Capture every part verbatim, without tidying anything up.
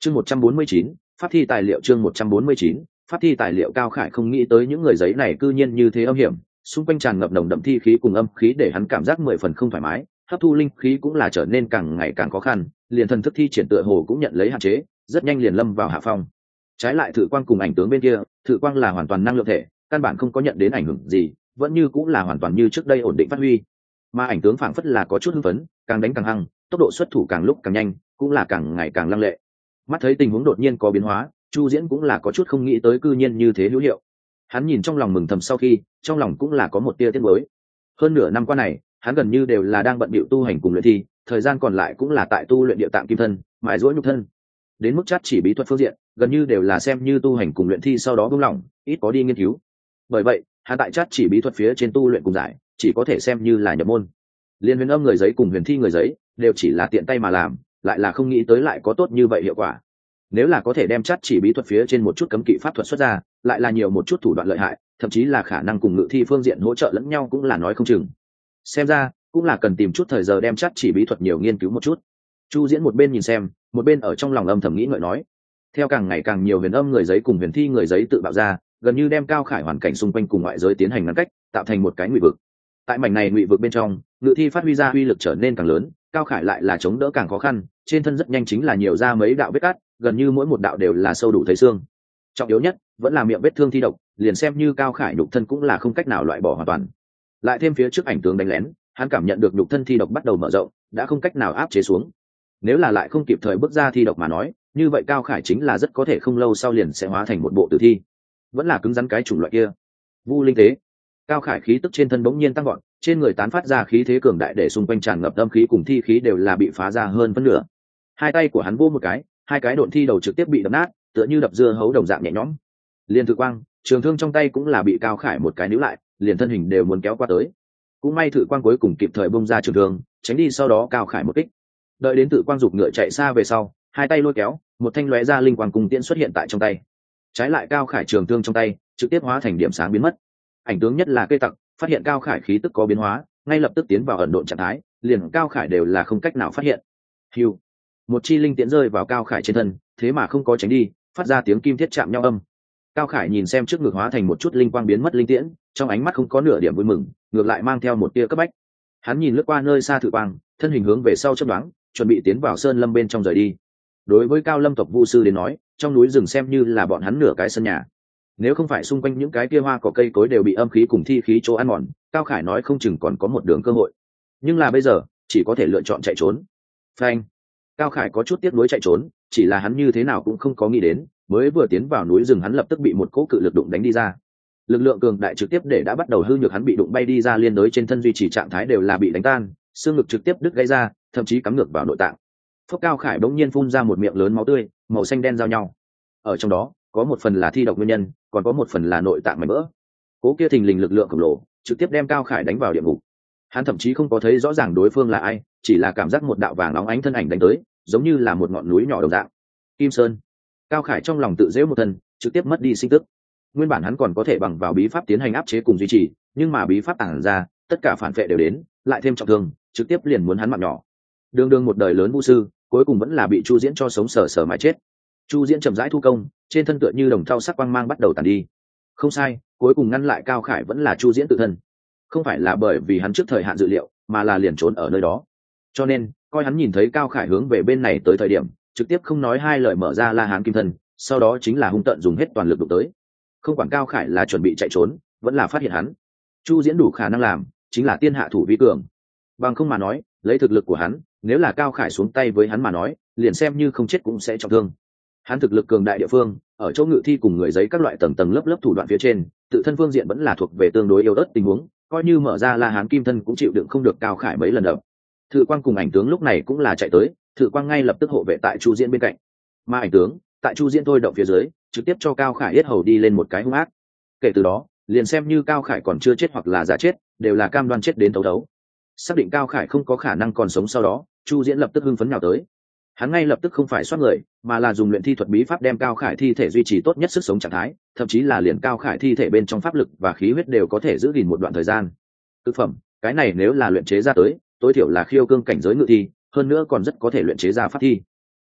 chương một trăm bốn mươi chín pháp thi tài liệu chương một trăm bốn mươi chín pháp thi tài liệu. Cao Khải không nghĩ tới những người giấy này cư nhiên như thế âm hiểm, xung quanh tràn ngập nồng đậm thi khí cùng âm khí để hắn cảm giác mười phần không thoải mái, hấp thu linh khí cũng là trở nên càng ngày càng khó khăn, liền thần thức thi triển tựa hồ cũng nhận lấy hạn chế, rất nhanh liền lâm vào hạ phong. Trái lại Thử Quang cùng Ảnh Tướng bên kia, Thử Quang là hoàn toàn năng lượng thể, căn bản không có nhận đến ảnh hưởng gì, vẫn như cũng là hoàn toàn như trước đây ổn định phát huy. Mà Ảnh Tướng phảng phất là có chút hưng phấn, càng đánh càng hăng, tốc độ xuất thủ càng lúc càng nhanh, cũng là càng ngày càng lăng lệ. Mắt thấy tình huống đột nhiên có biến hóa, Chu Diễn cũng là có chút không nghĩ tới cư nhiên như thế hữu hiệu. Hắn nhìn trong lòng mừng thầm, sau khi trong lòng cũng là có một tia tiếc nuối. Hơn nửa năm qua này, hắn gần như đều là đang bận bịu tu hành cùng luyện thi, thời gian còn lại cũng là tại tu luyện địa tạng kim thân, mài giũa nhục thân. Đến mức chát chỉ bí thuật phương diện, gần như đều là xem như tu hành cùng luyện thi sau đó buông lỏng, ít có đi nghiên cứu. Bởi vậy, hắn tại chát chỉ bí thuật phía trên tu luyện cùng giải, chỉ có thể xem như là nhập môn. Liên huyền âm người giấy cùng huyền thi người giấy, đều chỉ là tiện tay mà làm, lại là không nghĩ tới lại có tốt như vậy hiệu quả. Nếu là có thể đem chát chỉ bí thuật phía trên một chút cấm kỵ pháp thuật xuất ra, lại là nhiều một chút thủ đoạn lợi hại, thậm chí là khả năng cùng ngự thi phương diện hỗ trợ lẫn nhau cũng là nói không chừng. Xem ra cũng là cần tìm chút thời giờ đem chát chỉ bí thuật nhiều nghiên cứu một chút. Chu Diễn một bên nhìn xem, một bên ở trong lòng âm thầm nghĩ ngợi nói. Theo càng ngày càng nhiều huyền âm người giấy cùng huyền thi người giấy tự bạo ra, gần như đem Cao Khải hoàn cảnh xung quanh cùng ngoại giới tiến hành ngăn cách, tạo thành một cái ngụy vực. Tại mảnh này ngụy vực bên trong, ngự thi phát huy ra uy lực trở nên càng lớn, Cao Khải lại là chống đỡ càng khó khăn, trên thân rất nhanh chính là nhiều ra mấy đạo vết cắt, gần như mỗi một đạo đều là sâu đủ thấy xương. Trọng yếu nhất vẫn là miệng vết thương thi độc, liền xem như Cao Khải nhục thân cũng là không cách nào loại bỏ hoàn toàn. Lại thêm phía trước Ảnh Tướng đánh lén, hắn cảm nhận được nhục thân thi độc bắt đầu mở rộng, đã không cách nào áp chế xuống. Nếu là lại không kịp thời bước ra thi độc mà nói, như vậy Cao Khải chính là rất có thể không lâu sau liền sẽ hóa thành một bộ tử thi. Vẫn là cứng rắn cái chủng loại kia. Vu linh tế. Cao Khải khí tức trên thân bỗng nhiên tăng gọn, trên người tán phát ra khí thế cường đại để xung quanh tràn ngập âm khí cùng thi khí đều là bị phá ra hơn phân nửa. Hai tay của hắn vô một cái, hai cái độn thi đầu trực tiếp bị đập nát, tựa như đập dưa hấu đồng dạng nhẹ nhõm. Liên Thử Quang, trường thương trong tay cũng là bị Cao Khải một cái níu lại, liền thân hình đều muốn kéo qua tới. Cũng may Thử Quang cuối cùng kịp thời bung ra trường thương, tránh đi sau đó Cao Khải một kích. Đợi đến Thử Quang giục ngựa chạy xa về sau, hai tay lôi kéo, một thanh lóe ra linh quang cùng tiễn xuất hiện tại trong tay. Trái lại Cao Khải trường thương trong tay, trực tiếp hóa thành điểm sáng biến mất. Ảnh Tướng nhất là cây tặc, phát hiện Cao Khải khí tức có biến hóa, ngay lập tức tiến vào ẩn độn trạng thái, liền Cao Khải đều là không cách nào phát hiện. Hưu, một chi linh tiễn rơi vào Cao Khải trên thân, thế mà không có tránh đi, phát ra tiếng kim thiết chạm nhau âm. Cao Khải nhìn xem trước ngực hóa thành một chút linh quang biến mất linh tiễn, trong ánh mắt không có nửa điểm vui mừng, ngược lại mang theo một tia cấp bách. Hắn nhìn lướt qua nơi xa Thử Quang, thân hình hướng về sau chớp nhoáng, chuẩn bị tiến vào sơn lâm bên trong rời đi. Đối với Cao Lâm tộc Vu sư đến nói, trong núi rừng xem như là bọn hắn nửa cái sân nhà. Nếu không phải xung quanh những cái kia hoa cỏ cây cối đều bị âm khí cùng thi khí chỗ ăn mòn, Cao Khải nói không chừng còn có một đường cơ hội. Nhưng là bây giờ, chỉ có thể lựa chọn chạy trốn. Phanh. Cao Khải có chút tiếc nuối chạy trốn, chỉ là hắn như thế nào cũng không có nghĩ đến, mới vừa tiến vào núi rừng hắn lập tức bị một cỗ cự lực đụng đánh đi ra. Lực lượng cường đại trực tiếp để đã bắt đầu hư nhược hắn bị đụng bay đi ra, liên đối trên thân duy trì trạng thái đều là bị đánh tan, xương ngực trực tiếp đứt gãy ra, thậm chí cắm ngược vào nội tạng. Phốc. Cao Khải bỗng nhiên phun ra một miệng lớn máu tươi, màu xanh đen giao nhau. Ở trong đó, có một phần là thi độc nguyên nhân, còn có một phần là nội tạng mảnh vỡ. Cố kia thình lình lực lượng khổng lồ, trực tiếp đem Cao Khải đánh vào địa ngục. Hắn thậm chí không có thấy rõ ràng đối phương là ai, chỉ là cảm giác một đạo vàng óng ánh thân ảnh đánh tới, giống như là một ngọn núi nhỏ đồng dạng. Kim Sơn. Cao Khải trong lòng tự giễu một thân, trực tiếp mất đi sinh tức. Nguyên bản hắn còn có thể bằng vào bí pháp tiến hành áp chế cùng duy trì, nhưng mà bí pháp tản ra, tất cả phản vệ đều đến, lại thêm trọng thương, trực tiếp liền muốn hắn mạng nhỏ. Đường đường một đời lớn vũ sư, cuối cùng vẫn là bị Chu Diễn cho sống sờ sờ mà chết. Chu Diễn chậm rãi thu công, trên thân tựa như đồng thau sắc quang mang bắt đầu tàn đi. Không sai, cuối cùng ngăn lại Cao Khải vẫn là Chu Diễn tự thân. Không phải là bởi vì hắn trước thời hạn dự liệu, mà là liền trốn ở nơi đó. Cho nên, coi hắn nhìn thấy Cao Khải hướng về bên này tới thời điểm, trực tiếp không nói hai lời mở ra La Hán Kim Thân, sau đó chính là hung tợn dùng hết toàn lực đụng tới. Không quản Cao Khải là chuẩn bị chạy trốn, vẫn là phát hiện hắn, Chu Diễn đủ khả năng làm, chính là tiên hạ thủ vi cường. Bằng không mà nói, lấy thực lực của hắn, nếu là Cao Khải xuống tay với hắn mà nói, liền xem như không chết cũng sẽ trọng thương. Hắn thực lực cường đại địa phương, ở chỗ ngự thi cùng người giấy các loại tầng tầng lớp lớp thủ đoạn phía trên, tự thân phương diện vẫn là thuộc về tương đối yếu ớt tình huống, coi như mở ra La Hán Kim Thân cũng chịu đựng không được Cao Khải mấy lần đập. Thử Quang cùng Ảnh Tướng lúc này cũng là chạy tới, Thử Quang ngay lập tức hộ vệ tại Chu Diễn bên cạnh, mà Ảnh Tướng tại Chu Diễn thôi động phía dưới, trực tiếp cho Cao Khải yết hầu đi lên một cái hung ác. Kể từ đó, liền xem như Cao Khải còn chưa chết hoặc là giả chết, đều là cam đoan chết đến thấu thấu. Xác định Cao Khải không có khả năng còn sống sau đó, Chu Diễn lập tức hưng phấn nhào tới. Hắn ngay lập tức không phải soát người, mà là dùng luyện thi thuật bí pháp đem Cao Khải thi thể duy trì tốt nhất sức sống trạng thái, thậm chí là liền Cao Khải thi thể bên trong pháp lực và khí huyết đều có thể giữ gìn một đoạn thời gian. Thực phẩm, cái này nếu là luyện chế ra tới, tối thiểu là khiêu cương cảnh giới ngự thi, hơn nữa còn rất có thể luyện chế ra pháp thi.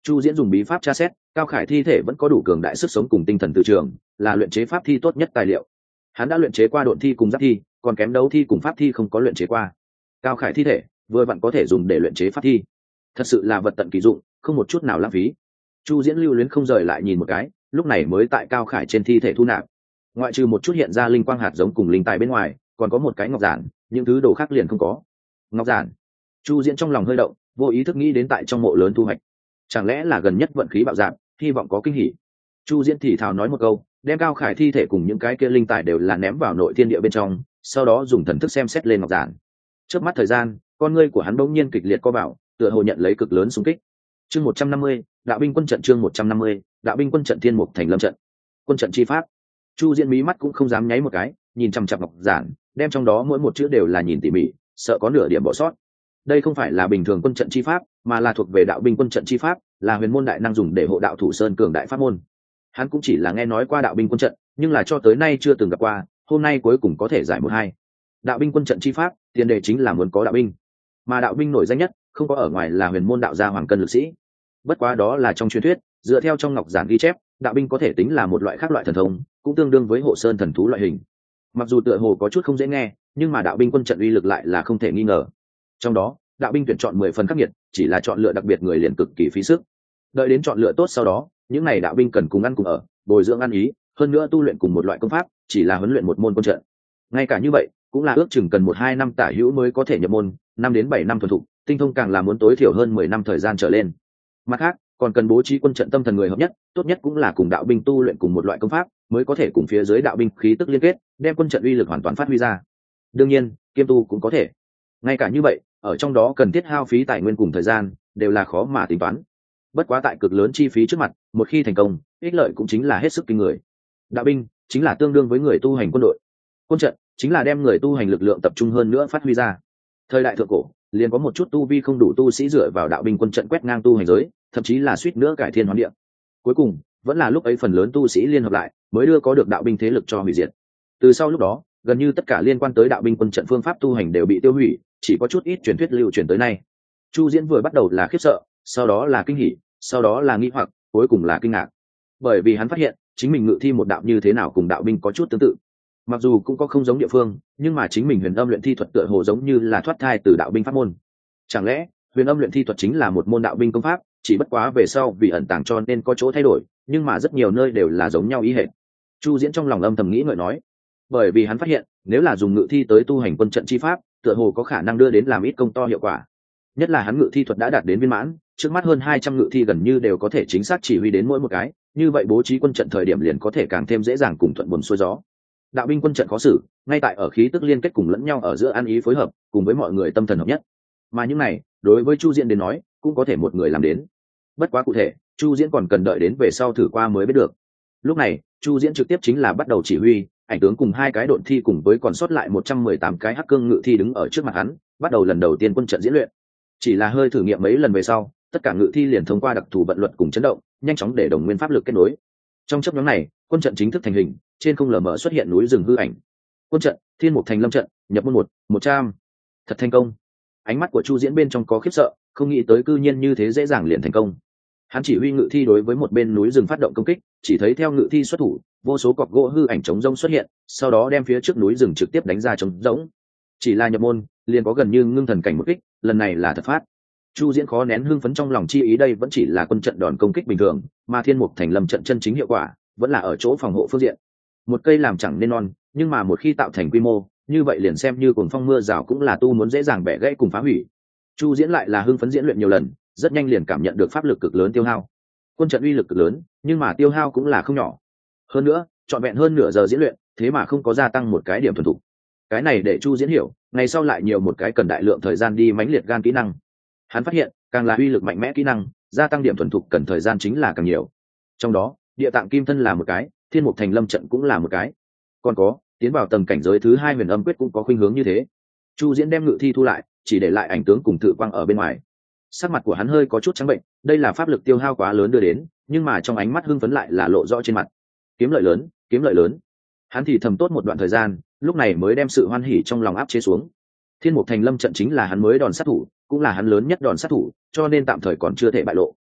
Chu Diễn dùng bí pháp tra xét, Cao Khải thi thể vẫn có đủ cường đại sức sống cùng tinh thần từ trường, là luyện chế pháp thi tốt nhất tài liệu. Hắn đã luyện chế qua độn thi cùng giáp thi, còn kém đấu thi cùng pháp thi không có luyện chế qua. Cao Khải thi thể vừa vặn có thể dùng để luyện chế pháp thi, thật sự là vật tận kỳ dụng, không một chút nào lãng phí. Chu Diễn lưu luyến không rời lại nhìn một cái, lúc này mới tại Cao Khải trên thi thể thu nạp. Ngoại trừ một chút hiện ra linh quang hạt giống cùng linh tài bên ngoài, còn có một cái ngọc giản, những thứ đồ khác liền không có. Ngọc giản. Chu Diễn trong lòng hơi động, vô ý thức nghĩ đến tại trong mộ lớn thu hoạch. Chẳng lẽ là gần nhất vận khí bạo dạn, hy vọng có kinh hỉ. Chu Diễn thì thào nói một câu, đem Cao Khải thi thể cùng những cái kia linh tài đều là ném vào nội thiên địa bên trong, sau đó dùng thần thức xem xét lên ngọc giản. Trước mắt thời gian, con ngươi của hắn bỗng nhiên kịch liệt co vào, tựa hồ nhận lấy cực lớn xung kích. Chương một trăm năm mươi, đạo binh quân trận chương một trăm năm mươi, đạo binh quân trận Thiên Mục Thành Lâm trận. Quân trận chi pháp. Chu Diễn mí mắt cũng không dám nháy một cái, nhìn chằm chằm ngọc giản, đem trong đó mỗi một chữ đều là nhìn tỉ mỉ, sợ có nửa điểm bỏ sót. Đây không phải là bình thường quân trận chi pháp, mà là thuộc về đạo binh quân trận chi pháp, là huyền môn đại năng dùng để hộ đạo thủ sơn cường đại pháp môn. Hắn cũng chỉ là nghe nói qua đạo binh quân trận, nhưng là cho tới nay chưa từng gặp qua, hôm nay cuối cùng có thể giải một hai. Đạo binh quân trận chi pháp, tiền đề chính là muốn có đạo binh, mà đạo binh nổi danh nhất, không có ở ngoài là huyền môn đạo gia hoàng cân lực sĩ. Bất quá đó là trong truyền thuyết, dựa theo trong ngọc giản ghi chép, đạo binh có thể tính là một loại khác loại thần thông, cũng tương đương với hộ sơn thần thú loại hình. Mặc dù tựa hồ có chút không dễ nghe, nhưng mà đạo binh quân trận uy lực lại là không thể nghi ngờ. Trong đó, đạo binh tuyển chọn mười phần khắc nghiệt, chỉ là chọn lựa đặc biệt người liền cực kỳ phí sức. Đợi đến chọn lựa tốt sau đó, những này đạo binh cần cùng ăn cùng ở, bồi dưỡng ăn ý, hơn nữa tu luyện cùng một loại công pháp, chỉ là huấn luyện một môn quân trận. Ngay cả như vậy, cũng là ước chừng cần một hai năm tả hữu mới có thể nhập môn, năm đến bảy năm thuần thục, tinh thông càng là muốn tối thiểu hơn mười năm thời gian trở lên. Mặt khác, còn cần bố trí quân trận tâm thần người hợp nhất, tốt nhất cũng là cùng đạo binh tu luyện cùng một loại công pháp, mới có thể cùng phía dưới đạo binh khí tức liên kết, đem quân trận uy lực hoàn toàn phát huy ra. Đương nhiên, kiêm tu cũng có thể. Ngay cả như vậy, ở trong đó cần thiết hao phí tài nguyên cùng thời gian, đều là khó mà tính toán. Bất quá tại cực lớn chi phí trước mặt, một khi thành công, ích lợi cũng chính là hết sức kinh người. Đạo binh chính là tương đương với người tu hành quân đội, quân trận chính là đem người tu hành lực lượng tập trung hơn nữa phát huy ra. Thời đại thượng cổ, liền có một chút tu vi không đủ tu sĩ dựa vào đạo binh quân trận quét ngang tu hành giới, thậm chí là suýt nữa cải thiên hoán địa. Cuối cùng, vẫn là lúc ấy phần lớn tu sĩ liên hợp lại, mới đưa có được đạo binh thế lực cho hủy diệt. Từ sau lúc đó, gần như tất cả liên quan tới đạo binh quân trận phương pháp tu hành đều bị tiêu hủy, chỉ có chút ít truyền thuyết lưu truyền tới nay. Chu Diễn vừa bắt đầu là khiếp sợ, sau đó là kinh hỉ, sau đó là nghi hoặc, cuối cùng là kinh ngạc. Bởi vì hắn phát hiện, chính mình ngự thi một đạo như thế nào cùng đạo binh có chút tương tự. Mặc dù cũng có không giống địa phương, nhưng mà chính mình huyền âm luyện thi thuật tựa hồ giống như là thoát thai từ đạo binh pháp môn. Chẳng lẽ, huyền âm luyện thi thuật chính là một môn đạo binh công pháp, chỉ bất quá về sau vì ẩn tàng cho nên có chỗ thay đổi, nhưng mà rất nhiều nơi đều là giống nhau ý hệt. Chu Diễn trong lòng âm thầm nghĩ ngợi nói, bởi vì hắn phát hiện, nếu là dùng ngự thi tới tu hành quân trận chi pháp, tựa hồ có khả năng đưa đến làm ít công to hiệu quả. Nhất là hắn ngự thi thuật đã đạt đến viên mãn, trước mắt hơn hai trăm ngự thi gần như đều có thể chính xác chỉ huy đến mỗi một cái, như vậy bố trí quân trận thời điểm liền có thể càng thêm dễ dàng cùng thuận buồm xuôi gió. Đạo binh quân trận khó xử, ngay tại ở khí tức liên kết cùng lẫn nhau ở giữa ăn ý phối hợp, cùng với mọi người tâm thần hợp nhất. Mà những này, đối với Chu Diễn đến nói, cũng có thể một người làm đến. Bất quá cụ thể, Chu Diễn còn cần đợi đến về sau thử qua mới biết được. Lúc này, Chu Diễn trực tiếp chính là bắt đầu chỉ huy, ảnh tướng cùng hai cái độn thi cùng với còn sót lại một trăm mười tám cái hắc cương ngự thi đứng ở trước mặt hắn, bắt đầu lần đầu tiên quân trận diễn luyện. Chỉ là hơi thử nghiệm mấy lần về sau, tất cả ngự thi liền thông qua đặc thù vận luật cùng chấn động, nhanh chóng để đồng nguyên pháp lực kết nối. Trong chốc ngắn này, quân trận chính thức thành hình, trên không lờ mờ xuất hiện núi rừng hư ảnh. Quân trận, Thiên Mục Thành Lâm trận, nhập môn một, một trăm. Thật thành công. Ánh mắt của Chu Diễn bên trong có khiếp sợ, không nghĩ tới cư nhiên như thế dễ dàng liền thành công. Hắn chỉ huy ngự thi đối với một bên núi rừng phát động công kích, chỉ thấy theo ngự thi xuất thủ, vô số cọc gỗ hư ảnh chống rông xuất hiện, sau đó đem phía trước núi rừng trực tiếp đánh ra chống rỗng. Chỉ là nhập môn, liền có gần như ngưng thần cảnh một kích, lần này là thật phát. Chu Diễn khó nén hưng phấn trong lòng, chi ý đây vẫn chỉ là quân trận đòn công kích bình thường, mà Thiên Mục Thành Lâm trận chân chính hiệu quả, vẫn là ở chỗ phòng hộ phương diện. Một cây làm chẳng nên non, nhưng mà một khi tạo thành quy mô, như vậy liền xem như cuồng phong mưa rào cũng là tu muốn dễ dàng bẻ gãy cùng phá hủy. Chu Diễn lại là hưng phấn diễn luyện nhiều lần, rất nhanh liền cảm nhận được pháp lực cực lớn tiêu hao. Quân trận uy lực cực lớn, nhưng mà tiêu hao cũng là không nhỏ. Hơn nữa, trọn vẹn hơn nửa giờ diễn luyện, thế mà không có gia tăng một cái điểm thuần thục. Cái này để Chu Diễn hiểu, ngày sau lại nhiều một cái cần đại lượng thời gian đi mãnh liệt gan kỹ năng. Hắn phát hiện, càng là uy lực mạnh mẽ kỹ năng, gia tăng điểm thuần thục cần thời gian chính là càng nhiều. Trong đó, Địa Tạng Kim Thân là một cái, Thiên Mục Thành Lâm trận cũng là một cái. Còn có, tiến vào tầng cảnh giới thứ hai Huyền Âm Quyết cũng có khuynh hướng như thế. Chu Diễn đem ngự thi thu lại, chỉ để lại ảnh tướng cùng tự quang ở bên ngoài. Sắc mặt của hắn hơi có chút trắng bệnh, đây là pháp lực tiêu hao quá lớn đưa đến, nhưng mà trong ánh mắt hưng phấn lại là lộ rõ trên mặt. Kiếm lợi lớn, kiếm lợi lớn. Hắn thì thầm tốt một đoạn thời gian, lúc này mới đem sự hoan hỉ trong lòng áp chế xuống. Thiên Mục Thành Lâm trận chính là hắn mới đòn sát thủ, cũng là hắn lớn nhất đòn sát thủ, cho nên tạm thời còn chưa thể bại lộ.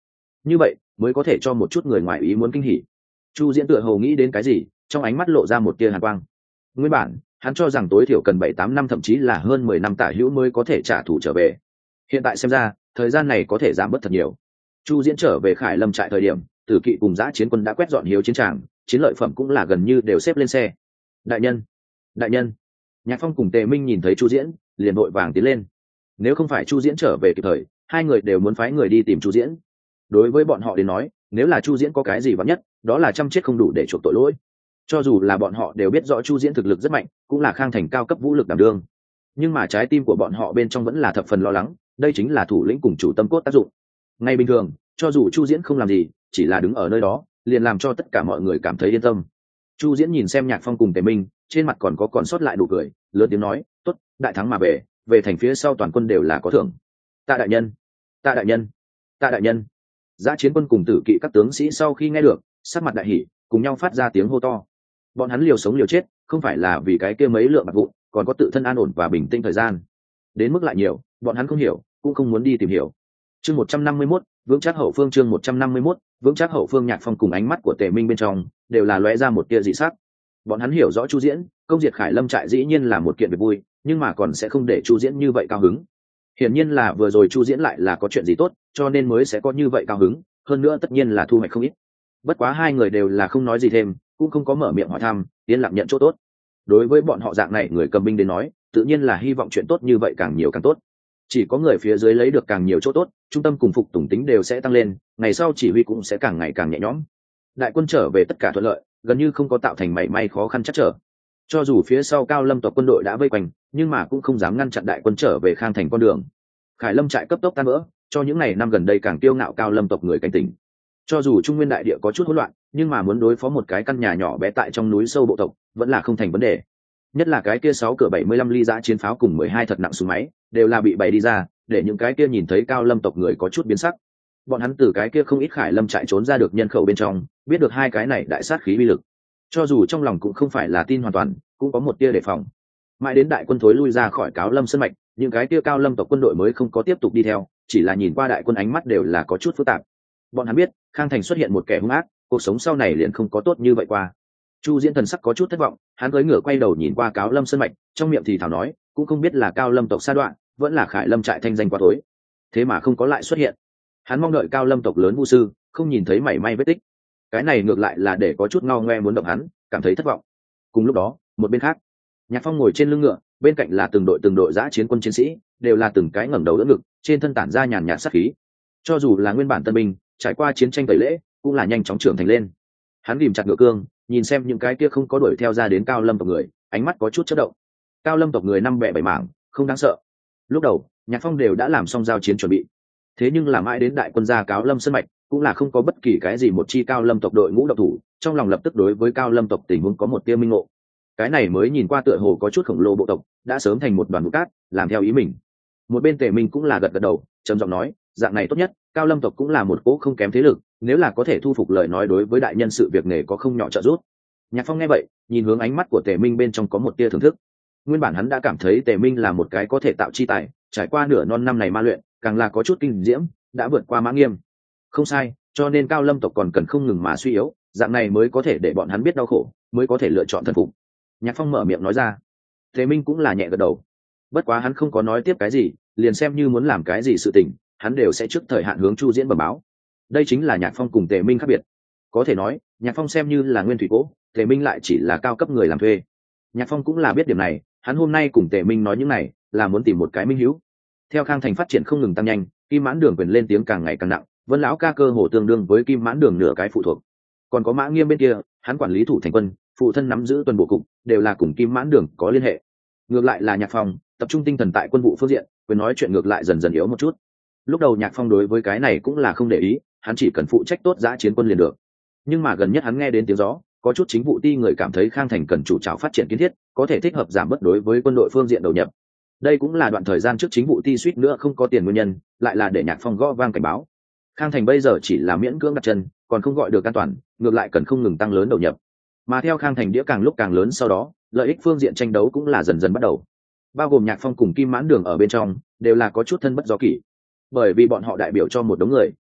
như vậy mới có thể cho một chút người ngoài ý muốn kinh hỉ. Chu Diễn tựa hồ nghĩ đến cái gì, trong ánh mắt lộ ra một tia hàn quang. Nguyên bản hắn cho rằng tối thiểu cần bảy tám năm thậm chí là hơn mười năm tả hữu mới có thể trả thù trở về, hiện tại xem ra thời gian này có thể giảm bớt thật nhiều. Chu Diễn trở về Khải Lâm trại thời điểm, Tử Kỵ cùng Dã Chiến Quân đã quét dọn hiếu chiến tràng, chiến lợi phẩm cũng là gần như đều xếp lên xe. Đại nhân, đại nhân. Nhạc Phong cùng Tề Minh nhìn thấy Chu Diễn liền vội vàng tiến lên. Nếu không phải Chu Diễn trở về kịp thời, hai người đều muốn phái người đi tìm Chu Diễn. Đối với bọn họ đến nói, nếu là Chu Diễn có cái gì vắn nhất, đó là trăm chết không đủ để chuộc tội lỗi. Cho dù là bọn họ đều biết rõ Chu Diễn thực lực rất mạnh, cũng là Khang Thành cao cấp vũ lực đảm đương, nhưng mà trái tim của bọn họ bên trong vẫn là thập phần lo lắng, đây chính là thủ lĩnh cùng chủ tâm cốt tác dụng. Ngay bình thường, cho dù Chu Diễn không làm gì, chỉ là đứng ở nơi đó, liền làm cho tất cả mọi người cảm thấy yên tâm. Chu Diễn nhìn xem Nhạc Phong cùng Tề Minh, trên mặt còn có còn sót lại nụ cười, lớn tiếng nói, "Tốt, đại thắng mà về, về thành phía sau toàn quân đều là có thưởng." Tạ đại nhân, tạ đại nhân, tạ đại nhân. Dã Chiến Quân cùng Tử Kỵ các tướng sĩ sau khi nghe được, sắc mặt đại hỉ, cùng nhau phát ra tiếng hô to. Bọn hắn liều sống liều chết, không phải là vì cái kia mấy lượng bạc vụn, còn có tự thân an ổn và bình tĩnh thời gian. Đến mức lại nhiều, bọn hắn không hiểu, cũng không muốn đi tìm hiểu. Chương một trăm năm mươi mốt, vững chắc hậu phương. Chương một trăm năm mươi mốt, vững chắc hậu phương. Nhạc Phong cùng ánh mắt của Tề Minh bên trong đều là lóe ra một tia dị sắc. Bọn hắn hiểu rõ Chu Diễn công diệt Khải Lâm trại dĩ nhiên là một kiện việc vui, nhưng mà còn sẽ không để Chu Diễn như vậy cao hứng. Hiển nhiên là vừa rồi Chu Diễn lại là có chuyện gì tốt, cho nên mới sẽ có như vậy cao hứng, hơn nữa tất nhiên là thu hoạch không ít. Bất quá hai người đều là không nói gì thêm, cũng không có mở miệng hỏi thăm, yên lặng nhận chỗ tốt. Đối với bọn họ dạng này người cầm binh đến nói, tự nhiên là hy vọng chuyện tốt như vậy càng nhiều càng tốt. Chỉ có người phía dưới lấy được càng nhiều chỗ tốt, trung tâm cùng phục tùng tính đều sẽ tăng lên, ngày sau chỉ huy cũng sẽ càng ngày càng nhẹ nhõm. Đại quân trở về tất cả thuận lợi, gần như không có tạo thành mảy may khó khăn chắc trở. Cho dù phía sau Cao Lâm tộc quân đội đã vây quanh, nhưng mà cũng không dám ngăn chặn đại quân trở về Khang Thành con đường. Khải Lâm trại cấp tốc tan vỡ, cho những ngày năm gần đây càng kiêu ngạo Cao Lâm tộc người cảnh tỉnh. Cho dù Trung Nguyên đại địa có chút hỗn loạn, nhưng mà muốn đối phó một cái căn nhà nhỏ bé tại trong núi sâu bộ tộc, vẫn là không thành vấn đề. Nhất là cái kia sáu cửa bảy mươi lăm ly dã chiến pháo cùng mười hai thật nặng súng máy, đều là bị bày đi ra, để những cái kia nhìn thấy Cao Lâm tộc người có chút biến sắc. Bọn hắn từ cái kia không ít Khải Lâm trại trốn ra được nhân khẩu bên trong, biết được hai cái này đại sát khí uy lực. Cho dù trong lòng cũng không phải là tin hoàn toàn, cũng có một tia đề phòng. Mãi đến đại quân thối lui ra khỏi Cáo Lâm sơn mạch, những cái kia Cao Lâm tộc quân đội mới không có tiếp tục đi theo, chỉ là nhìn qua đại quân ánh mắt đều là có chút phức tạp. Bọn hắn biết, Khang Thành xuất hiện một kẻ hung ác, cuộc sống sau này liền không có tốt như vậy qua. Chu Diễn thần sắc có chút thất vọng, hắn cưỡi ngựa quay đầu nhìn qua Cáo Lâm sơn mạch, trong miệng thì thào nói, cũng không biết là Cao Lâm tộc sa đoạn, vẫn là Khải Lâm trại thanh danh quá tối, thế mà không có lại xuất hiện. Hắn mong đợi Cao Lâm tộc lớn vu sư, không nhìn thấy mảy may vết tích. Cái này ngược lại là để có chút ngao ngoe muốn động hắn, cảm thấy thất vọng. Cùng lúc đó, một bên khác, Nhạc Phong ngồi trên lưng ngựa, bên cạnh là từng đội từng đội dã chiến quân chiến sĩ, đều là từng cái ngẩng đầu đỡ ngực, trên thân tản ra nhàn nhạt sát khí. Cho dù là nguyên bản tân binh, trải qua chiến tranh tẩy lễ, cũng là nhanh chóng trưởng thành lên. Hắn ghìm chặt ngựa cương, nhìn xem những cái kia không có đuổi theo ra đến Cao Lâm tộc người, ánh mắt có chút chớp động. Cao Lâm tộc người năm bè bảy mảng, không đáng sợ. Lúc đầu, Nhạc Phong đều đã làm xong giao chiến chuẩn bị. Thế nhưng là mãi đến đại quân ra Cáo Lâm sơn mạch, cũng là không có bất kỳ cái gì một chi Cao Lâm tộc đội ngũ độc thủ, trong lòng lập tức đối với Cao Lâm tộc tình huống có một tia minh ngộ. Cái này mới nhìn qua tựa hồ có chút khổng lồ bộ tộc, đã sớm thành một đoàn bụi cát, làm theo ý mình. Một bên Tề Minh cũng là gật gật đầu, trầm giọng nói, dạng này tốt nhất, Cao Lâm tộc cũng là một cỗ không kém thế lực, nếu là có thể thu phục lời nói đối với đại nhân sự việc nghề có không nhỏ trợ giúp. Nhạc Phong nghe vậy, nhìn hướng ánh mắt của Tề Minh bên trong có một tia thưởng thức. Nguyên bản hắn đã cảm thấy Tề Minh là một cái có thể tạo chi tài, trải qua nửa non năm này ma luyện, càng là có chút kinh diễm, đã vượt qua Mã Nghiêm. Không sai, cho nên Cao Lâm tộc còn cần không ngừng mà suy yếu, dạng này mới có thể để bọn hắn biết đau khổ, mới có thể lựa chọn thần phục. Nhạc Phong mở miệng nói ra. Tề Minh cũng là nhẹ gật đầu. Bất quá hắn không có nói tiếp cái gì, liền xem như muốn làm cái gì sự tình, hắn đều sẽ trước thời hạn hướng Chu Diễn bẩm báo. Đây chính là Nhạc Phong cùng Tề Minh khác biệt. Có thể nói, Nhạc Phong xem như là nguyên thủy cố, Tề Minh lại chỉ là cao cấp người làm thuê. Nhạc Phong cũng là biết điểm này, hắn hôm nay cùng Tề Minh nói những này, là muốn tìm một cái minh hữu. Theo Khang Thành phát triển không ngừng tăng nhanh, Kim Mãn Đường quyền lên tiếng càng ngày càng nặng, Vân lão ca cơ hồ tương đương với Kim Mãn Đường nửa cái phụ thuộc. Còn có Mã Nghiêm bên kia, hắn quản lý thủ thành quân, phụ thân nắm giữ tuần bộ cục, đều là cùng Kim Mãn Đường có liên hệ. Ngược lại là Nhạc Phong, tập trung tinh thần tại quân vụ phương diện, quyền nói chuyện ngược lại dần dần yếu một chút. Lúc đầu Nhạc Phong đối với cái này cũng là không để ý, hắn chỉ cần phụ trách tốt dã chiến quân liền được. Nhưng mà gần nhất hắn nghe đến tiếng gió, có chút chính vụ ti người cảm thấy Khang Thành cần chủ trào phát triển kiến thiết, có thể thích hợp giảm bớt đối với quân đội phương diện đầu nhập. Đây cũng là đoạn thời gian trước chính vụ ti suýt nữa không có tiền nguyên nhân, lại là để Nhạc Phong gõ vang cảnh báo. Khang Thành bây giờ chỉ là miễn cưỡng đặt chân, còn không gọi được an toàn, ngược lại cần không ngừng tăng lớn đầu nhập. Mà theo Khang Thành đĩa càng lúc càng lớn, sau đó lợi ích phương diện tranh đấu cũng là dần dần bắt đầu. Bao gồm Nhạc Phong cùng Kim Mãn Đường ở bên trong, đều là có chút thân bất do kỷ. Bởi vì bọn họ đại biểu cho một đống người,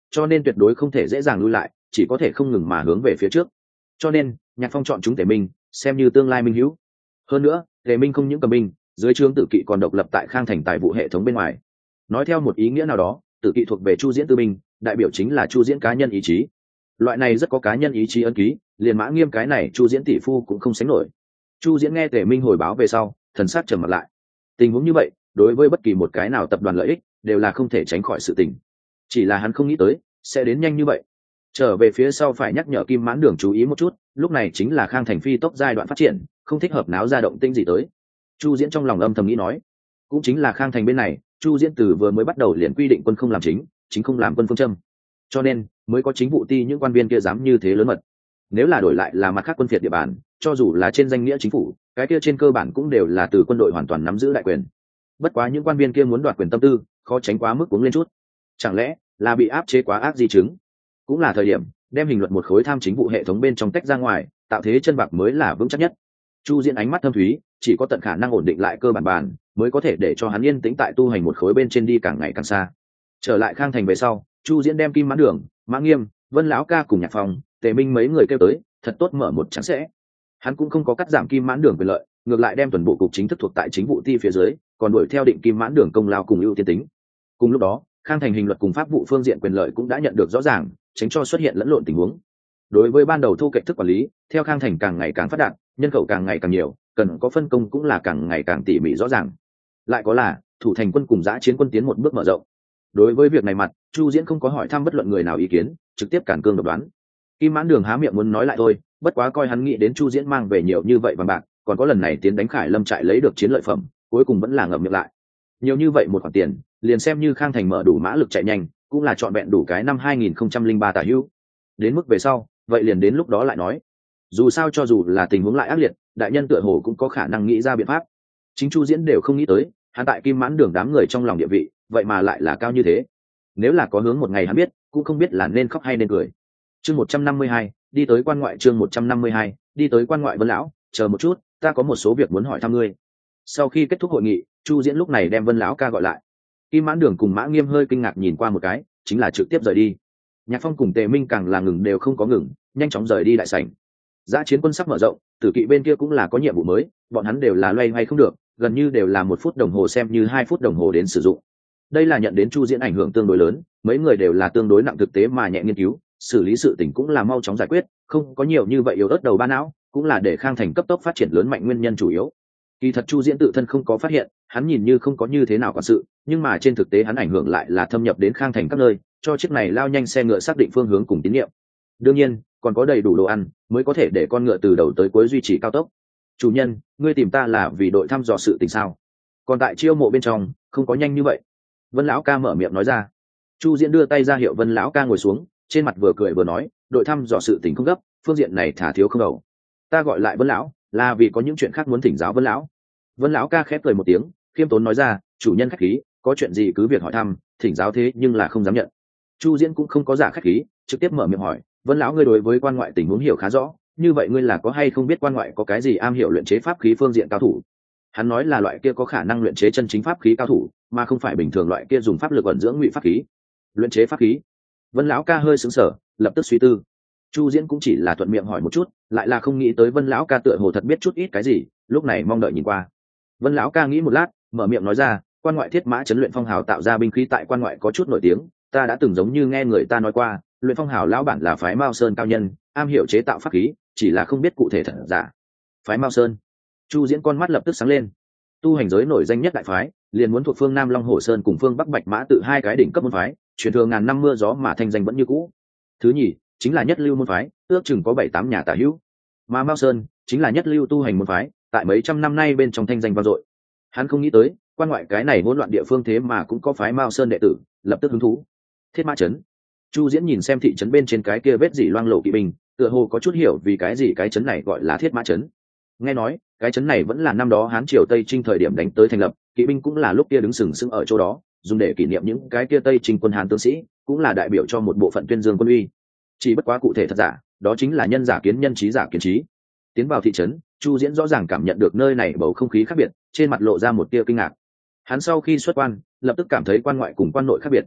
cho nên tuyệt đối không thể dễ dàng lui lại, chỉ có thể không ngừng mà hướng về phía trước. Cho nên Nhạc Phong chọn chúng Tề Minh xem như tương lai minh hữu. Hơn nữa Tề Minh không những cầm binh, dưới trướng Tử Kỵ còn độc lập tại Khang Thành tài vụ hệ thống bên ngoài. Nói theo một ý nghĩa nào đó, Tử Kỵ thuộc về Chu Diễn tư binh, đại biểu chính là Chu Diễn cá nhân ý chí. Loại này rất có cá nhân ý chí ấn ký, liền Mã Nghiêm cái này Chu Diễn tỷ phu cũng không sánh nổi. Chu Diễn nghe Tề Minh hồi báo về sau, thần sắc trầm mặt lại. Tình huống như vậy, đối với bất kỳ một cái nào tập đoàn lợi ích, đều là không thể tránh khỏi sự tình. Chỉ là hắn không nghĩ tới sẽ đến nhanh như vậy. Trở về phía sau phải nhắc nhở Kim Mãn Đường chú ý một chút, lúc này chính là Khang Thành phi tốc giai đoạn phát triển, không thích hợp náo ra động tĩnh gì tới. Chu Diễn trong lòng âm thầm nghĩ nói, cũng chính là Khang Thành bên này, Chu Diễn từ vừa mới bắt đầu liền quy định quân không làm chính, chính không làm quân phương châm, cho nên mới có chính vụ ti những quan viên kia dám như thế lớn mật. Nếu là đổi lại là mặt khác quân phiệt địa bàn, cho dù là trên danh nghĩa chính phủ, cái kia trên cơ bản cũng đều là từ quân đội hoàn toàn nắm giữ đại quyền. Bất quá những quan viên kia muốn đoạt quyền tâm tư, khó tránh quá mức cuống lên chút. Chẳng lẽ là bị áp chế quá ác di chứng? Cũng là thời điểm đem hình luật một khối tham chính vụ hệ thống bên trong tách ra ngoài, tạo thế chân bạc mới là vững chắc nhất. Chu Diễn ánh mắt thâm thúy, chỉ có tận khả năng ổn định lại cơ bản bàn, mới có thể để cho hắn yên tĩnh tại tu hành một khối bên trên đi càng ngày càng xa. Trở lại Khang Thành về sau, Chu Diễn đem Kim Mãn Đường, Mã Nghiêm, Vân lão ca cùng Nhạc Phong, Tề Minh mấy người kêu tới, thật tốt mở một trắng sẽ. Hắn cũng không có cắt giảm Kim Mãn Đường quyền lợi, ngược lại đem tuần bộ cục chính thức thuộc tại chính vụ ti phía dưới, còn đuổi theo định Kim Mãn Đường công lao cùng ưu tiên tính. Cùng lúc đó, Khang Thành hình luật cùng pháp vụ phương diện quyền lợi cũng đã nhận được rõ ràng, tránh cho xuất hiện lẫn lộn tình huống. Đối với ban đầu thu kệch thức quản lý, theo Khang Thành càng ngày càng phát đạt, nhân khẩu càng ngày càng nhiều, cần có phân công cũng là càng ngày càng tỉ mỉ rõ ràng. Lại có là thủ thành quân cùng giã chiến quân tiến một bước mở rộng. Đối với việc này mặt, Chu Diễn không có hỏi thăm bất luận người nào ý kiến, trực tiếp cản cương độc đoán. Kim Mãn Đường há miệng muốn nói lại thôi, bất quá coi hắn nghĩ đến Chu Diễn mang về nhiều như vậy vàng bạc, còn có lần này tiến đánh Khải Lâm trại lấy được chiến lợi phẩm, cuối cùng vẫn là ngậm miệng lại. Nhiều như vậy một khoản tiền, liền xem như Khang Thành mở đủ mã lực chạy nhanh, cũng là trọn vẹn đủ cái năm hai nghìn không trăm lẻ ba tả hữu. Đến mức về sau, vậy liền đến lúc đó lại nói. Dù sao cho dù là tình huống lại ác liệt, đại nhân tựa hồ cũng có khả năng nghĩ ra biện pháp. Chính Chu Diễn đều không nghĩ tới, hắn tại Kim Mãn Đường đám người trong lòng địa vị, vậy mà lại là cao như thế. Nếu là có hướng một ngày hắn biết, cũng không biết là nên khóc hay nên cười. Chương một trăm năm mươi hai, đi tới quan ngoại. Chương một trăm năm mươi hai, đi tới quan ngoại. Vân lão, chờ một chút, ta có một số việc muốn hỏi thăm ngươi. Sau khi kết thúc hội nghị, Chu Diễn lúc này đem Vân lão ca gọi lại. Kim Mãn Đường cùng Mã Nghiêm hơi kinh ngạc nhìn qua một cái, chính là trực tiếp rời đi. Nhạc Phong cùng Tề Minh càng là ngừng đều không có ngừng, nhanh chóng rời đi đại sảnh. Giã chiến quân sắp mở rộng, Tử Kỵ bên kia cũng là có nhiệm vụ mới, bọn hắn đều là loay hoay không được, gần như đều là một phút đồng hồ xem như hai phút đồng hồ đến sử dụng. Đây là nhận đến Chu Diễn ảnh hưởng tương đối lớn, mấy người đều là tương đối nặng thực tế mà nhẹ nghiên cứu, xử lý sự tình cũng là mau chóng giải quyết, không có nhiều như vậy yếu ớt đầu ba não, cũng là để Khang Thành cấp tốc phát triển lớn mạnh nguyên nhân chủ yếu. Kỳ thật Chu Diễn tự thân không có phát hiện, hắn nhìn như không có như thế nào quản sự, nhưng mà trên thực tế hắn ảnh hưởng lại là thâm nhập đến Khang Thành các nơi, cho chiếc này lao nhanh xe ngựa xác định phương hướng cùng tín nhiệm. Đương nhiên, còn có đầy đủ đồ ăn, mới có thể để con ngựa từ đầu tới cuối duy trì cao tốc. Chủ nhân, ngươi tìm ta là vì đội thăm dò sự tình sao? Còn tại chiêu mộ bên trong, không có nhanh như vậy. Vân lão ca mở miệng nói ra. Chu Diễn đưa tay ra hiệu Vân lão ca ngồi xuống, trên mặt vừa cười vừa nói, đội thăm dò sự tình không gấp, phương diện này thả thiếu không đầu. Ta gọi lại Vân lão, là vì có những chuyện khác muốn thỉnh giáo Vân lão. Vân lão ca khép cười một tiếng, khiêm tốn nói ra, chủ nhân khách khí, có chuyện gì cứ việc hỏi thăm, thỉnh giáo thế nhưng là không dám nhận. Chu Diễn cũng không có giả khách khí, trực tiếp mở miệng hỏi, Vân lão ngươi đối với quan ngoại tình huống hiểu khá rõ, như vậy ngươi là có hay không biết quan ngoại có cái gì am hiểu luyện chế pháp khí phương diện cao thủ? Hắn nói là loại kia có khả năng luyện chế chân chính pháp khí cao thủ, mà không phải bình thường loại kia dùng pháp lực ẩn dưỡng ngụy pháp khí. Luyện chế pháp khí? Vân lão ca hơi sững sờ, lập tức suy tư. Chu Diễn cũng chỉ là thuận miệng hỏi một chút, lại là không nghĩ tới Vân lão ca tựa hồ thật biết chút ít cái gì, lúc này mong đợi nhìn qua. Vân lão ca nghĩ một lát, mở miệng nói ra, quan ngoại thiết mã chấn luyện phong hào tạo ra binh khí tại quan ngoại có chút nổi tiếng, ta đã từng giống như nghe người ta nói qua, luyện phong hào lão bản là phái Mao Sơn cao nhân, am hiểu chế tạo pháp khí, chỉ là không biết cụ thể thật giả. Phái Mao Sơn? Chu Diễn con mắt lập tức sáng lên. Tu hành giới nổi danh nhất đại phái, liền muốn thuộc phương Nam Long Hổ Sơn cùng phương Bắc Bạch Mã tự hai cái đỉnh cấp môn phái, truyền thừa ngàn năm mưa gió mà thanh danh vẫn như cũ. Thứ nhì, chính là nhất lưu môn phái, ước chừng có bảy tám nhà tả hữu. Mà Mao Sơn chính là nhất lưu tu hành môn phái, tại mấy trăm năm nay bên trong thanh danh vang dội. Hắn không nghĩ tới, quan ngoại cái này hỗn loạn địa phương thế mà cũng có phái Mao Sơn đệ tử, lập tức hứng thú. Thiết Mã trấn. Chu Diễn nhìn xem thị trấn bên trên cái kia vết dỉ loang lổ kỵ binh, tựa hồ có chút hiểu vì cái gì cái trấn này gọi là Thiết Mã trấn. Nghe nói, cái trấn này vẫn là năm đó Hán triều Tây Trinh thời điểm đánh tới thành lập, kỵ binh cũng là lúc kia đứng sừng sững ở chỗ đó, dùng để kỷ niệm những cái kia Tây Trinh quân Hán tướng sĩ, cũng là đại biểu cho một bộ phận tuyên dương quân uy. Chỉ bất quá cụ thể thật giả, đó chính là nhân giả kiến nhân, trí giả kiến trí. Tiến vào thị trấn, Chu Diễn rõ ràng cảm nhận được nơi này bầu không khí khác biệt, trên mặt lộ ra một tia kinh ngạc. Hắn sau khi xuất quan, lập tức cảm thấy quan ngoại cùng quan nội khác biệt.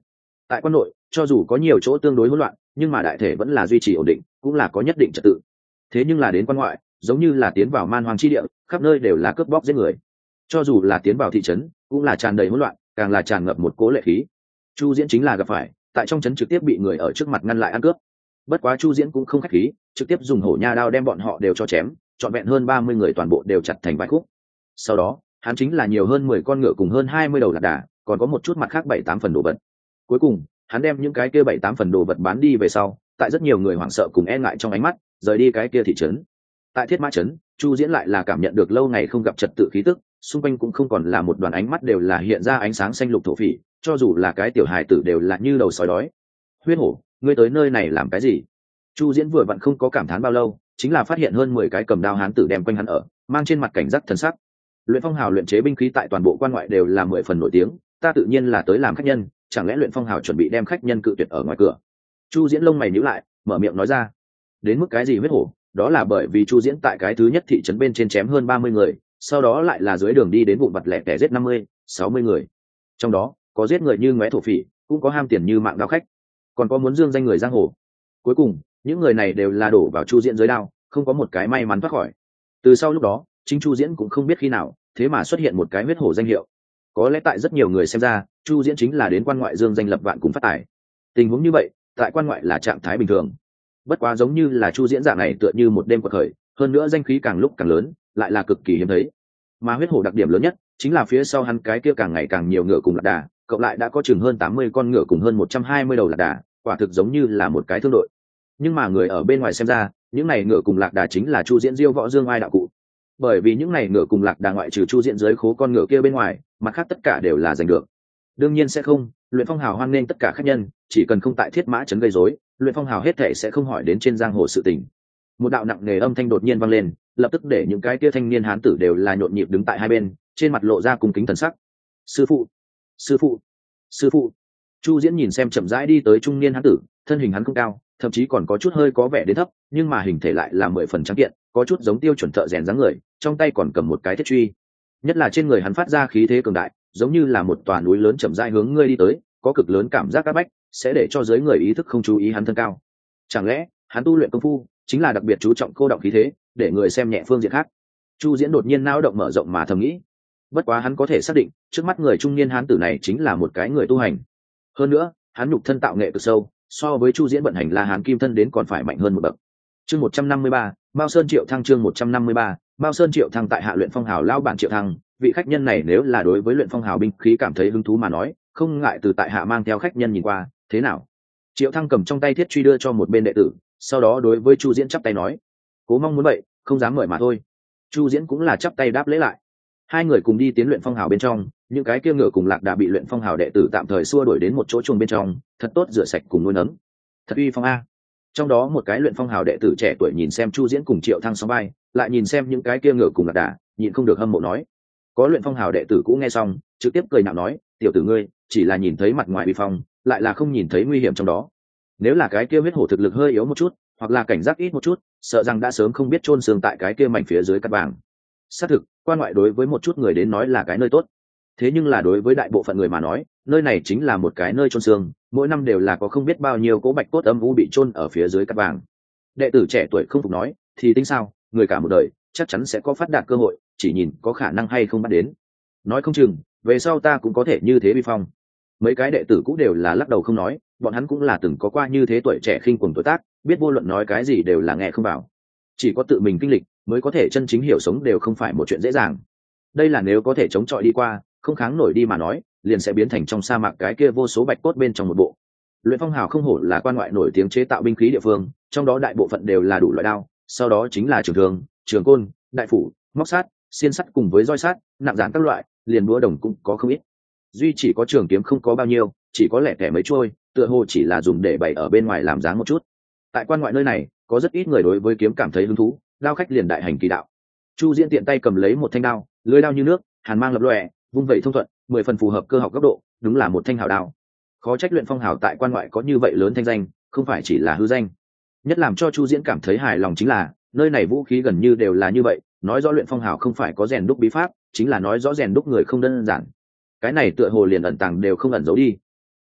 Tại quan nội cho dù có nhiều chỗ tương đối hỗn loạn, nhưng mà đại thể vẫn là duy trì ổn định, cũng là có nhất định trật tự. Thế nhưng là đến quan ngoại, giống như là tiến vào man hoang chi địa, khắp nơi đều là cướp bóc giết người. Cho dù là tiến vào thị trấn, cũng là tràn đầy hỗn loạn, càng là tràn ngập một cố lệ khí. Chu Diễn chính là gặp phải, tại trong trấn trực tiếp bị người ở trước mặt ngăn lại ăn cướp. Bất quá Chu Diễn cũng không khách khí, trực tiếp dùng hổ nha đao đem bọn họ đều cho chém, trọn vẹn hơn ba mươi người toàn bộ đều chặt thành vài khúc. Sau đó, hắn chính là nhiều hơn mười con ngựa cùng hơn hai mươi đầu lạc đà, còn có một chút mặt khác bảy tám phần đồ vật. Cuối cùng, hắn đem những cái kia bảy tám phần đồ vật bán đi về sau, tại rất nhiều người hoảng sợ cùng e ngại trong ánh mắt, rời đi cái kia thị trấn. Tại Thiết Mã trấn, Chu Diễn lại là cảm nhận được lâu ngày không gặp trật tự khí tức, xung quanh cũng không còn là một đoàn ánh mắt đều là hiện ra ánh sáng xanh lục thổ phỉ, cho dù là cái tiểu hài tử đều là như đầu sói đói. Huyết hổ, ngươi tới nơi này làm cái gì? Chu Diễn vừa vặn không có cảm thán bao lâu, chính là phát hiện hơn mười cái cầm đao hán tử đem quanh hắn ở, mang trên mặt cảnh giác thần sắc. Luyện Phong Hào luyện chế binh khí tại toàn bộ quan ngoại đều là mười phần nổi tiếng, ta tự nhiên là tới làm khách nhân, chẳng lẽ Luyện Phong Hào chuẩn bị đem khách nhân cự tuyệt ở ngoài cửa? Chu Diễn lông mày nhíu lại, mở miệng nói ra. Đến mức cái gì huyết hổ, đó là bởi vì Chu Diễn tại cái thứ nhất thị trấn bên trên chém hơn ba mươi người, sau đó lại là dưới đường đi đến vụn vặt lẻ tẻ giết năm mươi, sáu mươi người. Trong đó, có giết người như ngóe thổ phỉ, cũng có ham tiền như mạng đao khách, còn có muốn dương danh người giang hồ. Cuối cùng, những người này đều là đổ vào Chu Diễn dưới đao, không có một cái may mắn thoát khỏi. Từ sau lúc đó, chính Chu Diễn cũng không biết khi nào, thế mà xuất hiện một cái huyết hổ danh hiệu. Có lẽ tại rất nhiều người xem ra, Chu Diễn chính là đến quan ngoại dương danh lập vạn cùng phát tài. Tình huống như vậy, tại quan ngoại là trạng thái bình thường. Bất quá giống như là Chu Diễn dạng này tựa như một đêm quật khởi, hơn nữa danh khí càng lúc càng lớn, lại là cực kỳ hiếm thấy. Mà huyết hổ đặc điểm lớn nhất chính là phía sau hắn cái kia càng ngày càng nhiều ngựa cùng lạc đà, cộng lại đã có chừng hơn tám mươi con ngựa cùng hơn một trăm hai mươi đầu lạc đà, quả thực giống như là một cái thương đội. Nhưng mà người ở bên ngoài xem ra, những này ngựa cùng lạc đà chính là Chu Diễn diêu võ dương ai đạo cụ. Bởi vì những này ngựa cùng lạc đà ngoại trừ Chu Diễn dưới khố con ngựa kia bên ngoài, mặt khác tất cả đều là giành được. Đương nhiên sẽ không, Luyện Phong Hào hoan nghênh tất cả khách nhân, chỉ cần không tại Thiết Mã trấn gây rối, Luyện Phong Hào hết thảy sẽ không hỏi đến trên giang hồ sự tình. Một đạo nặng nề âm thanh đột nhiên vang lên, lập tức để những cái kia thanh niên hán tử đều là nhộn nhịp đứng tại hai bên, trên mặt lộ ra cung kính thần sắc. Sư phụ, sư phụ, sư phụ. Chu Diễn nhìn xem chậm rãi đi tới trung niên hán tử, thân hình hắn không cao, thậm chí còn có chút hơi có vẻ đến thấp, nhưng mà hình thể lại là mười phần trắng kiện, có chút giống tiêu chuẩn thợ rèn dáng người, trong tay còn cầm một cái thiết truy. Nhất là trên người hắn phát ra khí thế cường đại, giống như là một tòa núi lớn chậm rãi hướng ngươi đi tới, có cực lớn cảm giác áp bách, sẽ để cho giới người ý thức không chú ý hắn thân cao. Chẳng lẽ hắn tu luyện công phu chính là đặc biệt chú trọng cô động khí thế, để người xem nhẹ phương diện khác? Chu Diễn đột nhiên não động mở rộng mà thầm nghĩ. Bất quá hắn có thể xác định, trước mắt người trung niên hán tử này chính là một cái người tu hành. Hơn nữa, hắn nhục thân tạo nghệ cực sâu, so với Chu Diễn vận hành La Hán kim thân đến còn phải mạnh hơn một bậc. Chương một trăm năm mươi ba, Mao Sơn Triệu Thăng. Chương một trăm năm mươi ba, Mao Sơn Triệu Thăng. Tại hạ Luyện Phong Hào lão bản Triệu Thăng, vị khách nhân này nếu là đối với Luyện Phong Hào binh khí cảm thấy hứng thú mà nói, không ngại từ tại hạ mang theo khách nhân nhìn qua, thế nào? Triệu Thăng cầm trong tay thiết truy đưa cho một bên đệ tử, sau đó đối với Chu Diễn chắp tay nói: "Cố mong muốn vậy, không dám mời mà thôi." Chu Diễn cũng là chắp tay đáp lễ lại. Hai người cùng đi tiến Luyện Phong Hào bên trong, những cái kia ngựa cùng lạc đà bị Luyện Phong Hào đệ tử tạm thời xua đuổi đến một chỗ chuồng bên trong, thật tốt rửa sạch cùng nuôi nấng. Thật uy phong a. Trong đó một cái Luyện Phong Hào đệ tử trẻ tuổi nhìn xem Chu Diễn cùng Triệu Thăng song vai, lại nhìn xem những cái kia ngựa cùng lạc đà, nhịn không được hâm mộ nói. Có Luyện Phong Hào đệ tử cũng nghe xong, trực tiếp cười nhạo nói: "Tiểu tử ngươi, chỉ là nhìn thấy mặt ngoài uy phong, lại là không nhìn thấy nguy hiểm trong đó. Nếu là cái kia huyết hổ thực lực hơi yếu một chút, hoặc là cảnh giác ít một chút, sợ rằng đã sớm không biết chôn xương tại cái kia mảnh phía dưới cát vàng." Xác thực, quan ngoại đối với một chút người đến nói là cái nơi tốt, thế nhưng là đối với đại bộ phận người mà nói, nơi này chính là một cái nơi chôn xương, mỗi năm đều là có không biết bao nhiêu cỗ bạch cốt âm u bị chôn ở phía dưới cát vàng. Đệ tử trẻ tuổi không phục nói: "Thì tính sao, người cả một đời chắc chắn sẽ có phát đạt cơ hội, chỉ nhìn có khả năng hay không bắt đến. Nói không chừng về sau ta cũng có thể như thế vi phong." Mấy cái đệ tử cũng đều là lắc đầu không nói, bọn hắn cũng là từng có qua như thế tuổi trẻ khinh cuồng tuổi tác, biết vô luận nói cái gì đều là nghe không vào. Chỉ có tự mình kinh lịch mới có thể chân chính hiểu sống đều không phải một chuyện dễ dàng. Đây là nếu có thể chống chọi đi qua, không kháng nổi đi mà nói, liền sẽ biến thành trong sa mạc cái kia vô số bạch cốt bên trong một bộ. Luyện Phong Hào không hổ là quan ngoại nổi tiếng chế tạo binh khí địa phương, trong đó đại bộ phận đều là đủ loại đao, sau đó chính là trường thương, trường côn, đại phủ, móc sắt, xiên sắt cùng với roi sắt, nặng dán các loại, liền búa đồng cũng có không ít. Duy chỉ có trường kiếm không có bao nhiêu, chỉ có lẻ tẻ mấy trôi, tựa hồ chỉ là dùng để bày ở bên ngoài làm dáng một chút. Tại quan ngoại nơi này, có rất ít người đối với kiếm cảm thấy hứng thú, đao khách liền đại hành kỳ đạo. Chu Diễn tiện tay cầm lấy một thanh đao, lưỡi đao như nước, hàn mang lập lòe, vung vẩy thông thuận, mười phần phù hợp cơ học góc độ, đúng là một thanh hảo đao. Khó trách Luyện Phong Hào tại quan ngoại có như vậy lớn thanh danh, không phải chỉ là hư danh. Nhất làm cho Chu Diễn cảm thấy hài lòng chính là, nơi này vũ khí gần như đều là như vậy, nói rõ Luyện Phong Hào không phải có rèn đúc bí pháp, chính là nói rõ rèn đúc người không đơn giản. Cái này tựa hồ liền ẩn tàng đều không ẩn giấu đi.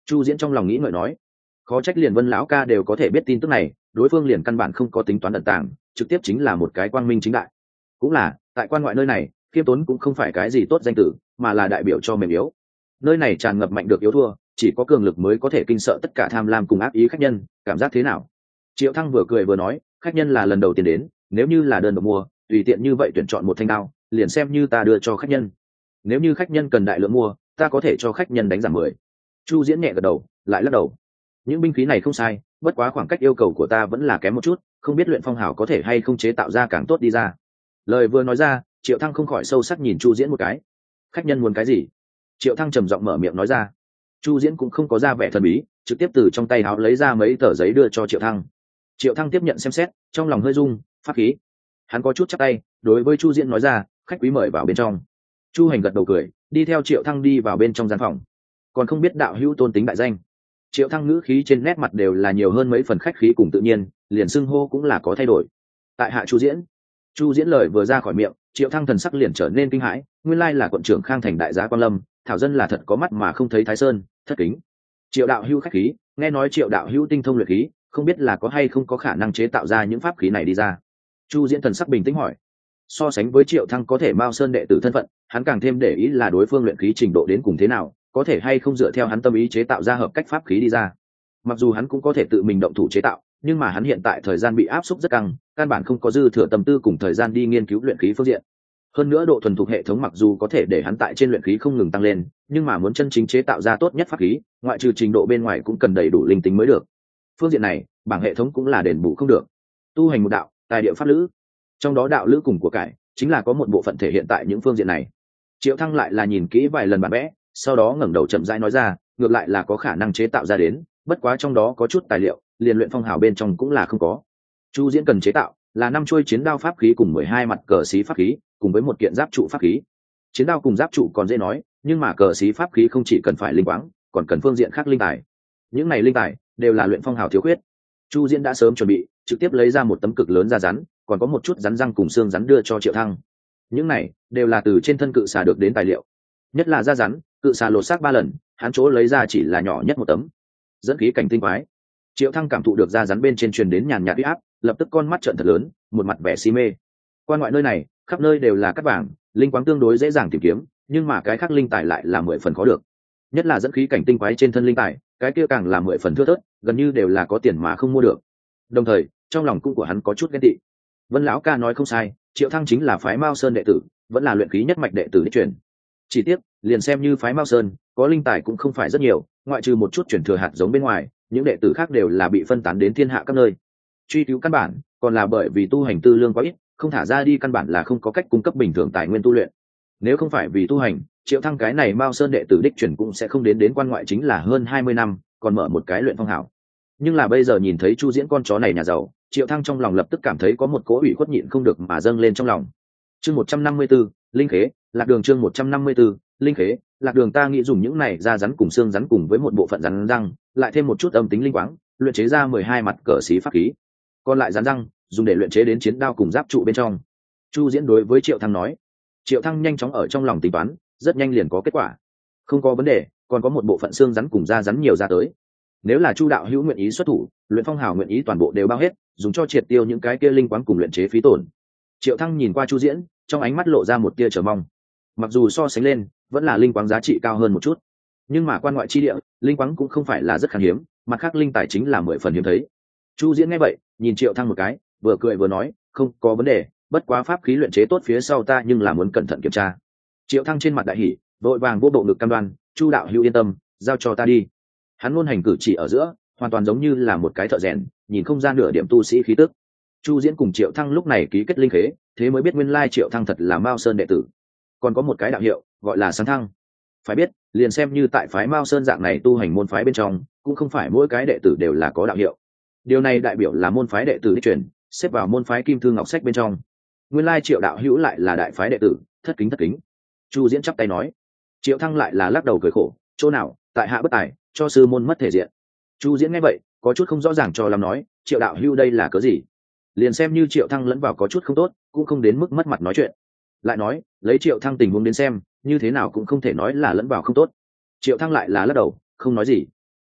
Chu Diễn trong lòng nghĩ ngợi nói, khó trách liền Vân lão ca đều có thể biết tin tức này, đối phương liền căn bản không có tính toán ẩn tàng, trực tiếp chính là một cái quang minh chính đại. Cũng là tại quan ngoại nơi này, khiêm tốn cũng không phải cái gì tốt danh tử, mà là đại biểu cho mềm yếu. Nơi này tràn ngập mạnh được yếu thua, chỉ có cường lực mới có thể kinh sợ tất cả tham lam cùng ác ý khách nhân. Cảm giác thế nào? Triệu Thăng vừa cười vừa nói, khách nhân là lần đầu tiên đến, nếu như là đơn độc mua, tùy tiện như vậy tuyển chọn một thanh đao, liền xem như ta đưa cho khách nhân. Nếu như khách nhân cần đại lượng mua, ta có thể cho khách nhân đánh giảm mười. Chu Diễn nhẹ gật đầu, lại lắc đầu. Những binh khí này không sai, bất quá khoảng cách yêu cầu của ta vẫn là kém một chút, không biết luyện phong hào có thể hay không chế tạo ra càng tốt đi ra. Lời vừa nói ra, Triệu Thăng không khỏi sâu sắc nhìn Chu Diễn một cái. Khách nhân muốn cái gì? Triệu Thăng trầm giọng mở miệng nói ra. Chu Diễn cũng không có ra vẻ thần bí, trực tiếp từ trong tay áo lấy ra mấy tờ giấy đưa cho Triệu Thăng. Triệu Thăng tiếp nhận xem xét, trong lòng hơi rung, pháp khí. Hắn có chút chắp tay, đối với Chu Diễn nói ra, khách quý mời vào bên trong. Chu Hành gật đầu cười, đi theo Triệu Thăng đi vào bên trong gian phòng. Còn không biết đạo hữu tôn tính đại danh. Triệu Thăng ngữ khí trên nét mặt đều là nhiều hơn mấy phần khách khí cùng tự nhiên, liền xưng hô cũng là có thay đổi. Tại hạ Chu Diễn. Chu Diễn lời vừa ra khỏi miệng, Triệu Thăng thần sắc liền trở nên kinh hãi, nguyên lai là quận trưởng Khang Thành đại giá Quan Lâm, thảo dân là thật có mắt mà không thấy Thái Sơn, thất kính. Triệu đạo hữu khách khí, nghe nói Triệu đạo hữu tinh thông luyện khí, không biết là có hay không có khả năng chế tạo ra những pháp khí này đi ra. Chu Diễn thần sắc bình tĩnh hỏi. So sánh với Triệu Thăng có thể Mao Sơn đệ tử thân phận, hắn càng thêm để ý là đối phương luyện khí trình độ đến cùng thế nào, có thể hay không dựa theo hắn tâm ý chế tạo ra hợp cách pháp khí đi ra. Mặc dù hắn cũng có thể tự mình động thủ chế tạo, nhưng mà hắn hiện tại thời gian bị áp suất rất căng, căn bản không có dư thừa tâm tư cùng thời gian đi nghiên cứu luyện khí phương diện. Hơn nữa độ thuần thục hệ thống mặc dù có thể để hắn tại trên luyện khí không ngừng tăng lên, nhưng mà muốn chân chính chế tạo ra tốt nhất pháp khí, ngoại trừ trình độ bên ngoài cũng cần đầy đủ linh tính mới được. Phương diện này, bảng hệ thống cũng là đền bù không được. Tu hành một đạo, tài địa pháp lữ, trong đó đạo lữ cùng của cải chính là có một bộ phận thể hiện tại những phương diện này. Triệu Thăng lại là nhìn kỹ vài lần bản vẽ, sau đó ngẩng đầu chậm rãi nói ra, ngược lại là có khả năng chế tạo ra đến, bất quá trong đó có chút tài liệu, liền luyện phong hào bên trong cũng là không có. Chu Diễn cần chế tạo là năm chuôi chiến đao pháp khí cùng mười hai mặt cờ xí pháp khí, cùng với một kiện giáp trụ pháp khí. Chiến đao cùng giáp trụ còn dễ nói, nhưng mà cờ xí pháp khí không chỉ cần phải linh quáng, còn cần phương diện khác linh tài. Những này linh tài đều là luyện phong hào thiếu khuyết. Chu Diễn đã sớm chuẩn bị, trực tiếp lấy ra một tấm cực lớn da rắn, còn có một chút rắn răng cùng xương rắn đưa cho Triệu Thăng. Những này đều là từ trên thân cự xà được đến tài liệu, nhất là da rắn, cự xà lột xác ba lần, hắn chỗ lấy ra chỉ là nhỏ nhất một tấm. Dẫn khí cảnh tinh quái. Triệu Thăng cảm thụ được da rắn bên trên truyền đến nhàn nhạt uy áp, lập tức con mắt trợn thật lớn, một mặt vẻ si mê. Quan ngoại nơi này, khắp nơi đều là cát vàng, linh quáng tương đối dễ dàng tìm kiếm, nhưng mà cái khác linh tài lại là mười phần khó được. Nhất là dẫn khí cảnh tinh quái trên thân linh tài, cái kia càng là mười phần thưa thớt, gần như đều là có tiền mà không mua được. Đồng thời, trong lòng cũng của hắn có chút ghen tị. Vân lão ca nói không sai, Triệu Thăng chính là phái Mao Sơn đệ tử, vẫn là luyện khí nhất mạch đệ tử đích truyền. Chỉ tiếc, liền xem như phái Mao Sơn, có linh tài cũng không phải rất nhiều, ngoại trừ một chút chuyển thừa hạt giống bên ngoài, những đệ tử khác đều là bị phân tán đến thiên hạ các nơi. Truy cứu căn bản, còn là bởi vì tu hành tư lương quá ít, không thả ra đi căn bản là không có cách cung cấp bình thường tài nguyên tu luyện. Nếu không phải vì tu hành, Triệu Thăng cái này Mao Sơn đệ tử đích truyền cũng sẽ không đến đến quan ngoại chính là hơn hai mươi năm, còn mở một cái luyện phong hảo. Nhưng là bây giờ nhìn thấy Chu Diễn con chó này nhà giàu, Triệu Thăng trong lòng lập tức cảm thấy có một cỗ ủy khuất nhịn không được mà dâng lên trong lòng. Chương một trăm năm mươi 154, linh khế, lạc đường chương một trăm năm mươi 154, linh khế, lạc đường ta nghĩ dùng những này ra rắn cùng xương rắn cùng với một bộ phận rắn răng, lại thêm một chút âm tính linh quáng, luyện chế ra mười hai mặt cờ xí pháp khí. Còn lại rắn răng, dùng để luyện chế đến chiến đao cùng giáp trụ bên trong. Chu Diễn đối với Triệu Thăng nói. Triệu Thăng nhanh chóng ở trong lòng tính toán, rất nhanh liền có kết quả. Không có vấn đề, còn có một bộ phận xương rắn cùng da rắn nhiều ra tới. Nếu là Chu đạo hữu nguyện ý xuất thủ, luyện phong hào nguyện ý toàn bộ đều bao hết, dùng cho triệt tiêu những cái kia linh quáng cùng luyện chế phí tổn. Triệu Thăng nhìn qua Chu Diễn, trong ánh mắt lộ ra một tia chờ mong. Mặc dù so sánh lên, vẫn là linh quáng giá trị cao hơn một chút, nhưng mà quan ngoại chi địa, linh quáng cũng không phải là rất khan hiếm, mặt khác linh tài chính là mười phần hiếm thấy. Chu Diễn nghe vậy, nhìn Triệu Thăng một cái, vừa cười vừa nói, không có vấn đề, bất quá pháp khí luyện chế tốt phía sau ta nhưng là muốn cẩn thận kiểm tra. Triệu Thăng trên mặt đại hỉ, vội vàng vô bộ ngực cam đoan, Chu đạo hữu yên tâm, giao cho ta đi. Hắn luôn hành cử chỉ ở giữa, hoàn toàn giống như là một cái thợ rèn, nhìn không ra nửa điểm tu sĩ khí tức. Chu Diễn cùng Triệu Thăng lúc này ký kết linh khế, thế mới biết nguyên lai Triệu Thăng thật là Mao Sơn đệ tử. Còn có một cái đạo hiệu, gọi là Sáng Thăng. Phải biết, liền xem như tại phái Mao Sơn dạng này tu hành môn phái bên trong, cũng không phải mỗi cái đệ tử đều là có đạo hiệu. Điều này đại biểu là môn phái đệ tử đích truyền, xếp vào môn phái Kim Thư Ngọc Sách bên trong. Nguyên lai Triệu đạo hữu lại là đại phái đệ tử, thất kính thất kính. Chu Diễn chắp tay nói. Triệu Thăng lại là lắc đầu cười khổ, chỗ nào, tại hạ bất tài, cho sư môn mất thể diện. Chu Diễn nghe vậy, có chút không rõ ràng cho lắm nói, Triệu đạo hữu đây là cớ gì? Liền xem như Triệu Thăng lẫn vào có chút không tốt, cũng không đến mức mất mặt nói chuyện. Lại nói, lấy Triệu Thăng tình huống đến xem, như thế nào cũng không thể nói là lẫn vào không tốt. Triệu Thăng lại là lắc đầu, không nói gì.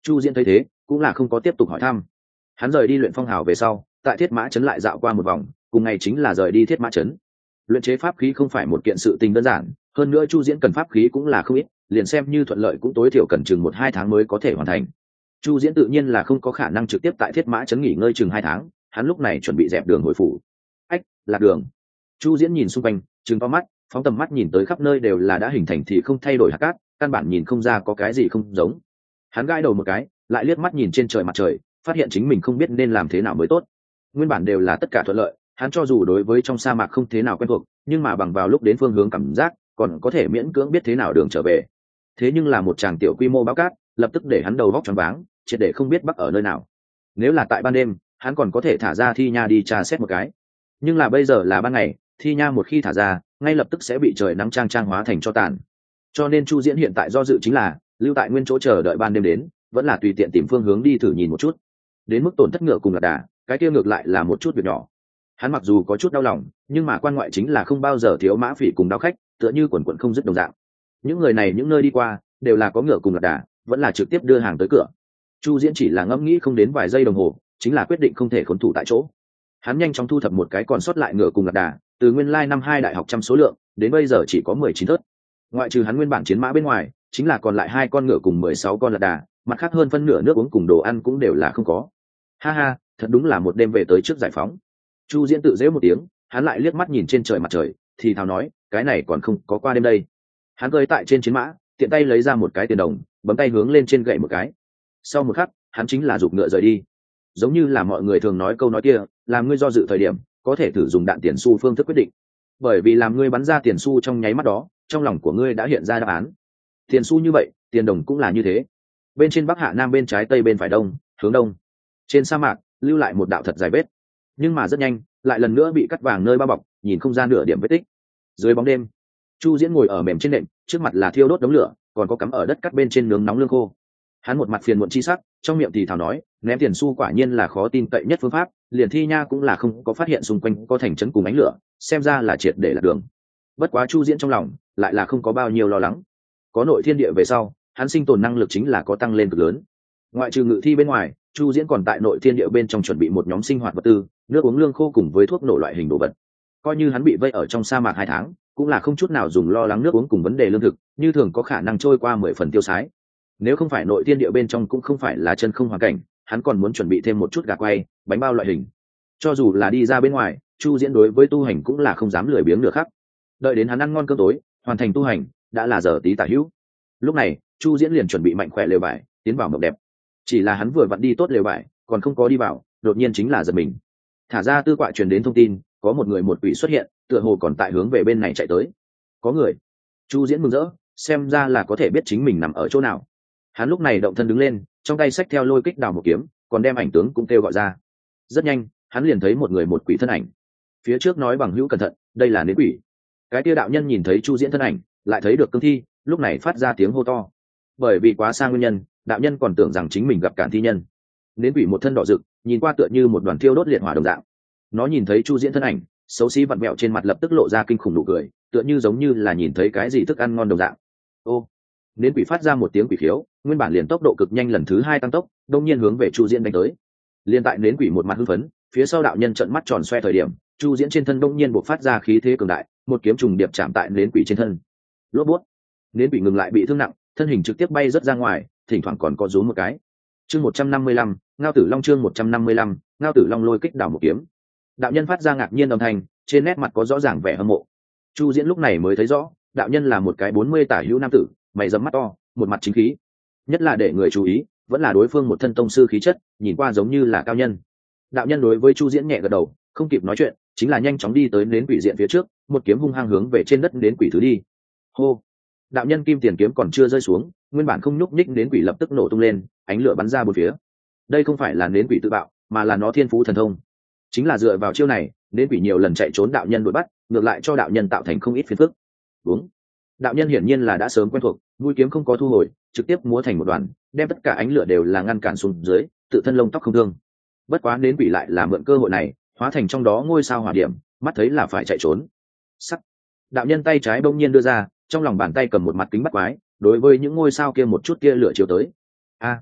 Chu Diễn thấy thế cũng là không có tiếp tục hỏi thăm. Hắn rời đi luyện phong hào về sau, tại Thiết Mã trấn lại dạo qua một vòng, cùng ngày chính là rời đi Thiết Mã trấn. Luyện chế pháp khí không phải một kiện sự tình đơn giản, hơn nữa Chu Diễn cần pháp khí cũng là không ít, liền xem như thuận lợi cũng tối thiểu cần chừng một hai tháng mới có thể hoàn thành. Chu Diễn tự nhiên là không có khả năng trực tiếp tại Thiết Mã trấn nghỉ ngơi chừng hai tháng, hắn lúc này chuẩn bị dẹp đường hồi phủ. Ách, lạc đường. Chu Diễn nhìn xung quanh, trừng to mắt, phóng tầm mắt nhìn tới khắp nơi đều là đã hình thành thì không thay đổi hạt cát, căn bản nhìn không ra có cái gì không giống. Hắn gãi đầu một cái, lại liếc mắt nhìn trên trời mặt trời, phát hiện chính mình không biết nên làm thế nào mới tốt. Nguyên bản đều là tất cả thuận lợi, hắn cho dù đối với trong sa mạc không thế nào quen thuộc, nhưng mà bằng vào lúc đến phương hướng cảm giác, còn có thể miễn cưỡng biết thế nào đường trở về. Thế nhưng là một tràng tiểu quy mô bão cát, lập tức để hắn đầu vóc choáng váng, triệt để không biết bắc ở nơi nào. Nếu là tại ban đêm, hắn còn có thể thả ra Thi Nha đi tra xét một cái. Nhưng là bây giờ là ban ngày, Thi Nha một khi thả ra, ngay lập tức sẽ bị trời nắng trang trang hóa thành cho tàn. Cho nên Chu Diễn hiện tại do dự chính là lưu tại nguyên chỗ chờ đợi ban đêm đến, vẫn là tùy tiện tìm phương hướng đi thử nhìn một chút. Đến mức tổn thất ngựa cùng lạc đà, cái kia ngược lại là một chút việc nhỏ. Hắn mặc dù có chút đau lòng, nhưng mà quan ngoại chính là không bao giờ thiếu mã phỉ cùng đao khách, tựa như quần quần không dứt đồng dạng. Những người này những nơi đi qua đều là có ngựa cùng lạc đà, vẫn là trực tiếp đưa hàng tới cửa. Chu Diễn chỉ là ngẫm nghĩ không đến vài giây đồng hồ, chính là quyết định không thể khốn thủ tại chỗ. Hắn nhanh chóng thu thập một cái còn sót lại ngựa cùng lạc đà, từ nguyên lai năm hai đại học trăm số lượng, đến bây giờ chỉ có mười chín thớt. Ngoại trừ hắn nguyên bản chiến mã bên ngoài, chính là còn lại hai con ngựa cùng mười sáu con lạc đà, mặt khác hơn phân nửa nước uống cùng đồ ăn cũng đều là không có. Ha ha, thật đúng là một đêm về tới trước giải phóng. Chu Diễn tự giễu một tiếng, hắn lại liếc mắt nhìn trên trời mặt trời, thì thào nói, cái này còn không có qua đêm đây. Hắn rơi tại trên chiến mã, tiện tay lấy ra một cái tiền đồng, bấm tay hướng lên trên gậy một cái. Sau một khắc, hắn chính là giục ngựa rời đi. Giống như là mọi người thường nói câu nói kia, làm ngươi do dự thời điểm, có thể thử dùng đạn tiền xu phương thức quyết định. Bởi vì làm ngươi bắn ra tiền xu trong nháy mắt đó, trong lòng của ngươi đã hiện ra đáp án. Tiền xu như vậy, tiền đồng cũng là như thế. Bên trên bắc hạ nam bên trái tây bên phải đông, hướng đông. Trên sa mạc lưu lại một đạo thật dài vết, nhưng mà rất nhanh lại lần nữa bị cắt vàng nơi bao bọc, nhìn không ra nửa điểm vết tích. Dưới bóng đêm, Chu Diễn ngồi ở mềm trên nệm, trước mặt là thiêu đốt đống lửa, còn có cắm ở đất cắt bên trên nướng nóng lương khô. Hắn một mặt phiền muộn chi sắc, trong miệng thì thào nói, ném tiền xu quả nhiên là khó tin cậy nhất phương pháp, liền Thi Nha cũng là không có phát hiện xung quanh có thành trấn cùng ánh lửa, xem ra là triệt để là đường. Bất quá Chu Diễn trong lòng lại là không có bao nhiêu lo lắng. Có nội thiên địa về sau, hắn sinh tồn năng lực chính là có tăng lên cực lớn. Ngoại trừ ngự thi bên ngoài, Chu Diễn còn tại nội thiên địa bên trong chuẩn bị một nhóm sinh hoạt vật tư, nước uống lương khô cùng với thuốc nổ loại hình đồ vật. Coi như hắn bị vây ở trong sa mạc hai tháng, cũng là không chút nào dùng lo lắng nước uống cùng vấn đề lương thực, như thường có khả năng trôi qua mười phần tiêu sái. Nếu không phải nội thiên địa bên trong cũng không phải là chân không hoàn cảnh, hắn còn muốn chuẩn bị thêm một chút gà quay, bánh bao loại hình. Cho dù là đi ra bên ngoài, Chu Diễn đối với tu hành cũng là không dám lười biếng nửa khắc. Đợi đến hắn ăn ngon cơm tối, hoàn thành tu hành, đã là giờ tí tả hữu. Lúc này, Chu Diễn liền chuẩn bị mạnh khỏe lều vải, tiến vào mộng đẹp. Chỉ là hắn vừa vặn đi tốt lều vải, còn không có đi vào, đột nhiên chính là giật mình. Thả ra tư quạ truyền đến thông tin, có một người một quỷ xuất hiện, tựa hồ còn tại hướng về bên này chạy tới. Có người. Chu Diễn mừng rỡ, xem ra là có thể biết chính mình nằm ở chỗ nào. Hắn lúc này động thân đứng lên, trong tay xách theo lôi kích đào một kiếm, còn đem ảnh tướng cũng kêu gọi ra. Rất nhanh, hắn liền thấy một người một quỷ thân ảnh. Phía trước nói bằng hữu cẩn thận, đây là nến quỷ. Cái kia đạo nhân nhìn thấy Chu Diễn thân ảnh, lại thấy được cương thi, lúc này phát ra tiếng hô to. Bởi vì quá xa nguyên nhân, đạo nhân còn tưởng rằng chính mình gặp cản thi nhân. Nến quỷ một thân đỏ rực, nhìn qua tựa như một đoàn thiêu đốt liệt hỏa đồng dạng. Nó nhìn thấy Chu Diễn thân ảnh, xấu xí vặn vẹo trên mặt lập tức lộ ra kinh khủng nụ cười, tựa như giống như là nhìn thấy cái gì thức ăn ngon đồng dạng. Ô! Nến quỷ phát ra một tiếng quỷ khiếu, nguyên bản liền tốc độ cực nhanh lần thứ hai tăng tốc, đông nhiên hướng về Chu Diễn đánh tới. Liên tại nến quỷ một mặt hưng phấn, phía sau đạo nhân trợn mắt tròn xoe thời điểm, Chu Diễn trên thân đông nhiên bộc phát ra khí thế cường đại, một kiếm trùng điệp chạm tại nến quỷ trên thân. Lốp bút. Nến quỷ ngừng lại bị thương nặng, thân hình trực tiếp bay rất ra ngoài, thỉnh thoảng còn có rú một cái. Chương một trăm năm mươi lăm, Ngao Tử Long chương một trăm năm mươi lăm, Ngao Tử Long lôi kích đảo một kiếm. Đạo nhân phát ra ngạc nhiên âm thanh, trên nét mặt có rõ ràng vẻ hâm mộ. Chu Diễn lúc này mới thấy rõ, đạo nhân là một cái bốn mươi tả hữu nam tử, mày rậm mắt to, một mặt chính khí. Nhất là để người chú ý, vẫn là đối phương một thân tông sư khí chất, nhìn qua giống như là cao nhân. Đạo nhân đối với Chu Diễn nhẹ gật đầu, không kịp nói chuyện, chính là nhanh chóng đi tới nến quỷ diện phía trước, một kiếm hung hăng hướng về trên đất nến quỷ thứ đi. Hô! Đạo nhân kim tiền kiếm còn chưa rơi xuống, nguyên bản không nhúc nhích nến quỷ lập tức nổ tung lên, ánh lửa bắn ra bốn phía. Đây không phải là nến quỷ tự bạo, mà là nó thiên phú thần thông. Chính là dựa vào chiêu này, nến quỷ nhiều lần chạy trốn đạo nhân đuổi bắt, ngược lại cho đạo nhân tạo thành không ít phiền phức. Đúng. Đạo nhân hiển nhiên là đã sớm quen thuộc, mũi kiếm không có thu hồi, trực tiếp múa thành một đoàn, đem tất cả ánh lửa đều là ngăn cản xuống dưới, tự thân lông tóc không thương. Bất quá nến quỷ lại là mượn cơ hội này, hóa thành trong đó ngôi sao hỏa điểm, mắt thấy là phải chạy trốn. Sắc. Đạo nhân tay trái bỗng nhiên đưa ra, trong lòng bàn tay cầm một mặt kính bắt quái, đối với những ngôi sao kia một chút kia lửa chiếu tới. A.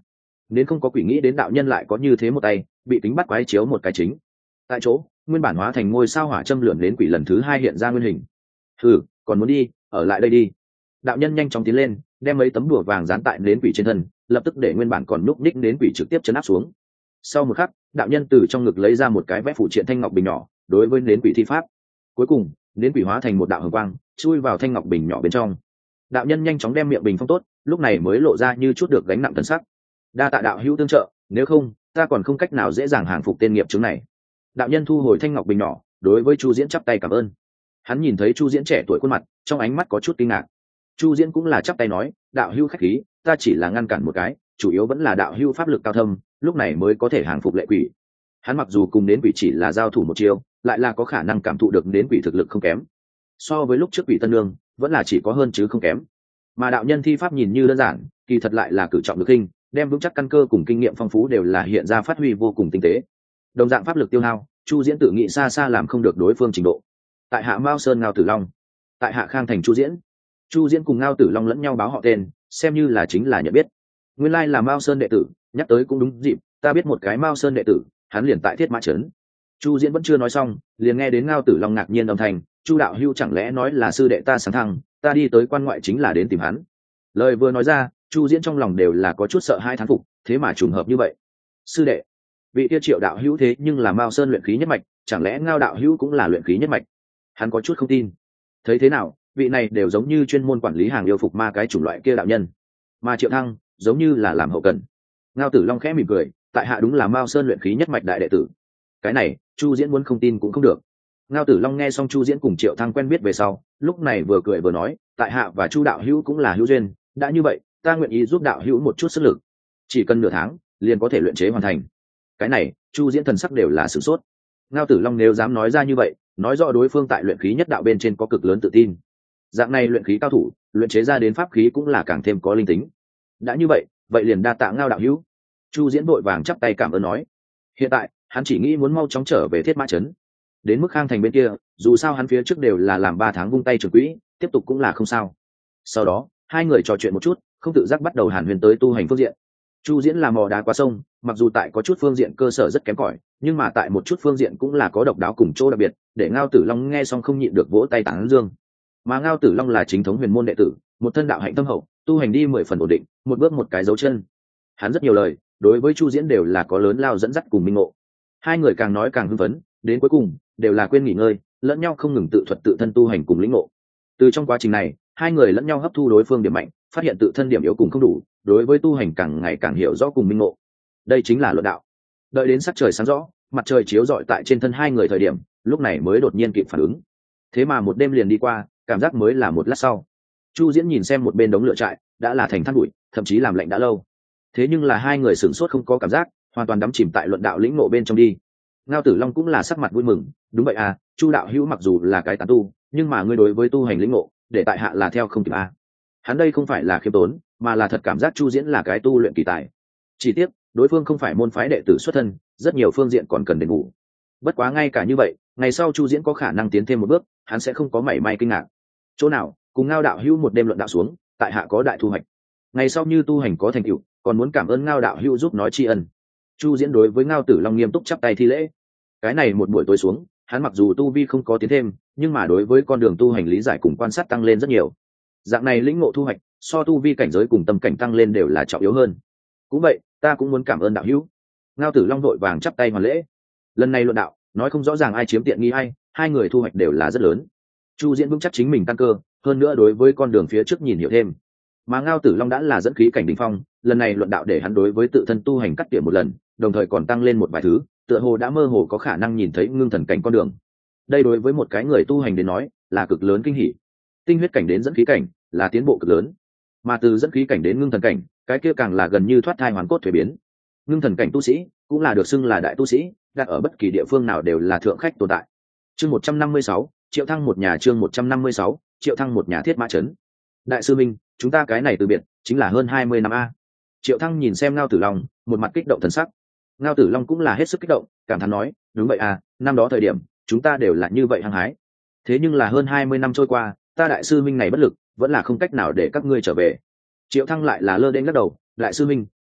Nên không có quỷ nghĩ đến đạo nhân lại có như thế một tay, bị kính bắt quái chiếu một cái chính. Tại chỗ, nguyên bản hóa thành ngôi sao hỏa châm lượn đến quỷ lần thứ hai hiện ra nguyên hình. Thử, còn muốn đi, ở lại đây đi. Đạo nhân nhanh chóng tiến lên, đem mấy tấm đùa vàng dán tại nến quỷ trên thân, lập tức để nguyên bản còn núp ních nến quỷ trực tiếp chấn áp xuống. Sau một khắc, đạo nhân từ trong ngực lấy ra một cái vẽ phụ triện thanh ngọc bình nhỏ, đối với nến quỷ thi pháp. Cuối cùng, nến quỷ hóa thành một đạo hồng quang, chui vào thanh ngọc bình nhỏ bên trong. Đạo nhân nhanh chóng đem miệng bình phong tốt, lúc này mới lộ ra như chút được gánh nặng thần sắc. Đa tạ đạo hữu tương trợ, nếu không, ta còn không cách nào dễ dàng hàng phục tên nghiệp chứng này. Đạo nhân thu hồi thanh ngọc bình nhỏ, đối với Chu Diễn chắp tay cảm ơn. Hắn nhìn thấy Chu Diễn trẻ tuổi khuôn mặt, trong ánh mắt có chút kinh ngạc. Chu Diễn cũng là chắp tay nói, đạo hữu khách khí, ta chỉ là ngăn cản một cái, chủ yếu vẫn là đạo hữu pháp lực cao thâm, lúc này mới có thể hàng phục lệ quỷ. Hắn mặc dù cùng đến quỷ chỉ là giao thủ một chiêu, lại là có khả năng cảm thụ được đến quỷ thực lực không kém. So với lúc trước quỷ tân lương, vẫn là chỉ có hơn chứ không kém. Mà đạo nhân thi pháp nhìn như đơn giản, kỳ thật lại là cử trọng lực hình, đem vững chắc căn cơ cùng kinh nghiệm phong phú đều là hiện ra phát huy vô cùng tinh tế. Đồng dạng pháp lực tiêu hao, Chu Diễn tự nghĩ xa xa làm không được đối phương trình độ. Tại hạ Mao Sơn Ngao Tử Long, tại hạ Khang Thành Chu Diễn. Chu Diễn cùng Ngao Tử Long lẫn nhau báo họ tên, xem như là chính là nhận biết. Nguyên lai là Mao Sơn đệ tử, nhắc tới cũng đúng dịp, ta biết một cái Mao Sơn đệ tử, hắn liền tại Thiết Mã Trấn. Chu Diễn vẫn chưa nói xong, liền nghe đến Ngao Tử Long ngạc nhiên âm thanh, Chu đạo hữu chẳng lẽ nói là sư đệ ta sáng thăng, ta đi tới quan ngoại chính là đến tìm hắn. Lời vừa nói ra, Chu Diễn trong lòng đều là có chút sợ hai thán phục, thế mà trùng hợp như vậy. Sư đệ, vị tiêu Triệu đạo hữu thế nhưng là Mao Sơn luyện khí nhất mạch, chẳng lẽ Ngao đạo hữu cũng là luyện khí nhất mạch? Hắn có chút không tin. Thấy thế nào, vị này đều giống như chuyên môn quản lý hàng yêu phục ma cái chủng loại kia đạo nhân, mà Triệu Thăng giống như là làm hậu cần. Ngao Tử Long khẽ mỉm cười, tại hạ đúng là Mao Sơn luyện khí nhất mạch đại đệ tử. Cái này, Chu Diễn muốn không tin cũng không được. Ngao Tử Long nghe xong Chu Diễn cùng Triệu Thăng quen biết về sau, lúc này vừa cười vừa nói, tại hạ và Chu đạo hữu cũng là hữu duyên, đã như vậy, ta nguyện ý giúp đạo hữu một chút sức lực, chỉ cần nửa tháng, liền có thể luyện chế hoàn thành. Cái này, Chu Diễn thần sắc đều là sửng sốt. Ngao Tử Long nếu dám nói ra như vậy, nói rõ đối phương tại luyện khí nhất đạo bên trên có cực lớn tự tin. Dạng này luyện khí cao thủ, luyện chế ra đến pháp khí cũng là càng thêm có linh tính. Đã như vậy, vậy liền đa tạ Ngao đạo hữu. Chu Diễn vội vàng chắp tay cảm ơn nói. Hiện tại, hắn chỉ nghĩ muốn mau chóng trở về Thiết Mã Trấn. Đến mức Khang Thành bên kia, dù sao hắn phía trước đều là làm ba tháng vung tay trường quỹ, tiếp tục cũng là không sao. Sau đó, hai người trò chuyện một chút, không tự giác bắt đầu hàn huyền tới tu hành phương diện. Chu Diễn là mò đá qua sông, mặc dù tại có chút phương diện cơ sở rất kém cỏi, nhưng mà tại một chút phương diện cũng là có độc đáo cùng chỗ đặc biệt, để Ngao Tử Long nghe xong không nhịn được vỗ tay tán dương. Mà Ngao Tử Long là chính thống huyền môn đệ tử, một thân đạo hạnh tâm hậu, tu hành đi mười phần ổn định, một bước một cái dấu chân. Hắn rất nhiều lời, đối với Chu Diễn đều là có lớn lao dẫn dắt cùng minh ngộ. Hai người càng nói càng hưng phấn, đến cuối cùng đều là quên nghỉ ngơi, lẫn nhau không ngừng tự thuật tự thân tu hành cùng lĩnh ngộ. Từ trong quá trình này, hai người lẫn nhau hấp thu đối phương điểm mạnh, phát hiện tự thân điểm yếu cùng không đủ, đối với tu hành càng ngày càng hiểu rõ cùng minh ngộ. Đây chính là luận đạo. Đợi đến sắc trời sáng rõ, mặt trời chiếu rọi tại trên thân hai người thời điểm, lúc này mới đột nhiên kịp phản ứng. Thế mà một đêm liền đi qua, cảm giác mới là một lát sau. Chu Diễn nhìn xem một bên đống lửa trại, đã là thành than bụi, thậm chí làm lạnh đã lâu. Thế nhưng là hai người sửng sốt không có cảm giác, hoàn toàn đắm chìm tại luận đạo lĩnh ngộ bên trong đi. Ngao Tử Long cũng là sắc mặt vui mừng, đúng vậy à, Chu đạo hữu mặc dù là cái tán tu, nhưng mà ngươi đối với tu hành lĩnh ngộ, để tại hạ là theo không kịp à. Hắn đây không phải là khiêm tốn, mà là thật cảm giác Chu Diễn là cái tu luyện kỳ tài. Chỉ tiếc, đối phương không phải môn phái đệ tử xuất thân, rất nhiều phương diện còn cần đền bù. Bất quá ngay cả như vậy, ngày sau Chu Diễn có khả năng tiến thêm một bước, hắn sẽ không có mảy may kinh ngạc. Chỗ nào, cùng Ngao đạo hữu một đêm luận đạo xuống, tại hạ có đại thu hoạch. Ngày sau như tu hành có thành tựu, còn muốn cảm ơn Ngao đạo hữu giúp nói tri ân. Chu Diễn đối với Ngao Tử Long nghiêm túc chắp tay thi lễ. Cái này một buổi tối xuống, hắn mặc dù tu vi không có tiến thêm, nhưng mà đối với con đường tu hành lý giải cùng quan sát tăng lên rất nhiều. Dạng này lĩnh ngộ thu hoạch, so tu vi cảnh giới cùng tâm cảnh tăng lên đều là trọng yếu hơn. Cũng vậy, ta cũng muốn cảm ơn đạo hữu. Ngao Tử Long vội vàng chắp tay hoàn lễ. Lần này luận đạo, nói không rõ ràng ai chiếm tiện nghi ai, hai người thu hoạch đều là rất lớn. Chu Diễn vững chắc chính mình tăng cơ, hơn nữa đối với con đường phía trước nhìn hiểu thêm. Mà Ngao Tử Long đã là dẫn khí cảnh đỉnh phong, lần này luận đạo để hắn đối với tự thân tu hành cắt điểm một lần, đồng thời còn tăng lên một vài thứ, tựa hồ đã mơ hồ có khả năng nhìn thấy ngưng thần cảnh con đường. Đây đối với một cái người tu hành đến nói, là cực lớn kinh hỉ. Tinh huyết cảnh đến dẫn khí cảnh, là tiến bộ cực lớn. Mà từ dẫn khí cảnh đến ngưng thần cảnh, cái kia càng là gần như thoát thai hoàn cốt thuế biến. Ngưng thần cảnh tu sĩ, cũng là được xưng là đại tu sĩ, đặt ở bất kỳ địa phương nào đều là thượng khách tồn tại. Chương một trăm năm mươi sáu, Triệu Thăng một nhà chương một trăm năm mươi sáu, Triệu Thăng một nhà Thiết Mã Trấn. Đại sư minh, chúng ta cái này từ biệt, chính là hơn hai mươi năm a. Triệu Thăng nhìn xem Ngao Tử Long, một mặt kích động thần sắc. Ngao Tử Long cũng là hết sức kích động, cảm thán nói, đúng vậy à, năm đó thời điểm, chúng ta đều là như vậy hăng hái. Thế nhưng là hơn hai mươi năm trôi qua, ta đại sư minh này bất lực, vẫn là không cách nào để các ngươi trở về. Triệu Thăng lại là lơ đễnh lắc đầu, đại sư minh,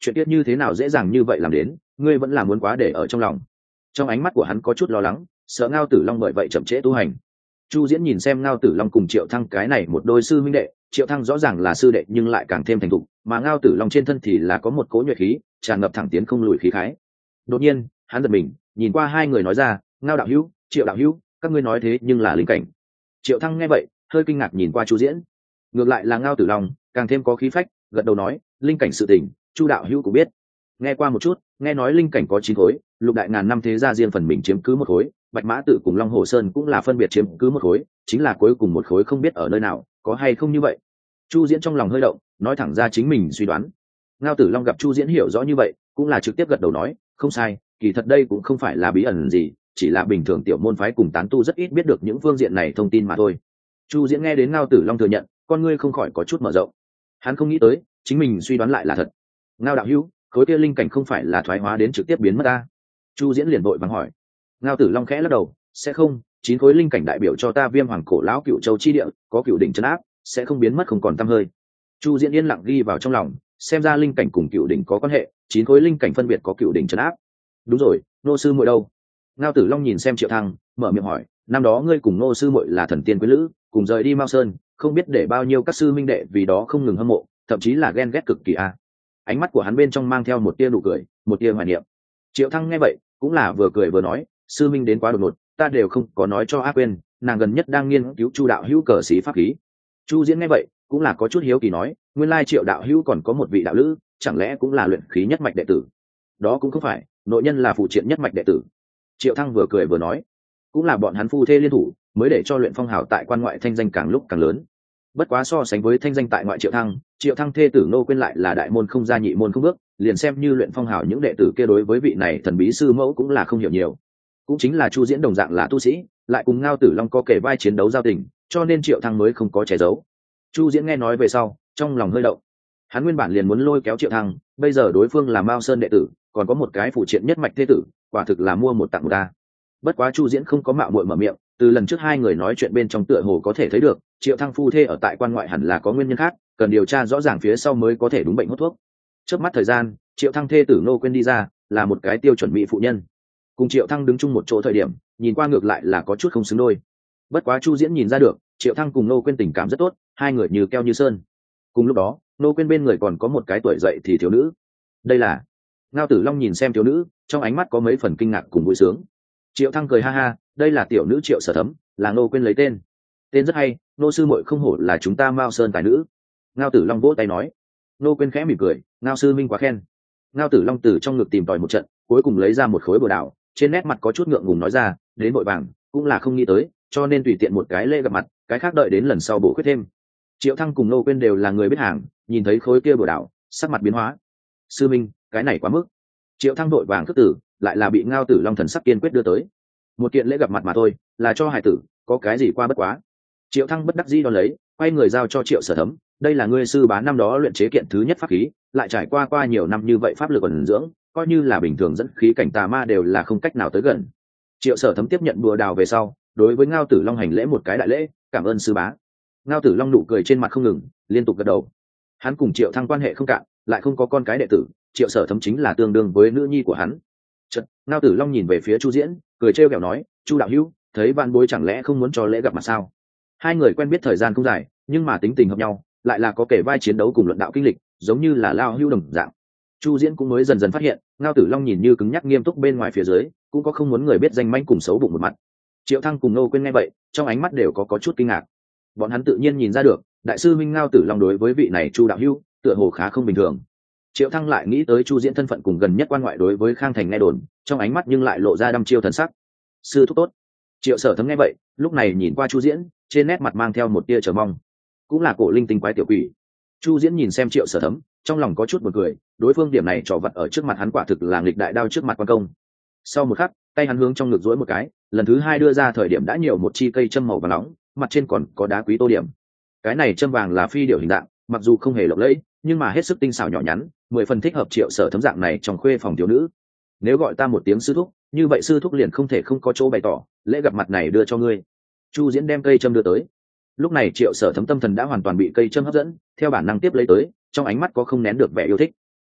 chuyện tiết như thế nào dễ dàng như vậy làm đến, ngươi vẫn là muốn quá để ở trong lòng. Trong ánh mắt của hắn có chút lo lắng, sợ Ngao Tử Long bởi vậy chậm trễ tu hành. Chu Diễn nhìn xem Ngao Tử Long cùng Triệu Thăng cái này một đôi sư minh đệ, Triệu Thăng rõ ràng là sư đệ nhưng lại càng thêm thành thục, mà Ngao Tử Long trên thân thì là có một cỗ nhuệ khí, tràn ngập thẳng tiến không lùi khí khái. Đột nhiên, hắn giật mình, nhìn qua hai người nói ra, Ngao đạo hữu, Triệu đạo hữu, các ngươi nói thế nhưng là linh cảnh. Triệu Thăng nghe vậy, hơi kinh ngạc nhìn qua Chu Diễn. Ngược lại là Ngao Tử Long, càng thêm có khí phách, gật đầu nói, linh cảnh sự tình, Chu đạo hữu cũng biết. Nghe qua một chút, nghe nói linh cảnh có chín khối, lục đại ngàn năm thế gia riêng phần mình chiếm cứ một khối, Bạch Mã Tự cùng Long Hồ Sơn cũng là phân biệt chiếm cứ một khối, chính là cuối cùng một khối không biết ở nơi nào, có hay không như vậy. Chu Diễn trong lòng hơi động, nói thẳng ra chính mình suy đoán. Ngao Tử Long gặp Chu Diễn hiểu rõ như vậy, cũng là trực tiếp gật đầu nói, không sai, kỳ thật đây cũng không phải là bí ẩn gì, chỉ là bình thường tiểu môn phái cùng tán tu rất ít biết được những phương diện này thông tin mà thôi. Chu Diễn nghe đến Ngao Tử Long thừa nhận, con ngươi không khỏi có chút mở rộng. Hắn không nghĩ tới, chính mình suy đoán lại là thật. Ngao đạo hữu, khối kia linh cảnh không phải là thoái hóa đến trực tiếp biến mất ta? Chu Diễn liền vội vàng hỏi. Ngao Tử Long khẽ lắc đầu, sẽ không, chín khối linh cảnh đại biểu cho ta Viêm Hoàng cổ lão Cựu Châu chi địa, có cựu đỉnh trấn áp, sẽ không biến mất không còn tăm hơi. Chu Diễn yên lặng ghi vào trong lòng, xem ra linh cảnh cùng cựu đỉnh có quan hệ, chín khối linh cảnh phân biệt có cựu đỉnh trấn áp. Đúng rồi, nô sư muội đâu? Ngao Tử Long nhìn xem Triệu Thăng, mở miệng hỏi, năm đó ngươi cùng nô sư muội là thần tiên quý lữ, cùng rời đi Mao Sơn, không biết để bao nhiêu các sư minh đệ vì đó không ngừng hâm mộ, thậm chí là ghen ghét cực kỳ a. Ánh mắt của hắn bên trong mang theo một tia nụ cười, một tia hoài niệm. Triệu Thăng nghe vậy, cũng là vừa cười vừa nói, sư minh đến quá đột ngột, ta đều không có nói cho ác quên, nàng gần nhất đang nghiên cứu Chu đạo hữu cờ sĩ pháp khí. Chu Diễn nghe vậy, cũng là có chút hiếu kỳ nói, nguyên lai Triệu đạo hữu còn có một vị đạo lữ, chẳng lẽ cũng là luyện khí nhất mạch đệ tử? Đó cũng không phải, nội nhân là phụ triện nhất mạch đệ tử. Triệu Thăng vừa cười vừa nói, cũng là bọn hắn phu thê liên thủ, mới để cho luyện phong hào tại quan ngoại thanh danh càng lúc càng lớn. Bất quá so sánh với thanh danh tại ngoại Triệu Thăng, Triệu Thăng thê tử Nô Quyên lại là đại môn không ra nhị môn không bước, liền xem như luyện phong hào những đệ tử kia đối với vị này thần bí sư mẫu cũng là không hiểu nhiều. Cũng chính là Chu Diễn đồng dạng là tu sĩ, lại cùng Ngao Tử Long có kể vai chiến đấu giao tình, cho nên Triệu Thăng mới không có che giấu. Chu Diễn nghe nói về sau, trong lòng hơi động. Hắn nguyên bản liền muốn lôi kéo Triệu Thăng, bây giờ đối phương là Mao Sơn đệ tử, còn có một cái phụ triện nhất mạch thế tử, quả thực là mua một tặng một ta. Bất quá Chu Diễn không có mạo muội mở miệng, từ lần trước hai người nói chuyện bên trong tựa hồ có thể thấy được, Triệu Thăng phu thê ở tại quan ngoại hẳn là có nguyên nhân khác, cần điều tra rõ ràng phía sau mới có thể đúng bệnh hốt thuốc. Chớp mắt thời gian, Triệu Thăng thê tử Nô Quyên đi ra, là một cái tiêu chuẩn mỹ phụ nhân. Cùng Triệu Thăng đứng chung một chỗ thời điểm, nhìn qua ngược lại là có chút không xứng đôi. Bất quá Chu Diễn nhìn ra được, Triệu Thăng cùng Nô Quyên tình cảm rất tốt, hai người như keo như sơn. Cùng lúc đó, Nô Quyên bên người còn có một cái tuổi dậy thì thiếu nữ. Đây là Ngao Tử Long nhìn xem thiếu nữ, trong ánh mắt có mấy phần kinh ngạc cùng vui sướng. Triệu Thăng cười ha ha, đây là tiểu nữ Triệu Sở Thấm, là Nô Quyên lấy tên. Tên rất hay, nô sư muội không hổ là chúng ta Mao Sơn tài nữ. Ngao Tử Long vỗ tay nói. Nô Quyên khẽ mỉm cười, Ngao sư minh quá khen. Ngao Tử Long từ trong ngực tìm tòi một trận, cuối cùng lấy ra một khối bồ đào, trên nét mặt có chút ngượng ngùng nói ra, đến vội vàng, cũng là không nghĩ tới, cho nên tùy tiện một cái lễ gặp mặt, cái khác đợi đến lần sau bổ khuyết thêm. Triệu Thăng cùng Nô Quyên đều là người biết hàng, nhìn thấy khối kia bồ đào, sắc mặt biến hóa. Sư minh, cái này quá mức. Triệu Thăng đội vàng thức tử, lại là bị Ngao Tử Long thần sắc kiên quyết đưa tới. Một kiện lễ gặp mặt mà thôi, là cho hải tử, có cái gì qua bất quá. Triệu Thăng bất đắc dĩ đón lấy, quay người giao cho Triệu Sở Thấm, đây là ngươi sư bá năm đó luyện chế kiện thứ nhất pháp khí, lại trải qua qua nhiều năm như vậy pháp lực ẩn dưỡng, coi như là bình thường dẫn khí cảnh tà ma đều là không cách nào tới gần. Triệu Sở Thấm tiếp nhận bùa đào về sau, đối với Ngao Tử Long hành lễ một cái đại lễ, cảm ơn sư bá. Ngao Tử Long nụ cười trên mặt không ngừng, liên tục gật đầu. Hắn cùng Triệu Thăng quan hệ không cạn, lại không có con cái đệ tử, Triệu Sở Thấm chính là tương đương với nữ nhi của hắn. Chợt, Ngao Tử Long nhìn về phía Chu Diễn, cười trêu ghẹo nói, Chu đạo hữu, thấy vạn bối chẳng lẽ không muốn cho lễ gặp mặt sao? Hai người quen biết thời gian không dài, nhưng mà tính tình hợp nhau, lại là có kể vai chiến đấu cùng luận đạo kinh lịch, giống như là lao hưu đồng dạng. Chu Diễn cũng mới dần dần phát hiện, Ngao Tử Long nhìn như cứng nhắc nghiêm túc bên ngoài phía dưới, cũng có không muốn người biết danh manh cùng xấu bụng một mặt. Triệu Thăng cùng Nô Quyên nghe vậy, trong ánh mắt đều có có chút kinh ngạc. Bọn hắn tự nhiên nhìn ra được, đại sư minh Ngao Tử Long đối với vị này Chu đạo hưu, tựa hồ khá không bình thường. Triệu Thăng lại nghĩ tới Chu Diễn thân phận cùng gần nhất quan ngoại đối với Khang Thành nghe đồn, trong ánh mắt nhưng lại lộ ra đăm chiêu thần sắc. Sư thúc tốt. Triệu Sở Thấm nghe vậy, lúc này nhìn qua Chu Diễn, trên nét mặt mang theo một tia chờ mong. Cũng là cổ linh tinh quái tiểu quỷ. Chu Diễn nhìn xem Triệu Sở Thấm, trong lòng có chút buồn cười, đối phương điểm này trò vật ở trước mặt hắn quả thực là nghịch đại đao trước mặt quan công. Sau một khắc, tay hắn hướng trong ngực duỗi một cái, lần thứ hai đưa ra thời điểm đã nhiều một chi cây châm màu vàng nóng, mặt trên còn có đá quý tô điểm. Cái này châm vàng là phi điểu hình dạng, mặc dù không hề lộng lẫy, nhưng mà hết sức tinh xảo nhỏ nhắn, mười phần thích hợp Triệu Sở Thấm dạng này trong khuê phòng thiếu nữ. Nếu gọi ta một tiếng sư thúc, như vậy sư thúc liền không thể không có chỗ bày tỏ, lễ gặp mặt này đưa cho ngươi. Chu Diễn đem cây châm đưa tới. Lúc này Triệu Sở Thấm tâm thần đã hoàn toàn bị cây châm hấp dẫn, theo bản năng tiếp lấy tới, trong ánh mắt có không nén được vẻ yêu thích.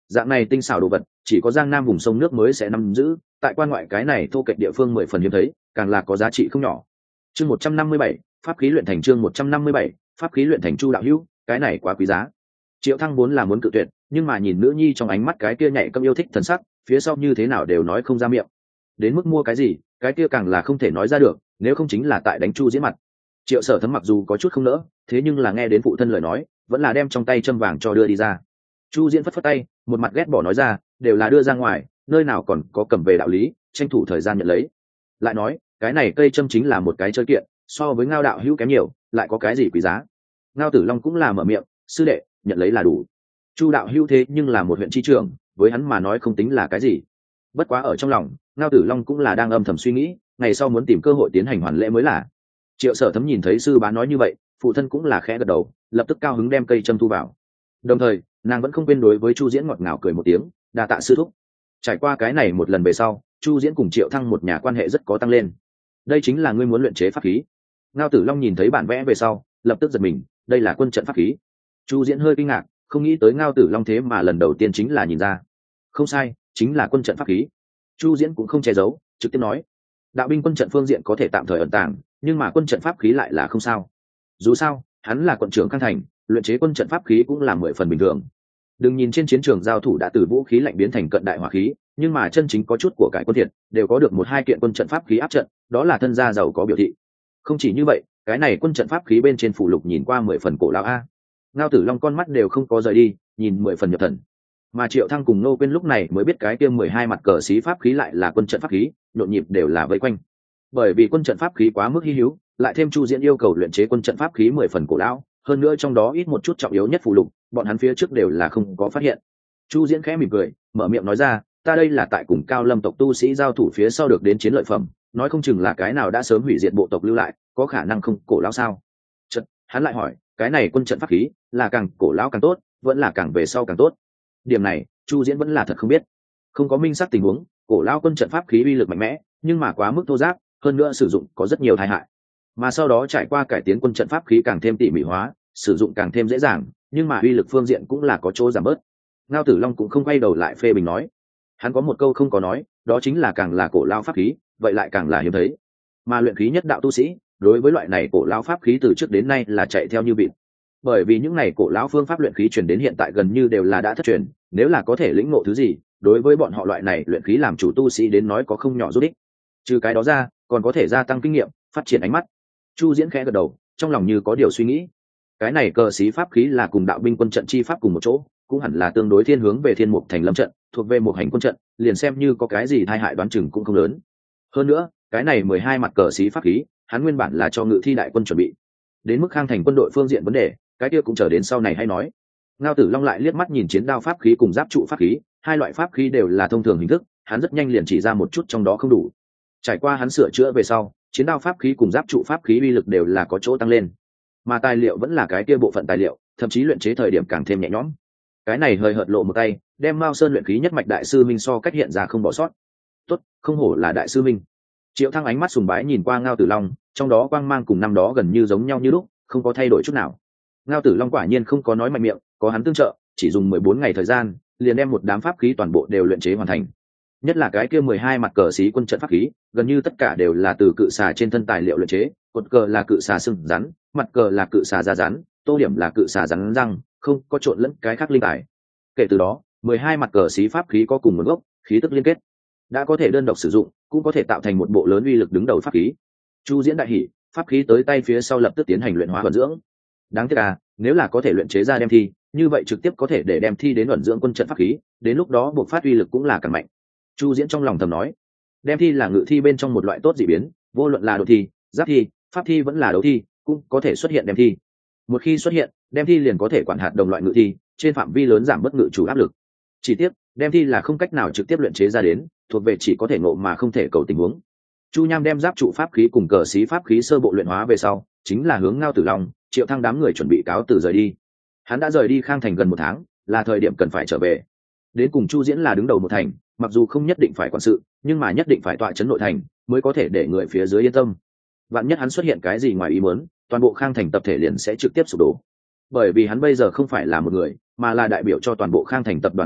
Dạng này tinh xảo đồ vật chỉ có giang nam vùng sông nước mới sẽ nắm giữ, tại quan ngoại cái này thô kệch địa phương mười phần hiếm thấy, càng là có giá trị không nhỏ. Chương một trăm năm mươi bảy, pháp khí luyện thành chương một trăm năm mươi bảy, pháp khí luyện thành Chu đạo hữu, cái này quá quý giá. Triệu Thăng vốn là muốn cự tuyệt, nhưng mà nhìn nữ nhi trong ánh mắt cái kia nhạy câm yêu thích thần sắc, phía sau như thế nào đều nói không ra miệng. Đến mức mua cái gì, cái kia càng là không thể nói ra được, nếu không chính là tại đánh Chu Diễn mặt. Triệu Sở Thấm mặc dù có chút không nỡ, thế nhưng là nghe đến phụ thân lời nói, vẫn là đem trong tay châm vàng cho đưa đi ra. Chu Diễn phất phất tay, một mặt ghét bỏ nói ra, đều là đưa ra ngoài, nơi nào còn có cầm về đạo lý, tranh thủ thời gian nhận lấy. Lại nói, cái này cây châm chính là một cái chơi kiện, so với Ngao đạo hữu kém nhiều, lại có cái gì quý giá. Ngao Tử Long cũng là mở miệng, sư đệ, nhận lấy là đủ. Chu đạo hữu thế nhưng là một huyện tri trưởng, với hắn mà nói không tính là cái gì. Bất quá ở trong lòng, Ngao Tử Long cũng là đang âm thầm suy nghĩ, ngày sau muốn tìm cơ hội tiến hành hoàn lễ mới là. Triệu Sở Thấm nhìn thấy sư bá nói như vậy, phụ thân cũng là khẽ gật đầu, lập tức cao hứng đem cây châm thu vào. Đồng thời, nàng vẫn không quên đối với Chu Diễn ngọt ngào cười một tiếng, đa tạ sư thúc. Trải qua cái này một lần về sau, Chu Diễn cùng Triệu Thăng một nhà quan hệ rất có tăng lên. Đây chính là ngươi muốn luyện chế pháp khí. Ngao Tử Long nhìn thấy bản vẽ về sau, lập tức giật mình, đây là quân trận pháp khí. Chu Diễn hơi kinh ngạc, không nghĩ tới Ngao Tử Long thế mà lần đầu tiên chính là nhìn ra. Không sai, chính là quân trận pháp khí. Chu Diễn cũng không che giấu, trực tiếp nói, đạo binh quân trận phương diện có thể tạm thời ẩn tàng, nhưng mà quân trận pháp khí lại là không sao. Dù sao, hắn là quận trưởng Khang Thành, luyện chế quân trận pháp khí cũng là mười phần bình thường. Đừng nhìn trên chiến trường giao thủ đã từ vũ khí lạnh biến thành cận đại hỏa khí, nhưng mà chân chính có chút của cải quân thiện, đều có được một hai kiện quân trận pháp khí áp trận, đó là thân gia giàu có biểu thị. Không chỉ như vậy, cái này quân trận pháp khí bên trên phụ lục nhìn qua mười phần cổ lão a. Ngao Tử Long con mắt đều không có rời đi, nhìn mười phần nhập thần. Mà Triệu Thăng cùng Nô Quyên lúc này mới biết cái kia mười hai mặt cờ xí pháp khí lại là quân trận pháp khí, nhộn nhịp đều là vây quanh. Bởi vì quân trận pháp khí quá mức hi hữu, lại thêm Chu Diễn yêu cầu luyện chế quân trận pháp khí mười phần cổ lão, hơn nữa trong đó ít một chút trọng yếu nhất phụ lục, bọn hắn phía trước đều là không có phát hiện. Chu Diễn khẽ mỉm cười, mở miệng nói ra, ta đây là tại cùng Cao Lâm tộc tu sĩ giao thủ phía sau được đến chiến lợi phẩm, nói không chừng là cái nào đã sớm hủy diệt bộ tộc lưu lại, có khả năng không cổ lão sao? Chợt, hắn lại hỏi, cái này quân trận pháp khí là càng cổ lão càng tốt, vẫn là càng về sau càng tốt? Điểm này, Chu Diễn vẫn là thật không biết. Không có minh xác tình huống, cổ lão quân trận pháp khí uy lực mạnh mẽ, nhưng mà quá mức thô ráp, hơn nữa sử dụng có rất nhiều tai hại. Mà sau đó trải qua cải tiến quân trận pháp khí càng thêm tỉ mỉ hóa, sử dụng càng thêm dễ dàng, nhưng mà uy lực phương diện cũng là có chỗ giảm bớt. Ngao Tử Long cũng không quay đầu lại phê bình nói, hắn có một câu không có nói, đó chính là càng là cổ lão pháp khí, vậy lại càng là hiếm thấy. Mà luyện khí nhất đạo tu sĩ, đối với loại này cổ lão pháp khí từ trước đến nay là chạy theo như vịt. Bởi vì những này cổ lão phương pháp luyện khí truyền đến hiện tại gần như đều là đã thất truyền, nếu là có thể lĩnh ngộ thứ gì, đối với bọn họ loại này luyện khí làm chủ tu sĩ đến nói có không nhỏ giúp ích. Trừ cái đó ra, còn có thể gia tăng kinh nghiệm, phát triển ánh mắt. Chu Diễn khẽ gật đầu, trong lòng như có điều suy nghĩ. Cái này cờ xí pháp khí là cùng đạo binh quân trận chi pháp cùng một chỗ, cũng hẳn là tương đối thiên hướng về thiên mục thành lâm trận, thuộc về một hành quân trận, liền xem như có cái gì tai hại đoán chừng cũng không lớn. Hơn nữa, cái này mười hai mặt cờ xí pháp khí, hắn nguyên bản là cho ngự thi đại quân chuẩn bị. Đến mức Khang Thành quân đội phương diện vấn đề, cái kia cũng chờ đến sau này hay nói. Ngao Tử Long lại liếc mắt nhìn chiến đao pháp khí cùng giáp trụ pháp khí, hai loại pháp khí đều là thông thường hình thức, hắn rất nhanh liền chỉ ra một chút trong đó không đủ. Trải qua hắn sửa chữa về sau, chiến đao pháp khí cùng giáp trụ pháp khí uy lực đều là có chỗ tăng lên, mà tài liệu vẫn là cái kia bộ phận tài liệu, thậm chí luyện chế thời điểm càng thêm nhẹ nhõm. Cái này hơi hợt lộ một tay, đem Mao Sơn luyện khí nhất mạch đại sư minh so cách hiện ra không bỏ sót. Tốt, không hổ là đại sư minh. Triệu Thăng ánh mắt sùng bái nhìn qua Ngao Tử Long, trong đó quang mang cùng năm đó gần như giống nhau như lúc, không có thay đổi chút nào. Ngao Tử Long quả nhiên không có nói mạnh miệng, có hắn tương trợ, chỉ dùng mười bốn ngày thời gian, liền đem một đám pháp khí toàn bộ đều luyện chế hoàn thành. Nhất là cái kia mười hai mặt cờ xí quân trận pháp khí, gần như tất cả đều là từ cự xà trên thân tài liệu luyện chế, cột cờ là cự xà sừng rắn, mặt cờ là cự xà da rắn, tô điểm là cự xà rắn răng, không có trộn lẫn cái khác linh tài. Kể từ đó, mười hai mặt cờ xí pháp khí có cùng nguồn gốc, khí tức liên kết, đã có thể đơn độc sử dụng, cũng có thể tạo thành một bộ lớn uy lực đứng đầu pháp khí. Chu Diễn đại hỉ, pháp khí tới tay phía sau lập tức tiến hành luyện hóa vận dưỡng. Đáng tiếc à, nếu là có thể luyện chế ra đem thi, như vậy trực tiếp có thể để đem thi đến vận dưỡng quân trận pháp khí, đến lúc đó buộc phát uy lực cũng là càng mạnh. Chu Diễn trong lòng thầm nói, đem thi là ngự thi bên trong một loại tốt dị biến, vô luận là độ thi, giáp thi, pháp thi vẫn là đấu thi, cũng có thể xuất hiện đem thi. Một khi xuất hiện, đem thi liền có thể quản hạt đồng loại ngự thi, trên phạm vi lớn giảm bất ngự chủ áp lực. Chỉ tiếc, đem thi là không cách nào trực tiếp luyện chế ra đến, thuộc về chỉ có thể ngộ mà không thể cầu tình huống. Chu Nham đem giáp trụ pháp khí cùng cờ xí pháp khí sơ bộ luyện hóa về sau, chính là hướng Ngao Tử Long, Triệu Thăng đám người chuẩn bị cáo từ rời đi. Hắn đã rời đi Khang Thành gần một tháng, là thời điểm cần phải trở về. Đến cùng Chu Diễn là đứng đầu một thành, mặc dù không nhất định phải quản sự, nhưng mà nhất định phải tọa trấn nội thành, mới có thể để người phía dưới yên tâm. Vạn nhất hắn xuất hiện cái gì ngoài ý muốn, toàn bộ Khang Thành tập thể liền sẽ trực tiếp sụp đổ. Bởi vì hắn bây giờ không phải là một người, mà là đại biểu cho toàn bộ Khang Thành tập đoàn lợi ích,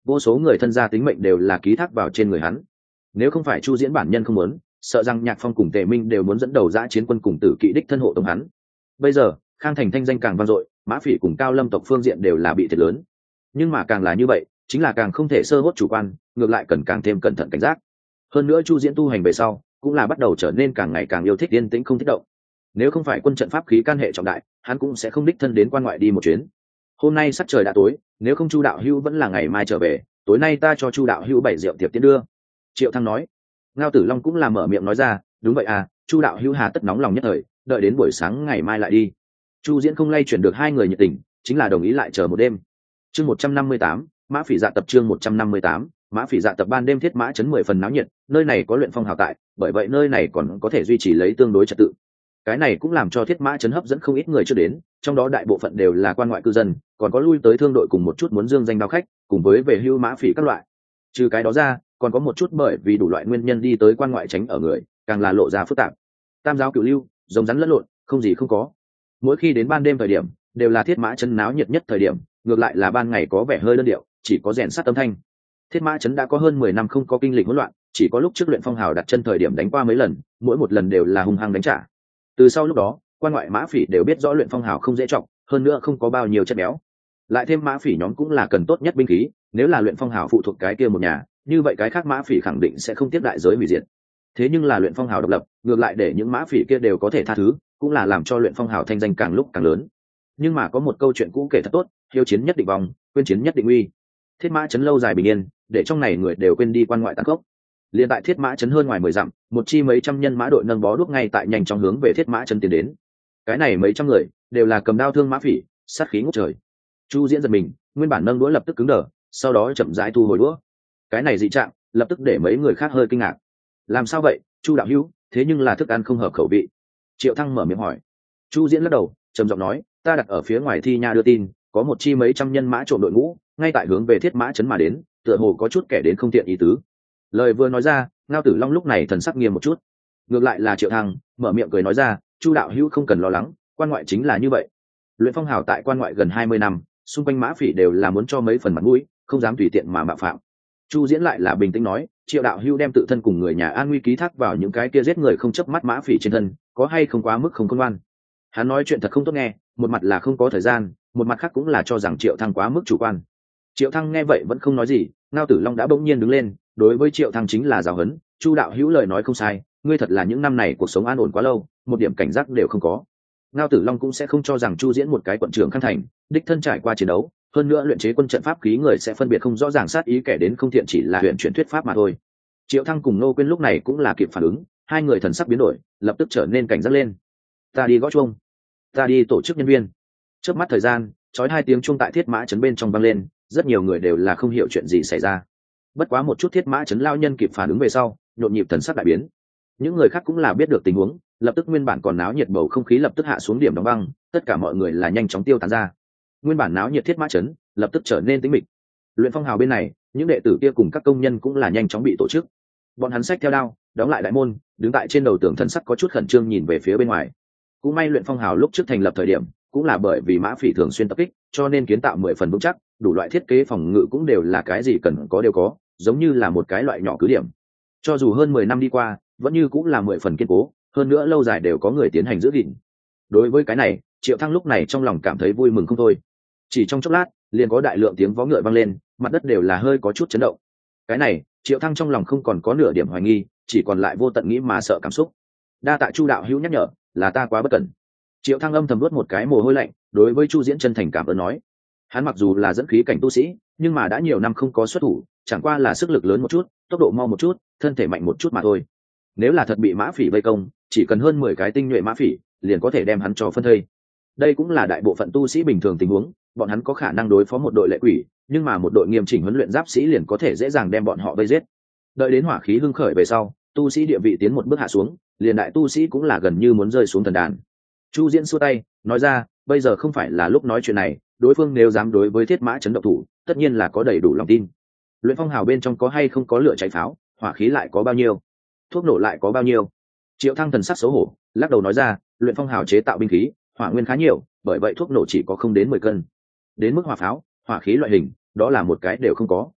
vô số người thân gia tính mệnh đều là ký thác vào trên người hắn. Nếu không phải Chu Diễn bản nhân không muốn, sợ rằng Nhạc Phong cùng Tề Minh đều muốn dẫn đầu dã chiến quân cùng Tử Kỵ đích thân hộ tống hắn. Bây giờ Khang Thành thanh danh càng vang dội, Mã Phỉ cùng Cao Lâm tộc phương diện đều là bị thiệt lớn. Nhưng mà càng là như vậy, chính là càng không thể sơ hốt chủ quan, ngược lại cần càng thêm cẩn thận cảnh giác. Hơn nữa Chu Diễn tu hành về sau, cũng là bắt đầu trở nên càng ngày càng yêu thích yên tĩnh không thích động. Nếu không phải quân trận pháp khí can hệ trọng đại, hắn cũng sẽ không đích thân đến quan ngoại đi một chuyến. Hôm nay sắc trời đã tối, nếu không Chu đạo hữu vẫn là ngày mai trở về, tối nay ta cho Chu đạo hữu bảy rượu tiệc tiến đưa. Triệu Thăng nói. Ngao Tử Long cũng là mở miệng nói ra, đúng vậy à, Chu đạo hữu hà tất nóng lòng nhất thời, đợi đến buổi sáng ngày mai lại đi. Chu Diễn không lay chuyển được hai người nhiệt tình, chính là đồng ý lại chờ một đêm. Chương một trăm năm mươi tám, Mã Phỉ dạ tập chương một trăm năm mươi tám, Mã Phỉ dạ tập ban đêm thiết mã chấn mười phần náo nhiệt, nơi này có luyện phong hào tại, bởi vậy nơi này còn có thể duy trì lấy tương đối trật tự. Cái này cũng làm cho thiết mã chấn hấp dẫn không ít người chưa đến, trong đó đại bộ phận đều là quan ngoại cư dân, còn có lui tới thương đội cùng một chút muốn dương danh đao khách, cùng với về hưu Mã Phỉ các loại. Trừ cái đó ra, còn có một chút bởi vì đủ loại nguyên nhân đi tới quan ngoại tránh ở người, càng là lộ ra phức tạp. Tam giáo cửu lưu, rồng rắn lẫn lộn, không gì không có. Mỗi khi đến ban đêm thời điểm, đều là thiết mã chấn náo nhiệt nhất thời điểm, ngược lại là ban ngày có vẻ hơi đơn điệu, chỉ có rèn sắt âm thanh. Thiết mã chấn đã có hơn mười năm không có kinh lịch hỗn loạn, chỉ có lúc trước luyện phong hào đặt chân thời điểm đánh qua mấy lần, mỗi một lần đều là hung hăng đánh trả. Từ sau lúc đó, quan ngoại Mã Phỉ đều biết rõ luyện phong hào không dễ trọng, hơn nữa không có bao nhiêu chất béo. Lại thêm Mã Phỉ nhóm cũng là cần tốt nhất binh khí, nếu là luyện phong hào phụ thuộc cái kia một nhà, như vậy cái khác Mã Phỉ khẳng định sẽ không tiếp đại giới hủy diệt. Thế nhưng là luyện phong hào độc lập, ngược lại để những Mã Phỉ kia đều có thể tha thứ, cũng là làm cho luyện phong hào thanh danh càng lúc càng lớn. Nhưng mà có một câu chuyện cũ kể thật tốt, hiếu chiến nhất định vòng, quên chiến nhất định uy. Thiết mã chấn lâu dài bình yên, để trong này người đều quên đi quan ngoại tàn khốc. Liên tại thiết mã chấn hơn ngoài mười dặm, một chi mấy trăm nhân mã đội nâng bó đuốc ngay tại nhanh chóng hướng về thiết mã chấn tiến đến. Cái này mấy trăm người đều là cầm đao thương Mã Phỉ, sát khí ngút trời. Chu Diễn giật mình, nguyên bản nâng đũa lập tức cứng đờ, sau đó chậm rãi thu hồi đũa. Cái này dị trạng, lập tức để mấy người khác hơi kinh ngạc. Làm sao vậy, Chu đạo hữu, thế nhưng là thức ăn không hợp khẩu vị. Triệu Thăng mở miệng hỏi. Chu Diễn lắc đầu, trầm giọng nói, ta đặt ở phía ngoài thi nha đưa tin, có một chi mấy trăm nhân mã trộm đội ngũ, ngay tại hướng về thiết mã chấn mà đến, tựa hồ có chút kẻ đến không tiện ý tứ. Lời vừa nói ra, Ngao Tử Long lúc này thần sắc nghiêm một chút. Ngược lại là Triệu Thăng mở miệng cười nói ra, Chu đạo hữu không cần lo lắng, quan ngoại chính là như vậy. Luyện phong hào tại quan ngoại gần hai mươi năm, xung quanh Mã Phỉ đều là muốn cho mấy phần mặt mũi, không dám tùy tiện mà mạo phạm. Chu Diễn lại là bình tĩnh nói, Triệu đạo hữu đem tự thân cùng người nhà an nguy ký thác vào những cái kia giết người không chớp mắt Mã Phỉ trên thân, có hay không quá mức không khôn ngoan. Hắn nói chuyện thật không tốt nghe, một mặt là không có thời gian, một mặt khác cũng là cho rằng Triệu Thăng quá mức chủ quan. Triệu Thăng nghe vậy vẫn không nói gì, Ngao Tử Long đã bỗng nhiên đứng lên, đối với Triệu Thăng chính là giáo huấn, Chu đạo hữu lời nói không sai, ngươi thật là những năm này cuộc sống an ổn quá lâu, một điểm cảnh giác đều không có. Ngao Tử Long cũng sẽ không cho rằng Chu Diễn một cái quận trưởng Khang Thành, đích thân trải qua chiến đấu, hơn nữa luyện chế quân trận pháp khí người sẽ phân biệt không rõ ràng sát ý kẻ đến không thiện chỉ là huyền chuyển thuyết pháp mà thôi. Triệu Thăng cùng Nô Quyên lúc này cũng là kịp phản ứng, hai người thần sắc biến đổi, lập tức trở nên cảnh giác lên. Ta đi gõ chuông, ta đi tổ chức nhân viên. Chớp mắt thời gian, chói hai tiếng chuông tại thiết mã chấn bên trong vang lên, rất nhiều người đều là không hiểu chuyện gì xảy ra. Bất quá một chút thiết mã chấn lao nhân kịp phản ứng về sau, nhộn nhịp thần sắc đại biến. Những người khác cũng là biết được tình huống, lập tức nguyên bản còn náo nhiệt bầu không khí lập tức hạ xuống điểm đóng băng, tất cả mọi người là nhanh chóng tiêu tán ra. Nguyên bản náo nhiệt thiết mã chấn lập tức trở nên tĩnh mịch. Luyện phong hào bên này, những đệ tử kia cùng các công nhân cũng là nhanh chóng bị tổ chức. Bọn hắn xách theo đao, đóng lại đại môn, đứng tại trên đầu tường thần sắc có chút khẩn trương nhìn về phía bên ngoài. Cũng may luyện phong hào lúc trước thành lập thời điểm, cũng là bởi vì Mã Phỉ thường xuyên tập kích, cho nên kiến tạo mười phần vững chắc, đủ loại thiết kế phòng ngự cũng đều là cái gì cần có đều có, giống như là một cái loại nhỏ cứ điểm. Cho dù hơn mười năm đi qua, vẫn như cũng là mười phần kiên cố, hơn nữa lâu dài đều có người tiến hành giữ gìn. Đối với cái này, Triệu Thăng lúc này trong lòng cảm thấy vui mừng không thôi. Chỉ trong chốc lát, liền có đại lượng tiếng vó ngựa vang lên, mặt đất đều là hơi có chút chấn động. Cái này, Triệu Thăng trong lòng không còn có nửa điểm hoài nghi, chỉ còn lại vô tận nghĩ mà sợ cảm xúc. Đa tạ Chu đạo hữu nhắc nhở, là ta quá bất cẩn. Triệu Thăng âm thầm nuốt một cái mồ hôi lạnh, đối với Chu Diễn chân thành cảm ơn nói. Hắn mặc dù là dẫn khí cảnh tu sĩ, nhưng mà đã nhiều năm không có xuất thủ, chẳng qua là sức lực lớn một chút, tốc độ mau một chút, thân thể mạnh một chút mà thôi. Nếu là thật bị Mã Phỉ vây công, chỉ cần hơn mười cái tinh nhuệ Mã Phỉ, liền có thể đem hắn cho phân thây. Đây cũng là đại bộ phận tu sĩ bình thường tình huống, bọn hắn có khả năng đối phó một đội lệ quỷ, nhưng mà một đội nghiêm chỉnh huấn luyện giáp sĩ liền có thể dễ dàng đem bọn họ vây giết. Đợi đến hỏa khí hưng khởi về sau, tu sĩ địa vị tiến một bước hạ xuống, liền đại tu sĩ cũng là gần như muốn rơi xuống thần đàn. Chu Diễn xua tay, nói ra, bây giờ không phải là lúc nói chuyện này, đối phương nếu dám đối với thiết mã chấn động thủ, tất nhiên là có đầy đủ lòng tin. Luyện phong hào bên trong có hay không có lửa cháy pháo, hỏa khí lại có bao nhiêu, thuốc nổ lại có bao nhiêu. Triệu Thăng thần sắc xấu hổ, lắc đầu nói ra, luyện phong hào chế tạo binh khí, hỏa nguyên khá nhiều, bởi vậy thuốc nổ chỉ có không đến mười cân. Đến mức hỏa pháo, hỏa khí loại hình, đó là một cái đều không có.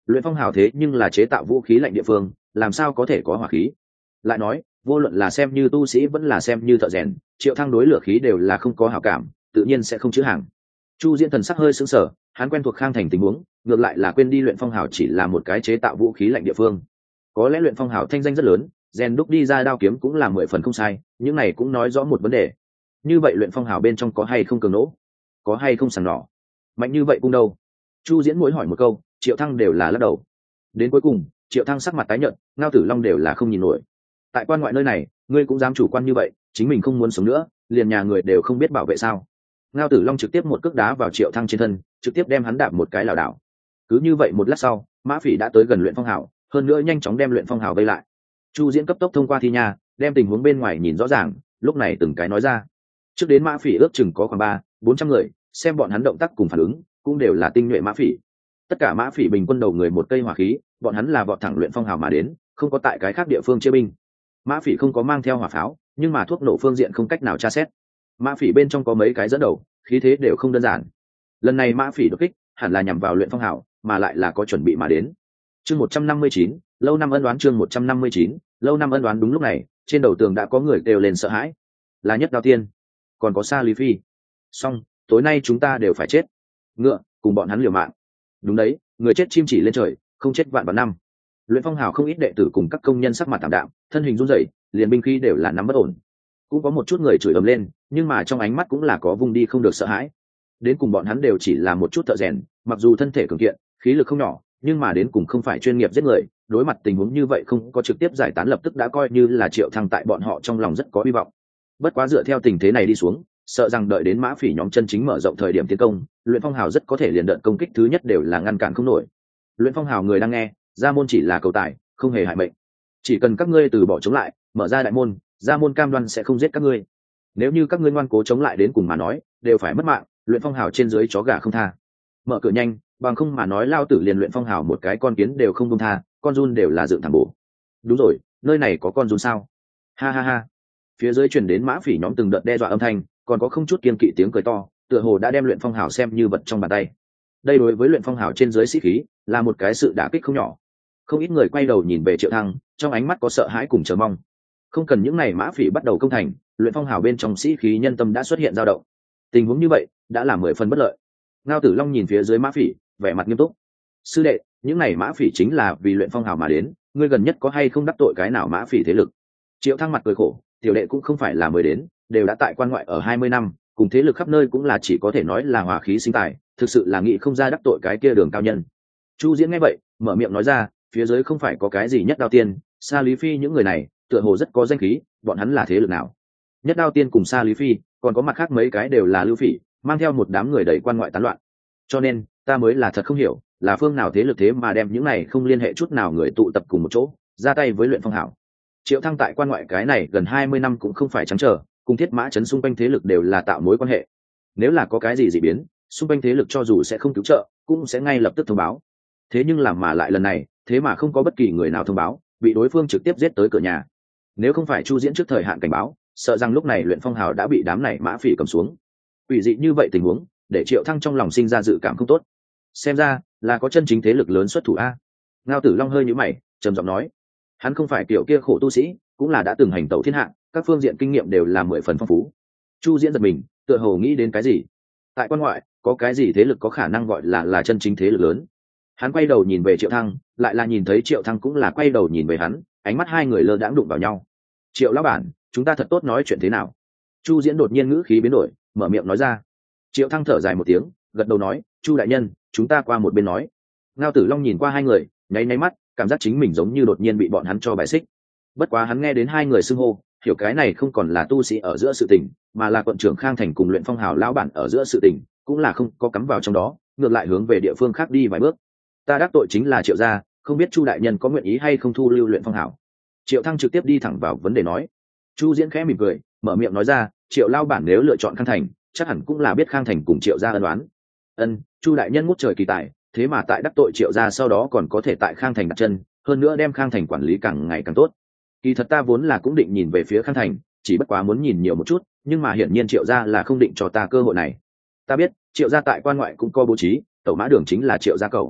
luyện phong hào thế nhưng là chế tạo vũ khí lạnh địa phương, làm sao có thể có hỏa khí? Lại nói vô luận là xem như tu sĩ vẫn là xem như thợ rèn, Triệu Thăng đối lửa khí đều là không có hảo cảm, tự nhiên sẽ không chữ hàng. Chu Diễn thần sắc hơi sững sờ, hắn quen thuộc Khang Thành tình huống, ngược lại là quên đi luyện phong hào chỉ là một cái chế tạo vũ khí lạnh địa phương. Có lẽ luyện phong hào thanh danh rất lớn, rèn đúc đi ra đao kiếm cũng là mười phần không sai, những này cũng nói rõ một vấn đề. Như vậy luyện phong hào bên trong có hay không cường nỗ, có hay không sàng nỏ, mạnh như vậy cung đâu? Chu Diễn mỗi hỏi một câu, Triệu Thăng đều là lắc đầu. Đến cuối cùng, Triệu Thăng sắc mặt tái nhợt, Ngao Tử Long đều là không nhìn nổi. Tại quan ngoại nơi này, ngươi cũng dám chủ quan như vậy, chính mình không muốn sống nữa, liền nhà người đều không biết bảo vệ sao? Ngao Tử Long trực tiếp một cước đá vào Triệu Thăng trên thân, trực tiếp đem hắn đạp một cái lảo đảo. Cứ như vậy một lát sau, Mã Phỉ đã tới gần luyện phong hào, hơn nữa nhanh chóng đem luyện phong hào vây lại. Chu Diễn cấp tốc thông qua thi nha, đem tình huống bên ngoài nhìn rõ ràng, lúc này từng cái nói ra. Trước đến Mã Phỉ ước chừng có khoảng ba bốn trăm người, xem bọn hắn động tác cùng phản ứng, cũng đều là tinh nhuệ Mã Phỉ. Tất cả Mã Phỉ bình quân đầu người một cây hỏa khí, bọn hắn là vọt thẳng luyện phong hào mà đến, không có tại cái khác địa phương chia binh. Mã Phỉ không có mang theo hỏa pháo, nhưng mà thuốc nổ phương diện không cách nào tra xét. Mã Phỉ bên trong có mấy cái dẫn đầu, khí thế đều không đơn giản. Lần này Mã Phỉ đột kích, hẳn là nhằm vào luyện phong hào, mà lại là có chuẩn bị mà đến. Chương một trăm năm mươi chín, lâu năm ân đoán chương một trăm năm mươi chín, lâu năm ân đoán đúng lúc này, trên đầu tường đã có người kêu lên sợ hãi. Là Nhất Đao Tiên, còn có Sa Lý Phi. Xong, tối nay chúng ta đều phải chết. Ngựa, cùng bọn hắn liều mạng. Đúng đấy, người chết chim chỉ lên trời, không chết vạn vạn năm. Luyện phong hào không ít đệ tử cùng các công nhân sắc mặt tạm đạm, thân hình run rẩy, liền binh khí đều là nắm bất ổn. Cũng có một chút người chửi ầm lên, nhưng mà trong ánh mắt cũng là có vùng đi không được sợ hãi. Đến cùng bọn hắn đều chỉ là một chút thợ rèn, mặc dù thân thể cường kiện, khí lực không nhỏ, nhưng mà đến cùng không phải chuyên nghiệp giết người, đối mặt tình huống như vậy không có trực tiếp giải tán lập tức đã coi như là Triệu Thăng tại bọn họ trong lòng rất có hy vọng. Bất quá dựa theo tình thế này đi xuống, sợ rằng đợi đến Mã Phỉ nhóm chân chính mở rộng thời điểm tiến công, luyện phong hào rất có thể liền đợt công kích thứ nhất đều là ngăn cản không nổi. Luyện phong hào người đang nghe, gia môn chỉ là cầu tài, không hề hại mệnh. Chỉ cần các ngươi từ bỏ chống lại, mở ra đại môn, gia môn cam đoan sẽ không giết các ngươi. Nếu như các ngươi ngoan cố chống lại đến cùng mà nói, đều phải mất mạng. Luyện phong hào trên dưới chó gà không tha. Mở cửa nhanh, bằng không mà nói lao tử liền luyện phong hào một cái con kiến đều không buông tha, con run đều là dựng thẳng bổ. Đúng rồi, nơi này có con run sao? Ha ha ha. Phía dưới truyền đến Mã Phỉ nhóm từng đợt đe dọa âm thanh, còn có không chút kiên kỵ tiếng cười to, tựa hồ đã đem luyện phong hào xem như vật trong bàn tay. Đây đối với luyện phong hào trên dưới sĩ khí là một cái sự đả kích không nhỏ. Không ít người quay đầu nhìn về Triệu Thăng, trong ánh mắt có sợ hãi cùng chờ mong. Không cần những này Mã Phỉ bắt đầu công thành, luyện phong hào bên trong sĩ khí nhân tâm đã xuất hiện dao động. Tình huống như vậy đã là mười phần bất lợi. Ngao Tử Long nhìn phía dưới Mã Phỉ, vẻ mặt nghiêm túc. Sư đệ, những này Mã Phỉ chính là vì luyện phong hào mà đến, ngươi gần nhất có hay không đắc tội cái nào Mã Phỉ thế lực? Triệu Thăng mặt cười khổ, tiểu đệ cũng không phải là mới đến, đều đã tại quan ngoại ở hai mươi năm, cùng thế lực khắp nơi cũng là chỉ có thể nói là hòa khí sinh tài, thực sự là nghĩ không ra đắc tội cái kia Đường cao nhân. Chu Diễn nghe vậy, mở miệng nói ra, phía dưới không phải có cái gì Nhất Đao Tiên, Sa Lý Phi những người này, tựa hồ rất có danh khí, bọn hắn là thế lực nào? Nhất Đao Tiên cùng Sa Lý Phi, còn có mặt khác mấy cái đều là lưu phỉ, mang theo một đám người đầy quan ngoại tán loạn. Cho nên, ta mới là thật không hiểu, là phương nào thế lực thế mà đem những này không liên hệ chút nào người tụ tập cùng một chỗ, ra tay với luyện phong hảo. Triệu Thăng tại quan ngoại cái này gần hai mươi năm cũng không phải trắng trở, cùng Thiết Mã trấn xung quanh thế lực đều là tạo mối quan hệ. Nếu là có cái gì dị biến, xung quanh thế lực cho dù sẽ không cứu trợ, cũng sẽ ngay lập tức thông báo. Thế nhưng làm mà lại lần này, thế mà không có bất kỳ người nào thông báo, bị đối phương trực tiếp giết tới cửa nhà. Nếu không phải Chu Diễn trước thời hạn cảnh báo, sợ rằng lúc này luyện phong hào đã bị đám này Mã Phỉ cầm xuống. Ủy dị như vậy tình huống, để Triệu Thăng trong lòng sinh ra dự cảm không tốt. Xem ra là có chân chính thế lực lớn xuất thủ a. Ngao Tử Long hơi nhíu mày, trầm giọng nói, hắn không phải kiểu kia khổ tu sĩ, cũng là đã từng hành tẩu thiên hạ, các phương diện kinh nghiệm đều là mười phần phong phú. Chu Diễn giật mình, tựa hồ nghĩ đến cái gì. Tại quan ngoại, có cái gì thế lực có khả năng gọi là là chân chính thế lực lớn? Hắn quay đầu nhìn về Triệu Thăng, lại là nhìn thấy Triệu Thăng cũng là quay đầu nhìn về hắn, ánh mắt hai người lơ đãng đụng vào nhau. Triệu lão bản, chúng ta thật tốt nói chuyện thế nào? Chu Diễn đột nhiên ngữ khí biến đổi, mở miệng nói ra. Triệu Thăng thở dài một tiếng, gật đầu nói, Chu đại nhân, chúng ta qua một bên nói. Ngao Tử Long nhìn qua hai người, nháy nháy mắt, cảm giác chính mình giống như đột nhiên bị bọn hắn cho bài xích. Bất quá hắn nghe đến hai người xưng hô, hiểu cái này không còn là tu sĩ ở giữa sự tình, mà là quận trưởng Khang Thành cùng luyện phong hào lão bản ở giữa sự tình, cũng là không có cắm vào trong đó, ngược lại hướng về địa phương khác đi vài bước. Ta đắc tội chính là Triệu gia, không biết Chu đại nhân có nguyện ý hay không thu lưu luyện phong hào. Triệu Thăng trực tiếp đi thẳng vào vấn đề nói. Chu Diễn khẽ mỉm cười, mở miệng nói ra, Triệu lão bản nếu lựa chọn Khang Thành, chắc hẳn cũng là biết Khang Thành cùng Triệu gia ân oán. Ân, Chu đại nhân ngút trời kỳ tài, thế mà tại đắc tội Triệu gia sau đó còn có thể tại Khang Thành đặt chân, hơn nữa đem Khang Thành quản lý càng ngày càng tốt. Kỳ thật ta vốn là cũng định nhìn về phía Khang Thành, chỉ bất quá muốn nhìn nhiều một chút, nhưng mà hiển nhiên Triệu gia là không định cho ta cơ hội này. Ta biết, Triệu gia tại quan ngoại cũng có bố trí, tẩu mã đường chính là Triệu gia cậu.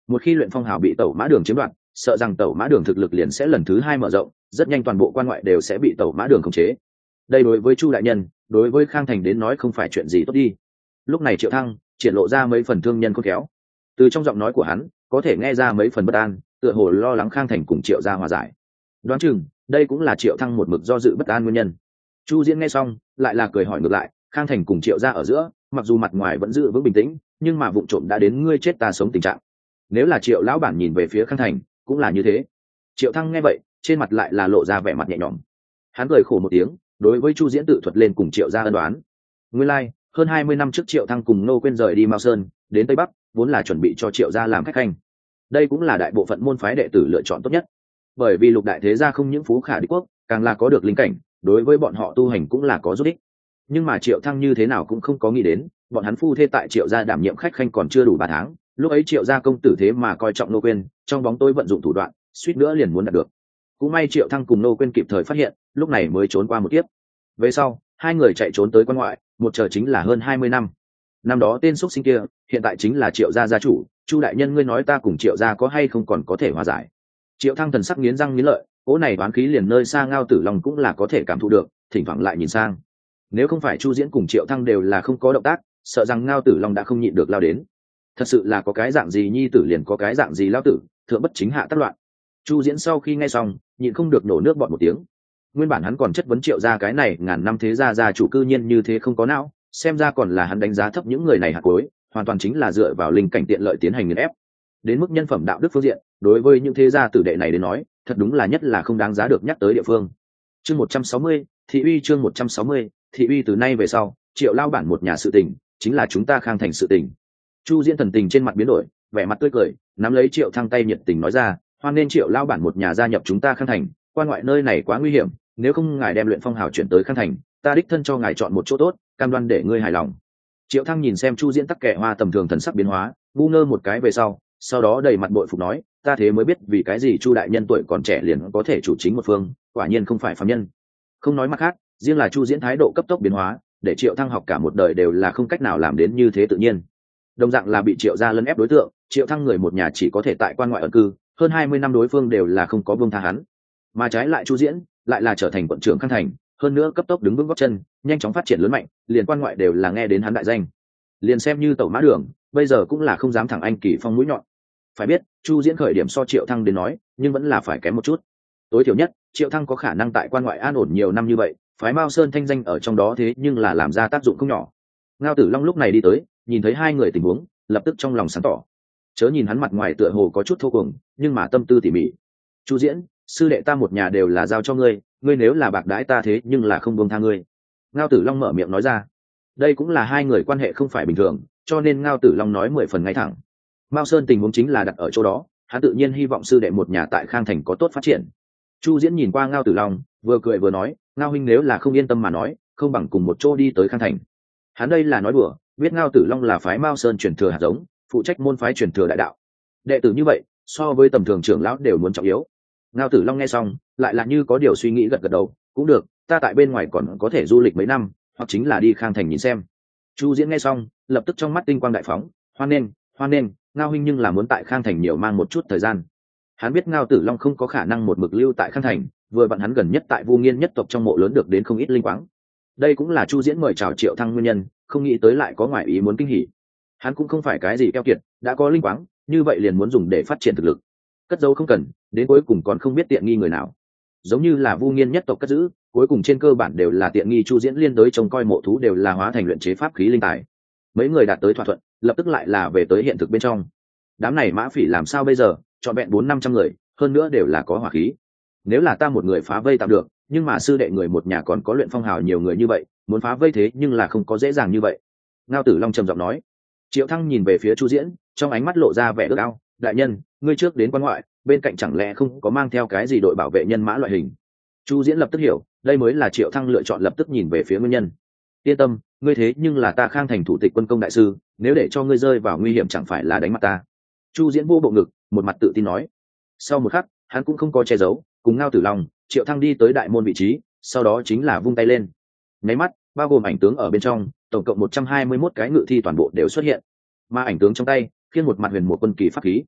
một khi luyện phong hào bị tẩu mã đường chiếm đoạt, sợ rằng tẩu mã đường thực lực liền sẽ lần thứ hai mở rộng, rất nhanh toàn bộ quan ngoại đều sẽ bị tẩu mã đường khống chế. Đây đối với Chu đại nhân, đối với Khang Thành đến nói không phải chuyện gì tốt đi. Lúc này Triệu Thăng triển lộ ra mấy phần thương nhân khôn khéo, từ trong giọng nói của hắn có thể nghe ra mấy phần bất an, tựa hồ lo lắng Khang Thành cùng Triệu gia hòa giải. Đoán chừng đây cũng là Triệu Thăng một mực do dự bất an nguyên nhân. Chu Diễn nghe xong lại là cười hỏi ngược lại, Khang Thành cùng Triệu gia ở giữa mặc dù mặt ngoài vẫn giữ vững bình tĩnh, nhưng mà vụng trộm đã đến ngươi chết ta sống tình trạng. Nếu là Triệu lão bản nhìn về phía Khang Thành cũng là như thế. Triệu Thăng nghe vậy trên mặt lại là lộ ra vẻ mặt nhẹ nhõm, hắn cười khổ một tiếng, đối với Chu Diễn tự thuật lên cùng Triệu gia ân đoán. Nguyên lai like, hơn hai mươi năm trước Triệu Thăng cùng Nô Quyên rời đi Mao Sơn đến Tây Bắc, vốn là chuẩn bị cho Triệu gia làm khách khanh. Đây cũng là đại bộ phận môn phái đệ tử lựa chọn tốt nhất, bởi vì lục đại thế gia không những phú khả địch quốc, càng là có được linh cảnh, đối với bọn họ tu hành cũng là có giúp ích. Nhưng mà Triệu Thăng như thế nào cũng không có nghĩ đến, bọn hắn phu thê tại Triệu gia đảm nhiệm khách khanh còn chưa đủ ba tháng, lúc ấy Triệu gia công tử thế mà coi trọng Nô Quyên, trong bóng tối vận dụng thủ đoạn, suýt nữa liền muốn đạt được. Cũng may Triệu Thăng cùng Nô Quyên kịp thời phát hiện, lúc này mới trốn qua một kiếp. Về sau hai người chạy trốn tới quan ngoại, một chờ chính là hơn hai mươi năm. Năm đó tên xuất sinh kia hiện tại chính là Triệu gia gia chủ. Chu đại nhân, ngươi nói ta cùng Triệu gia có hay không còn có thể hòa giải? Triệu Thăng thần sắc nghiến răng nghiến lợi, cỗ này đoán khí liền nơi xa Ngao Tử Long cũng là có thể cảm thụ được, thỉnh thoảng lại nhìn sang. Nếu không phải Chu Diễn cùng Triệu Thăng đều là không có động tác, sợ rằng Ngao Tử Long đã không nhịn được lao đến. Thật sự là có cái dạng gì nhi tử liền có cái dạng gì lao tử, thượng bất chính hạ tác loạn. Chu Diễn sau khi nghe xong nhịn không được nổ nước bọt một tiếng. Nguyên bản hắn còn chất vấn Triệu gia cái này ngàn năm thế gia gia chủ cư nhiên như thế không có não, xem ra còn là hắn đánh giá thấp những người này hạt cuối, hoàn toàn chính là dựa vào linh cảnh tiện lợi tiến hành nghiền ép. Đến mức nhân phẩm đạo đức phương diện, đối với những thế gia tử đệ này đến nói, thật đúng là nhất là không đáng giá được nhắc tới địa phương. Chương một trăm sáu mươi, thị uy chương một trăm sáu mươi, thị uy từ nay về sau, Triệu lao bản một nhà sự tình, chính là chúng ta Khang Thành sự tình. Chu Diễn thần tình trên mặt biến đổi, vẻ mặt tươi cười, nắm lấy Triệu Thăng tay nhiệt tình nói ra, hoan nên Triệu lao bản một nhà gia nhập chúng ta Khang Thành, quan ngoại nơi này quá nguy hiểm, nếu không ngài đem luyện phong hào chuyển tới Khang Thành, ta đích thân cho ngài chọn một chỗ tốt, cam đoan để ngươi hài lòng. Triệu Thăng nhìn xem Chu Diễn tắc kẻ hoa tầm thường thần sắc biến hóa, ngu ngơ một cái về sau, sau đó đầy mặt bội phục nói, ta thế mới biết vì cái gì Chu đại nhân tuổi còn trẻ liền có thể chủ chính một phương, quả nhiên không phải phàm nhân. Không nói mặt khác, riêng là Chu Diễn thái độ cấp tốc biến hóa, để Triệu Thăng học cả một đời đều là không cách nào làm đến như thế tự nhiên. Đồng dạng là bị Triệu gia lấn ép đối tượng, Triệu Thăng người một nhà chỉ có thể tại quan ngoại ẩn cư, hơn hai mươi năm đối phương đều là không có buông tha hắn. Mà trái lại Chu Diễn lại là trở thành quận trưởng Khang Thành, hơn nữa cấp tốc đứng vững gót chân, nhanh chóng phát triển lớn mạnh, liền quan ngoại đều là nghe đến hắn đại danh. Liền xem như tẩu mã đường, bây giờ cũng là không dám thẳng anh kỳ phong mũi nhọn. Phải biết, Chu Diễn khởi điểm so Triệu Thăng đến nói, nhưng vẫn là phải kém một chút. Tối thiểu nhất, Triệu Thăng có khả năng tại quan ngoại an ổn nhiều năm như vậy, phái Mao Sơn thanh danh ở trong đó thế nhưng là làm ra tác dụng không nhỏ. Ngao Tử Long lúc này đi tới, nhìn thấy hai người tình huống, lập tức trong lòng sáng tỏ. Chớ nhìn hắn mặt ngoài tựa hồ có chút thô cuồng, nhưng mà tâm tư tỉ mỉ. Chu Diễn, sư đệ ta một nhà đều là giao cho ngươi, ngươi nếu là bạc đãi ta thế nhưng là không buông tha ngươi. Ngao Tử Long mở miệng nói ra. Đây cũng là hai người quan hệ không phải bình thường, cho nên Ngao Tử Long nói mười phần ngay thẳng. Mao Sơn tình huống chính là đặt ở chỗ đó, hắn tự nhiên hy vọng sư đệ một nhà tại Khang Thành có tốt phát triển. Chu Diễn nhìn qua Ngao Tử Long, vừa cười vừa nói, Ngao huynh nếu là không yên tâm mà nói, không bằng cùng một chỗ đi tới Khang Thành. Hắn đây là nói đùa, biết Ngao Tử Long là phái Mao Sơn truyền thừa hạt giống, phụ trách môn phái truyền thừa đại đạo. Đệ tử như vậy, so với tầm thường trưởng lão đều muốn trọng yếu. Ngao Tử Long nghe xong, lại là như có điều suy nghĩ gật gật đầu, cũng được, ta tại bên ngoài còn có thể du lịch mấy năm, hoặc chính là đi Khang Thành nhìn xem. Chu Diễn nghe xong, lập tức trong mắt tinh quang đại phóng, hoan nghênh, hoan nghênh, Ngao huynh nhưng là muốn tại Khang Thành nhiều mang một chút thời gian. Hắn biết Ngao Tử Long không có khả năng một mực lưu tại Khang Thành, vừa vặn hắn gần nhất tại Vu Nghiên nhất tộc trong mộ lớn được đến không ít linh quáng. Đây cũng là Chu Diễn mời chào Triệu Thăng nguyên nhân, không nghĩ tới lại có ngoại ý muốn kinh hỉ. Hắn cũng không phải cái gì keo kiệt, đã có linh quáng, như vậy liền muốn dùng để phát triển thực lực. Cất giấu không cần, đến cuối cùng còn không biết tiện nghi người nào. Giống như là Vu Nghiên nhất tộc cất giữ, cuối cùng trên cơ bản đều là tiện nghi Chu Diễn liên đối trông coi mộ thú đều là hóa thành luyện chế pháp khí linh tài. Mấy người đạt tới thỏa thuận, lập tức lại là về tới hiện thực bên trong. Đám này mã phỉ làm sao bây giờ, trọn vẹn bốn năm trăm người, hơn nữa đều là có hỏa khí. Nếu là ta một người phá vây tạm được, nhưng mà sư đệ người một nhà còn có luyện phong hào nhiều người như vậy, muốn phá vây thế nhưng là không có dễ dàng như vậy. Ngao Tử Long trầm giọng nói. Triệu Thăng nhìn về phía Chu Diễn, trong ánh mắt lộ ra vẻ ước ao, đại nhân, ngươi trước đến quan ngoại, bên cạnh chẳng lẽ không có mang theo cái gì đội bảo vệ nhân mã loại hình? Chu Diễn lập tức hiểu, đây mới là Triệu Thăng lựa chọn lập tức nhìn về phía nguyên nhân. Yên tâm, ngươi thế nhưng là ta Khang Thành thủ tịch quân công đại sư, nếu để cho ngươi rơi vào nguy hiểm chẳng phải là đánh mặt ta. Chu Diễn vô bộ ngực, một mặt tự tin nói. Sau một khắc, hắn cũng không có che giấu, cùng Ngao Tử Long, Triệu Thăng đi tới đại môn vị trí, sau đó chính là vung tay lên. Nháy mắt, bao gồm ảnh tướng ở bên trong, tổng cộng một trăm hai mươi mốt cái ngự thi toàn bộ đều xuất hiện. Mà ảnh tướng trong tay, khiêng một mặt huyền một quân kỳ pháp khí.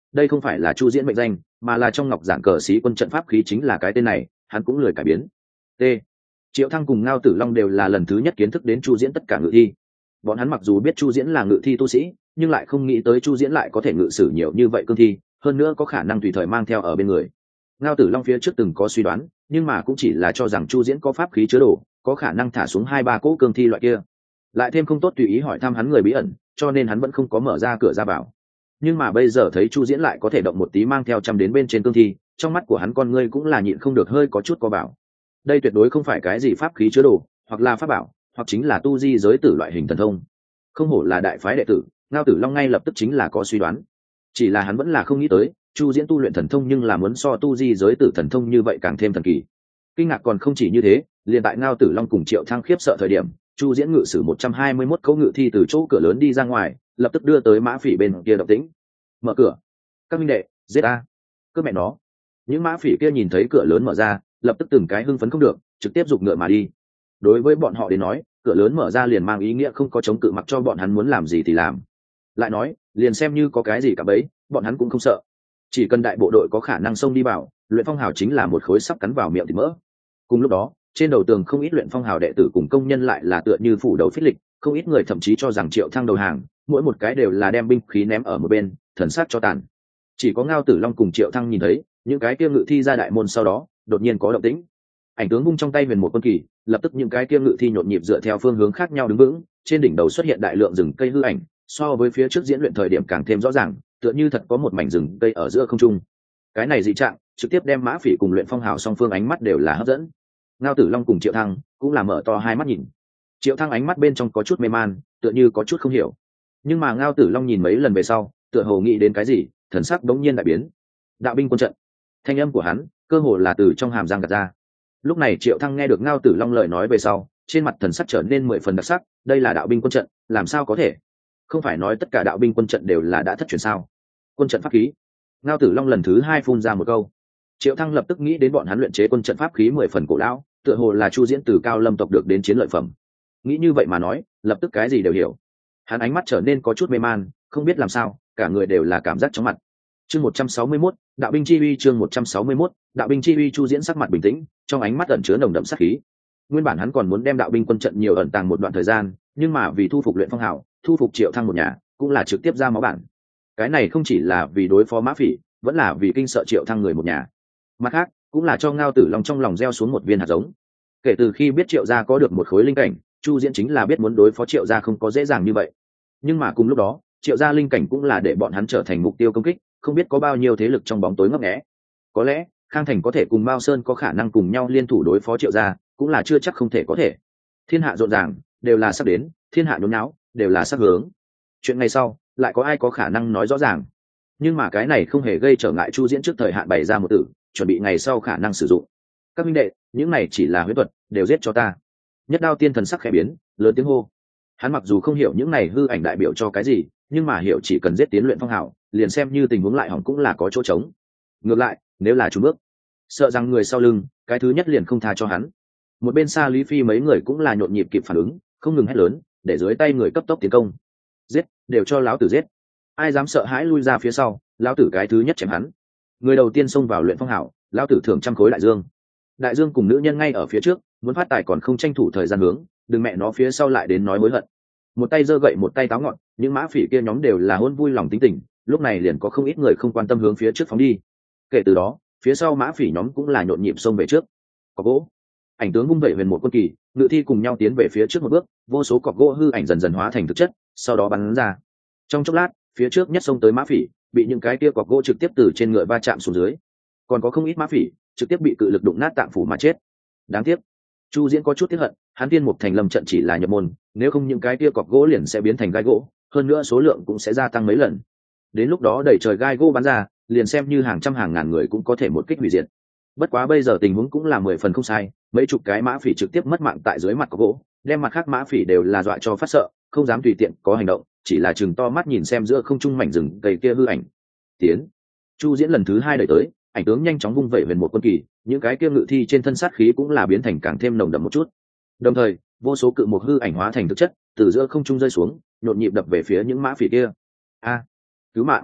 đây không phải là chu diễn mệnh danh, mà là trong ngọc giản cờ sĩ quân trận pháp khí chính là cái tên này, hắn cũng lười cải biến. T. Triệu Thăng cùng Ngao Tử Long đều là lần thứ nhất kiến thức đến chu diễn tất cả ngự thi. Bọn hắn mặc dù biết chu diễn là ngự thi tu sĩ, nhưng lại không nghĩ tới chu diễn lại có thể ngự sử nhiều như vậy cương thi, hơn nữa có khả năng tùy thời mang theo ở bên người. Ngao Tử Long phía trước từng có suy đoán, nhưng mà cũng chỉ là cho rằng chu diễn có pháp khí chứa đồ, có khả năng thả xuống hai ba cỗ cương thi loại kia. Lại thêm không tốt tùy ý hỏi thăm hắn người bí ẩn, cho nên hắn vẫn không có mở ra cửa ra vào. Nhưng mà bây giờ thấy chu diễn lại có thể động một tí mang theo trăm đến bên trên cương thi, trong mắt của hắn con ngươi cũng là nhịn không được hơi có chút co bảo. Đây tuyệt đối không phải cái gì pháp khí chứa đồ, hoặc là pháp bảo, hoặc chính là tu di giới tử loại hình thần thông. Không hổ là đại phái đệ tử, Ngao Tử Long ngay lập tức chính là có suy đoán. Chỉ là hắn vẫn là không nghĩ tới chu diễn tu luyện thần thông nhưng là muốn so tu di giới tử thần thông như vậy càng thêm thần kỳ. Kinh ngạc còn không chỉ như thế, liền tại Ngao Tử Long cùng Triệu Thăng khiếp sợ thời điểm, chu diễn ngự sử một trăm hai mươi mốt cấu ngự thi từ chỗ cửa lớn đi ra ngoài, lập tức đưa tới mã phỉ bên kia động tĩnh. Mở cửa, các minh đệ, giết a! Cướp mẹ nó! Những mã phỉ kia nhìn thấy cửa lớn mở ra, lập tức từng cái hưng phấn không được, trực tiếp giục ngựa mà đi. Đối với bọn họ đến nói, cửa lớn mở ra liền mang ý nghĩa không có chống cự, mặc cho bọn hắn muốn làm gì thì làm. Lại nói, liền xem như có cái gì cả bấy, bọn hắn cũng không sợ. Chỉ cần đại bộ đội có khả năng xông đi vào, luyện phong hào chính là một khối sắp cắn vào miệng thịt mỡ. Cùng lúc đó, trên đầu tường không ít luyện phong hào đệ tử cùng công nhân lại là tựa như phủ đầu phích lịch, không ít người thậm chí cho rằng Triệu Thăng đầu hàng, mỗi một cái đều là đem binh khí ném ở một bên, thần sát cho tàn. Chỉ có Ngao Tử Long cùng Triệu Thăng nhìn thấy, những cái kia ngự thi ra đại môn sau đó, đột nhiên có động tĩnh. Ảnh tướng vung trong tay huyền một quân kỳ, lập tức những cái kia ngự thi nhộn nhịp dựa theo phương hướng khác nhau đứng vững, trên đỉnh đầu xuất hiện đại lượng rừng cây hư ảnh, so với phía trước diễn luyện thời điểm càng thêm rõ ràng, tựa như thật có một mảnh rừng cây ở giữa không trung. Cái này dị trạng trực tiếp đem mã phỉ cùng luyện phong hào song phương ánh mắt đều là hấp dẫn. Ngao Tử Long cùng Triệu Thăng cũng là mở to hai mắt nhìn. Triệu Thăng ánh mắt bên trong có chút mê man, tựa như có chút không hiểu. Nhưng mà Ngao Tử Long nhìn mấy lần về sau, tựa hồ nghĩ đến cái gì, thần sắc đống nhiên đại biến. Đạo binh quân trận. Thanh âm của hắn, cơ hồ là từ trong hàm răng gạt ra. Lúc này Triệu Thăng nghe được Ngao Tử Long lời nói về sau, trên mặt thần sắc trở nên mười phần đặc sắc. Đây là đạo binh quân trận, làm sao có thể? Không phải nói tất cả đạo binh quân trận đều là đã thất truyền sao? Quân trận pháp khí. Ngao Tử Long lần thứ hai phun ra một câu. Triệu Thăng lập tức nghĩ đến bọn hắn luyện chế quân trận pháp khí mười phần cổ lão, tựa hồ là chu diễn từ Cao Lâm tộc được đến chiến lợi phẩm. Nghĩ như vậy mà nói, lập tức cái gì đều hiểu. Hắn ánh mắt trở nên có chút mê man, không biết làm sao, cả người đều là cảm giác chóng mặt. Chương một trăm sáu mươi mốt, đạo binh chi uy. Chương một trăm sáu mươi mốt, đạo binh chi uy. Chu diễn sắc mặt bình tĩnh, trong ánh mắt ẩn chứa nồng đậm sát khí. Nguyên bản hắn còn muốn đem đạo binh quân trận nhiều ẩn tàng một đoạn thời gian, nhưng mà vì thu phục luyện phong hào, thu phục Triệu Thăng một nhà, cũng là trực tiếp ra máu bản. Cái này không chỉ là vì đối phó mã phỉ, vẫn là vì kinh sợ Triệu Thăng người một nhà. Mặt khác, cũng là cho Ngao Tử Long trong lòng gieo xuống một viên hạt giống. Kể từ khi biết Triệu gia có được một khối linh cảnh, chu diễn chính là biết muốn đối phó Triệu gia không có dễ dàng như vậy. Nhưng mà cùng lúc đó, Triệu gia linh cảnh cũng là để bọn hắn trở thành mục tiêu công kích, không biết có bao nhiêu thế lực trong bóng tối ngấp nghé. Có lẽ Khang Thành có thể cùng Mao Sơn có khả năng cùng nhau liên thủ đối phó Triệu gia, cũng là chưa chắc không thể có thể. Thiên hạ rộn ràng, đều là sắp đến, thiên hạ nhốn nháo, đều là sắp hướng. Chuyện ngày sau, lại có ai có khả năng nói rõ ràng. Nhưng mà cái này không hề gây trở ngại chu diễn trước thời hạn bày ra một tử, chuẩn bị ngày sau khả năng sử dụng. Các minh đệ, những này chỉ là huyễn thuật, đều giết cho ta. Nhất Đao Tiên thần sắc khẽ biến, lớn tiếng hô. Hắn mặc dù không hiểu những này hư ảnh đại biểu cho cái gì, nhưng mà hiểu chỉ cần giết tiến luyện phong hào, liền xem như tình huống lại hỏng cũng là có chỗ trống. Ngược lại, nếu là trùn bước, sợ rằng người sau lưng, cái thứ nhất liền không tha cho hắn. Một bên xa Lý Phi mấy người cũng là nhộn nhịp kịp phản ứng, không ngừng hét lớn, để dưới tay người cấp tốc tiến công. Giết, đều cho lão tử giết. Ai dám sợ hãi lui ra phía sau, lão tử cái thứ nhất chém hắn. Người đầu tiên xông vào luyện phong hào, lão tử thưởng trăm khối đại dương. Đại dương cùng nữ nhân ngay ở phía trước, muốn phát tài còn không tranh thủ thời gian hướng, đừng mẹ nó phía sau lại đến nói hối hận. Một tay giơ gậy một tay táo ngọn, những mã phỉ kia nhóm đều là hôn vui lòng tính tình, lúc này liền có không ít người không quan tâm hướng phía trước phóng đi. Kể từ đó, phía sau mã phỉ nhóm cũng là nhộn nhịp xông về trước. Cọc gỗ, ảnh tướng vung vẩy huyền một quân kỳ, ngự thi cùng nhau tiến về phía trước một bước, vô số cọc gỗ hư ảnh dần dần hóa thành thực chất, sau đó bắn ra. Trong chốc lát, phía trước nhất xông tới mã phỉ, bị những cái kia cọc gỗ trực tiếp từ trên ngựa va chạm xuống dưới. Còn có không ít mã phỉ trực tiếp bị cự lực đụng nát tạng phủ mà chết. Đáng tiếc, chu diễn có chút tiếc hận, hắn tiên mục thành lâm trận chỉ là nhập môn, nếu không những cái kia cọc gỗ liền sẽ biến thành gai gỗ, hơn nữa số lượng cũng sẽ gia tăng mấy lần. Đến lúc đó đẩy trời gai gỗ bắn ra, liền xem như hàng trăm hàng ngàn người cũng có thể một kích hủy diệt. Bất quá bây giờ tình huống cũng là mười phần không sai, mấy chục cái mã phỉ trực tiếp mất mạng tại dưới mặt cọc gỗ, đem mặt khác mã phỉ đều là dọa cho phát sợ, không dám tùy tiện có hành động, chỉ là chừng to mắt nhìn xem giữa không trung mảnh rừng cây kia hư ảnh. Tiến. Chu diễn lần thứ hai đẩy tới, ảnh tướng nhanh chóng vung vẩy huyền một quân kỳ, những cái kia ngự thi trên thân sát khí cũng là biến thành càng thêm nồng đậm một chút. Đồng thời, vô số cự một hư ảnh hóa thành thực chất, từ giữa không trung rơi xuống, nhộn nhịp đập về phía những mã phỉ kia. A, cứu mạng!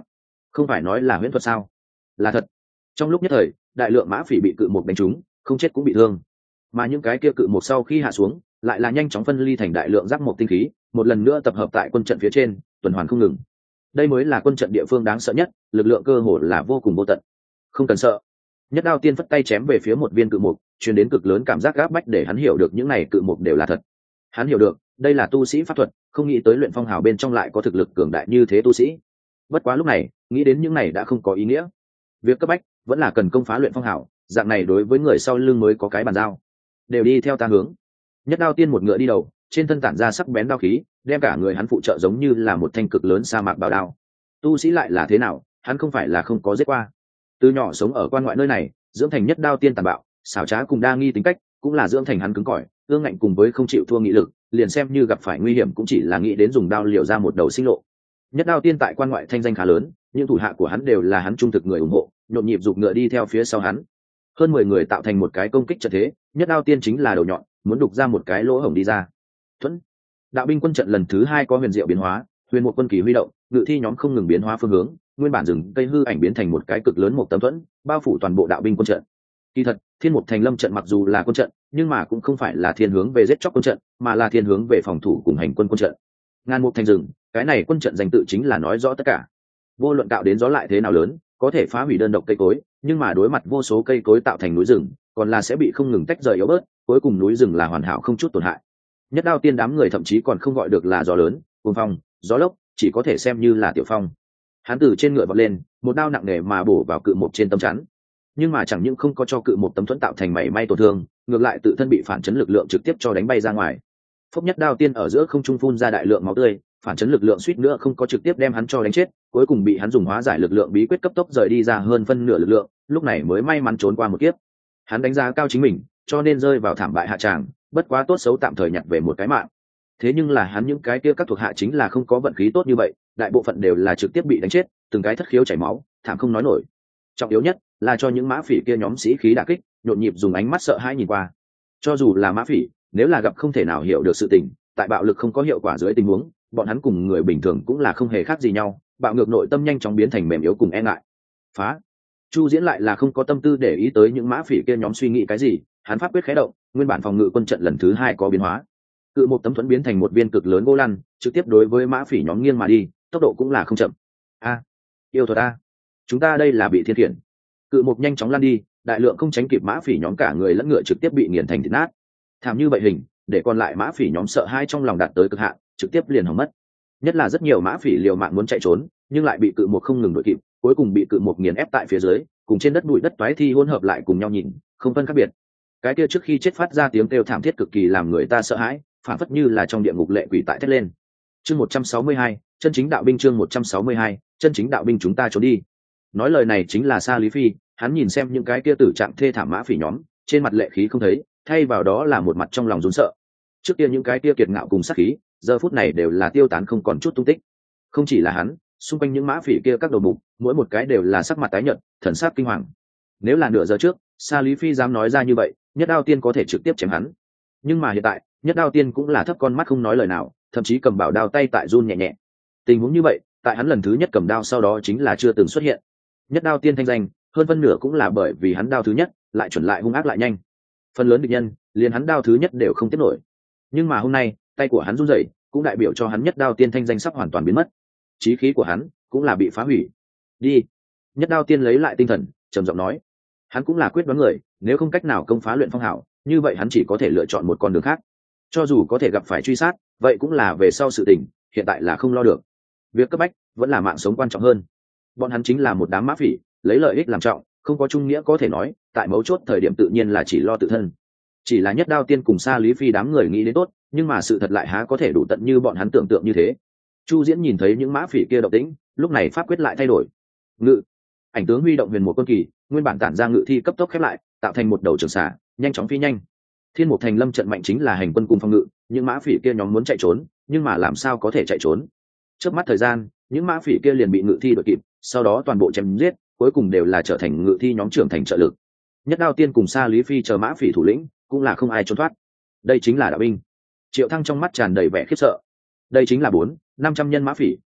không phải nói là huyễn thuật sao? Là thật. Trong lúc nhất thời, đại lượng mã phỉ bị cự mục đánh trúng, không chết cũng bị thương. Mà những cái kia cự mục sau khi hạ xuống, lại là nhanh chóng phân ly thành đại lượng giáp mục tinh khí, một lần nữa tập hợp tại quân trận phía trên, tuần hoàn không ngừng. Đây mới là quân trận địa phương đáng sợ nhất, lực lượng cơ hồ là vô cùng vô tận. Không cần sợ. Nhất Đao Tiên phất tay chém về phía một viên cự mục, truyền đến cực lớn cảm giác gáp bách để hắn hiểu được những này cự mục đều là thật. Hắn hiểu được, đây là tu sĩ pháp thuật, không nghĩ tới luyện phong hào bên trong lại có thực lực cường đại như thế tu sĩ. Bất quá lúc này, nghĩ đến những này đã không có ý nghĩa. Việc cấp bách vẫn là cần công phá luyện phong hào, dạng này đối với người sau lưng mới có cái bàn giao. Đều đi theo ta hướng. Nhất Đao Tiên một ngựa đi đầu, trên thân tản ra sắc bén đao khí, đem cả người hắn phụ trợ giống như là một thanh cực lớn sa mạc bảo đao. Tu sĩ lại là thế nào, hắn không phải là không có giết qua. Từ nhỏ sống ở quan ngoại nơi này, dưỡng thành Nhất Đao Tiên tàn bạo, xảo trá cùng đa nghi tính cách, cũng là dưỡng thành hắn cứng cỏi, ương ngạnh cùng với không chịu thua nghị lực, liền xem như gặp phải nguy hiểm cũng chỉ là nghĩ đến dùng đao liều ra một đầu sinh lộ. Nhất Đao Tiên tại quan ngoại thanh danh khá lớn, những thủ hạ của hắn đều là hắn trung thực người ủng hộ, nhộn nhịp giục ngựa đi theo phía sau hắn. Hơn mười người tạo thành một cái công kích trận thế, Nhất Đao Tiên chính là đầu nhọn, muốn đục ra một cái lỗ hổng đi ra. Thuẫn, đạo binh quân trận lần thứ hai có huyền diệu biến hóa, huyền một quân kỳ huy động, ngự thi nhóm không ngừng biến hóa phương hướng, nguyên bản rừng cây hư ảnh biến thành một cái cực lớn một tấm thuẫn, bao phủ toàn bộ đạo binh quân trận. Kỳ thật, Thiên Mục Thành Lâm trận mặc dù là quân trận, nhưng mà cũng không phải là thiên hướng về giết chóc quân trận, mà là thiên hướng về phòng thủ cùng hành quân quân trận. Ngàn Mục Thành rừng, cái này quân trận danh tự chính là nói rõ tất cả. Vô luận cạo đến gió lại thế nào lớn, có thể phá hủy đơn độc cây cối, nhưng mà đối mặt vô số cây cối tạo thành núi rừng, còn là sẽ bị không ngừng tách rời yếu bớt, cuối cùng núi rừng là hoàn hảo không chút tổn hại. Nhất Đao Tiên đám người thậm chí còn không gọi được là gió lớn, cuồng phong, gió lốc, chỉ có thể xem như là tiểu phong. Hắn từ trên ngựa vọt lên, một đao nặng nề mà bổ vào cự mục trên tấm chắn. Nhưng mà chẳng những không có cho cự mục tấm thuẫn tạo thành mảy may tổn thương, ngược lại tự thân bị phản chấn lực lượng trực tiếp cho đánh bay ra ngoài. Phốc Nhất Đao Tiên ở giữa không trung phun ra đại lượng máu tươi, phản chấn lực lượng suýt nữa không có trực tiếp đem hắn cho đánh chết, cuối cùng bị hắn dùng hóa giải lực lượng bí quyết cấp tốc rời đi ra hơn phân nửa lực lượng, lúc này mới may mắn trốn qua một kiếp. Hắn đánh giá cao chính mình, cho nên rơi vào thảm bại hạ tràng, bất quá tốt xấu tạm thời nhặt về một cái mạng. Thế nhưng là hắn những cái kia các thuộc hạ chính là không có vận khí tốt như vậy, đại bộ phận đều là trực tiếp bị đánh chết, từng cái thất khiếu chảy máu, thảm không nói nổi. Trọng yếu nhất là cho những mã phỉ kia nhóm sĩ khí đả kích, nhộn nhịp dùng ánh mắt sợ hãi nhìn qua. Cho dù là mã phỉ, nếu là gặp không thể nào hiểu được sự tình, tại bạo lực không có hiệu quả dưới tình huống, bọn hắn cùng người bình thường cũng là không hề khác gì nhau, bạo ngược nội tâm nhanh chóng biến thành mềm yếu cùng e ngại. Phá. Chu Diễn lại là không có tâm tư để ý tới những mã phỉ kia nhóm suy nghĩ cái gì, hắn pháp quyết khé động, nguyên bản phòng ngự quân trận lần thứ hai có biến hóa. Cự một tấm thuẫn biến thành một viên cực lớn gỗ lăn, trực tiếp đối với mã phỉ nhóm nghiêng mà đi, tốc độ cũng là không chậm. A, yêu thuật a, chúng ta đây là bị thiên khiển. Cự một nhanh chóng lăn đi, đại lượng không tránh kịp mã phỉ nhóm cả người lẫn ngựa trực tiếp bị nghiền thành thịt nát. Thảm như vậy hình, để còn lại mã phỉ nhóm sợ hai trong lòng đạt tới cực hạn, trực tiếp liền hỏng mất. Nhất là rất nhiều mã phỉ liều mạng muốn chạy trốn, nhưng lại bị cự một không ngừng đuổi kịp, cuối cùng bị cự một nghiền ép tại phía dưới, cùng trên đất bụi đất toái thi hỗn hợp lại cùng nhau nhìn, không phân khác biệt. Cái kia trước khi chết phát ra tiếng kêu thảm thiết cực kỳ làm người ta sợ hãi, phản phất như là trong địa ngục lệ quỷ tại thét lên. Chương một trăm sáu mươi hai, chân chính đạo binh. Chương một trăm sáu mươi hai, chân chính đạo binh. Chúng ta trốn đi. Nói lời này chính là Sa Lý Phi, hắn nhìn xem những cái kia tử trạng thê thảm mã phỉ nhóm, trên mặt lệ khí không thấy, thay vào đó là một mặt trong lòng run sợ. Trước kia những cái kia kiệt ngạo cùng sát khí, giờ phút này đều là tiêu tán không còn chút tung tích. Không chỉ là hắn, xung quanh những mã phỉ kia các đầu mục, mỗi một cái đều là sắc mặt tái nhợt, thần sắc kinh hoàng. Nếu là nửa giờ trước, Sa Lý Phi dám nói ra như vậy, Nhất Đao Tiên có thể trực tiếp chém hắn. Nhưng mà hiện tại, Nhất Đao Tiên cũng là thấp con mắt không nói lời nào, thậm chí cầm bảo đao tay tại run nhẹ nhẹ. Tình huống như vậy, tại hắn lần thứ nhất cầm đao sau đó chính là chưa từng xuất hiện. Nhất Đao Tiên thanh danh, hơn phân nửa cũng là bởi vì hắn đao thứ nhất, lại chuẩn lại hung ác lại nhanh. Phần lớn địch nhân, liền hắn đao thứ nhất đều không tiếp nổi. Nhưng mà hôm nay, tay của hắn run rẩy, cũng đại biểu cho hắn Nhất Đao Tiên thanh danh sắp hoàn toàn biến mất. Chí khí của hắn cũng là bị phá hủy. Đi. Nhất Đao Tiên lấy lại tinh thần, trầm giọng nói. Hắn cũng là quyết đoán người, nếu không cách nào công phá luyện phong hảo, như vậy hắn chỉ có thể lựa chọn một con đường khác. Cho dù có thể gặp phải truy sát, vậy cũng là về sau sự tình, hiện tại là không lo được. Việc cấp bách vẫn là mạng sống quan trọng hơn. Bọn hắn chính là một đám mã phỉ, lấy lợi ích làm trọng, không có trung nghĩa có thể nói, tại mấu chốt thời điểm tự nhiên là chỉ lo tự thân. Chỉ là Nhất Đao Tiên cùng Sa Lý Phi đám người nghĩ đến tốt, nhưng mà sự thật lại há có thể đủ tận như bọn hắn tưởng tượng như thế. Chu Diễn nhìn thấy những mã phỉ kia động tĩnh, lúc này pháp quyết lại thay đổi. Ngự, ảnh tướng huy động huyền một quân kỳ, nguyên bản tản ra ngự thi cấp tốc khép lại, tạo thành một đầu trường xả, nhanh chóng phi nhanh. Thiên Mục Thành Lâm trận mạnh chính là hành quân cùng phòng ngự, những mã phỉ kia nhóm muốn chạy trốn, nhưng mà làm sao có thể chạy trốn? Chớp mắt thời gian, những mã phỉ kia liền bị ngự thi đuổi kịp, sau đó toàn bộ chém giết, cuối cùng đều là trở thành ngự thi nhóm trưởng thành trợ lực. Nhất Đao Tiên cùng Sa Lý Phi chờ mã phỉ thủ lĩnh, cũng là không ai trốn thoát. Đây chính là đạo binh. Triệu Thăng trong mắt tràn đầy vẻ khiếp sợ. Đây chính là bốn, năm trăm nhân mã phỉ,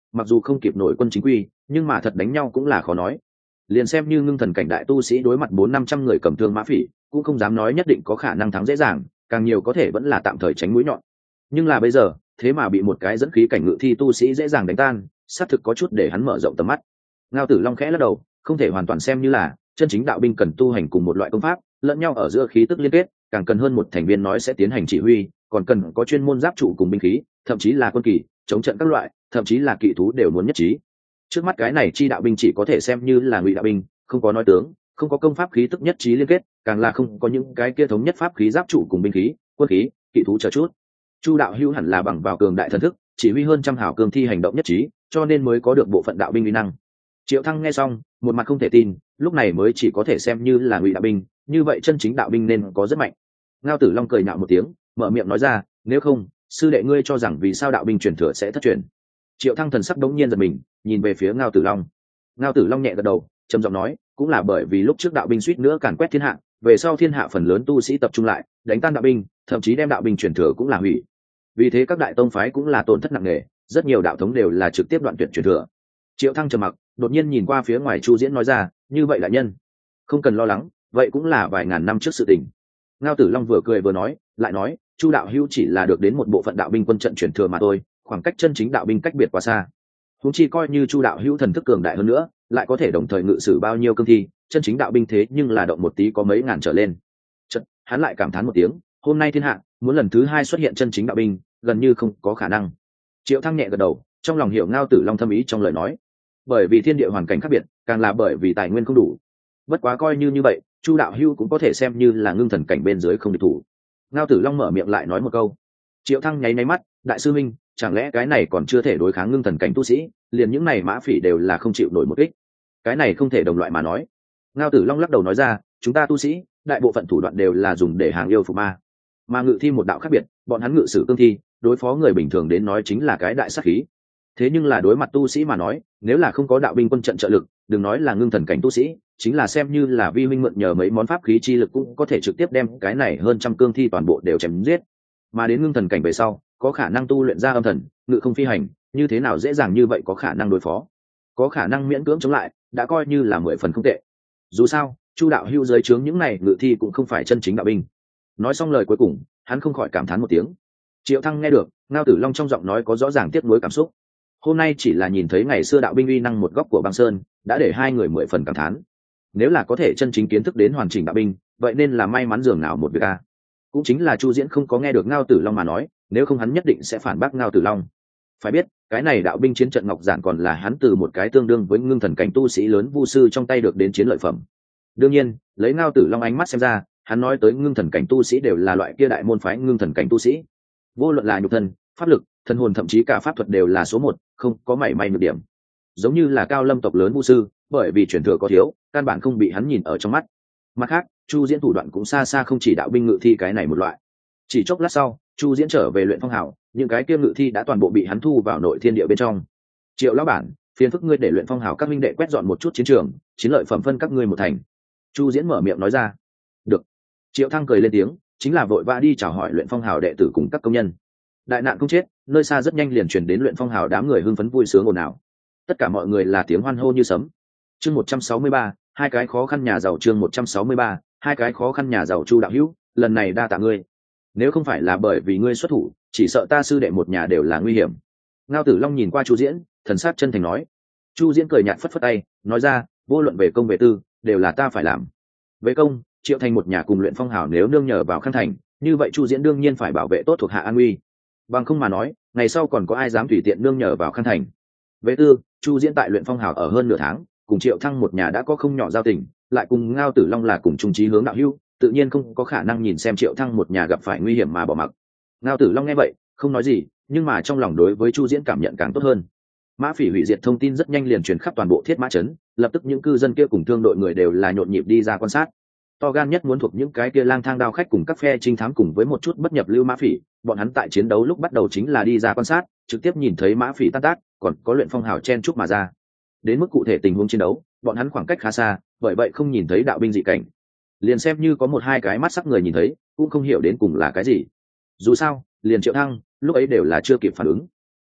mặc dù không kịp nổi quân chính quy nhưng mà thật đánh nhau cũng là khó nói. Liền xem như ngưng thần cảnh đại tu sĩ đối mặt bốn năm trăm người cầm thương mã phỉ cũng không dám nói nhất định có khả năng thắng dễ dàng, càng nhiều có thể vẫn là tạm thời tránh mũi nhọn. Nhưng là bây giờ thế mà bị một cái dẫn khí cảnh ngự thi tu sĩ dễ dàng đánh tan, xác thực có chút để hắn mở rộng tầm mắt. Ngao Tử Long khẽ lắc đầu, không thể hoàn toàn xem như là chân chính đạo binh cần tu hành cùng một loại công pháp, lẫn nhau ở giữa khí tức liên kết, càng cần hơn một thành viên nói sẽ tiến hành chỉ huy, còn cần có chuyên môn giáp trụ cùng binh khí, thậm chí là quân kỳ, chống trận các loại, thậm chí là kỵ thú đều muốn nhất trí. Trước mắt cái này chi đạo binh chỉ có thể xem như là ngụy đạo binh, không có nói tướng, không có công pháp khí tức nhất trí liên kết, càng là không có những cái kia thống nhất pháp khí giáp trụ cùng binh khí, quân khí, kỵ thú chờ chút. Chu đạo hữu hẳn là bằng vào cường đại thần thức, chỉ huy hơn trăm hảo cường thi hành động nhất trí, cho nên mới có được bộ phận đạo binh uy năng. Triệu Thăng nghe xong, một mặt không thể tin, lúc này mới chỉ có thể xem như là ngụy đạo binh, như vậy chân chính đạo binh nên có rất mạnh. Ngao Tử Long cười nhạo một tiếng, mở miệng nói ra, nếu không, sư đệ ngươi cho rằng vì sao đạo binh truyền thừa sẽ thất truyền? Triệu Thăng thần sắc đống nhiên giật mình, nhìn về phía Ngao Tử Long. Ngao Tử Long nhẹ gật đầu, trầm giọng nói, cũng là bởi vì lúc trước đạo binh suýt nữa càn quét thiên hạ, về sau thiên hạ phần lớn tu sĩ tập trung lại, đánh tan đạo binh, thậm chí đem đạo binh truyền thừa cũng là hủy. Vì thế các đại tông phái cũng là tổn thất nặng nề, rất nhiều đạo thống đều là trực tiếp đoạn tuyệt truyền thừa. Triệu Thăng trầm mặc, đột nhiên nhìn qua phía ngoài Chu Diễn nói ra, như vậy đại nhân, không cần lo lắng, vậy cũng là vài ngàn năm trước sự tình. Ngao Tử Long vừa cười vừa nói, lại nói, Chu đạo hữu chỉ là được đến một bộ phận đạo binh quân trận truyền thừa mà thôi, khoảng cách chân chính đạo binh cách biệt quá xa. Huống chi coi như Chu đạo hữu thần thức cường đại hơn nữa, lại có thể đồng thời ngự sử bao nhiêu cương thi, chân chính đạo binh thế nhưng là động một tí có mấy ngàn trở lên. Chợt, hắn lại cảm thán một tiếng, hôm nay thiên hạ, muốn lần thứ hai xuất hiện chân chính đạo binh, gần như không có khả năng. Triệu Thăng nhẹ gật đầu, trong lòng hiểu Ngao Tử Long thâm ý trong lời nói. Bởi vì thiên địa hoàn cảnh khác biệt, càng là bởi vì tài nguyên không đủ. Bất quá coi như như vậy, Chu đạo hữu cũng có thể xem như là ngưng thần cảnh bên dưới không địch thủ. Ngao Tử Long mở miệng lại nói một câu. Triệu Thăng nháy nháy mắt, đại sư minh, chẳng lẽ cái này còn chưa thể đối kháng ngưng thần cảnh tu sĩ, liền những này mã phỉ đều là không chịu nổi một kích. Cái này không thể đồng loại mà nói. Ngao Tử Long lắc đầu nói ra, chúng ta tu sĩ, đại bộ phận thủ đoạn đều là dùng để hàng yêu phục ma, mà ngự thi một đạo khác biệt, bọn hắn ngự sử cương thi, đối phó người bình thường đến nói chính là cái đại sát khí. Thế nhưng là đối mặt tu sĩ mà nói, nếu là không có đạo binh quân trận trợ lực, đừng nói là ngưng thần cảnh tu sĩ, chính là xem như là vi huynh mượn nhờ mấy món pháp khí chi lực cũng có thể trực tiếp đem cái này hơn trăm cương thi toàn bộ đều chém giết. Mà đến ngưng thần cảnh về sau, có khả năng tu luyện ra âm thần, ngự không phi hành, như thế nào dễ dàng như vậy có khả năng đối phó, có khả năng miễn cưỡng chống lại, đã coi như là mười phần không tệ. Dù sao, Chu đạo hưu dưới trướng những này ngự thi cũng không phải chân chính đạo binh. Nói xong lời cuối cùng, hắn không khỏi cảm thán một tiếng. Triệu Thăng nghe được, Ngao Tử Long trong giọng nói có rõ ràng tiếc nuối cảm xúc. Hôm nay chỉ là nhìn thấy ngày xưa đạo binh uy năng một góc của băng sơn, đã để hai người mười phần cảm thán. Nếu là có thể chân chính kiến thức đến hoàn chỉnh đạo binh, vậy nên là may mắn dường nào một việc a. Cũng chính là Chu Diễn không có nghe được Ngao Tử Long mà nói, nếu không hắn nhất định sẽ phản bác Ngao Tử Long. Phải biết, cái này đạo binh chiến trận ngọc giản còn là hắn từ một cái tương đương với ngưng thần cảnh tu sĩ lớn vu sư trong tay được đến chiến lợi phẩm. Đương nhiên, lấy Ngao Tử Long ánh mắt xem ra, hắn nói tới ngưng thần cảnh tu sĩ đều là loại kia đại môn phái ngưng thần cảnh tu sĩ. Vô luận là nhục thân, pháp lực, thần hồn thậm chí cả pháp thuật đều là số một, không có mảy may nhược điểm. Giống như là Cao Lâm tộc lớn vu sư, bởi vì truyền thừa có thiếu, căn bản không bị hắn nhìn ở trong mắt. Mặt khác, Chu Diễn thủ đoạn cũng xa xa không chỉ đạo binh ngự thi cái này một loại. Chỉ chốc lát sau, Chu Diễn trở về luyện phong hào, những cái kia ngự thi đã toàn bộ bị hắn thu vào nội thiên địa bên trong. Triệu lão bản, phiền phức ngươi để luyện phong hào các minh đệ quét dọn một chút chiến trường, chiến lợi phẩm phân các ngươi một thành. Chu Diễn mở miệng nói ra. Được. Triệu Thăng cười lên tiếng, chính là vội vã đi chào hỏi luyện phong hào đệ tử cùng các công nhân. Đại nạn không chết, nơi xa rất nhanh liền truyền đến luyện phong hào đám người hưng phấn vui sướng ồn ào. Tất cả mọi người là tiếng hoan hô như sấm. Chương một trăm sáu mươi ba, hai cái khó khăn nhà giàu. Chương một trăm sáu mươi ba, hai cái khó khăn nhà giàu. Chu đạo hữu, lần này đa tạ ngươi. Nếu không phải là bởi vì ngươi xuất thủ, chỉ sợ ta sư đệ một nhà đều là nguy hiểm. Ngao Tử Long nhìn qua Chu Diễn, thần sắc chân thành nói. Chu Diễn cười nhạt phất phất tay, nói ra, vô luận về công về tư, đều là ta phải làm. Về công, Triệu Thành một nhà cùng luyện phong hào nếu nương nhờ vào Khang Thành, như vậy Chu Diễn đương nhiên phải bảo vệ tốt thuộc hạ an nguy. Bằng không mà nói, ngày sau còn có ai dám tùy tiện nương nhờ vào Khang Thành. Về tư, Chu Diễn tại luyện phong hào ở hơn nửa tháng, cùng Triệu Thăng một nhà đã có không nhỏ giao tình, lại cùng Ngao Tử Long là cùng chung chí hướng đạo hữu, tự nhiên không có khả năng nhìn xem Triệu Thăng một nhà gặp phải nguy hiểm mà bỏ mặc. Ngao Tử Long nghe vậy, không nói gì, nhưng mà trong lòng đối với Chu Diễn cảm nhận càng tốt hơn. Mã Phỉ hủy diệt thông tin rất nhanh liền truyền khắp toàn bộ Thiết Mã trấn, lập tức những cư dân kia cùng thương đội người đều là nhộn nhịp đi ra quan sát. To gan nhất muốn thuộc những cái kia lang thang đao khách cùng các phe trinh thám cùng với một chút bất nhập lưu Mã Phỉ, bọn hắn tại chiến đấu lúc bắt đầu chính là đi ra quan sát, trực tiếp nhìn thấy Mã Phỉ tan tác, còn có luyện phong hào chen chúc mà ra. Đến mức cụ thể tình huống chiến đấu, bọn hắn khoảng cách khá xa, bởi vậy không nhìn thấy đạo binh dị cảnh. Liền xem như có một hai cái mắt sắc người nhìn thấy, cũng không hiểu đến cùng là cái gì. Dù sao, liền Triệu Thăng, lúc ấy đều là chưa kịp phản ứng.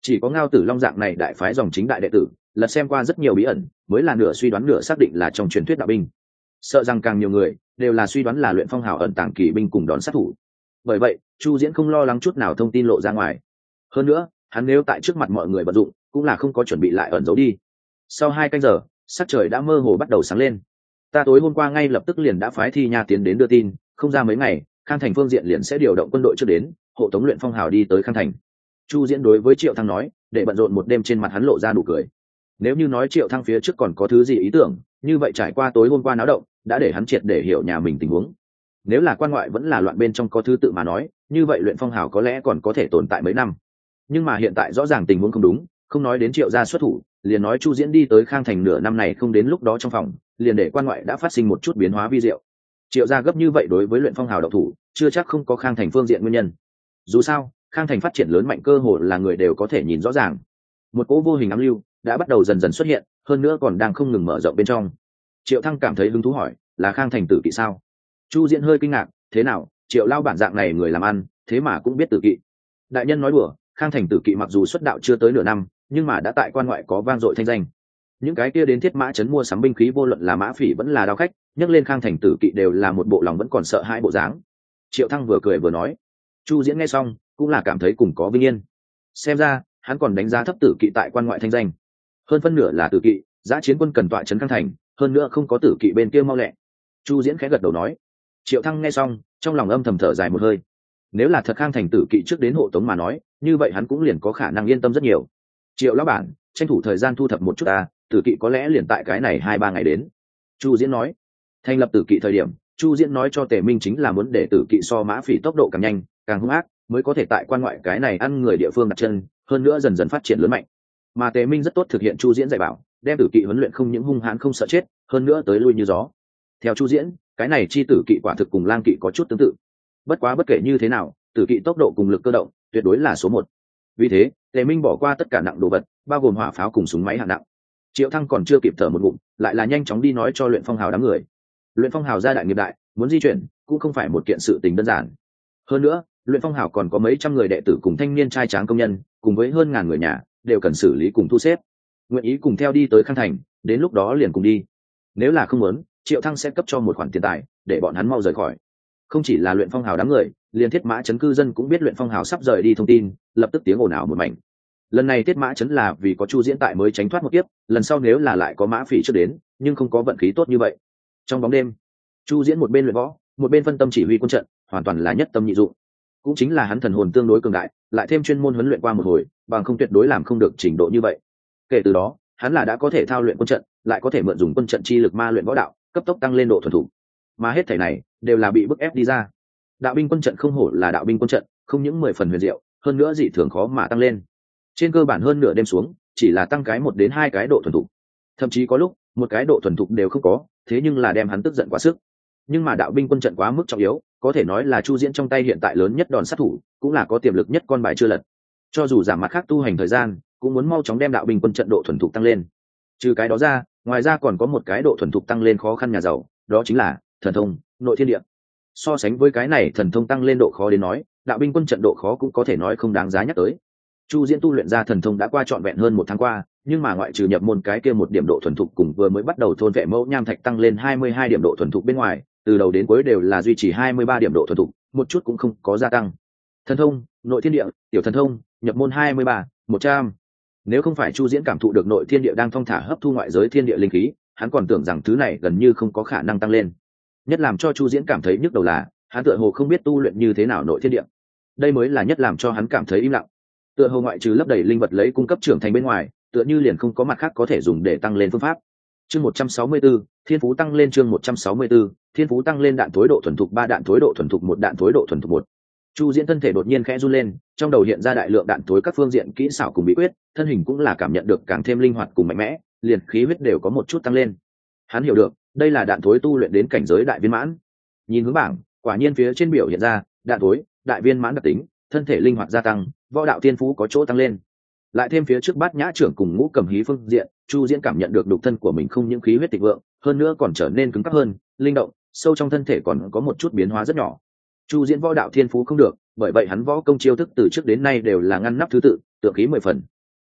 Chỉ có Ngao Tử Long dạng này đại phái dòng chính đại đệ tử lật xem qua rất nhiều bí ẩn, mới là nửa suy đoán nửa xác định là trong truyền thuyết đạo binh. Sợ rằng càng nhiều người đều là suy đoán là luyện phong hào ẩn tàng kỳ binh cùng đón sát thủ. Bởi vậy Chu Diễn không lo lắng chút nào thông tin lộ ra ngoài. Hơn nữa hắn nếu tại trước mặt mọi người vận dụng cũng là không có chuẩn bị lại ẩn giấu đi. Sau hai canh giờ sắc trời đã mơ hồ bắt đầu sáng lên. Ta tối hôm qua ngay lập tức liền đã phái Thi Nha tiến đến đưa tin, không ra mấy ngày Khang Thành phương diện liền sẽ điều động quân đội trước đến hộ tống luyện phong hào đi tới Khang Thành. Chu Diễn đối với Triệu Thăng nói, để bận rộn một đêm trên mặt hắn lộ ra nụ cười. Nếu như nói Triệu Thăng phía trước còn có thứ gì ý tưởng, như vậy trải qua tối hôm qua náo động đã để hắn triệt để hiểu nhà mình tình huống. Nếu là quan ngoại vẫn là loạn bên trong có thứ tự mà nói, như vậy luyện phong hào có lẽ còn có thể tồn tại mấy năm. Nhưng mà hiện tại rõ ràng tình huống không đúng, không nói đến Triệu gia xuất thủ, liền nói Chu Diễn đi tới Khang Thành nửa năm này không đến lúc đó trong phòng, liền để quan ngoại đã phát sinh một chút biến hóa vi diệu. Triệu gia gấp như vậy đối với luyện phong hào độc thủ, chưa chắc không có Khang Thành phương diện nguyên nhân. Dù sao, Khang Thành phát triển lớn mạnh cơ hội là người đều có thể nhìn rõ ràng. Một cỗ vô hình ám lưu đã bắt đầu dần dần xuất hiện, hơn nữa còn đang không ngừng mở rộng bên trong. Triệu Thăng cảm thấy hứng thú hỏi, là Khang Thành tử kỵ sao? Chu Diễn hơi kinh ngạc, thế nào, Triệu lao bản dạng này người làm ăn, thế mà cũng biết tử kỵ? Đại nhân nói đùa, Khang Thành tử kỵ mặc dù xuất đạo chưa tới nửa năm, nhưng mà đã tại quan ngoại có vang dội thanh danh. Những cái kia đến Thiết Mã trấn mua sắm binh khí vô luận là mã phỉ vẫn là đao khách, nhắc lên Khang Thành tử kỵ đều là một bộ lòng vẫn còn sợ hãi bộ dáng. Triệu Thăng vừa cười vừa nói. Chu Diễn nghe xong cũng là cảm thấy cùng có vinh yên. Xem ra hắn còn đánh giá thấp tử kỵ tại quan ngoại thanh danh. Hơn phân nửa là tử kỵ, giã chiến quân cần tọa trấn Khang Thành, hơn nữa không có tử kỵ bên kia mau lẹ. Chu Diễn khẽ gật đầu nói. Triệu Thăng nghe xong trong lòng âm thầm thở dài một hơi. Nếu là thật Khang Thành tử kỵ trước đến hộ tống mà nói, như vậy hắn cũng liền có khả năng yên tâm rất nhiều. Triệu lão bản, tranh thủ thời gian thu thập một chút ta, tử kỵ có lẽ liền tại cái này hai ba ngày đến. Chu Diễn nói. Thành lập tử kỵ thời điểm, Chu Diễn nói cho Tề Minh chính là muốn để tử kỵ so mã phỉ tốc độ càng nhanh, càng hung ác, mới có thể tại quan ngoại cái này ăn người địa phương đặt chân, hơn nữa dần dần phát triển lớn mạnh. Mà Tề Minh rất tốt thực hiện Chu Diễn dạy bảo, đem tử kỵ huấn luyện không những hung hãn không sợ chết, hơn nữa tới lui như gió. Theo Chu Diễn, cái này chi tử kỵ quả thực cùng lang kỵ có chút tương tự. Bất quá bất kể như thế nào, tử kỵ tốc độ cùng lực cơ động tuyệt đối là số một. Vì thế, Tề Minh bỏ qua tất cả nặng đồ vật, bao gồm hỏa pháo cùng súng máy hạng nặng. Triệu Thăng còn chưa kịp thở một ngụm, lại là nhanh chóng đi nói cho luyện phong hào đám người. Luyện phong hào gia đại nghiệp đại, muốn di chuyển cũng không phải một kiện sự tình đơn giản. Hơn nữa, luyện phong hào còn có mấy trăm người đệ tử cùng thanh niên trai tráng công nhân, cùng với hơn ngàn người nhà, đều cần xử lý cùng thu xếp. Nguyện ý cùng theo đi tới Khang Thành, đến lúc đó liền cùng đi. Nếu là không muốn, Triệu Thăng sẽ cấp cho một khoản tiền tài, để bọn hắn mau rời khỏi. Không chỉ là luyện phong hào đám người, liền Thiết Mã trấn cư dân cũng biết luyện phong hào sắp rời đi thông tin, lập tức tiếng ồn ào một mảnh. Lần này Thiết Mã trấn là vì có Chu Diễn tại mới tránh thoát một kiếp, lần sau nếu là lại có mã phỉ trước đến, nhưng không có vận khí tốt như vậy. Trong bóng đêm, Chu Diễn một bên luyện võ, một bên phân tâm chỉ huy quân trận, hoàn toàn là nhất tâm nhị dụng. Cũng chính là hắn thần hồn tương đối cường đại, lại thêm chuyên môn huấn luyện qua một hồi, bằng không tuyệt đối làm không được trình độ như vậy. Kể từ đó, hắn là đã có thể thao luyện quân trận, lại có thể mượn dùng quân trận chi lực ma luyện võ đạo, cấp tốc tăng lên độ thuần thục. Mà hết thảy này đều là bị bức ép đi ra. Đạo binh quân trận không hổ là đạo binh quân trận, không những mười phần huyền diệu, hơn nữa dị thường khó mà tăng lên. Trên cơ bản hơn nửa đêm xuống, chỉ là tăng cái một đến hai cái độ thuần thục. Thậm chí có lúc, một cái độ thuần thục đều không có, thế nhưng là đem hắn tức giận quá sức. Nhưng mà đạo binh quân trận quá mức trọng yếu, có thể nói là Chu Diễn trong tay hiện tại lớn nhất đòn sát thủ, cũng là có tiềm lực nhất con bài chưa lật. Cho dù giảm mặt khác tu hành thời gian, cũng muốn mau chóng đem đạo binh quân trận độ thuần thục tăng lên. Trừ cái đó ra, ngoài ra còn có một cái độ thuần thục tăng lên khó khăn nhà giàu, đó chính là thần thông, nội thiên địa. So sánh với cái này thần thông tăng lên độ khó đến nói, đạo binh quân trận độ khó cũng có thể nói không đáng giá nhắc tới. Chu Diễn tu luyện ra thần thông đã qua trọn vẹn hơn một tháng qua, nhưng mà ngoại trừ nhập môn cái kia một điểm độ thuần thục cùng vừa mới bắt đầu thôn vệ mẫu nham thạch tăng lên hai mươi hai điểm độ thuần thục bên ngoài, từ đầu đến cuối đều là duy trì hai mươi ba điểm độ thuần thục, một chút cũng không có gia tăng. Thần thông, nội thiên địa, tiểu thần thông, nhập môn hai mươi ba, một trăm. Nếu không phải Chu Diễn cảm thụ được nội thiên địa đang thong thả hấp thu ngoại giới thiên địa linh khí, hắn còn tưởng rằng thứ này gần như không có khả năng tăng lên. Nhất làm cho Chu Diễn cảm thấy nhức đầu là, hắn tựa hồ không biết tu luyện như thế nào nội thiên địa. Đây mới là nhất làm cho hắn cảm thấy im lặng. Tựa hồ ngoại trừ lấp đầy linh vật lấy cung cấp trưởng thành bên ngoài, tựa như liền không có mặt khác có thể dùng để tăng lên phương pháp. Chương một trăm sáu mươi 164, thiên phú tăng lên chương một trăm sáu mươi 164, thiên phú tăng lên đạn tối độ thuần thục ba đạn tối độ thuần thục một đạn tối độ thuần thục một. Chu Diễn thân thể đột nhiên khẽ run lên, trong đầu hiện ra đại lượng đạn tối các phương diện kỹ xảo cùng bí quyết, thân hình cũng là cảm nhận được càng thêm linh hoạt cùng mạnh mẽ, liền khí huyết đều có một chút tăng lên. Hắn hiểu được, đây là đạn tối tu luyện đến cảnh giới đại viên mãn. Nhìn hướng bảng, quả nhiên phía trên biểu hiện ra, đạn tối, đại viên mãn đặc tính, thân thể linh hoạt gia tăng, võ đạo thiên phú có chỗ tăng lên. Lại thêm phía trước Bát Nhã trưởng cùng Ngũ Cầm Hí phương diện, Chu Diễn cảm nhận được đục thân của mình không những khí huyết tịch vượng, hơn nữa còn trở nên cứng cáp hơn, linh động, sâu trong thân thể còn có một chút biến hóa rất nhỏ. Chu Diễn võ đạo thiên phú không được, bởi vậy hắn võ công chiêu thức từ trước đến nay đều là ngăn nắp thứ tự, tượng khí mười phần,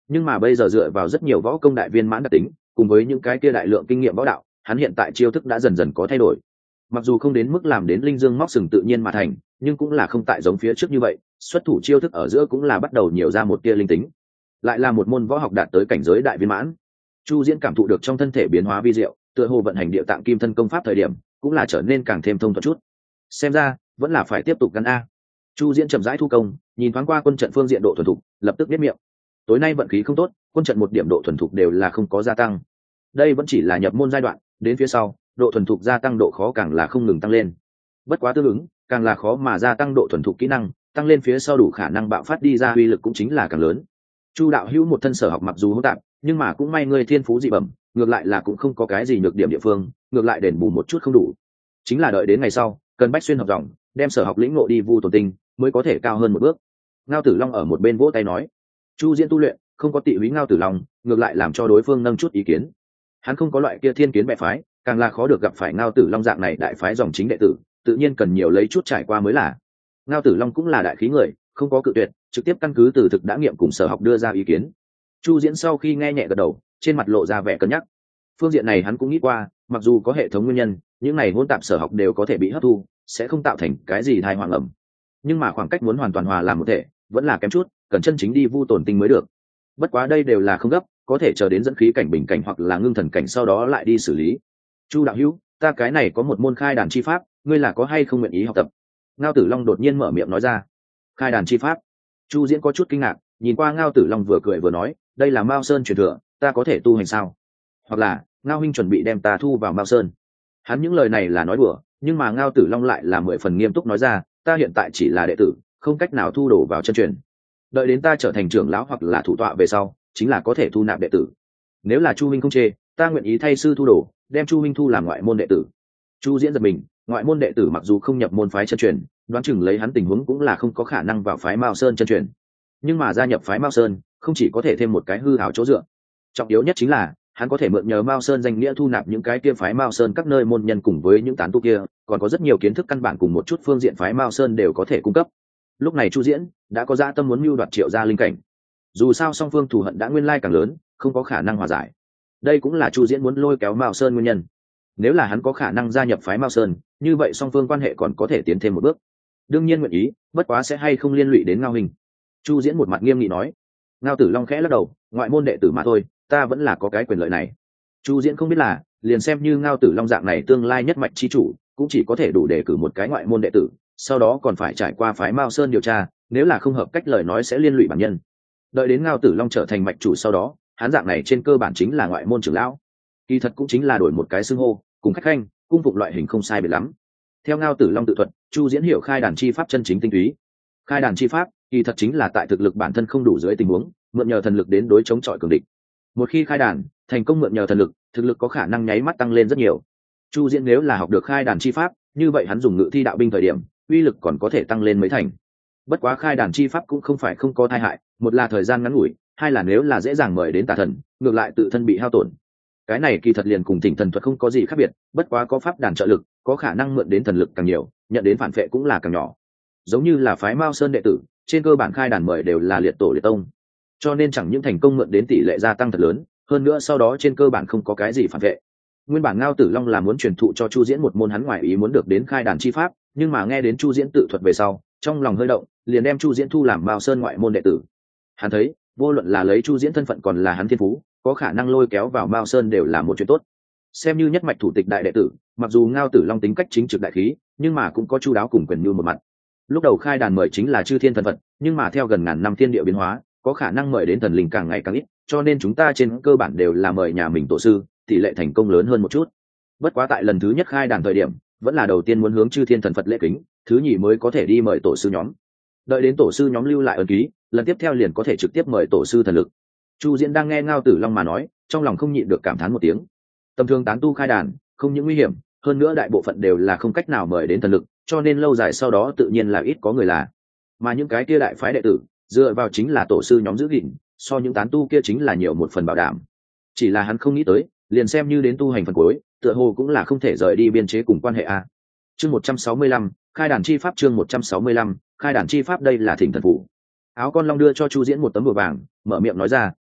nhưng mà bây giờ dựa vào rất nhiều võ công đại viên mãn đặc tính cùng với những cái kia đại lượng kinh nghiệm võ đạo, hắn hiện tại chiêu thức đã dần dần có thay đổi. Mặc dù không đến mức làm đến linh dương móc sừng tự nhiên mà thành, nhưng cũng là không tại giống phía trước như vậy, xuất thủ chiêu thức ở giữa cũng là bắt đầu nhiều ra một tia linh tính. Lại là một môn võ học đạt tới cảnh giới đại viên mãn. Chu Diễn cảm thụ được trong thân thể biến hóa vi diệu, tựa hồ vận hành địa tạng kim thân công pháp thời điểm cũng là trở nên càng thêm thông thuận chút. Xem ra vẫn là phải tiếp tục gắn a. Chu Diễn chậm rãi thu công, nhìn thoáng qua quân trận phương diện độ thuần thục, lập tức biết miệng. Tối nay vận khí không tốt, quân trận một điểm độ thuần thục đều là không có gia tăng. Đây vẫn chỉ là nhập môn giai đoạn, đến phía sau, độ thuần thục gia tăng độ khó càng là không ngừng tăng lên. Bất quá tương ứng, càng là khó mà gia tăng độ thuần thục kỹ năng, tăng lên phía sau đủ khả năng bạo phát đi ra uy lực cũng chính là càng lớn. Chu đạo hữu một thân sở học mặc dù hỗn tạp, nhưng mà cũng may ngươi thiên phú dị bẩm, ngược lại là cũng không có cái gì nhược điểm địa phương, ngược lại đền bù một chút không đủ. Chính là đợi đến ngày sau, cần bách xuyên hợp dòng, đem sở học lĩnh ngộ đi vu tổn tinh, mới có thể cao hơn một bước. Ngao Tử Long ở một bên vỗ tay nói, Chu Diễn tu luyện không có tị húy Ngao Tử Long, ngược lại làm cho đối phương nâng chút ý kiến. Hắn không có loại kia thiên kiến bè phái, càng là khó được gặp phải Ngao Tử Long dạng này đại phái dòng chính đệ tử, tự nhiên cần nhiều lấy chút trải qua mới là. Ngao Tử Long cũng là đại khí người, không có cự tuyệt, trực tiếp căn cứ từ thực đã nghiệm cùng sở học đưa ra ý kiến. Chu Diễn sau khi nghe nhẹ gật đầu, trên mặt lộ ra vẻ cân nhắc. Phương diện này hắn cũng nghĩ qua, mặc dù có hệ thống nguyên nhân, những này hỗn tạp sở học đều có thể bị hấp thu, sẽ không tạo thành cái gì tai họa ngầm. Nhưng mà khoảng cách muốn hoàn toàn hòa làm một thể, vẫn là kém chút, cần chân chính đi vu tổn tinh mới được. Bất quá đây đều là không gấp, có thể chờ đến dẫn khí cảnh bình cảnh hoặc là ngưng thần cảnh sau đó lại đi xử lý. Chu đạo hữu, ta cái này có một môn khai đàn chi pháp, ngươi là có hay không nguyện ý học tập? Ngao Tử Long đột nhiên mở miệng nói ra. Khai đàn chi pháp? Chu Diễn có chút kinh ngạc, nhìn qua Ngao Tử Long vừa cười vừa nói, đây là Mao Sơn truyền thừa, ta có thể tu hành sao? Hoặc là, Ngao huynh chuẩn bị đem ta thu vào Mao Sơn? Hắn những lời này là nói đùa, nhưng mà Ngao Tử Long lại là mười phần nghiêm túc nói ra, ta hiện tại chỉ là đệ tử, không cách nào thu đồ vào chân truyền. Đợi đến ta trở thành trưởng lão hoặc là thủ tọa về sau, chính là có thể thu nạp đệ tử. Nếu là Chu huynh không chê, ta nguyện ý thay sư thu đồ, đem Chu huynh thu làm ngoại môn đệ tử. Chu Diễn giật mình, ngoại môn đệ tử mặc dù không nhập môn phái chân truyền, đoán chừng lấy hắn tình huống cũng là không có khả năng vào phái Mao Sơn chân truyền. Nhưng mà gia nhập phái Mao Sơn, không chỉ có thể thêm một cái hư ảo chỗ dựa, trọng yếu nhất chính là hắn có thể mượn nhờ Mao Sơn danh nghĩa thu nạp những cái kia phái Mao Sơn các nơi môn nhân cùng với những tán tu kia, còn có rất nhiều kiến thức căn bản cùng một chút phương diện phái Mao Sơn đều có thể cung cấp. Lúc này Chu Diễn đã có dạ tâm muốn mưu đoạt Triệu gia linh cảnh. Dù sao song phương thù hận đã nguyên lai càng lớn, không có khả năng hòa giải. Đây cũng là Chu Diễn muốn lôi kéo Mao Sơn nguyên nhân. Nếu là hắn có khả năng gia nhập phái Mao Sơn, như vậy song phương quan hệ còn có thể tiến thêm một bước. Đương nhiên nguyện ý, bất quá sẽ hay không liên lụy đến Ngao hình. Chu Diễn một mặt nghiêm nghị nói. Ngao Tử Long khẽ lắc đầu, ngoại môn đệ tử mà thôi, ta vẫn là có cái quyền lợi này. Chu Diễn không biết là, liền xem như Ngao Tử Long dạng này tương lai nhất mạch chi chủ, cũng chỉ có thể đủ đề cử một cái ngoại môn đệ tử, sau đó còn phải trải qua phái Mao Sơn điều tra, nếu là không hợp cách lời nói sẽ liên lụy bản nhân. Đợi đến Ngao Tử Long trở thành mạch chủ sau đó, hắn dạng này trên cơ bản chính là ngoại môn trưởng lão. Kỳ thật cũng chính là đổi một cái xưng hô, cùng khách khanh, cung phụng loại hình không sai biệt lắm. Theo Ngao Tử Long tự thuật, Chu Diễn hiểu khai đàn chi pháp chân chính tinh túy. Khai đàn chi pháp, kỳ thật chính là tại thực lực bản thân không đủ dưới tình huống, mượn nhờ thần lực đến đối chống chọi cường địch. Một khi khai đàn, thành công mượn nhờ thần lực, thực lực có khả năng nháy mắt tăng lên rất nhiều. Chu Diễn nếu là học được khai đàn chi pháp, như vậy hắn dùng ngự thi đạo binh thời điểm, uy lực còn có thể tăng lên mấy thành. Bất quá khai đàn chi pháp cũng không phải không có tai hại, một là thời gian ngắn ngủi, hai là nếu là dễ dàng mời đến tà thần, ngược lại tự thân bị hao tổn. Cái này kỳ thật liền cùng Thỉnh Thần thuật không có gì khác biệt, bất quá có pháp đàn trợ lực, có khả năng mượn đến thần lực càng nhiều, nhận đến phản phệ cũng là càng nhỏ. Giống như là phái Mao Sơn đệ tử, trên cơ bản khai đàn mời đều là liệt tổ liệt tông, cho nên chẳng những thành công mượn đến tỷ lệ gia tăng thật lớn, hơn nữa sau đó trên cơ bản không có cái gì phản vệ. Nguyên bản Ngao Tử Long là muốn truyền thụ cho Chu Diễn một môn hắn ngoài ý muốn được đến khai đàn chi pháp, nhưng mà nghe đến Chu Diễn tự thuật về sau, trong lòng hơi động, liền đem Chu Diễn thu làm Mao Sơn ngoại môn đệ tử. Hắn thấy, vô luận là lấy Chu Diễn thân phận còn là hắn thiên phú, có khả năng lôi kéo vào Mao Sơn đều là một chuyện tốt. Xem như nhất mạch thủ tịch đại đệ tử, mặc dù Ngao Tử Long tính cách chính trực đại khí, nhưng mà cũng có chu đáo cùng quyền như một mặt. Lúc đầu khai đàn mời chính là chư thiên thần vật, nhưng mà theo gần ngàn năm thiên địa biến hóa, có khả năng mời đến thần linh càng ngày càng ít, cho nên chúng ta trên cơ bản đều là mời nhà mình tổ sư, tỷ lệ thành công lớn hơn một chút. Bất quá tại lần thứ nhất khai đàn thời điểm, vẫn là đầu tiên muốn hướng chư thiên thần Phật lễ kính, thứ nhì mới có thể đi mời tổ sư nhóm. Đợi đến tổ sư nhóm lưu lại ấn ký, lần tiếp theo liền có thể trực tiếp mời tổ sư thần lực. Chu Diễn đang nghe Ngao Tử Long mà nói, trong lòng không nhịn được cảm thán một tiếng. Tầm thường tán tu khai đàn, không những nguy hiểm, hơn nữa đại bộ phận đều là không cách nào mời đến thần lực, cho nên lâu dài sau đó tự nhiên là ít có người là. Mà những cái kia đại phái đệ tử, dựa vào chính là tổ sư nhóm giữ gìn, so những tán tu kia chính là nhiều một phần bảo đảm. Chỉ là hắn không nghĩ tới, liền xem như đến tu hành phần cuối, tựa hồ cũng là không thể rời đi biên chế cùng quan hệ a. Chương một trăm sáu mươi lăm, khai đàn chi pháp chương một trăm sáu mươi lăm, khai đàn chi pháp đây là Thỉnh Thần phủ. Áo Con Long đưa cho Chu Diễn một tấm bùa vàng, mở miệng nói ra,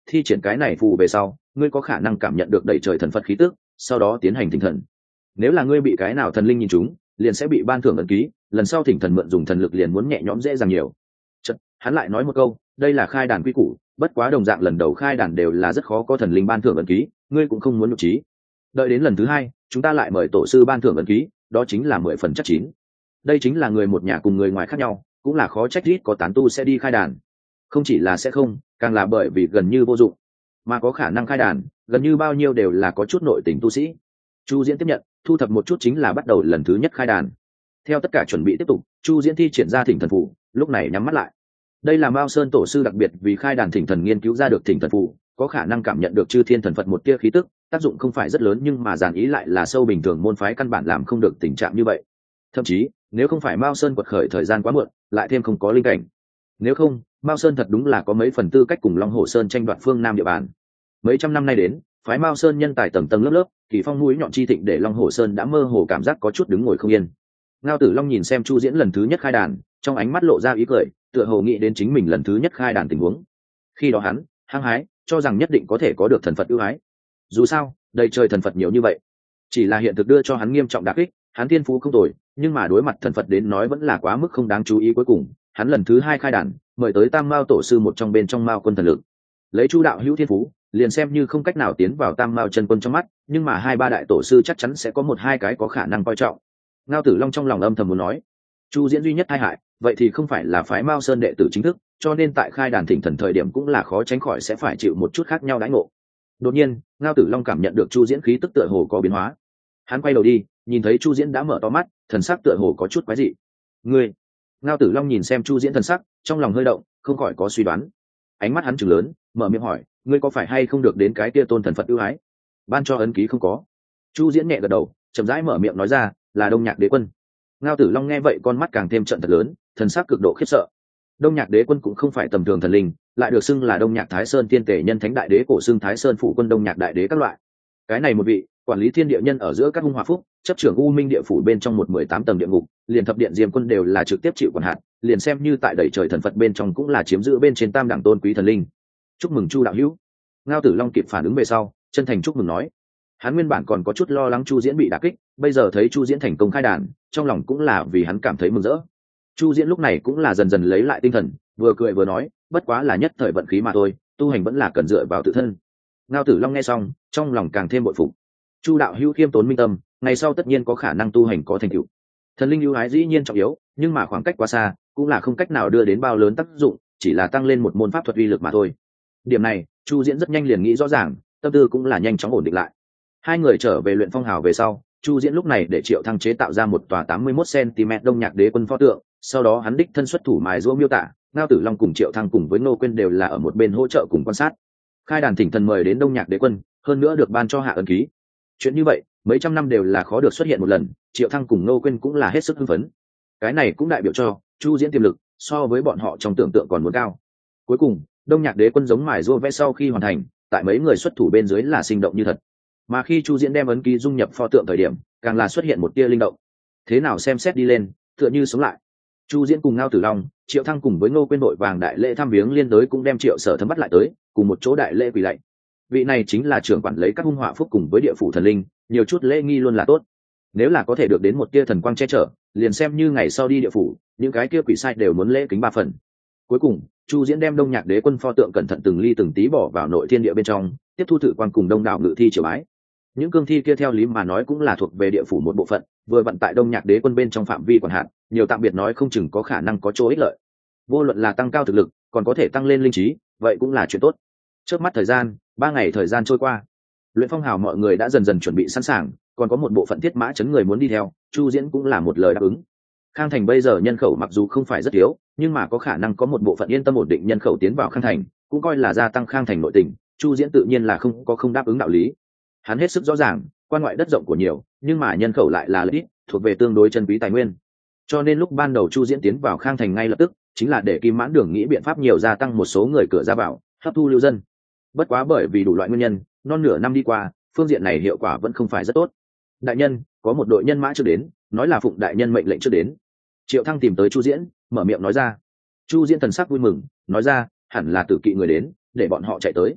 thi triển cái này phù về sau ngươi có khả năng cảm nhận được đẩy trời thần phật khí tức, sau đó tiến hành thỉnh thần. Nếu là ngươi bị cái nào thần linh nhìn trúng, liền sẽ bị ban thưởng ấn ký, lần sau thỉnh thần mượn dùng thần lực liền muốn nhẹ nhõm dễ dàng nhiều. Chật, hắn lại nói một câu, đây là khai đàn quy củ, bất quá đồng dạng lần đầu khai đàn đều là rất khó có thần linh ban thưởng ấn ký, ngươi cũng không muốn nhục trí. Đợi đến lần thứ hai, chúng ta lại mời tổ sư ban thưởng ấn ký, đó chính là mười phần chắc chín. Đây chính là người một nhà cùng người ngoài khác nhau, cũng là khó trách ít có tán tu sẽ đi khai đàn. Không chỉ là sẽ không, càng là bởi vì gần như vô dụng, mà có khả năng khai đàn, gần như bao nhiêu đều là có chút nội tình tu sĩ. Chu Diễn tiếp nhận, thu thập một chút chính là bắt đầu lần thứ nhất khai đàn. Theo tất cả chuẩn bị tiếp tục, Chu Diễn thi triển ra thỉnh thần phù, lúc này nhắm mắt lại. Đây là Mao Sơn tổ sư đặc biệt vì khai đàn thỉnh thần nghiên cứu ra được thỉnh thần phù, có khả năng cảm nhận được chư thiên thần Phật một tia khí tức, tác dụng không phải rất lớn nhưng mà giản ý lại là sâu, bình thường môn phái căn bản làm không được tình trạng như vậy. Thậm chí, nếu không phải Mao Sơn quật khởi thời gian quá muộn, lại thêm không có linh cảnh. Nếu không, Mao Sơn thật đúng là có mấy phần tư cách cùng Long Hổ Sơn tranh đoạt phương Nam địa bàn. Mấy trăm năm nay đến, phái Mao Sơn nhân tài tầng tầng lớp lớp, kỳ phong mũi nhọn chi thịnh để Long Hổ Sơn đã mơ hồ cảm giác có chút đứng ngồi không yên. Ngao Tử Long nhìn xem Chu Diễn lần thứ nhất khai đàn, trong ánh mắt lộ ra ý cười, tựa hồ nghĩ đến chính mình lần thứ nhất khai đàn tình huống. Khi đó hắn hăng hái, cho rằng nhất định có thể có được thần Phật ưu ái. Dù sao, đầy trời thần Phật nhiều như vậy, chỉ là hiện thực đưa cho hắn nghiêm trọng đả kích, hắn thiên phú không tồi, nhưng mà đối mặt thần Phật đến nói vẫn là quá mức không đáng chú ý. Cuối cùng, hắn lần thứ hai khai đàn, mời tới Tam Mao tổ sư một trong bên trong Mao quân thần lực. Lấy Chu đạo hữu thiên phú, liền xem như không cách nào tiến vào Tam Mao chân quân trong mắt, nhưng mà hai ba đại tổ sư chắc chắn sẽ có một hai cái có khả năng coi trọng. Ngao Tử Long trong lòng âm thầm muốn nói, Chu Diễn duy nhất tai hại, vậy thì không phải là phái Mao Sơn đệ tử chính thức, cho nên tại khai đàn thỉnh thần thời điểm cũng là khó tránh khỏi sẽ phải chịu một chút khác nhau đãi ngộ. Đột nhiên, Ngao Tử Long cảm nhận được Chu Diễn khí tức tựa hồ có biến hóa. Hắn quay đầu đi, nhìn thấy Chu Diễn đã mở to mắt, thần sắc tựa hồ có chút quái dị. "Ngươi?" Ngao Tử Long nhìn xem Chu Diễn thần sắc, trong lòng hơi động, không khỏi có suy đoán. Ánh mắt hắn trừng lớn, mở miệng hỏi, "Ngươi có phải hay không được đến cái kia tôn thần Phật ưu ái? Ban cho ấn ký không có?" Chu Diễn nhẹ gật đầu, chậm rãi mở miệng nói ra, "Là Đông Nhạc Đế Quân." Ngao Tử Long nghe vậy con mắt càng thêm trợn thật lớn, thần sắc cực độ khiếp sợ. Đông Nhạc Đế Quân cũng không phải tầm thường thần linh, lại được xưng là Đông Nhạc Thái Sơn Tiên Tể Nhân Thánh Đại Đế, cổ xưng Thái Sơn Phụ Quân Đông Nhạc Đại Đế các loại. Cái này một vị, quản lý thiên địa nhân ở giữa các hung hòa phúc, chấp trưởng u minh địa phủ bên trong một mười tám tầng địa ngục, liền thập điện diêm quân đều là trực tiếp chịu quản hạt, liền xem như tại đẩy trời thần Phật bên trong cũng là chiếm giữ bên trên tam đẳng tôn quý thần linh. Chúc mừng Chu đạo hữu. Ngao Tử Long kịp phản ứng về sau, chân thành chúc mừng nói. Hắn nguyên bản còn có chút lo lắng Chu Diễn bị đả kích, bây giờ thấy Chu Diễn thành công khai đàn, trong lòng cũng là vì hắn cảm thấy mừng rỡ. Chu Diễn lúc này cũng là dần dần lấy lại tinh thần, vừa cười vừa nói, bất quá là nhất thời vận khí mà thôi, tu hành vẫn là cần dựa vào tự thân. Ngao Tử Long nghe xong, trong lòng càng thêm bội phục. Chu đạo hữu khiêm tốn minh tâm, ngày sau tất nhiên có khả năng tu hành có thành tựu. Thần linh ưu ái dĩ nhiên trọng yếu, nhưng mà khoảng cách quá xa, cũng là không cách nào đưa đến bao lớn tác dụng, chỉ là tăng lên một môn pháp thuật uy lực mà thôi. Điểm này, Chu Diễn rất nhanh liền nghĩ rõ ràng, tâm tư cũng là nhanh chóng ổn định lại. Hai người trở về luyện phong hào về sau, Chu Diễn lúc này để Triệu Thăng chế tạo ra một tòa tám mươi mốt xăng-ti-mét Đông Nhạc Đế Quân pho tượng, sau đó hắn đích thân xuất thủ mài giũa miêu tả, Ngao Tử Long cùng Triệu Thăng cùng với Ngô Quyên đều là ở một bên hỗ trợ cùng quan sát. Khai đàn thỉnh thần mời đến Đông Nhạc Đế Quân, hơn nữa được ban cho hạ ấn ký. Chuyện như vậy, mấy trăm năm đều là khó được xuất hiện một lần, Triệu Thăng cùng Ngô Quyên cũng là hết sức hưng phấn. Cái này cũng đại biểu cho Chu Diễn tiềm lực so với bọn họ trong tưởng tượng còn muốn cao. Cuối cùng, Đông Nhạc Đế Quân giống mài giũa vẽ sau khi hoàn thành, tại mấy người xuất thủ bên dưới là sinh động như thật. Mà khi Chu Diễn đem ấn ký dung nhập pho tượng thời điểm, càng là xuất hiện một tia linh động. Thế nào xem xét đi lên, tựa như sống lại. Chu Diễn cùng Ngao Tử Long, Triệu Thăng cùng với Ngô Quyên đội vàng đại lễ thăm viếng liên đới cũng đem Triệu Sở Thấm bắt lại tới, cùng một chỗ đại lễ quỳ lạy. Vị này chính là trưởng quản lấy các hung họa phúc cùng với địa phủ thần linh, nhiều chút lễ nghi luôn là tốt. Nếu là có thể được đến một tia thần quang che chở, liền xem như ngày sau đi địa phủ, những cái kia quỷ sai đều muốn lễ kính ba phần. Cuối cùng, Chu Diễn đem Đông Nhạc Đế Quân pho tượng cẩn thận từng ly từng tí bỏ vào nội thiên địa bên trong, tiếp thu thử quan cùng đông đảo ngự thi triều bái. Những cương thi kia theo lý mà nói cũng là thuộc về địa phủ một bộ phận, vừa vận tại Đông Nhạc Đế Quân bên trong phạm vi quản hạt, nhiều tạm biệt nói không chừng có khả năng có chỗ ích lợi. Vô luận là tăng cao thực lực, còn có thể tăng lên linh trí, vậy cũng là chuyện tốt. Trước mắt thời gian, ba ngày thời gian trôi qua, luyện phong hào mọi người đã dần dần chuẩn bị sẵn sàng, còn có một bộ phận thiết mã chấn người muốn đi theo, Chu Diễn cũng là một lời đáp ứng. Khang Thành bây giờ nhân khẩu mặc dù không phải rất thiếu, nhưng mà có khả năng có một bộ phận yên tâm ổn định nhân khẩu tiến vào Khang Thành, cũng coi là gia tăng Khang Thành nội tình, Chu Diễn tự nhiên là không có không đáp ứng đạo lý. Hắn hết sức rõ ràng, quan ngoại đất rộng của nhiều, nhưng mà nhân khẩu lại là ít, thuộc về tương đối chân quý tài nguyên. Cho nên lúc ban đầu Chu Diễn tiến vào Khang Thành ngay lập tức, chính là để Kim Mãn Đường nghĩ biện pháp nhiều gia tăng một số người cửa ra vào, hấp thu lưu dân. Bất quá bởi vì đủ loại nguyên nhân, non nửa năm đi qua, phương diện này hiệu quả vẫn không phải rất tốt. Đại nhân, có một đội nhân mã chưa đến, nói là phụng đại nhân mệnh lệnh chưa đến. Triệu Thăng tìm tới Chu Diễn, mở miệng nói ra. Chu Diễn thần sắc vui mừng, nói ra, hẳn là Tử Kỵ người đến, để bọn họ chạy tới.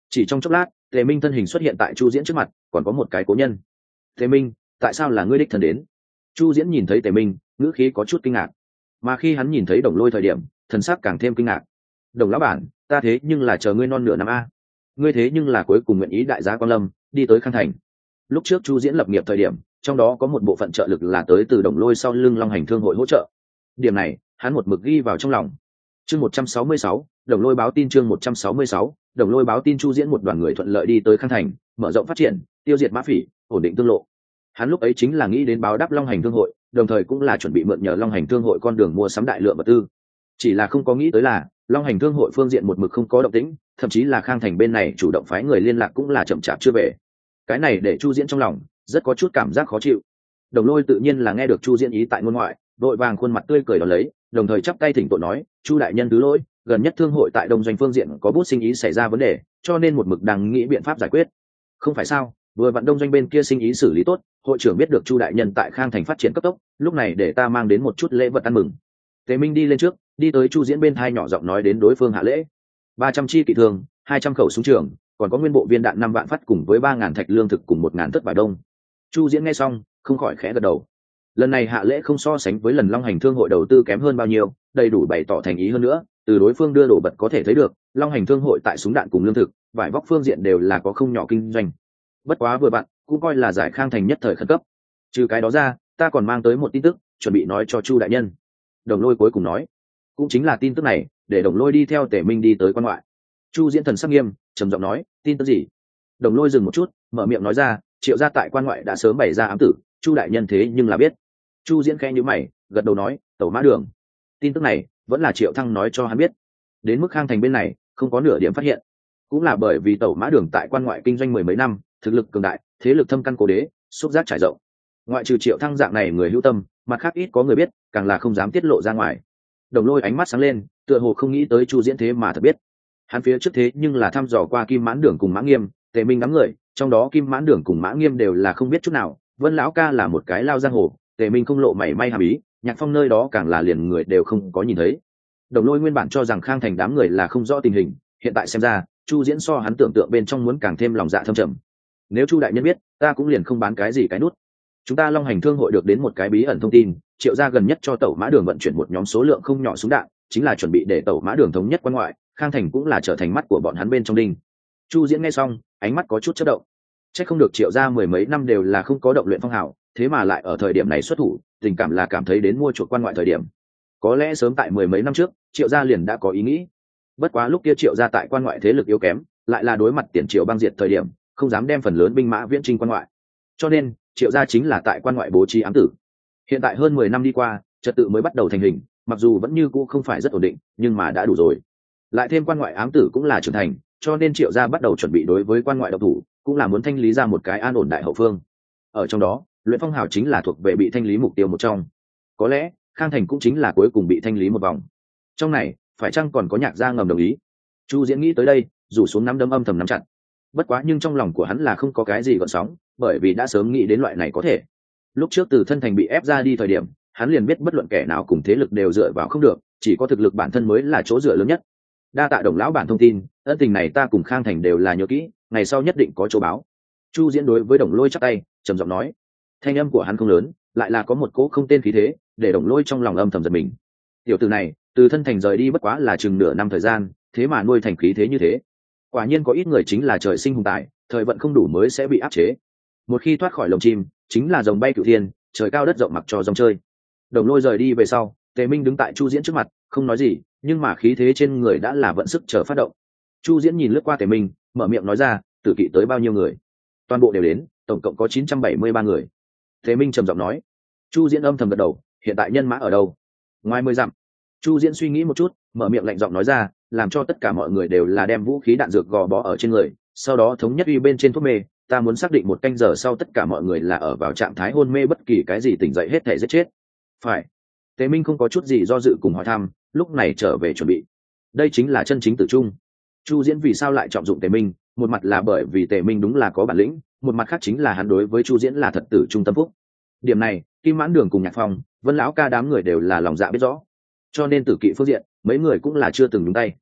Chỉ trong chốc lát, Tề Minh thân hình xuất hiện tại Chu Diễn trước mặt, còn có một cái cố nhân. Tề Minh, tại sao là ngươi đích thân đến? Chu Diễn nhìn thấy Tề Minh, ngữ khí có chút kinh ngạc, mà khi hắn nhìn thấy Đồng Lôi thời điểm, thần sắc càng thêm kinh ngạc. Đồng lão bản, ta thế nhưng là chờ ngươi non nửa năm a, ngươi thế nhưng là cuối cùng nguyện ý đại giá quan lâm đi tới Khang Thành. Lúc trước Chu Diễn lập nghiệp thời điểm, trong đó có một bộ phận trợ lực là tới từ Đồng Lôi sau lưng Long Hành Thương hội hỗ trợ. Điểm này, hắn một mực ghi vào trong lòng. Chương một trăm sáu mươi sáu, Đồng Lôi báo tin chương một trăm sáu mươi sáu, Đồng Lôi báo tin Chu Diễn một đoàn người thuận lợi đi tới Khang Thành, mở rộng phát triển, tiêu diệt mã phỉ, ổn định tương lộ. Hắn lúc ấy chính là nghĩ đến báo đáp Long Hành Thương hội, đồng thời cũng là chuẩn bị mượn nhờ Long Hành Thương hội con đường mua sắm đại lượng vật tư. Chỉ là không có nghĩ tới là, Long Hành Thương hội phương diện một mực không có động tĩnh, thậm chí là Khang Thành bên này chủ động phái người liên lạc cũng là chậm chạp chưa về. Cái này để Chu Diễn trong lòng rất có chút cảm giác khó chịu. Đồng Lôi tự nhiên là nghe được Chu Diễn ý tại ngôn ngoại, đội vàng khuôn mặt tươi cười đón lấy, đồng thời chắp tay thỉnh tội nói, Chu đại nhân thứ lỗi, gần nhất thương hội tại đông doanh phương diện có bút sinh ý xảy ra vấn đề, cho nên một mực đang nghĩ biện pháp giải quyết. Không phải sao, vừa vặn đông doanh bên kia sinh ý xử lý tốt, hội trưởng biết được Chu đại nhân tại Khang Thành phát triển cấp tốc, lúc này để ta mang đến một chút lễ vật ăn mừng. Tề Minh đi lên trước, đi tới Chu Diễn bên thai nhỏ giọng nói đến đối phương hạ lễ. Ba trăm chi kỵ thương, hai trăm khẩu súng trường, còn có nguyên bộ viên đạn năm vạn phát cùng với ba ngàn thạch lương thực cùng một ngàn thất vải đông. Chu Diễn nghe xong, không khỏi khẽ gật đầu. Lần này hạ lễ không so sánh với lần Long Hành Thương hội đầu tư kém hơn bao nhiêu, đầy đủ bày tỏ thành ý hơn nữa, từ đối phương đưa đồ vật có thể thấy được, Long Hành Thương hội tại súng đạn cùng lương thực, vải vóc phương diện đều là có không nhỏ kinh doanh. Bất quá vừa bạn, cũng coi là giải Khang Thành nhất thời khẩn cấp. Trừ cái đó ra, ta còn mang tới một tin tức, chuẩn bị nói cho Chu đại nhân. Đồng Lôi cuối cùng nói, cũng chính là tin tức này, để Đồng Lôi đi theo Tề Minh đi tới quan ngoại. Chu Diễn thần sắc nghiêm, trầm giọng nói, tin tức gì? Đồng Lôi dừng một chút, mở miệng nói ra, Triệu gia tại quan ngoại đã sớm bày ra ám tử, Chu đại nhân thế nhưng là biết. Chu Diễn khẽ nhíu mày, gật đầu nói, tẩu mã đường. Tin tức này vẫn là Triệu Thăng nói cho hắn biết. Đến mức Khang Thành bên này không có nửa điểm phát hiện, cũng là bởi vì tẩu mã đường tại quan ngoại kinh doanh mười mấy năm, thực lực cường đại, thế lực thâm căn cố đế, xúc giác trải rộng. Ngoại trừ Triệu Thăng dạng này người hữu tâm, mặt khác ít có người biết, càng là không dám tiết lộ ra ngoài. Đồng Lôi ánh mắt sáng lên, tựa hồ không nghĩ tới Chu Diễn thế mà thật biết. Hắn phía trước thế nhưng là thăm dò qua Kim Mãn Đường cùng Mã Nghiêm, Tề Minh đám người, trong đó Kim Mãn Đường cùng Mã Nghiêm đều là không biết chút nào, Vân lão ca là một cái lao giang hồ, Tề Minh không lộ mảy may hàm ý, Nhạc Phong nơi đó càng là liền người đều không có nhìn thấy. Đồng Lôi nguyên bản cho rằng Khang Thành đám người là không rõ tình hình, hiện tại xem ra, Chu Diễn so hắn tưởng tượng bên trong muốn càng thêm lòng dạ thâm trầm. Nếu Chu đại nhân biết, ta cũng liền không bán cái gì cái nút. Chúng ta Long Hành Thương hội được đến một cái bí ẩn thông tin, Triệu gia gần nhất cho tẩu mã đường vận chuyển một nhóm số lượng không nhỏ súng đạn, chính là chuẩn bị để tẩu mã đường thống nhất quan ngoại, Khang Thành cũng là trở thành mắt của bọn hắn bên trong đinh. Chu Diễn nghe xong, ánh mắt có chút chớp động. Chắc không được Triệu gia mười mấy năm đều là không có động luyện phong hào, thế mà lại ở thời điểm này xuất thủ, tình cảm là cảm thấy đến mua chuộc quan ngoại thời điểm. Có lẽ sớm tại mười mấy năm trước, Triệu gia liền đã có ý nghĩ. Bất quá lúc kia Triệu gia tại quan ngoại thế lực yếu kém, lại là đối mặt tiền Triệu băng diệt thời điểm, không dám đem phần lớn binh mã viễn chinh quan ngoại. Cho nên, Triệu gia chính là tại quan ngoại bố trí ám tử. Hiện tại hơn mười năm đi qua, trật tự mới bắt đầu thành hình, mặc dù vẫn như cũ không phải rất ổn định, nhưng mà đã đủ rồi. Lại thêm quan ngoại ám tử cũng là trưởng thành, cho nên Triệu gia bắt đầu chuẩn bị đối với quan ngoại độc thủ, cũng là muốn thanh lý ra một cái an ổn đại hậu phương. Ở trong đó, luyện phong hào chính là thuộc về bị thanh lý mục tiêu một trong. Có lẽ, Khang Thành cũng chính là cuối cùng bị thanh lý một vòng. Trong này, phải chăng còn có Nhạc gia ngầm đồng ý? Chu Diễn nghĩ tới đây, rủ xuống nắm đấm âm thầm nắm chặt. Bất quá nhưng trong lòng của hắn là không có cái gì gợn sóng, bởi vì đã sớm nghĩ đến loại này có thể. Lúc trước từ thân thành bị ép ra đi thời điểm, hắn liền biết bất luận kẻ nào cùng thế lực đều dựa vào không được, chỉ có thực lực bản thân mới là chỗ dựa lớn nhất. Đa tạ Đồng lão bản thông tin, ân tình này ta cùng Khang Thành đều là nhớ kỹ, ngày sau nhất định có chỗ báo. Chu Diễn đối với Đồng Lôi chắp tay, trầm giọng nói. Thanh âm của hắn không lớn, lại là có một cỗ không tên khí thế, để Đồng Lôi trong lòng âm thầm giật mình. Tiểu tử này, từ thân thành rời đi bất quá là chừng nửa năm thời gian, thế mà nuôi thành khí thế như thế. Quả nhiên có ít người chính là trời sinh hùng tài, thời vận không đủ mới sẽ bị áp chế. Một khi thoát khỏi lồng chim, chính là rồng bay cửu thiên, trời cao đất rộng mặc cho rồng chơi. Đồng Lôi rời đi về sau, Tề Minh đứng tại Chu Diễn trước mặt, không nói gì, nhưng mà khí thế trên người đã là vận sức chờ phát động. Chu Diễn nhìn lướt qua Tề Minh, mở miệng nói ra, tử kỵ tới bao nhiêu người? Toàn bộ đều đến, tổng cộng có chín trăm bảy mươi ba người. Tề Minh trầm giọng nói. Chu Diễn âm thầm gật đầu, hiện tại nhân mã ở đâu? Ngoài mười dặm. Chu Diễn suy nghĩ một chút, mở miệng lạnh giọng nói ra, làm cho tất cả mọi người đều là đem vũ khí đạn dược gò bó ở trên người, sau đó thống nhất uy bên trên thuốc mê, ta muốn xác định một canh giờ sau tất cả mọi người là ở vào trạng thái hôn mê, bất kỳ cái gì tỉnh dậy hết thể giết chết. Phải. Tề Minh không có chút gì do dự cùng hỏi thăm, lúc này trở về chuẩn bị. Đây chính là chân chính tử trung. Chu Diễn vì sao lại trọng dụng Tề Minh, một mặt là bởi vì Tề Minh đúng là có bản lĩnh, một mặt khác chính là hắn đối với Chu Diễn là thật tử trung tâm phúc. Điểm này, Kim Mãn Đường cùng Nhạc Phong, Vân lão ca đám người đều là lòng dạ biết rõ. Cho nên tử kỵ phương diện, mấy người cũng là chưa từng nhúng tay.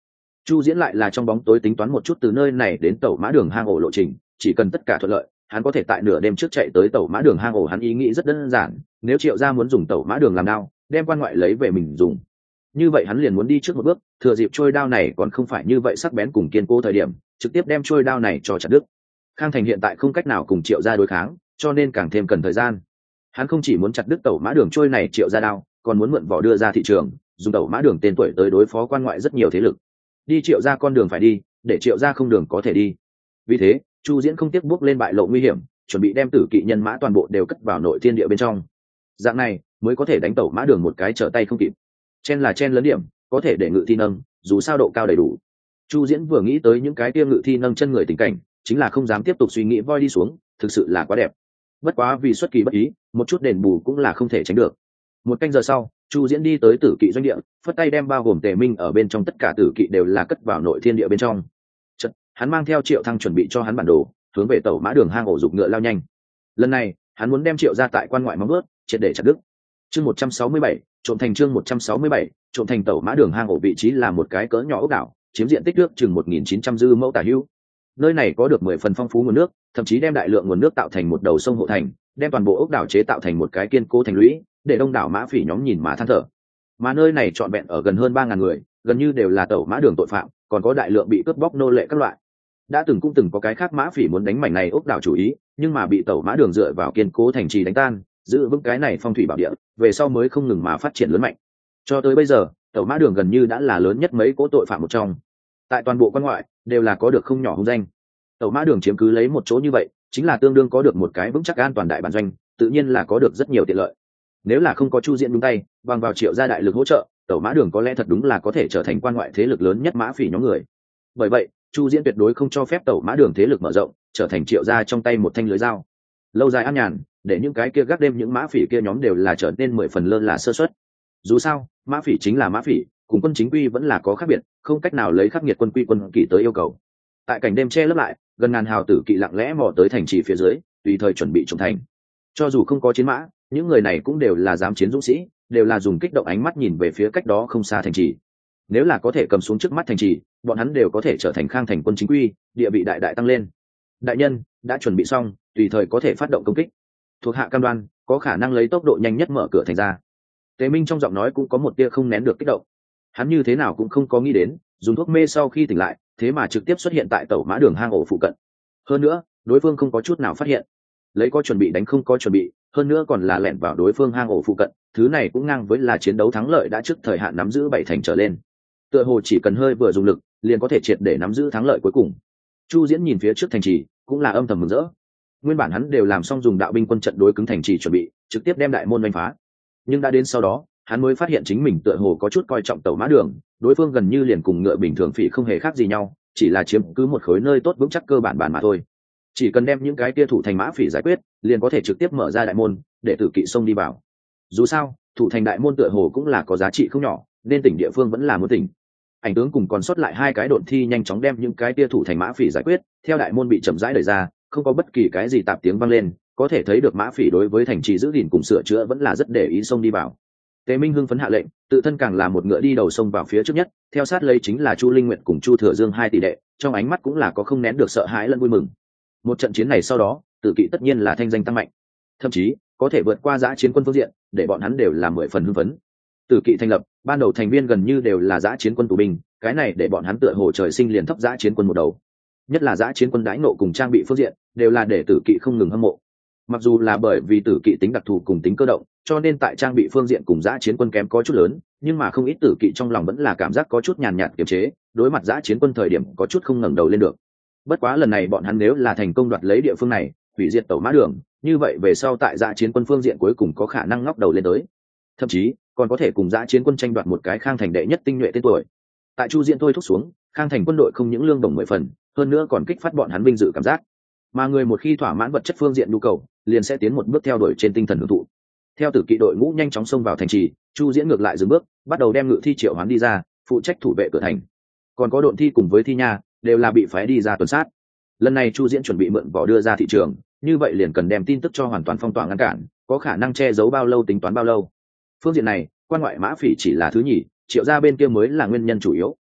Chu Diễn lại là trong bóng tối tính toán một chút từ nơi này đến tẩu mã đường hang ổ lộ trình, chỉ cần tất cả thuận lợi, hắn có thể tại nửa đêm trước chạy tới tẩu mã đường hang ổ. Hắn ý nghĩ rất đơn giản, nếu Triệu gia muốn dùng tẩu mã đường làm đao, đem quan ngoại lấy về mình dùng, như vậy hắn liền muốn đi trước một bước, thừa dịp trôi đao này còn không phải như vậy sắc bén cùng kiên cố thời điểm, trực tiếp đem trôi đao này cho chặt đứt. Khang Thành hiện tại không cách nào cùng Triệu gia đối kháng, cho nên càng thêm cần thời gian. Hắn không chỉ muốn chặt đứt tẩu mã đường trôi này Triệu gia đao, còn muốn mượn vỏ đưa ra thị trường, dùng tẩu mã đường tên tuổi tới đối phó quan ngoại rất nhiều thế lực. Đi Triệu gia con đường phải đi, để Triệu gia không đường có thể đi. Vì thế, Chu Diễn không tiếc bước lên bại lộ nguy hiểm, chuẩn bị đem tử kỵ nhân mã toàn bộ đều cất vào nội thiên địa bên trong. Dạng này mới có thể đánh tẩu mã đường một cái trở tay không kịp. Chen là chen lớn điểm, có thể để ngự thi nâng, dù sao độ cao đầy đủ. Chu Diễn vừa nghĩ tới những cái tiêu ngự thi nâng chân người tình cảnh, chính là không dám tiếp tục suy nghĩ voi đi xuống, thực sự là quá đẹp. Bất quá vì xuất kỳ bất ý, một chút đền bù cũng là không thể tránh được. Một canh giờ sau, Chu Diễn đi tới tử kỵ doanh địa, phất tay đem bao gồm Tề Minh ở bên trong tất cả tử kỵ đều là cất vào nội thiên địa bên trong. Chợt, hắn mang theo Triệu Thăng chuẩn bị cho hắn bản đồ, hướng về tẩu mã đường hang ổ dục ngựa lao nhanh. Lần này, hắn muốn đem Triệu gia tại quan ngoại móng vuốt, triệt để chặt đứt. Chương một trăm sáu mươi bảy, trộm thành chương một trăm sáu mươi bảy, trộm thành tẩu mã đường hang ổ vị trí là một cái cỡ nhỏ ốc đảo, chiếm diện tích nước chừng một nghìn chín trăm dư mẫu tả hữu. Nơi này có được mười phần phong phú nguồn nước, thậm chí đem đại lượng nguồn nước tạo thành một đầu sông hộ thành, đem toàn bộ ốc đảo chế tạo thành một cái kiên cố thành lũy, để đông đảo mã phỉ nhóm nhìn mà than thở. Mà nơi này trọn vẹn ở gần hơn ba ngàn người, gần như đều là tẩu mã đường tội phạm, còn có đại lượng bị cướp bóc nô lệ các loại. Đã từng cũng từng có cái khác mã phỉ muốn đánh mảnh này ốc đảo chủ ý, nhưng mà bị tẩu mã đường dựa vào kiên cố thành trì đánh tan, giữ vững cái này phong thủy bảo địa, về sau mới không ngừng mà phát triển lớn mạnh. Cho tới bây giờ, tẩu mã đường gần như đã là lớn nhất mấy cỗ tội phạm một trong. Tại toàn bộ quan ngoại đều là có được không nhỏ hung danh. Tẩu mã đường chiếm cứ lấy một chỗ như vậy, chính là tương đương có được một cái vững chắc an toàn đại bản doanh, tự nhiên là có được rất nhiều tiện lợi. Nếu là không có Chu Diễn đúng tay, bằng vào Triệu gia đại lực hỗ trợ, tẩu mã đường có lẽ thật đúng là có thể trở thành quan ngoại thế lực lớn nhất mã phỉ nhóm người. Bởi vậy, Chu Diễn tuyệt đối không cho phép tẩu mã đường thế lực mở rộng, trở thành Triệu gia trong tay một thanh lưới dao. Lâu dài an nhàn, để những cái kia gác đêm những mã phỉ kia nhóm đều là trở nên mười phần lơ là sơ suất. Dù sao, mã phỉ chính là mã phỉ, cùng quân chính quy vẫn là có khác biệt, không cách nào lấy khắc nghiệt quân quy quân kỵ tới yêu cầu. Tại cảnh đêm che lấp lại, gần ngàn hào tử kỵ lặng lẽ mò tới thành trì phía dưới, tùy thời chuẩn bị trùng thành. Cho dù không có chiến mã, những người này cũng đều là dám chiến dũng sĩ, đều là dùng kích động ánh mắt nhìn về phía cách đó không xa thành trì. Nếu là có thể cầm xuống trước mắt thành trì, bọn hắn đều có thể trở thành Khang Thành quân chính quy, địa vị đại đại tăng lên. Đại nhân đã chuẩn bị xong, tùy thời có thể phát động công kích. Thuộc hạ cam đoan, có khả năng lấy tốc độ nhanh nhất mở cửa thành ra. Tề Minh trong giọng nói cũng có một tia không nén được kích động. Hắn như thế nào cũng không có nghĩ đến, dùng thuốc mê sau khi tỉnh lại, thế mà trực tiếp xuất hiện tại tẩu mã đường hang ổ phụ cận. Hơn nữa, đối phương không có chút nào phát hiện. Lấy có chuẩn bị đánh không có chuẩn bị, hơn nữa còn là lẻn vào đối phương hang ổ phụ cận, thứ này cũng ngang với là chiến đấu thắng lợi đã trước thời hạn nắm giữ bảy thành trở lên. Tựa hồ chỉ cần hơi vừa dùng lực, liền có thể triệt để nắm giữ thắng lợi cuối cùng. Chu Diễn nhìn phía trước thành trì, cũng là âm thầm mừng rỡ. Nguyên bản hắn đều làm xong dùng đạo binh quân trận đối cứng thành trì chuẩn bị, trực tiếp đem đại môn đánh phá. Nhưng đã đến sau đó, hắn mới phát hiện chính mình tựa hồ có chút coi trọng tẩu mã đường, đối phương gần như liền cùng ngựa bình thường phỉ không hề khác gì nhau, chỉ là chiếm cứ một khối nơi tốt vững chắc cơ bản bản mà thôi. Chỉ cần đem những cái kia thủ thành mã phỉ giải quyết, liền có thể trực tiếp mở ra đại môn, để tử kỵ xông đi vào. Dù sao, thủ thành đại môn tựa hồ cũng là có giá trị không nhỏ, nên tỉnh địa phương vẫn là muốn tỉnh. Ảnh tướng cùng còn sót lại hai cái độn thi nhanh chóng đem những cái kia thủ thành mã phỉ giải quyết, theo đại môn bị chậm rãi đẩy ra, không có bất kỳ cái gì tạp tiếng vang lên, có thể thấy được mã phỉ đối với thành trì giữ gìn cùng sửa chữa vẫn là rất để ý xông đi vào. Tề Minh hưng phấn hạ lệnh, tự thân càng là một ngựa đi đầu sông vào phía trước nhất, theo sát lấy chính là Chu Linh Nguyệt cùng Chu Thừa Dương hai tỷ đệ, trong ánh mắt cũng là có không nén được sợ hãi lẫn vui mừng. Một trận chiến này sau đó, tử kỵ tất nhiên là thanh danh tăng mạnh, thậm chí có thể vượt qua giã chiến quân phương diện, để bọn hắn đều là mười phần hưng phấn. Tử kỵ thành lập, ban đầu thành viên gần như đều là giã chiến quân tù binh, cái này để bọn hắn tựa hồ trời sinh liền thấp giã chiến quân một đầu. Nhất là giã chiến quân đãi nộ cùng trang bị phương diện, đều là để tử kỵ không ngừng hâm mộ. Mặc dù là bởi vì tử kỵ tính đặc thù cùng tính cơ động, cho nên tại trang bị phương diện cùng giã chiến quân kém có chút lớn, nhưng mà không ít tử kỵ trong lòng vẫn là cảm giác có chút nhàn nhạt kiềm chế, đối mặt giã chiến quân thời điểm có chút không ngẩng đầu lên được. Bất quá lần này bọn hắn nếu là thành công đoạt lấy địa phương này, hủy diệt tẩu mã đường, như vậy về sau tại giã chiến quân phương diện cuối cùng có khả năng ngóc đầu lên tới, thậm chí còn có thể cùng giã chiến quân tranh đoạt một cái Khang Thành đệ nhất tinh nhuệ tên tuổi. Tại Chu Diễn thôi thúc xuống, Khang Thành quân đội không những lương đồng mười phần, hơn nữa còn kích phát bọn hắn vinh dự cảm giác. Mà người một khi thỏa mãn vật chất phương diện nhu cầu, liền sẽ tiến một bước theo đuổi trên tinh thần hưởng thụ. Theo tử kỵ đội ngũ nhanh chóng xông vào thành trì, Chu Diễn ngược lại dừng bước, bắt đầu đem ngự thi triệu hoán đi ra, phụ trách thủ vệ cửa thành. Còn có độn thi cùng với thi nha, đều là bị phái đi ra tuần sát. Lần này Chu Diễn chuẩn bị mượn vỏ đưa ra thị trường, như vậy liền cần đem tin tức cho hoàn toàn phong tỏa ngăn cản, có khả năng che giấu bao lâu tính toán bao lâu. Phương diện này, quan ngoại mã phỉ chỉ là thứ nhì, triệu gia bên kia mới là nguyên nhân chủ yếu.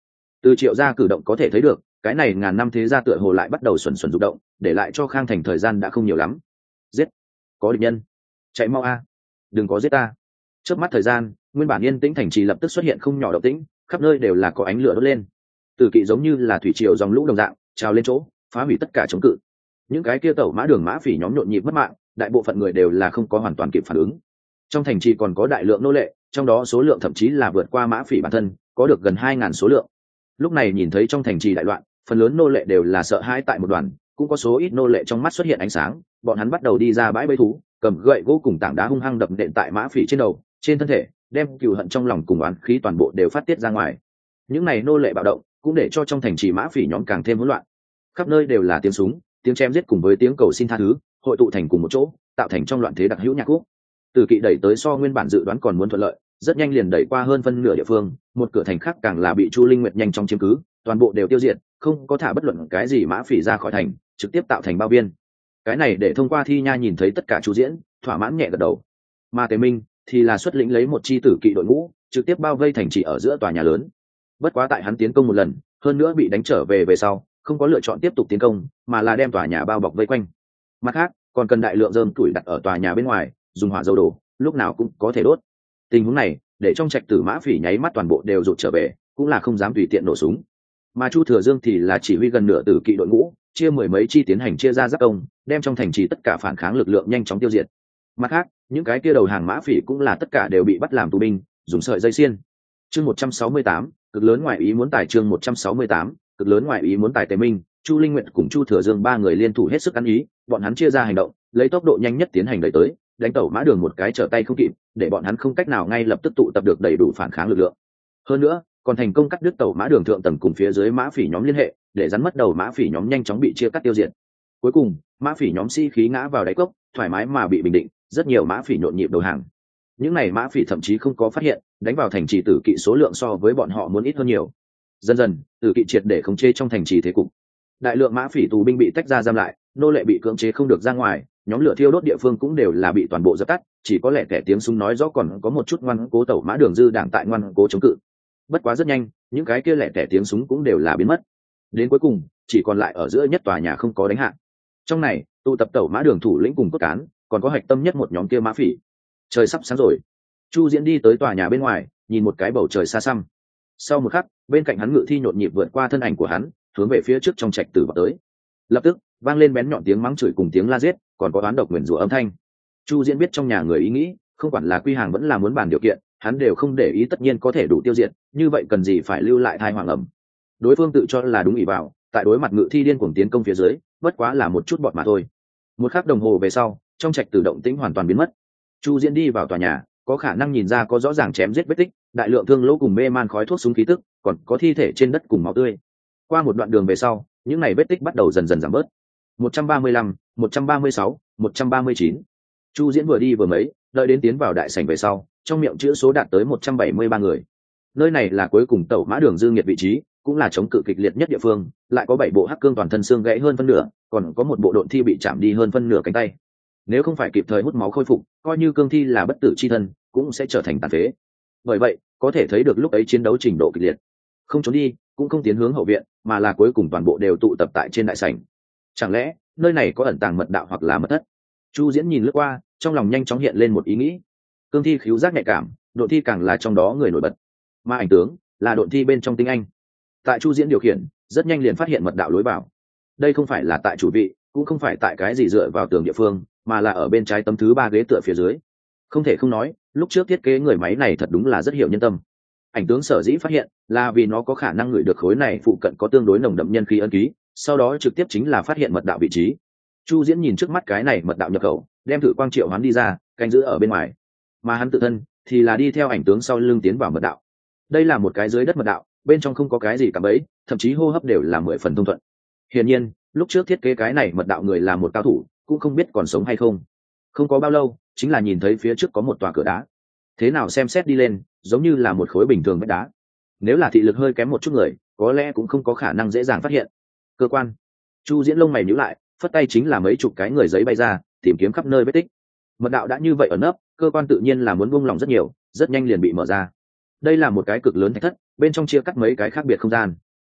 Từ Triệu gia cử động có thể thấy được, cái này ngàn năm thế gia tựa hồ lại bắt đầu xuẩn xuẩn rụng động, để lại cho Khang Thành thời gian đã không nhiều lắm. Giết, có địch nhân, chạy mau a, đừng có giết ta. Chớp mắt thời gian, nguyên bản yên tĩnh thành trì lập tức xuất hiện không nhỏ động tĩnh, khắp nơi đều là có ánh lửa đốt lên. Tử kỵ giống như là thủy triều dòng lũ đồng dạng, trào lên chỗ, phá hủy tất cả chống cự. Những cái kia tẩu mã đường mã phỉ nhóm nhộn nhịp mất mạng, đại bộ phận người đều là không có hoàn toàn kịp phản ứng. Trong thành trì còn có đại lượng nô lệ, trong đó số lượng thậm chí là vượt qua mã phỉ bản thân, có được gần hai ngàn số lượng. Lúc này nhìn thấy trong thành trì đại loạn, phần lớn nô lệ đều là sợ hãi tại một đoàn, cũng có số ít nô lệ trong mắt xuất hiện ánh sáng, bọn hắn bắt đầu đi ra bãi bẫy thú, cầm gậy gỗ cùng tảng đá hung hăng đập nện tại mã phỉ trên đầu, trên thân thể, đem cừu hận trong lòng cùng oán khí toàn bộ đều phát tiết ra ngoài. Những này nô lệ bạo động, cũng để cho trong thành trì mã phỉ nhóm càng thêm hỗn loạn. Khắp nơi đều là tiếng súng, tiếng chém giết cùng với tiếng cầu xin tha thứ, hội tụ thành cùng một chỗ, tạo thành trong loạn thế đặc hữu nhạc khúc. Từ kỵ đẩy tới so nguyên bản dự đoán còn muốn thuận lợi, rất nhanh liền đẩy qua hơn phân nửa địa phương, một cửa thành khác càng là bị Chu Linh Nguyệt nhanh chóng chiếm cứ, toàn bộ đều tiêu diệt, không có thả bất luận cái gì mã phỉ ra khỏi thành, trực tiếp tạo thành bao viên. Cái này để thông qua thi nha nhìn thấy tất cả Chu diễn, thỏa mãn nhẹ gật đầu. Mà Tề Minh thì là xuất lĩnh lấy một chi tử kỵ đội ngũ, trực tiếp bao vây thành trì ở giữa tòa nhà lớn. Bất quá tại hắn tiến công một lần, hơn nữa bị đánh trở về về sau, không có lựa chọn tiếp tục tiến công, mà là đem tòa nhà bao bọc vây quanh. Mặt khác, còn cần đại lượng rơm củi đặt ở tòa nhà bên ngoài, dùng hỏa dầu đổ, lúc nào cũng có thể đốt. Tình huống này, để trong trạch tử mã phỉ nháy mắt toàn bộ đều rụt trở về, cũng là không dám tùy tiện nổ súng. Mà Chu Thừa Dương thì là chỉ huy gần nửa tử kỵ đội ngũ, chia mười mấy chi tiến hành chia ra giáp công, đem trong thành trì tất cả phản kháng lực lượng nhanh chóng tiêu diệt. Mặt khác, những cái kia đầu hàng mã phỉ cũng là tất cả đều bị bắt làm tù binh, dùng sợi dây xiên. Chương một trăm sáu mươi tám, cực lớn ngoại ý muốn tài chương một trăm sáu mươi tám, cực lớn ngoại ý muốn tài Tề Minh, Chu Linh Nguyệt cùng Chu Thừa Dương ba người liên thủ hết sức ăn ý, bọn hắn chia ra hành động, lấy tốc độ nhanh nhất tiến hành đẩy tới, đánh tẩu mã đường một cái trở tay không kịp, để bọn hắn không cách nào ngay lập tức tụ tập được đầy đủ phản kháng lực lượng. Hơn nữa, còn thành công cắt đứt tẩu mã đường thượng tầng cùng phía dưới mã phỉ nhóm liên hệ, để rắn mất đầu mã phỉ nhóm nhanh chóng bị chia cắt tiêu diệt. Cuối cùng, mã phỉ nhóm si khí ngã vào đáy cốc, thoải mái mà bị bình định, rất nhiều mã phỉ nhộn nhịp đầu hàng. Những này mã phỉ thậm chí không có phát hiện, đánh vào thành trì tử kỵ số lượng so với bọn họ muốn ít hơn nhiều. Dần dần, tử kỵ triệt để khống chế trong thành trì thế cục. Đại lượng mã phỉ tù binh bị tách ra giam lại, nô lệ bị cưỡng chế không được ra ngoài, nhóm lửa thiêu đốt địa phương cũng đều là bị toàn bộ dập tắt, chỉ có lẽ kẻ tiếng súng nói rõ còn có một chút ngoan cố tẩu mã đường dư đảng tại ngoan cố chống cự. Bất quá rất nhanh, những cái kia lẻ tẻ tiếng súng cũng đều là biến mất. Đến cuối cùng, chỉ còn lại ở giữa nhất tòa nhà không có đánh hạ. Trong này, tụ tập tẩu mã đường thủ lĩnh cùng cốt cán, còn có hạch tâm nhất một nhóm kia mã phỉ. Trời sắp sáng rồi. Chu Diễn đi tới tòa nhà bên ngoài, nhìn một cái bầu trời xa xăm. Sau một khắc, bên cạnh hắn ngự thi nhộn nhịp vượt qua thân ảnh của hắn, hướng về phía trước trong trạch tử vào tới. Lập tức, vang lên bén nhọn tiếng mắng chửi cùng tiếng la giết, còn có oán độc nguyền rủa âm thanh. Chu Diễn biết trong nhà người ý nghĩ, không quản là quy hàng vẫn là muốn bàn điều kiện, hắn đều không để ý, tất nhiên có thể đủ tiêu diệt, như vậy cần gì phải lưu lại thai hoàng ẩm. Đối phương tự cho là đúng ỷ vào, tại đối mặt ngự thi điên cuồng tiến công phía dưới, bất quá là một chút bọt mà thôi. Một khắc đồng hồ về sau, trong trạch tử động tĩnh hoàn toàn biến mất. Chu Diễn đi vào tòa nhà, có khả năng nhìn ra có rõ ràng chém giết vết tích, đại lượng thương lỗ cùng mê man khói thuốc súng khí tức, còn có thi thể trên đất cùng máu tươi. Qua một đoạn đường về sau, những này vết tích bắt đầu dần dần giảm bớt. một trăm ba mươi lăm, một trăm ba mươi sáu, một trăm ba mươi chín. Chu Diễn vừa đi vừa mấy, đợi đến tiến vào đại sảnh về sau, trong miệng chữ số đạt tới một trăm bảy mươi ba người. Nơi này là cuối cùng tẩu mã đường dư nghiệt vị trí, cũng là chống cự kịch liệt nhất địa phương, lại có bảy bộ hắc cương toàn thân xương gãy hơn phân nửa, còn có một bộ độn thi bị chạm đi hơn phân nửa cánh tay. Nếu không phải kịp thời hút máu khôi phục, coi như cương thi là bất tử chi thân, cũng sẽ trở thành tàn phế. Bởi vậy, có thể thấy được lúc ấy chiến đấu trình độ kịch liệt. Không trốn đi, cũng không tiến hướng hậu viện, mà là cuối cùng toàn bộ đều tụ tập tại trên đại sảnh. Chẳng lẽ, nơi này có ẩn tàng mật đạo hoặc là mật thất? Chu Diễn nhìn lướt qua, trong lòng nhanh chóng hiện lên một ý nghĩ. Cương thi khứu giác nhạy cảm, độn thi càng là trong đó người nổi bật. Mà ảnh tướng là độn thi bên trong tinh anh. Tại Chu Diễn điều khiển, rất nhanh liền phát hiện mật đạo lối vào. Đây không phải là tại chủ vị, cũng không phải tại cái gì dựa vào tường địa phương, mà là ở bên trái tấm thứ ba ghế tựa phía dưới. Không thể không nói, lúc trước thiết kế người máy này thật đúng là rất hiểu nhân tâm. Ảnh tướng sở dĩ phát hiện là vì nó có khả năng ngửi được khối này phụ cận có tương đối nồng đậm nhân khí ấn ký, sau đó trực tiếp chính là phát hiện mật đạo vị trí. Chu Diễn nhìn trước mắt cái này mật đạo nhập khẩu, đem thử quang triệu hắn đi ra, canh giữ ở bên ngoài, mà hắn tự thân thì là đi theo ảnh tướng sau lưng tiến vào mật đạo. Đây là một cái dưới đất mật đạo, bên trong không có cái gì cả bấy, thậm chí hô hấp đều là mười phần thông thuận. Hiển nhiên, lúc trước thiết kế cái này mật đạo người là một cao thủ, cũng không biết còn sống hay không. Không có bao lâu, chính là nhìn thấy phía trước có một tòa cửa đá. Thế nào xem xét đi lên, giống như là một khối bình thường vách đá. Nếu là thị lực hơi kém một chút người, có lẽ cũng không có khả năng dễ dàng phát hiện. Cơ quan. Chu Diễn lông mày nhíu lại, phất tay chính là mấy chục cái người giấy bay ra, tìm kiếm khắp nơi vết tích. Mật đạo đã như vậy ở nấp, cơ quan tự nhiên là muốn buông lòng rất nhiều, rất nhanh liền bị mở ra. Đây là một cái cực lớn thạch thất, bên trong chia cắt mấy cái khác biệt không gian.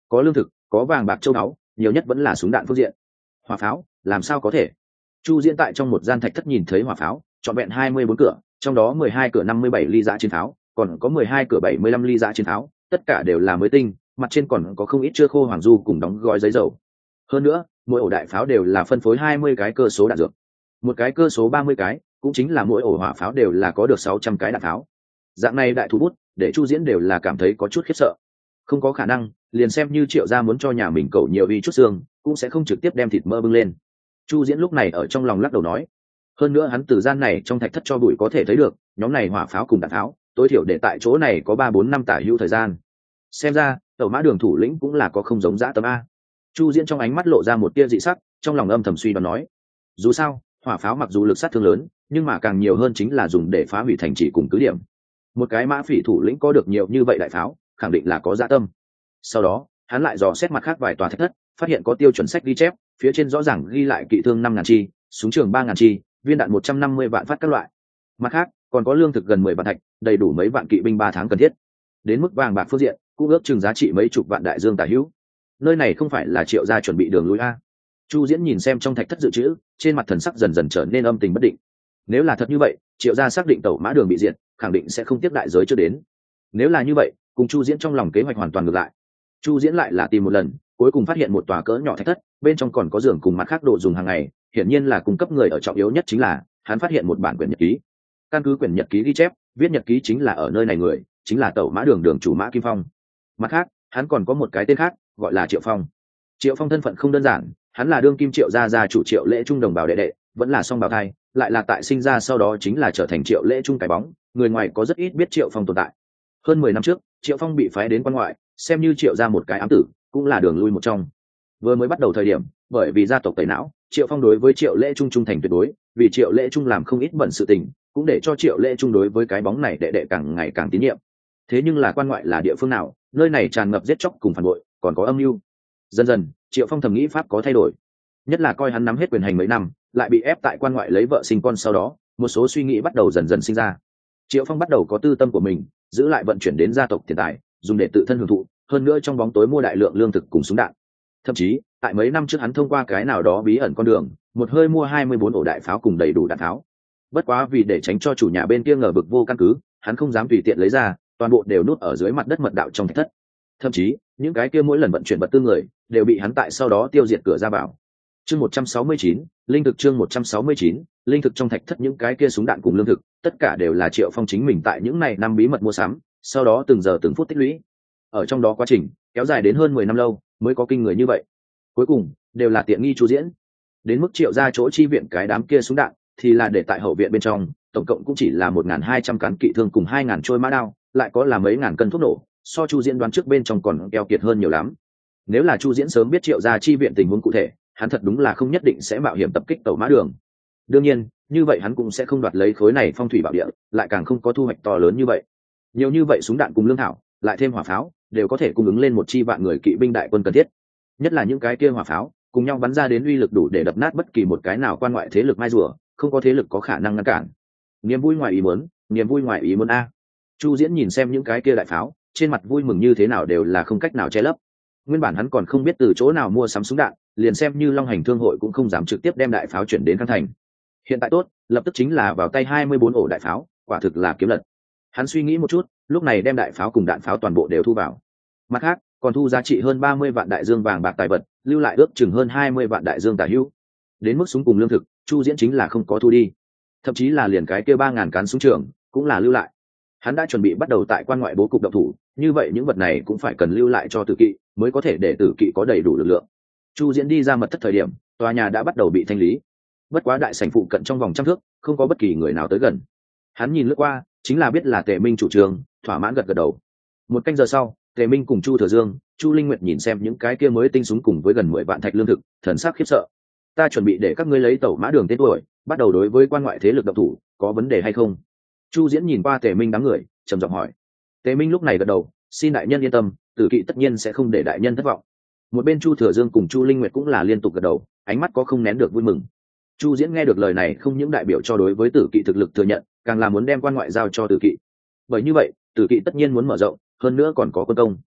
có lương thực, có vàng bạc châu báu, nhiều nhất vẫn là súng đạn phương diện. Hỏa pháo làm sao có thể? Chu Diễn tại trong một gian thạch thất nhìn thấy hỏa pháo trọn vẹn hai mươi bốn cửa, trong đó mười hai cửa năm mươi bảy ly dã chiến pháo, còn có mười hai cửa bảy mươi lăm ly dã chiến pháo, tất cả đều là mới tinh, mặt trên còn có không ít chưa khô hoàng du cùng đóng gói giấy dầu. Hơn nữa, mỗi ổ đại pháo đều là phân phối hai mươi cái cơ số đạn dược, một cái cơ số ba mươi cái, cũng chính là mỗi ổ hỏa pháo đều là có được sáu trăm cái đạn pháo. Dạng này đại thủ bút, để Chu Diễn đều là cảm thấy có chút khiếp sợ. Không có khả năng, liền xem như Triệu gia muốn cho nhà mình cầu nhiều uy chút xương, cũng sẽ không trực tiếp đem thịt mỡ bưng lên. Chu Diễn lúc này ở trong lòng lắc đầu nói. Hơn nữa hắn từ gian này trong thạch thất cho bụi có thể thấy được, nhóm này hỏa pháo cùng đạn pháo, tối thiểu để tại chỗ này có ba bốn năm tả hữu thời gian. Xem ra, Tẩu Mã Đường thủ lĩnh cũng là có không giống dã tâm a. Chu Diễn trong ánh mắt lộ ra một tia dị sắc, trong lòng âm thầm suy đoán nói. Dù sao, hỏa pháo mặc dù lực sát thương lớn, nhưng mà càng nhiều hơn chính là dùng để phá hủy thành trì cùng cứ điểm. Một cái Mã Phỉ thủ lĩnh có được nhiều như vậy đại pháo, khẳng định là có dã tâm. Sau đó, hắn lại dò xét mặt khác vài tòa thạch thất, phát hiện có tiêu chuẩn sách ghi chép, phía trên rõ ràng ghi lại kỵ thương năm ngàn chi, súng trường ba ngàn chi, viên đạn một trăm năm mươi vạn phát các loại. Mặt khác, còn có lương thực gần mười vạn thạch, đầy đủ mấy vạn kỵ binh ba tháng cần thiết. Đến mức vàng bạc phương diện, cũng ước chừng giá trị mấy chục vạn đại dương tả hữu. Nơi này không phải là Triệu gia chuẩn bị đường lui a? Chu Diễn nhìn xem trong thạch thất dự trữ, trên mặt thần sắc dần dần trở nên âm tình bất định. Nếu là thật như vậy, Triệu gia xác định Tẩu Mã Đường bị diệt, khẳng định sẽ không tiếp đại giới chưa đến. Nếu là như vậy, cùng Chu Diễn trong lòng kế hoạch hoàn toàn ngược lại. Chu Diễn lại là tìm một lần, cuối cùng phát hiện một tòa cỡ nhỏ thạch thất, bên trong còn có giường cùng mặt khác đồ dùng hàng ngày, hiển nhiên là cung cấp người ở trọng yếu nhất chính là, hắn phát hiện một bản quyển nhật ký. Căn cứ quyển nhật ký ghi chép, viết nhật ký chính là ở nơi này người, chính là Tẩu Mã Đường đường chủ Mã Kim Phong. Mặt khác, hắn còn có một cái tên khác, gọi là Triệu Phong. Triệu Phong thân phận không đơn giản, hắn là đương kim Triệu gia gia chủ Triệu Lễ Trung đồng bào đệ đệ, vẫn là song bào thai, lại là tại sinh ra sau đó chính là trở thành Triệu Lễ Trung cái bóng, người ngoài có rất ít biết Triệu Phong tồn tại. Hơn mười năm trước, Triệu Phong bị phái đến quan ngoại, xem như Triệu gia một cái ám tử, cũng là đường lui một trong. Vừa mới bắt đầu thời điểm, bởi vì gia tộc tẩy não, Triệu Phong đối với Triệu Lễ Trung trung thành tuyệt đối, vì Triệu Lễ Trung làm không ít bận sự tình, cũng để cho Triệu Lễ Trung đối với cái bóng này đệ đệ càng ngày càng tín nhiệm. Thế nhưng là quan ngoại là địa phương nào, nơi này tràn ngập giết chóc cùng phản bội, còn có âm mưu. Dần dần, Triệu Phong thầm nghĩ pháp có thay đổi, nhất là coi hắn nắm hết quyền hành mấy năm, lại bị ép tại quan ngoại lấy vợ sinh con sau đó, một số suy nghĩ bắt đầu dần dần sinh ra. Triệu Phong bắt đầu có tư tâm của mình, giữ lại vận chuyển đến gia tộc tiền tài, dùng để tự thân hưởng thụ, hơn nữa trong bóng tối mua đại lượng lương thực cùng súng đạn. Thậm chí, tại mấy năm trước hắn thông qua cái nào đó bí ẩn con đường, một hơi mua hai mươi bốn ổ đại pháo cùng đầy đủ đạn pháo. Bất quá vì để tránh cho chủ nhà bên kia ngờ vực vô căn cứ, hắn không dám tùy tiện lấy ra, toàn bộ đều nuốt ở dưới mặt đất mật đạo trong thạch thất. Thậm chí, những cái kia mỗi lần vận chuyển vật tư người, đều bị hắn tại sau đó tiêu diệt cửa ra vào. Chương một trăm sáu mươi chín, linh thực chương một trăm sáu mươi chín, linh thực trong thạch thất những cái kia súng đạn cùng lương thực, tất cả đều là Triệu Phong chính mình tại những này năm bí mật mua sắm, sau đó từng giờ từng phút tích lũy. Ở trong đó quá trình kéo dài đến hơn mười năm lâu, mới có kinh người như vậy. Cuối cùng, đều là tiện nghi Chu Diễn. Đến mức Triệu gia chỗ chi viện cái đám kia súng đạn, thì là để tại hậu viện bên trong, tổng cộng cũng chỉ là một nghìn hai trăm cán kỵ thương cùng hai nghìn trôi mã đao, lại có là mấy ngàn cân thuốc nổ, so Chu Diễn đoán trước bên trong còn keo kiệt hơn nhiều lắm. Nếu là Chu Diễn sớm biết Triệu gia chi viện tình huống cụ thể, hắn thật đúng là không nhất định sẽ mạo hiểm tập kích Tẩu Mã Đường. Đương nhiên, như vậy hắn cũng sẽ không đoạt lấy khối này phong thủy bảo địa, lại càng không có thu hoạch to lớn như vậy. Nhiều như vậy súng đạn cùng lương thảo, lại thêm hỏa pháo, đều có thể cung ứng lên một chi vạn người kỵ binh đại quân cần thiết. Nhất là những cái kia hỏa pháo, cùng nhau bắn ra đến uy lực đủ để đập nát bất kỳ một cái nào quan ngoại thế lực mai rùa, không có thế lực có khả năng ngăn cản. Niềm vui ngoài ý muốn, niềm vui ngoài ý muốn a. Chu Diễn nhìn xem những cái kia đại pháo, trên mặt vui mừng như thế nào đều là không cách nào che lấp. Nguyên bản hắn còn không biết từ chỗ nào mua sắm súng đạn, liền xem như Long Hành Thương hội cũng không dám trực tiếp đem đại pháo chuyển đến Khang Thành. Hiện tại tốt, lập tức chính là vào tay hai mươi bốn ổ đại pháo, quả thực là kiếm lật. Hắn suy nghĩ một chút, lúc này đem đại pháo cùng đạn pháo toàn bộ đều thu vào. Mặt khác, còn thu giá trị hơn ba mươi vạn đại dương vàng bạc tài vật, lưu lại ước chừng hơn hai mươi vạn đại dương tả hữu. Đến mức súng cùng lương thực, Chu Diễn chính là không có thu đi. Thậm chí là liền cái kia ba ngàn cán súng trường, cũng là lưu lại. Hắn đã chuẩn bị bắt đầu tại quan ngoại bố cục động thủ, như vậy những vật này cũng phải cần lưu lại cho tử kỵ, mới có thể để tử kỵ có đầy đủ lực lượng. Chu Diễn đi ra mật thất thời điểm, tòa nhà đã bắt đầu bị thanh lý. Bất quá đại sảnh phụ cận trong vòng trăm thước, không có bất kỳ người nào tới gần. Hắn nhìn lướt qua, chính là biết là Tề Minh chủ trương, thỏa mãn gật gật đầu. Một canh giờ sau, Tề Minh cùng Chu Thừa Dương, Chu Linh Nguyệt nhìn xem những cái kia mới tinh súng cùng với gần mười vạn thạch lương thực, thần sắc khiếp sợ. Ta chuẩn bị để các ngươi lấy Tẩu Mã Đường tên tuổi, bắt đầu đối với quan ngoại thế lực động thủ, có vấn đề hay không? Chu Diễn nhìn qua Tề Minh đám người, trầm giọng hỏi. Tề Minh lúc này gật đầu, xin đại nhân yên tâm, tử kỵ tất nhiên sẽ không để đại nhân thất vọng. Một bên Chu Thừa Dương cùng Chu Linh Nguyệt cũng là liên tục gật đầu, ánh mắt có không nén được vui mừng. Chu Diễn nghe được lời này không những đại biểu cho đối với tử kỵ thực lực thừa nhận, càng là muốn đem quan ngoại giao cho tử kỵ. Bởi như vậy, tử kỵ tất nhiên muốn mở rộng, hơn nữa còn có quân công.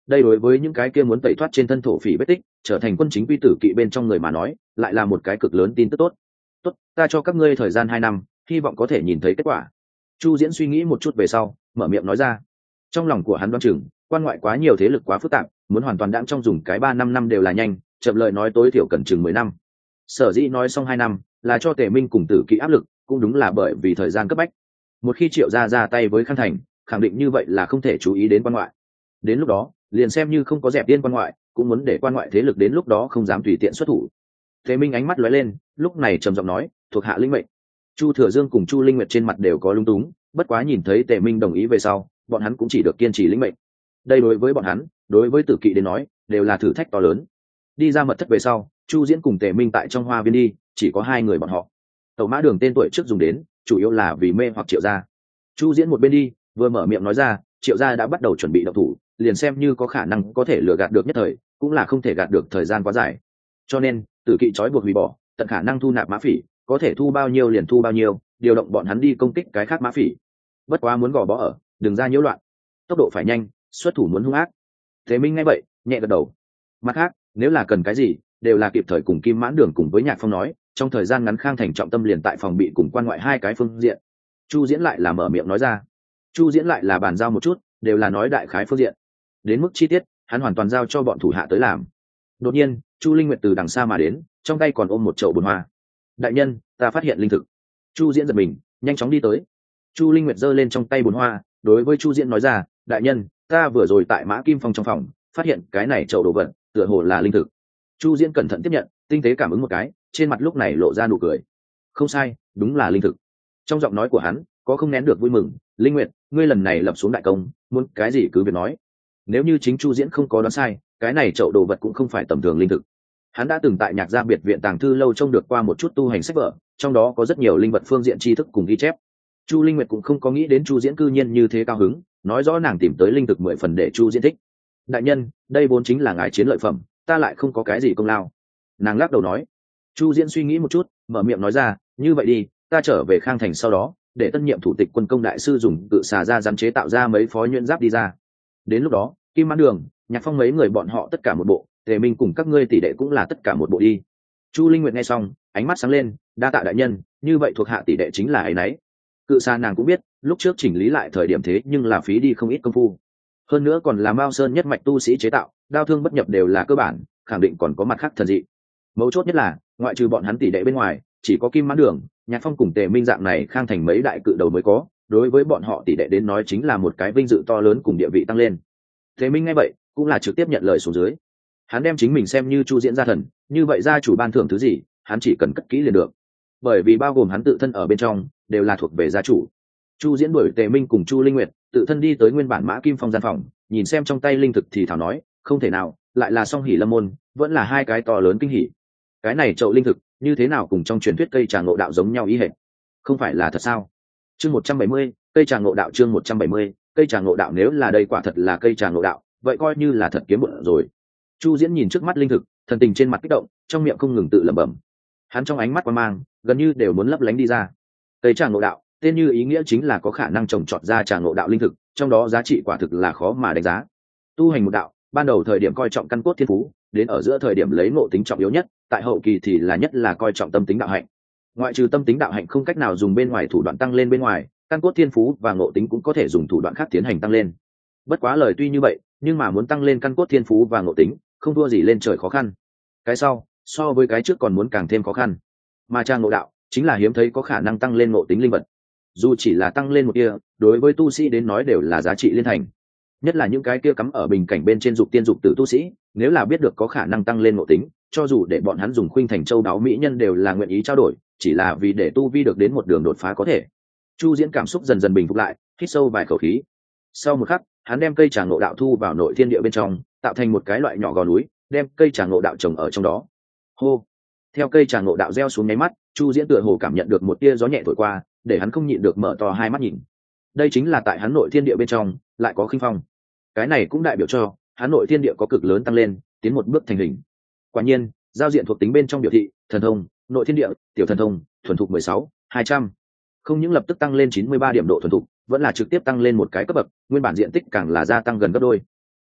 đây đối với những cái kia muốn tẩy thoát trên thân thổ phỉ vết tích trở thành quân chính quy tử kỵ bên trong người mà nói lại là một cái cực lớn tin tức tốt. Tốt, ta cho các ngươi thời gian hai năm, hy vọng có thể nhìn thấy kết quả. Chu Diễn suy nghĩ một chút về sau mở miệng nói ra. Trong lòng của hắn đoán chừng quan ngoại quá nhiều thế lực quá phức tạp, muốn hoàn toàn đãng trong dùng cái ba năm năm đều là nhanh, chậm lời nói tối thiểu cần chừng mười năm. Sở dĩ nói xong hai năm là cho Tề Minh cùng tử kỵ áp lực, cũng đúng là bởi vì thời gian cấp bách. Một khi Triệu gia ra tay với Khang Thành, khẳng định như vậy là không thể chú ý đến quan ngoại. Đến lúc đó liền xem như không có dẹp tiên quan ngoại cũng muốn để quan ngoại thế lực đến lúc đó không dám tùy tiện xuất thủ. Tề Minh ánh mắt lóe lên, lúc này trầm giọng nói, thuộc hạ linh mệnh. Chu Thừa Dương cùng Chu Linh Nguyệt trên mặt đều có lung túng, bất quá nhìn thấy Tề Minh đồng ý về sau, bọn hắn cũng chỉ được kiên trì linh mệnh. Đây đối với bọn hắn, đối với tử kỵ đến nói đều là thử thách to lớn. Đi ra mật thất về sau, Chu Diễn cùng Tề Minh tại trong hoa viên đi, chỉ có hai người bọn họ. Tẩu mã đường tên tuổi trước dùng đến chủ yếu là vì mê hoặc Triệu gia. Chu Diễn một bên đi vừa mở miệng nói ra, Triệu gia đã bắt đầu chuẩn bị động thủ, liền xem như có khả năng có thể lừa gạt được nhất thời, cũng là không thể gạt được thời gian quá dài. Cho nên tử kỵ trói buộc hủy bỏ, tận khả năng thu nạp mã phỉ, có thể thu bao nhiêu liền thu bao nhiêu, điều động bọn hắn đi công kích cái khác mã phỉ. Bất quá muốn gò bó ở, đừng ra nhiễu loạn, tốc độ phải nhanh, xuất thủ muốn hung ác. Thế Minh nghe vậy nhẹ gật đầu. Mặt khác, nếu là cần cái gì đều là kịp thời cùng Kim Mãn Đường cùng với Nhạc Phong nói, trong thời gian ngắn Khang Thành trọng tâm liền tại phòng bị cùng quan ngoại hai cái phương diện. Chu Diễn lại là mở miệng nói ra. Chu Diễn lại là bàn giao một chút, đều là nói đại khái phương diện. Đến mức chi tiết hắn hoàn toàn giao cho bọn thủ hạ tới làm. Đột nhiên Chu Linh Nguyệt từ đằng xa mà đến, trong tay còn ôm một chậu bồn hoa. Đại nhân, ta phát hiện linh thực. Chu Diễn giật mình, nhanh chóng đi tới. Chu Linh Nguyệt giơ lên trong tay bồn hoa, đối với Chu Diễn nói ra, đại nhân, ta vừa rồi tại Mã Kim Phong trong phòng phát hiện cái này chậu đồ vật tựa hồ là linh thực. Chu Diễn cẩn thận tiếp nhận, tinh tế cảm ứng một cái, trên mặt lúc này lộ ra nụ cười. Không sai, đúng là linh thực. Trong giọng nói của hắn có không nén được vui mừng. Linh Nguyệt, ngươi lần này lập xuống đại công, muốn cái gì cứ việc nói. Nếu như chính Chu Diễn không có đoán sai, cái này chậu đồ vật cũng không phải tầm thường linh thực. Hắn đã từng tại Nhạc gia biệt viện tàng thư lâu trông được qua một chút tu hành sách vở, trong đó có rất nhiều linh vật phương diện tri thức cùng ghi chép. Chu Linh Nguyệt cũng không có nghĩ đến Chu Diễn cư nhiên như thế cao hứng, nói rõ nàng tìm tới linh thực mười phần để Chu Diễn thích. Đại nhân, đây vốn chính là ngài chiến lợi phẩm, ta lại không có cái gì công lao. Nàng lắc đầu nói. Chu Diễn suy nghĩ một chút, mở miệng nói ra, như vậy đi, ta trở về Khang Thành sau đó, để tân nhiệm thủ tịch quân công đại sư dùng cự xà ra dám chế tạo ra mấy phó nhuyễn giáp đi ra. Đến lúc đó Kim Mãn Đường, Nhạc Phong mấy người bọn họ tất cả một bộ, Tề Minh cùng các ngươi tỷ đệ cũng là tất cả một bộ đi. Chu Linh Nguyệt nghe xong ánh mắt sáng lên, đa tạ đại nhân, như vậy thuộc hạ tỷ đệ chính là ấy nấy. Cự xà nàng cũng biết lúc trước chỉnh lý lại thời điểm thế nhưng là phí đi không ít công phu, hơn nữa còn là Mao Sơn nhất mạch tu sĩ chế tạo, đao thương bất nhập đều là cơ bản, khẳng định còn có mặt khác thần dị. Mấu chốt nhất là ngoại trừ bọn hắn tỷ đệ bên ngoài, chỉ có Kim Mãn Đường, Nhạc Phong cùng Tề Minh dạng này Khang Thành mấy đại cự đầu mới có, đối với bọn họ tỷ đệ đến nói chính là một cái vinh dự to lớn cùng địa vị tăng lên. Tề Minh nghe vậy cũng là trực tiếp nhận lời xuống dưới. Hắn đem chính mình xem như Chu Diễn gia thần, như vậy gia chủ ban thưởng thứ gì hắn chỉ cần cất kỹ liền được, bởi vì bao gồm hắn tự thân ở bên trong đều là thuộc về gia chủ. Chu Diễn đuổi Tề Minh cùng Chu Linh Nguyệt tự thân đi tới nguyên bản Mã Kim Phong gian phòng, nhìn xem trong tay linh thực thì thảo nói, không thể nào lại là Song Hỷ Lâm môn, vẫn là hai cái to lớn kinh hỉ. Cái này chậu linh thực như thế nào cùng trong truyền thuyết cây trà ngộ đạo giống nhau ý hệt, không phải là thật sao? Chương một trăm bảy mươi, cây trà ngộ đạo. Chương một trăm bảy mươi, cây trà ngộ đạo. Nếu là đây quả thật là cây trà ngộ đạo, vậy coi như là thật kiếm bụng rồi. Chu Diễn nhìn trước mắt linh thực, thần tình trên mặt kích động, trong miệng không ngừng tự lẩm bẩm. Hắn trong ánh mắt quan mang gần như đều muốn lấp lánh đi ra. Cây trà ngộ đạo tên như ý nghĩa chính là có khả năng trồng trọt ra trà ngộ đạo linh thực, trong đó giá trị quả thực là khó mà đánh giá. Tu hành một đạo, ban đầu thời điểm coi trọng căn cốt thiên phú, đến ở giữa thời điểm lấy ngộ tính trọng yếu nhất, tại hậu kỳ thì là nhất là coi trọng tâm tính đạo hạnh. Ngoại trừ tâm tính đạo hạnh không cách nào dùng bên ngoài thủ đoạn tăng lên bên ngoài, căn cốt thiên phú và ngộ tính cũng có thể dùng thủ đoạn khác tiến hành tăng lên. Bất quá lời tuy như vậy, nhưng mà muốn tăng lên căn cốt thiên phú và ngộ tính, không thua gì lên trời khó khăn. Cái sau so với cái trước còn muốn càng thêm khó khăn. Mà trà ngộ đạo chính là hiếm thấy có khả năng tăng lên ngộ tính linh vật. Dù chỉ là tăng lên một kia, đối với tu sĩ đến nói đều là giá trị liên thành. Nhất là những cái kia cắm ở bình cảnh bên trên dục tiên dục tử tu sĩ, nếu là biết được có khả năng tăng lên ngộ tính, cho dù để bọn hắn dùng khuynh thành châu đáo mỹ nhân đều là nguyện ý trao đổi, chỉ là vì để tu vi được đến một đường đột phá có thể. Chu Diễn cảm xúc dần dần bình phục lại, hít sâu vài khẩu khí. Sau một khắc, hắn đem cây trà ngộ đạo thu vào nội thiên địa bên trong, tạo thành một cái loại nhỏ gò núi, đem cây trà ngộ đạo trồng ở trong đó. Hô! Theo cây trà ngộ đạo gieo xuống nháy mắt, Chu Diễn tựa hồ cảm nhận được một tia gió nhẹ thổi qua, để hắn không nhịn được mở to hai mắt nhìn. Đây chính là tại hắn nội thiên địa bên trong lại có khinh phong. Cái này cũng đại biểu cho hắn nội thiên địa có cực lớn tăng lên, tiến một bước thành hình. Quả nhiên, giao diện thuộc tính bên trong biểu thị, thần thông, nội thiên địa, tiểu thần thông, thuần thục mười sáu, hai trăm. Không những lập tức tăng lên chín mươi ba điểm độ thuần thục, vẫn là trực tiếp tăng lên một cái cấp bậc, nguyên bản diện tích càng là gia tăng gần gấp đôi.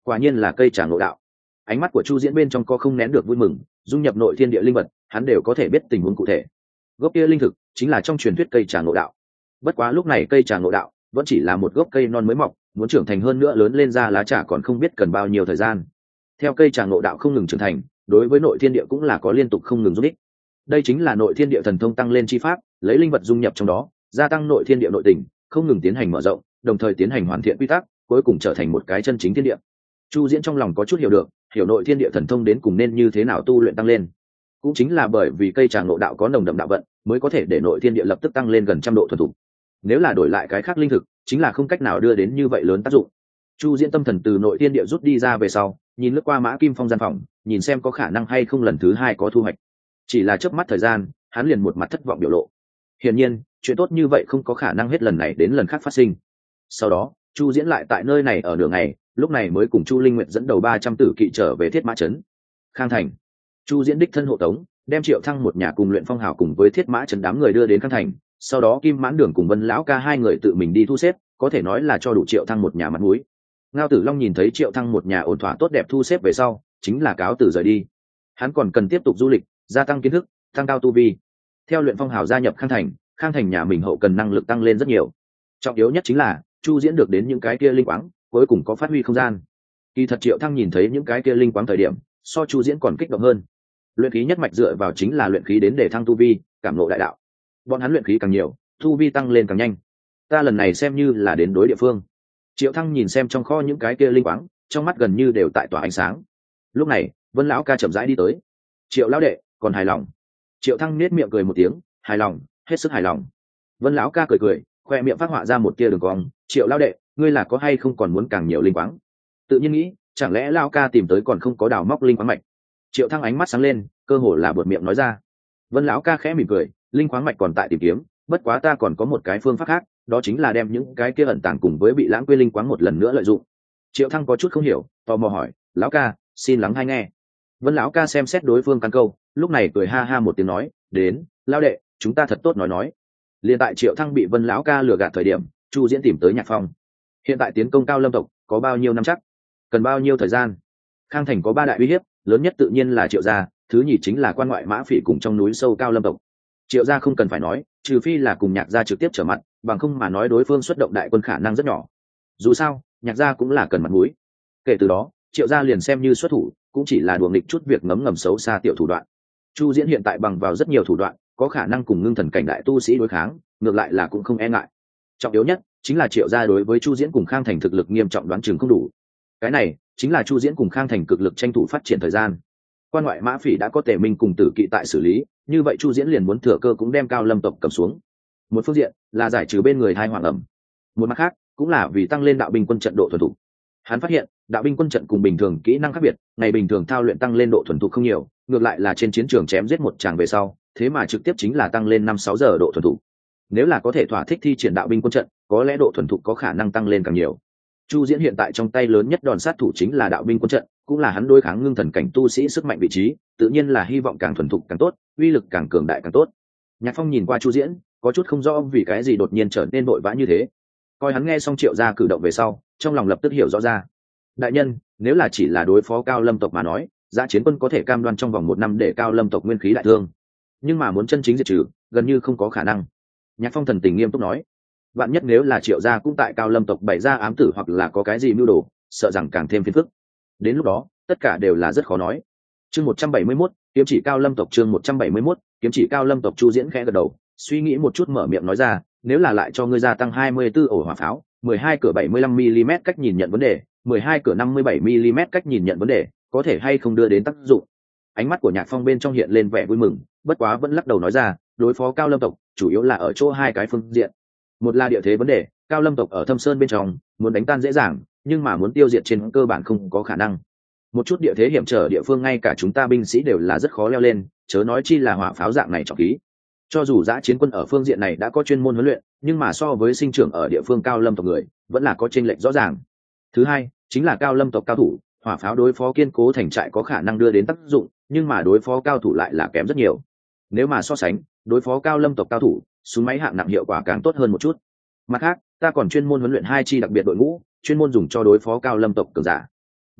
quả nhiên là cây trà ngộ đạo. Ánh mắt của Chu Diễn bên trong có không nén được vui mừng, dung nhập nội thiên địa linh vật, hắn đều có thể biết tình huống cụ thể. Gốc kia linh thực chính là trong truyền thuyết cây trà ngộ đạo. Bất quá lúc này cây trà ngộ đạo vẫn chỉ là một gốc cây non mới mọc, muốn trưởng thành hơn nữa lớn lên ra lá trà còn không biết cần bao nhiêu thời gian. Theo cây trà ngộ đạo không ngừng trưởng thành, đối với nội thiên địa cũng là có liên tục không ngừng giúp ích. Đây chính là nội thiên địa thần thông tăng lên chi pháp, lấy linh vật dung nhập trong đó, gia tăng nội thiên địa nội tình, không ngừng tiến hành mở rộng, đồng thời tiến hành hoàn thiện quy tắc, cuối cùng trở thành một cái chân chính thiên địa. Chu Diễn trong lòng có chút hiểu được, hiểu nội thiên địa thần thông đến cùng nên như thế nào tu luyện tăng lên. Cũng chính là bởi vì cây trà ngộ đạo có nồng đậm đạo vận, mới có thể để nội thiên địa lập tức tăng lên gần trăm độ thuần thục. Nếu là đổi lại cái khác linh thực, chính là không cách nào đưa đến như vậy lớn tác dụng. Chu Diễn tâm thần từ nội thiên địa rút đi ra về sau, nhìn lướt qua Mã Kim Phong gian phòng, nhìn xem có khả năng hay không lần thứ hai có thu hoạch. Chỉ là chớp mắt thời gian, hắn liền một mặt thất vọng biểu lộ. Hiển nhiên, chuyện tốt như vậy không có khả năng hết lần này đến lần khác phát sinh. Sau đó, Chu Diễn lại tại nơi này ở nửa ngày, lúc này mới cùng Chu Linh Nguyệt dẫn đầu ba trăm tử kỵ trở về Thiết Mã trấn. Khang Thành, Chu Diễn đích thân hộ tống, đem Triệu Thăng một nhà cùng Luyện Phong Hào cùng với Thiết Mã trấn đám người đưa đến Khang Thành, sau đó Kim Mãn Đường cùng Vân lão ca hai người tự mình đi thu xếp, có thể nói là cho đủ Triệu Thăng một nhà mặt mũi. Ngao Tử Long nhìn thấy Triệu Thăng một nhà ổn thỏa tốt đẹp thu xếp về sau, chính là cáo từ rời đi. Hắn còn cần tiếp tục du lịch, gia tăng kiến thức, tăng cao tu vi. Theo Luyện Phong Hào gia nhập Khang Thành, Khang Thành nhà mình hậu cần năng lực tăng lên rất nhiều. Trọng yếu nhất chính là Chu Diễn được đến những cái kia linh quáng, cuối cùng có phát huy không gian. Kỳ thật Triệu Thăng nhìn thấy những cái kia linh quáng thời điểm, so Chu Diễn còn kích động hơn. Luyện khí nhất mạch dựa vào chính là luyện khí đến để thăng tu vi, cảm ngộ đại đạo. Bọn hắn luyện khí càng nhiều, tu vi tăng lên càng nhanh. Ta lần này xem như là đến đối địa phương. Triệu Thăng nhìn xem trong kho những cái kia linh quáng, trong mắt gần như đều tại tỏa ánh sáng. Lúc này, Vân lão ca chậm rãi đi tới. Triệu lão đệ, còn hài lòng? Triệu Thăng nét miệng cười một tiếng, hài lòng, hết sức hài lòng. Vân lão ca cười cười, khoe miệng phát họa ra một tia đường cong. Triệu lão đệ, ngươi là có hay không còn muốn càng nhiều linh quáng? Tự nhiên nghĩ, chẳng lẽ lão ca tìm tới còn không có đào móc linh quáng mạch? Triệu Thăng ánh mắt sáng lên, cơ hồ là buột miệng nói ra. Vân lão ca khẽ mỉm cười, linh quáng mạch còn tại tìm kiếm, bất quá ta còn có một cái phương pháp khác, đó chính là đem những cái kia ẩn tàng cùng với bị lãng quên linh quáng một lần nữa lợi dụng. Triệu Thăng có chút không hiểu, tò mò hỏi, lão ca, xin lắng hay nghe. Vân lão ca xem xét đối phương căn câu, lúc này cười ha ha một tiếng nói, đến, lão đệ, chúng ta thật tốt nói nói. Liên tại Triệu Thăng bị Vân lão ca lừa gạt thời điểm, Chu Diễn tìm tới Nhạc Phong. Hiện tại tiến công Cao Lâm tộc có bao nhiêu năm chắc? Cần bao nhiêu thời gian? Khang Thành có ba đại uy hiếp, lớn nhất tự nhiên là Triệu gia, thứ nhì chính là quan ngoại Mã Phỉ cùng trong núi sâu Cao Lâm tộc. Triệu gia không cần phải nói, trừ phi là cùng Nhạc gia trực tiếp trở mặt, bằng không mà nói đối phương xuất động đại quân khả năng rất nhỏ. Dù sao, Nhạc gia cũng là cần mặt mũi. Kể từ đó, Triệu gia liền xem như xuất thủ, cũng chỉ là đùa nghịch chút việc ngấm ngầm xấu xa tiểu thủ đoạn. Chu Diễn hiện tại bằng vào rất nhiều thủ đoạn, có khả năng cùng ngưng thần cảnh đại tu sĩ đối kháng, ngược lại là cũng không e ngại. Trọng yếu nhất chính là Triệu gia đối với Chu Diễn cùng Khang Thành thực lực nghiêm trọng đoán chừng không đủ. Cái này chính là Chu Diễn cùng Khang Thành cực lực tranh thủ phát triển thời gian. Quan ngoại Mã Phỉ đã có Tề Minh cùng Tử Kỵ tại xử lý, như vậy Chu Diễn liền muốn thừa cơ cũng đem Cao Lâm tộc cầm xuống. Một phương diện là giải trừ bên người hai hoàng ẩm, một mặt khác cũng là vì tăng lên đạo binh quân trận độ thuần thục. Hắn phát hiện đạo binh quân trận cùng bình thường kỹ năng khác biệt, ngày bình thường thao luyện tăng lên độ thuần thục không nhiều, ngược lại là trên chiến trường chém giết một tràng về sau, thế mà trực tiếp chính là tăng lên năm sáu giờ độ thuần thục. Nếu là có thể thỏa thích thi triển đạo binh quân trận, có lẽ độ thuần thục có khả năng tăng lên càng nhiều. Chu Diễn hiện tại trong tay lớn nhất đòn sát thủ chính là đạo binh quân trận, cũng là hắn đối kháng ngưng thần cảnh tu sĩ sức mạnh vị trí, tự nhiên là hy vọng càng thuần thục càng tốt, uy lực càng cường đại càng tốt. Nhạc Phong nhìn qua Chu Diễn, có chút không rõ vì cái gì đột nhiên trở nên vội vã như thế. Coi hắn nghe xong Triệu gia cử động về sau, trong lòng lập tức hiểu rõ ra. Đại nhân, nếu là chỉ là đối phó Cao Lâm tộc mà nói, Dã Chiến quân có thể cam đoan trong vòng một năm để Cao Lâm tộc nguyên khí đại thương, nhưng mà muốn chân chính diệt trừ, gần như không có khả năng. Nhạc Phong thần tình nghiêm túc nói, vạn nhất nếu là Triệu gia cũng tại Cao Lâm tộc bày ra ám tử hoặc là có cái gì mưu đồ, sợ rằng càng thêm phiền phức. Đến lúc đó, tất cả đều là rất khó nói. Chương một trăm bảy mươi mốt, kiếm chỉ Cao Lâm tộc. Chương một trăm bảy mươi mốt, kiếm chỉ Cao Lâm tộc. Chu Diễn khẽ gật đầu, suy nghĩ một chút mở miệng nói ra, nếu là lại cho ngươi gia tăng hai mươi tư ổ hỏa pháo, mười hai cửa bảy mươi lăm mi-li-mét cách nhìn nhận vấn đề, mười hai cửa năm mươi bảy mi-li-mét cách nhìn nhận vấn đề, có thể hay không đưa đến tác dụng? Ánh mắt của Nhạc Phong bên trong hiện lên vẻ vui mừng, bất quá vẫn lắc đầu nói ra, đối phó Cao Lâm tộc, chủ yếu là ở chỗ hai cái phương diện. Một là địa thế vấn đề, Cao Lâm tộc ở thâm sơn bên trong, muốn đánh tan dễ dàng, nhưng mà muốn tiêu diệt trên cơ bản không có khả năng. Một chút địa thế hiểm trở địa phương ngay cả chúng ta binh sĩ đều là rất khó leo lên, chớ nói chi là hỏa pháo dạng này trọng khí. Cho dù Dã Chiến quân ở phương diện này đã có chuyên môn huấn luyện, nhưng mà so với sinh trưởng ở địa phương Cao Lâm tộc người, vẫn là có chênh lệch rõ ràng. Thứ hai, chính là Cao Lâm tộc cao thủ, hỏa pháo đối phó kiên cố thành trại có khả năng đưa đến tác dụng, nhưng mà đối phó cao thủ lại là kém rất nhiều. Nếu mà so sánh, đối phó Cao Lâm tộc cao thủ, súng máy hạng nặng hiệu quả càng tốt hơn một chút. Mặt khác, ta còn chuyên môn huấn luyện hai chi đặc biệt đội ngũ, chuyên môn dùng cho đối phó Cao Lâm tộc cường giả.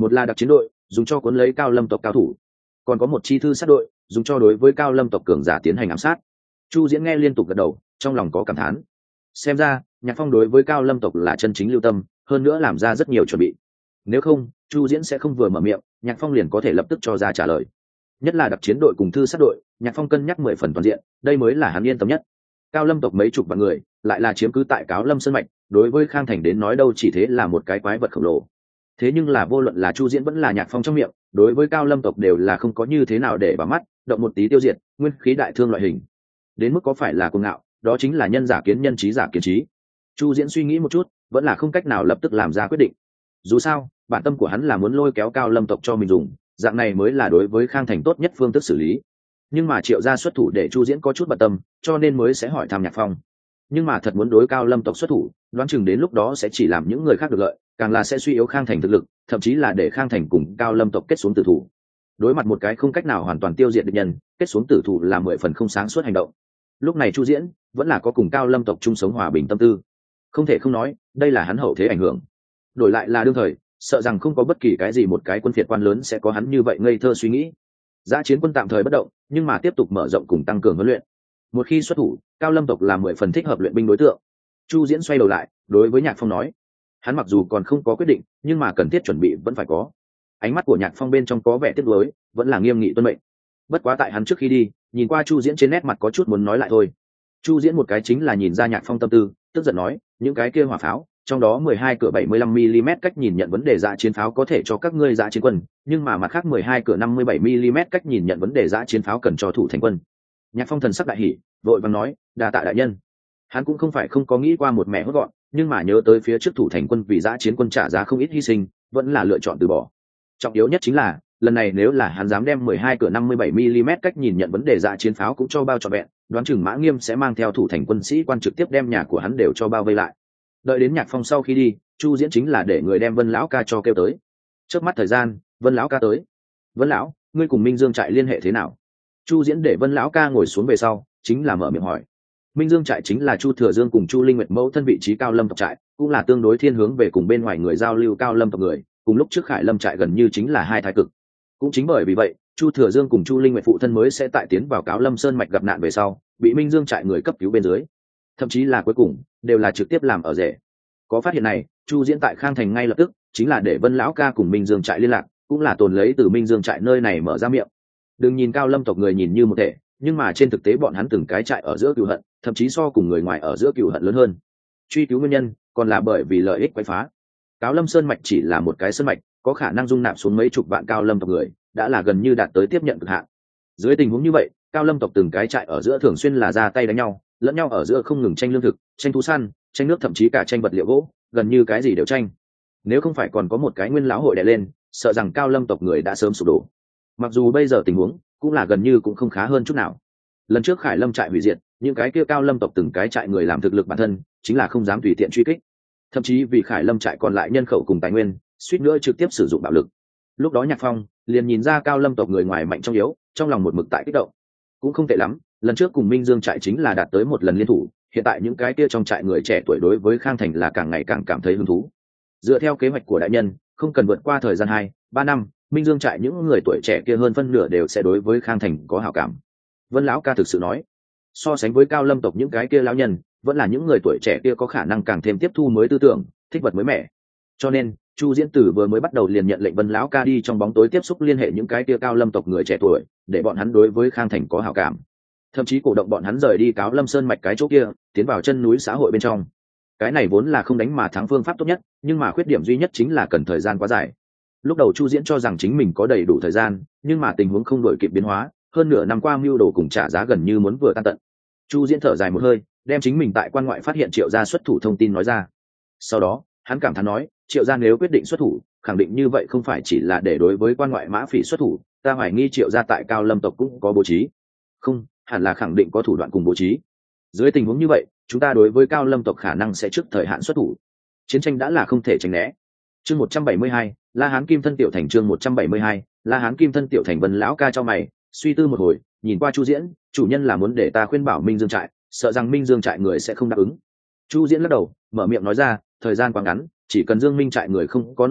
một là đặc chiến đội dùng cho cuốn lấy cao lâm tộc cao thủ, còn có một chi thư sát đội dùng cho đối với cao lâm tộc cường giả tiến hành ám sát. Chu Diễn nghe liên tục gật đầu, trong lòng có cảm thán. Xem ra Nhạc Phong đối với cao lâm tộc là chân chính lưu tâm, hơn nữa làm ra rất nhiều chuẩn bị. Nếu không, Chu Diễn sẽ không vừa mở miệng, Nhạc Phong liền có thể lập tức cho ra trả lời. Nhất là đặc chiến đội cùng thư sát đội, Nhạc Phong cân nhắc mười phần toàn diện, đây mới là hắn yên tâm nhất. Cao lâm tộc mấy chục vạn người, lại là chiếm cứ tại Cáo Lâm Sơn mạch, đối với Khang Thành đến nói đâu chỉ thế là một cái quái vật khổng lồ. Thế nhưng là vô luận là Chu Diễn vẫn là Nhạc Phong trong miệng, đối với Cao lâm tộc đều là không có như thế nào để vào mắt, động một tí tiêu diệt, nguyên khí đại thương loại hình. Đến mức có phải là cuồng ngạo, đó chính là nhân giả kiến nhân, trí giả kiến trí. Chu Diễn suy nghĩ một chút, vẫn là không cách nào lập tức làm ra quyết định. Dù sao, bản tâm của hắn là muốn lôi kéo Cao lâm tộc cho mình dùng, dạng này mới là đối với Khang Thành tốt nhất phương thức xử lý. Nhưng mà Triệu gia xuất thủ để Chu Diễn có chút bận tâm, cho nên mới sẽ hỏi thăm Nhạc Phong. Nhưng mà thật muốn đối Cao lâm tộc xuất thủ, đoán chừng đến lúc đó sẽ chỉ làm những người khác được lợi, càng là sẽ suy yếu Khang Thành thực lực, thậm chí là để Khang Thành cùng Cao lâm tộc kết xuống tử thủ. Đối mặt một cái không cách nào hoàn toàn tiêu diệt địch nhân, kết xuống tử thủ là mười phần không sáng suốt hành động. Lúc này Chu Diễn vẫn là có cùng Cao lâm tộc chung sống hòa bình tâm tư. Không thể không nói, đây là hắn hậu thế ảnh hưởng. Đổi lại là đương thời, sợ rằng không có bất kỳ cái gì một cái quân phiệt quan lớn sẽ có hắn như vậy ngây thơ suy nghĩ. Dã chiến quân tạm thời bất động, nhưng mà tiếp tục mở rộng cùng tăng cường huấn luyện. Một khi xuất thủ, Cao lâm tộc là mười phần thích hợp luyện binh đối tượng. Chu Diễn xoay đầu lại, đối với Nhạc Phong nói, hắn mặc dù còn không có quyết định, nhưng mà cần thiết chuẩn bị vẫn phải có. Ánh mắt của Nhạc Phong bên trong có vẻ tiếc nuối, vẫn là nghiêm nghị tuân mệnh. Bất quá tại hắn trước khi đi, nhìn qua Chu Diễn trên nét mặt có chút muốn nói lại thôi. Chu Diễn một cái chính là nhìn ra Nhạc Phong tâm tư, tức giận nói, những cái kia hỏa pháo, trong đó mười hai cửa bảy mươi lăm mi li mét cách nhìn nhận vấn đề dã chiến pháo có thể cho các ngươi dã chiến quân, nhưng mà mặt khác mười hai cửa năm mươi bảy mi li mét cách nhìn nhận vấn đề dã chiến pháo cần cho thủ thành quân. Nhạc Phong thần sắc đại hỉ, vội vàng nói, đa tạ đại nhân. Hắn cũng không phải không có nghĩ qua một mẹ hốt gọn, nhưng mà nhớ tới phía trước thủ thành quân vì dã chiến quân trả giá không ít hy sinh, vẫn là lựa chọn từ bỏ. Trọng yếu nhất chính là, lần này nếu là hắn dám đem mười hai cửa năm mươi bảy mi li mét cách nhìn nhận vấn đề dã chiến pháo cũng cho bao trọn vẹn, đoán chừng Mã Nghiêm sẽ mang theo thủ thành quân sĩ quan trực tiếp đem nhà của hắn đều cho bao vây lại. Đợi đến Nhạc Phong sau khi đi, Chu Diễn chính là để người đem Vân lão ca cho kêu tới. Trước mắt thời gian, Vân lão ca tới. Vân lão, ngươi cùng Minh Dương trại liên hệ thế nào? Chu Diễn để Vân lão ca ngồi xuống về sau, chính là mở miệng hỏi. Minh Dương trại chính là Chu Thừa Dương cùng Chu Linh Nguyệt mẫu thân vị trí Cao Lâm tộc trại, cũng là tương đối thiên hướng về cùng bên ngoài người giao lưu Cao Lâm tộc người, cùng lúc trước Khải Lâm trại gần như chính là hai thái cực. Cũng chính bởi vì vậy, Chu Thừa Dương cùng Chu Linh Nguyệt phụ thân mới sẽ tại tiến vào Cáo Lâm Sơn mạch gặp nạn về sau, bị Minh Dương trại người cấp cứu bên dưới. Thậm chí là cuối cùng, đều là trực tiếp làm ở rể. Có phát hiện này, Chu Diễn tại Khang Thành ngay lập tức chính là để Vân lão ca cùng Minh Dương trại liên lạc, cũng là tồn lấy từ Minh Dương trại nơi này mở ra miệng. Đừng nhìn Cao Lâm tộc người nhìn như một thể, nhưng mà trên thực tế bọn hắn từng cái trại ở giữa cừu hận, thậm chí so cùng người ngoài ở giữa cừu hận lớn hơn. Truy cứu nguyên nhân, còn là bởi vì lợi ích quấy phá. Cáo Lâm Sơn mạch chỉ là một cái sơn mạch, có khả năng dung nạp xuống mấy chục vạn Cao Lâm tộc người, đã là gần như đạt tới tiếp nhận cực hạn. Dưới tình huống như vậy, Cao Lâm tộc từng cái trại ở giữa thường xuyên là ra tay đánh nhau, lẫn nhau ở giữa không ngừng tranh lương thực, tranh thú săn, tranh nước, thậm chí cả tranh vật liệu gỗ, gần như cái gì đều tranh. Nếu không phải còn có một cái Nguyên lão hội đè lên, sợ rằng Cao Lâm tộc người đã sớm sụp đổ. Mặc dù bây giờ tình huống cũng là gần như cũng không khá hơn chút nào. Lần trước Khải Lâm trại hủy diệt, những cái kia Cao Lâm tộc từng cái trại người làm thực lực bản thân, chính là không dám tùy tiện truy kích. Thậm chí vì Khải Lâm trại còn lại nhân khẩu cùng tài nguyên, suýt nữa trực tiếp sử dụng bạo lực. Lúc đó Nhạc Phong liền nhìn ra Cao Lâm tộc người ngoài mạnh trong yếu, trong lòng một mực tại kích động. Cũng không tệ lắm, lần trước cùng Minh Dương trại chính là đạt tới một lần liên thủ, hiện tại những cái kia trong trại người trẻ tuổi đối với Khang Thành là càng ngày càng cảm thấy hứng thú. Dựa theo kế hoạch của đại nhân, không cần vượt qua thời gian hai, ba năm, Minh Dương trại những người tuổi trẻ kia hơn phân nửa đều sẽ đối với Khang Thành có hảo cảm. Vân lão ca thực sự nói, so sánh với Cao Lâm tộc những cái kia lão nhân, vẫn là những người tuổi trẻ kia có khả năng càng thêm tiếp thu mới tư tưởng, thích vật mới mẻ. Cho nên, Chu Diễn Tử vừa mới bắt đầu liền nhận lệnh Vân lão ca đi trong bóng tối tiếp xúc liên hệ những cái kia Cao Lâm tộc người trẻ tuổi, để bọn hắn đối với Khang Thành có hảo cảm. Thậm chí cổ động bọn hắn rời đi Cáo Lâm Sơn mạch cái chỗ kia, tiến vào chân núi xã hội bên trong. Cái này vốn là không đánh mà thắng phương pháp tốt nhất, nhưng mà khuyết điểm duy nhất chính là cần thời gian quá dài. Lúc đầu Chu Diễn cho rằng chính mình có đầy đủ thời gian, nhưng mà tình huống không đổi kịp biến hóa, hơn nửa năm qua mưu đồ cùng trả giá gần như muốn vừa tan tận. Chu Diễn thở dài một hơi, đem chính mình tại quan ngoại phát hiện Triệu gia xuất thủ thông tin nói ra. Sau đó, hắn cảm thán nói, Triệu gia nếu quyết định xuất thủ, khẳng định như vậy không phải chỉ là để đối với quan ngoại mã phỉ xuất thủ, ta hoài nghi Triệu gia tại Cao Lâm tộc cũng có bố trí. Không, hẳn là khẳng định có thủ đoạn cùng bố trí. Dưới tình huống như vậy, chúng ta đối với Cao Lâm tộc khả năng sẽ trước thời hạn xuất thủ. Chiến tranh đã là không thể tránh né. Chương một trăm bảy mươi hai, La Hán Kim Thân Tiểu Thành. Chương một trăm bảy mươi hai, La Hán Kim Thân Tiểu Thành. Vân lão ca cho mày, suy tư một hồi, nhìn qua Chu Diễn, chủ nhân là muốn để ta khuyên bảo Minh Dương trại, sợ rằng Minh Dương trại người sẽ không đáp ứng. Chu Diễn lắc đầu, mở miệng nói ra, thời gian quá ngắn, chỉ cần Dương Minh trại người không có nổi điên,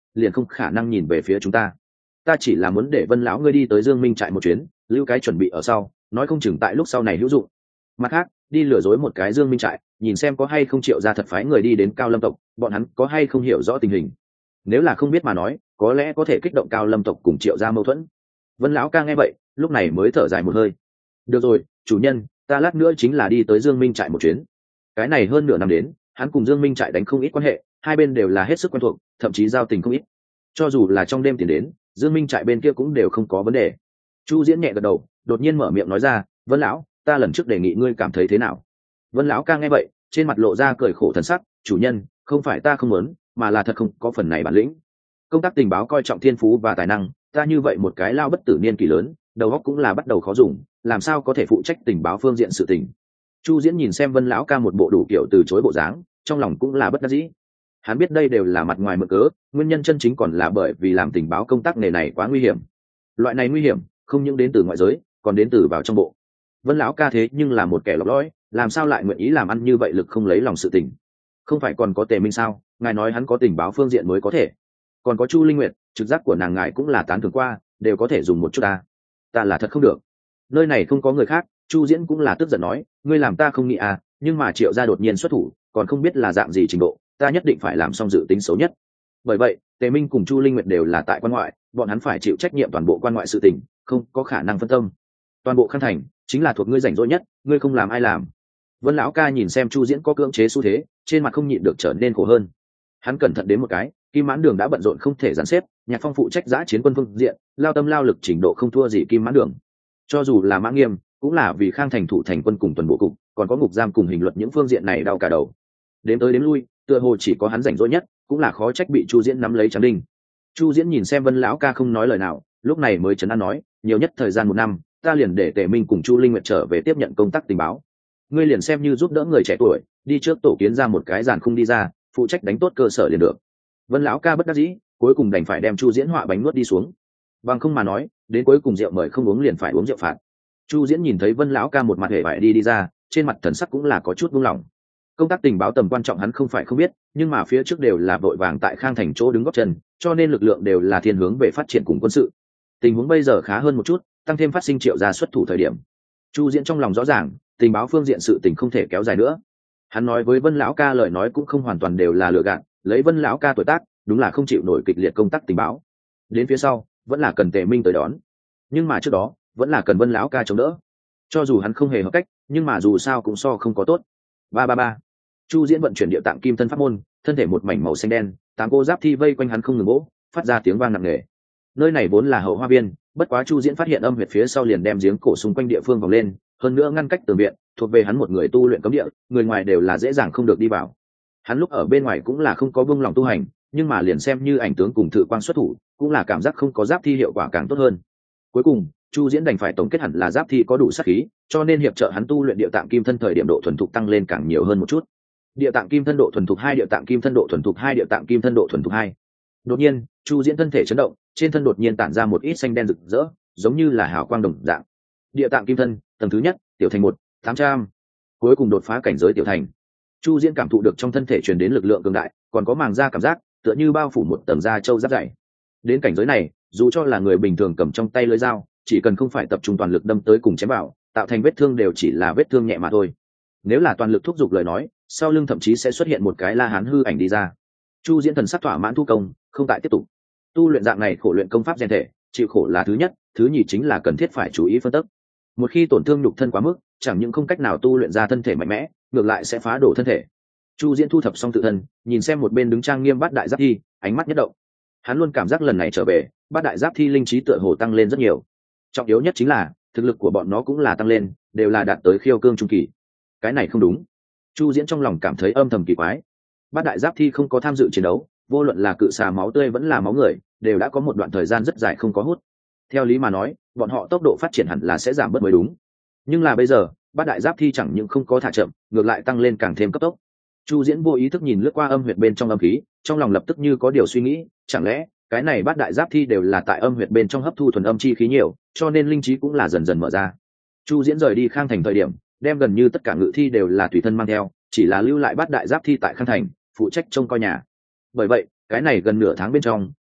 liền không khả năng nhìn về phía chúng ta. Ta chỉ là muốn để Vân lão ngươi đi tới Dương Minh trại một chuyến, lưu cái chuẩn bị ở sau, nói không chừng tại lúc sau này hữu dụng. Mặt khác, đi lừa dối một cái Dương Minh trại, nhìn xem có hay không Triệu gia thật phái người đi đến Cao Lâm tộc, bọn hắn có hay không hiểu rõ tình hình. Nếu là không biết mà nói, có lẽ có thể kích động Cao Lâm tộc cùng Triệu gia mâu thuẫn. Vân lão ca nghe vậy, lúc này mới thở dài một hơi. Được rồi, chủ nhân, ta lát nữa chính là đi tới Dương Minh trại một chuyến. Cái này hơn nửa năm đến, hắn cùng Dương Minh trại đánh không ít quan hệ, hai bên đều là hết sức quen thuộc, thậm chí giao tình không ít. Cho dù là trong đêm tiền đến, Dương Minh trại bên kia cũng đều không có vấn đề. Chu Diễn nhẹ gật đầu, đột nhiên mở miệng nói ra, Vân lão, ta lần trước đề nghị ngươi cảm thấy thế nào? Vân lão ca nghe vậy, trên mặt lộ ra cười khổ thần sắc, chủ nhân, không phải ta không muốn, mà là thật không có phần này bản lĩnh. Công tác tình báo coi trọng thiên phú và tài năng, ta như vậy một cái lao bất tử niên kỳ lớn, đầu óc cũng là bắt đầu khó dùng, làm sao có thể phụ trách tình báo phương diện sự tình. Chu Diễn nhìn xem Vân lão ca một bộ đủ kiểu từ chối bộ dáng, trong lòng cũng là bất đắc dĩ. Hắn biết đây đều là mặt ngoài mượn cớ, nguyên nhân chân chính còn là bởi vì làm tình báo công tác nghề này quá nguy hiểm. Loại này nguy hiểm không những đến từ ngoại giới, còn đến từ vào trong bộ. Vân lão ca thế nhưng là một kẻ lọc lõi, làm sao lại nguyện ý làm ăn như vậy lực không lấy lòng sự tình. Không phải còn có Tề Minh sao, ngài nói hắn có tình báo phương diện mới có thể. Còn có Chu Linh Nguyệt, trực giác của nàng ngài cũng là tán thưởng qua, đều có thể dùng một chút ta. Ta là thật không được. Nơi này không có người khác, Chu Diễn cũng là tức giận nói, ngươi làm ta không nghĩ à, nhưng mà Triệu gia đột nhiên xuất thủ, còn không biết là dạng gì trình độ, ta nhất định phải làm xong dự tính xấu nhất. Bởi vậy, Tề Minh cùng Chu Linh Nguyệt đều là tại quan ngoại, bọn hắn phải chịu trách nhiệm toàn bộ quan ngoại sự tình, không có khả năng phân tâm. Toàn bộ Khang Thành chính là thuộc ngươi rảnh rỗi nhất, ngươi không làm ai làm. Vân lão ca nhìn xem Chu Diễn có cưỡng chế xu thế, trên mặt không nhịn được trở nên khổ hơn. Hắn cẩn thận đến một cái, Kim Mãn Đường đã bận rộn không thể dàn xếp, Nhạc Phong phụ trách giã chiến quân phương diện, lao tâm lao lực trình độ không thua gì Kim Mãn Đường. Cho dù là Mã Nghiêm, cũng là vì Khang Thành thủ thành quân cùng tuần bộ cục, còn có ngục giam cùng hình luật những phương diện này đau cả đầu. Đến tới đến lui, tựa hồ chỉ có hắn rảnh rỗi nhất, cũng là khó trách bị Chu Diễn nắm lấy trắng đinh. Chu Diễn nhìn xem Vân lão ca không nói lời nào, lúc này mới trấn an nói, nhiều nhất thời gian một năm, ta liền để Tề Minh cùng Chu Linh Nguyệt trở về tiếp nhận công tác tình báo. Ngươi liền xem như giúp đỡ người trẻ tuổi, đi trước tổ kiến ra một cái giàn khung đi ra, phụ trách đánh tốt cơ sở liền được. Vân lão ca bất đắc dĩ, cuối cùng đành phải đem Chu Diễn họa bánh nuốt đi xuống. Bằng không mà nói, đến cuối cùng rượu mời không uống liền phải uống rượu phạt. Chu Diễn nhìn thấy Vân lão ca một mặt hề bại đi đi ra, trên mặt thần sắc cũng là có chút buông lỏng. Công tác tình báo tầm quan trọng hắn không phải không biết, nhưng mà phía trước đều là vội vàng tại Khang Thành chỗ đứng góp chân, cho nên lực lượng đều là thiên hướng về phát triển cùng quân sự. Tình huống bây giờ khá hơn một chút, tăng thêm phát sinh Triệu gia xuất thủ thời điểm. Chu Diễn trong lòng rõ ràng, tình báo phương diện sự tình không thể kéo dài nữa. Hắn nói với Vân lão ca lời nói cũng không hoàn toàn đều là lừa gạt, lấy Vân lão ca tuổi tác, đúng là không chịu nổi kịch liệt công tác tình báo. Đến phía sau, vẫn là cần Tề Minh tới đón. Nhưng mà trước đó, vẫn là cần Vân lão ca chống đỡ. Cho dù hắn không hề hợp cách, nhưng mà dù sao cũng so không có tốt. Ba ba ba. Chu Diễn vận chuyển địa tạng kim thân pháp môn, thân thể một mảnh màu xanh đen, tám cô giáp thi vây quanh hắn không ngừng gỗ, phát ra tiếng vang nặng nề. Nơi này vốn là hậu hoa viên, bất quá Chu Diễn phát hiện âm huyệt phía sau liền đem giếng cổ xung quanh địa phương vòng lên, hơn nữa ngăn cách tường viện, thuộc về hắn một người tu luyện cấm địa, người ngoài đều là dễ dàng không được đi vào. Hắn lúc ở bên ngoài cũng là không có buông lòng tu hành, nhưng mà liền xem như ảnh tướng cùng thử quang xuất thủ, cũng là cảm giác không có giáp thi hiệu quả càng tốt hơn. Cuối cùng, Chu Diễn đành phải tổng kết hẳn là giáp thi có đủ sát khí, cho nên hiệp trợ hắn tu luyện địa tạng kim thân thời điểm độ thuần thục tăng lên càng nhiều hơn một chút. Địa tạng kim thân độ thuần thục hai, địa tạng kim thân độ thuần thục hai, địa tạng kim thân độ thuần thục hai. Đột nhiên, Chu Diễn thân thể chấn động, trên thân đột nhiên tản ra một ít xanh đen rực rỡ, giống như là hào quang đồng dạng. Địa tạng kim thân, tầng thứ nhất, tiểu thành một, tám trăm. Cuối cùng đột phá cảnh giới tiểu thành. Chu Diễn cảm thụ được trong thân thể truyền đến lực lượng cường đại, còn có màng da cảm giác, tựa như bao phủ một tầng da trâu giáp dày. Đến cảnh giới này, dù cho là người bình thường cầm trong tay lưỡi dao, chỉ cần không phải tập trung toàn lực đâm tới cùng chém vào, tạo thành vết thương đều chỉ là vết thương nhẹ mà thôi. Nếu là toàn lực thúc giục lời nói, sau lưng thậm chí sẽ xuất hiện một cái La Hán hư ảnh đi ra. Chu Diễn thần sắc thỏa mãn thu công, không tại tiếp tục. Tu luyện dạng này khổ luyện công pháp rèn thể, chịu khổ là thứ nhất, thứ nhì chính là cần thiết phải chú ý phân tích. Một khi tổn thương nhục thân quá mức, chẳng những không cách nào tu luyện ra thân thể mạnh mẽ, ngược lại sẽ phá đổ thân thể. Chu Diễn thu thập xong tự thân, nhìn xem một bên đứng trang nghiêm Bát Đại Giáp Thi, ánh mắt nhất động. Hắn luôn cảm giác lần này trở về, Bát Đại Giáp Thi linh trí tựa hồ tăng lên rất nhiều. Trọng yếu nhất chính là thực lực của bọn nó cũng là tăng lên, đều là đạt tới khiêu cương trung kỳ. Cái này không đúng. Chu Diễn trong lòng cảm thấy âm thầm kỳ quái. Bát Đại Giáp Thi không có tham dự chiến đấu, vô luận là cự xà máu tươi vẫn là máu người, đều đã có một đoạn thời gian rất dài không có hút. Theo lý mà nói, bọn họ tốc độ phát triển hẳn là sẽ giảm bớt mới đúng. Nhưng là bây giờ, Bát Đại Giáp Thi chẳng những không có thả chậm, ngược lại tăng lên càng thêm cấp tốc. Chu Diễn vô ý thức nhìn lướt qua âm huyệt bên trong âm khí, trong lòng lập tức như có điều suy nghĩ, chẳng lẽ cái này Bát Đại Giáp Thi đều là tại âm huyệt bên trong hấp thu thuần âm chi khí nhiều, cho nên linh trí cũng là dần dần mở ra. Chu Diễn rời đi Khang Thành thời điểm, đem gần như tất cả ngự thi đều là tùy thân mang theo, chỉ là lưu lại Bát Đại Giáp Thi tại Khang Thành, phụ trách trông coi nhà. Bởi vậy, cái này gần nửa tháng bên trong,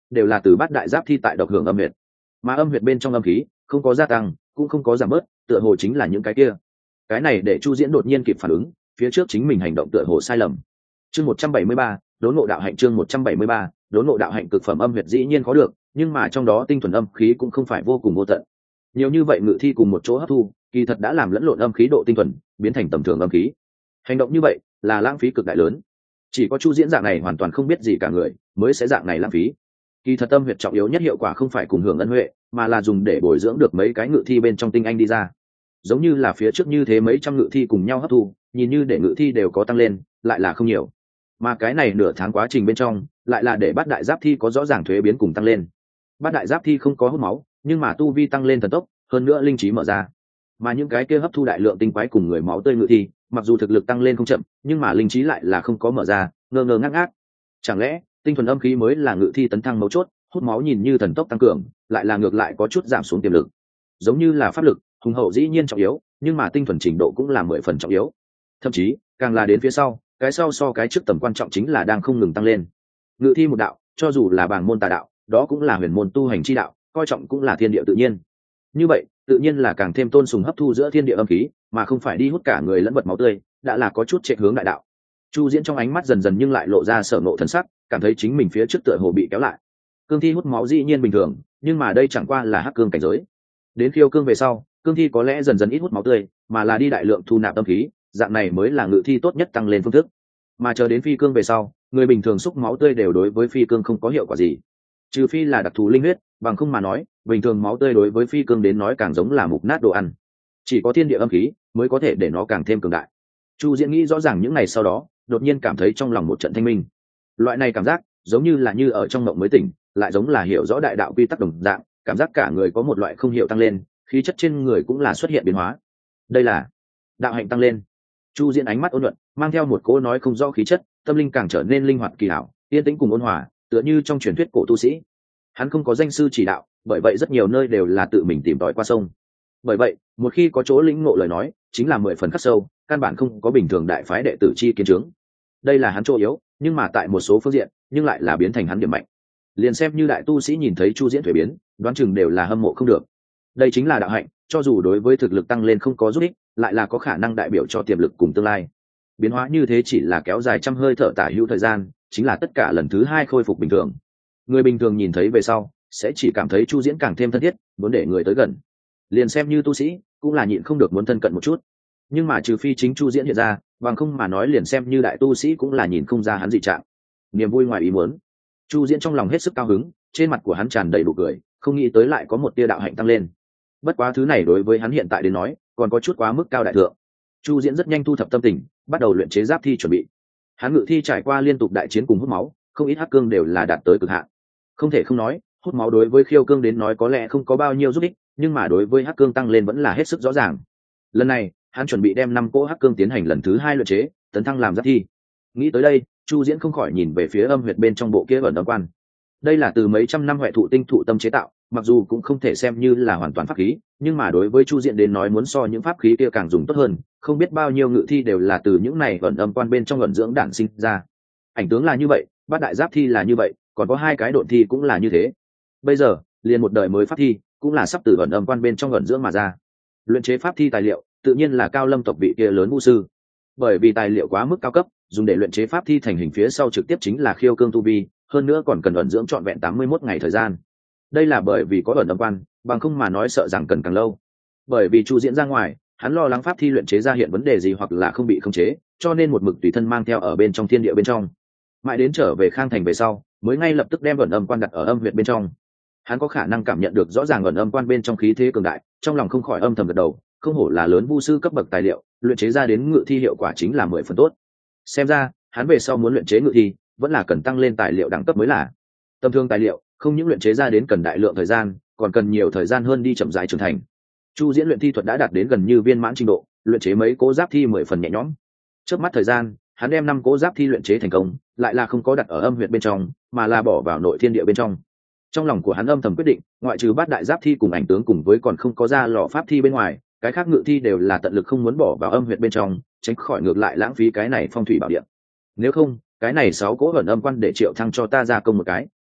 đều là từ bát đại giáp thi tại độc hưởng âm huyệt, mà âm huyệt bên trong âm khí không có gia tăng cũng không có giảm bớt, tựa hồ chính là những cái kia. Cái này để Chu Diễn đột nhiên kịp phản ứng, phía trước chính mình hành động tựa hồ sai lầm. Chương một trăm bảy mươi ba, đốn ngộ đạo hạnh. Chương một trăm bảy mươi ba, đốn ngộ đạo hạnh. Cực phẩm âm huyệt dĩ nhiên có được, nhưng mà trong đó tinh thuần âm khí cũng không phải vô cùng vô tận. Nhiều như vậy ngự thi cùng một chỗ hấp thu, kỳ thật đã làm lẫn lộn âm khí độ tinh thuần, biến thành tầm thường âm khí. Hành động như vậy là lãng phí cực đại lớn. Chỉ có Chu Diễn dạng này hoàn toàn không biết gì cả người, mới sẽ dạng này lãng phí. Kỳ thật âm huyệt trọng yếu nhất hiệu quả không phải cùng hưởng ân huệ, mà là dùng để bồi dưỡng được mấy cái ngự thi bên trong tinh anh đi ra. Giống như là phía trước như thế mấy trăm ngự thi cùng nhau hấp thu, nhìn như để ngự thi đều có tăng lên, lại là không nhiều. Mà cái này nửa tháng quá trình bên trong, lại là để bát đại giáp thi có rõ ràng thuế biến cùng tăng lên. Bát đại giáp thi không có hút máu, nhưng mà tu vi tăng lên thần tốc, hơn nữa linh trí mở ra. Mà những cái kia hấp thu đại lượng tinh quái cùng người máu tươi ngự thi, mặc dù thực lực tăng lên không chậm, nhưng mà linh trí lại là không có mở ra, ngơ ngơ ngác ngác. Chẳng lẽ tinh thuần âm khí mới là ngự thi tấn thăng mấu chốt? Hút máu nhìn như thần tốc tăng cường, lại là ngược lại có chút giảm xuống tiềm lực. Giống như là pháp lực, hùng hậu dĩ nhiên trọng yếu, nhưng mà tinh thuần trình độ cũng là mười phần trọng yếu. Thậm chí càng là đến phía sau, cái sau so cái trước tầm quan trọng chính là đang không ngừng tăng lên. Ngự thi một đạo, cho dù là bảng môn tà đạo, đó cũng là huyền môn tu hành chi đạo, coi trọng cũng là thiên địa tự nhiên. Như vậy tự nhiên là càng thêm tôn sùng hấp thu giữa thiên địa âm khí, mà không phải đi hút cả người lẫn vật máu tươi, đã là có chút chạy hướng đại đạo. Chu Diễn trong ánh mắt dần dần nhưng lại lộ ra sở nộ thần sắc, cảm thấy chính mình phía trước tựa hồ bị kéo lại. Cương thi hút máu dĩ nhiên bình thường, nhưng mà đây chẳng qua là hắc cương cảnh giới. Đến khiêu cương về sau, cương thi có lẽ dần dần ít hút máu tươi, mà là đi đại lượng thu nạp tâm khí, dạng này mới là ngự thi tốt nhất tăng lên phương thức. Mà chờ đến phi cương về sau, người bình thường xúc máu tươi đều đối với phi cương không có hiệu quả gì, trừ phi là đặc thù linh huyết, bằng không mà nói, bình thường máu tươi đối với phi cương đến nói càng giống là mục nát đồ ăn. Chỉ có thiên địa âm khí mới có thể để nó càng thêm cường đại. Chu Diễn nghĩ rõ ràng những ngày sau đó, đột nhiên cảm thấy trong lòng một trận thanh minh. Loại này cảm giác giống như là như ở trong mộng mới tỉnh, lại giống là hiểu rõ đại đạo quy tắc đồng dạng, cảm giác cả người có một loại không hiểu tăng lên, khí chất trên người cũng là xuất hiện biến hóa. Đây là đạo hạnh tăng lên. Chu Diễn ánh mắt ôn nhuận, mang theo một cỗ nói không rõ khí chất, tâm linh càng trở nên linh hoạt kỳ hảo, yên tĩnh cùng ôn hòa, tựa như trong truyền thuyết cổ tu sĩ. Hắn không có danh sư chỉ đạo, bởi vậy rất nhiều nơi đều là tự mình tìm tòi qua sông. Bởi vậy, một khi có chỗ lĩnh ngộ lời nói, chính là mười phần khắc sâu, căn bản không có bình thường đại phái đệ tử chi kiến chứng. Đây là hắn chỗ yếu, nhưng mà tại một số phương diện, nhưng lại là biến thành hắn điểm mạnh. Liền xem như đại tu sĩ nhìn thấy Chu Diễn thuế biến, đoán chừng đều là hâm mộ không được. Đây chính là đạo hạnh, cho dù đối với thực lực tăng lên không có giúp ích, lại là có khả năng đại biểu cho tiềm lực cùng tương lai. Biến hóa như thế chỉ là kéo dài trăm hơi thở tả hữu thời gian, chính là tất cả lần thứ hai khôi phục bình thường. Người bình thường nhìn thấy về sau, sẽ chỉ cảm thấy Chu Diễn càng thêm thân thiết, muốn để người tới gần. Liền xem như tu sĩ, cũng là nhịn không được muốn thân cận một chút. Nhưng mà trừ phi chính Chu Diễn hiện ra, bằng không mà nói liền xem như đại tu sĩ cũng là nhìn không ra hắn dị trạng. Niềm vui ngoài ý muốn. Chu Diễn trong lòng hết sức cao hứng, trên mặt của hắn tràn đầy nụ cười, không nghĩ tới lại có một tia đạo hạnh tăng lên. Bất quá thứ này đối với hắn hiện tại đến nói, còn có chút quá mức cao đại thượng. Chu Diễn rất nhanh thu thập tâm tình, bắt đầu luyện chế giáp thi chuẩn bị. Hắn ngự thi trải qua liên tục đại chiến cùng hút máu, không ít hắc cương đều là đạt tới cực hạn. Không thể không nói, hút máu đối với khiêu cương đến nói có lẽ không có bao nhiêu giúp ích, nhưng mà đối với hắc cương tăng lên vẫn là hết sức rõ ràng. Lần này, hắn chuẩn bị đem năm cỗ hắc cương tiến hành lần thứ hai luyện chế, tấn thăng làm giáp thi. Nghĩ tới đây, Chu Diễn không khỏi nhìn về phía âm huyệt bên trong bộ kia ẩn âm quan. Đây là từ mấy trăm năm huệ thụ tinh thụ tâm chế tạo, mặc dù cũng không thể xem như là hoàn toàn pháp khí, nhưng mà đối với Chu Diễn đến nói muốn so những pháp khí kia càng dùng tốt hơn, không biết bao nhiêu ngự thi đều là từ những này ẩn âm quan bên trong ẩn dưỡng đản sinh ra. Ảnh tướng là như vậy, bát đại giáp thi là như vậy, còn có hai cái độn thi cũng là như thế. Bây giờ, liền một đời mới pháp thi, cũng là sắp từ ẩn âm quan bên trong ẩn dưỡng mà ra. Luyện chế pháp thi tài liệu, tự nhiên là Cao Lâm tộc vị kia lớn vũ sư. Bởi vì tài liệu quá mức cao cấp, dùng để luyện chế pháp thi thành hình phía sau trực tiếp chính là khiêu cương tu vi, hơn nữa còn cần ẩn dưỡng trọn vẹn tám mươi mốt ngày thời gian. Đây là bởi vì có ẩn âm quan, bằng không mà nói sợ rằng cần càng lâu. Bởi vì Chu Diễn ra ngoài, hắn lo lắng pháp thi luyện chế ra hiện vấn đề gì hoặc là không bị khống chế, cho nên một mực tùy thân mang theo ở bên trong thiên địa bên trong. Mãi đến trở về Khang Thành về sau, mới ngay lập tức đem ẩn âm quan đặt ở âm huyệt bên trong. Hắn có khả năng cảm nhận được rõ ràng ẩn âm quan bên trong khí thế cường đại, trong lòng không khỏi âm thầm gật đầu, không hổ là lớn vu sư cấp bậc tài liệu, luyện chế ra đến ngự thi hiệu quả chính là mười phần tốt. Xem ra, hắn về sau muốn luyện chế ngự thi, vẫn là cần tăng lên tài liệu đẳng cấp mới là. Tầm thường tài liệu, không những luyện chế ra đến cần đại lượng thời gian, còn cần nhiều thời gian hơn đi chậm rãi trưởng thành. Chu Diễn luyện thi thuật đã đạt đến gần như viên mãn trình độ, luyện chế mấy cố giáp thi mười phần nhẹ nhõm. Trước mắt thời gian, hắn đem năm cố giáp thi luyện chế thành công, lại là không có đặt ở âm huyệt bên trong, mà là bỏ vào nội thiên địa bên trong. Trong lòng của hắn âm thầm quyết định, ngoại trừ bát đại giáp thi cùng ảnh tướng cùng với còn không có ra lò pháp thi bên ngoài, cái khác ngự thi đều là tận lực không muốn bỏ vào âm huyệt bên trong, tránh khỏi ngược lại lãng phí cái này phong thủy bảo địa. Nếu không, cái này sáu cố ẩn âm quan để Triệu Thăng cho ta ra công một cái,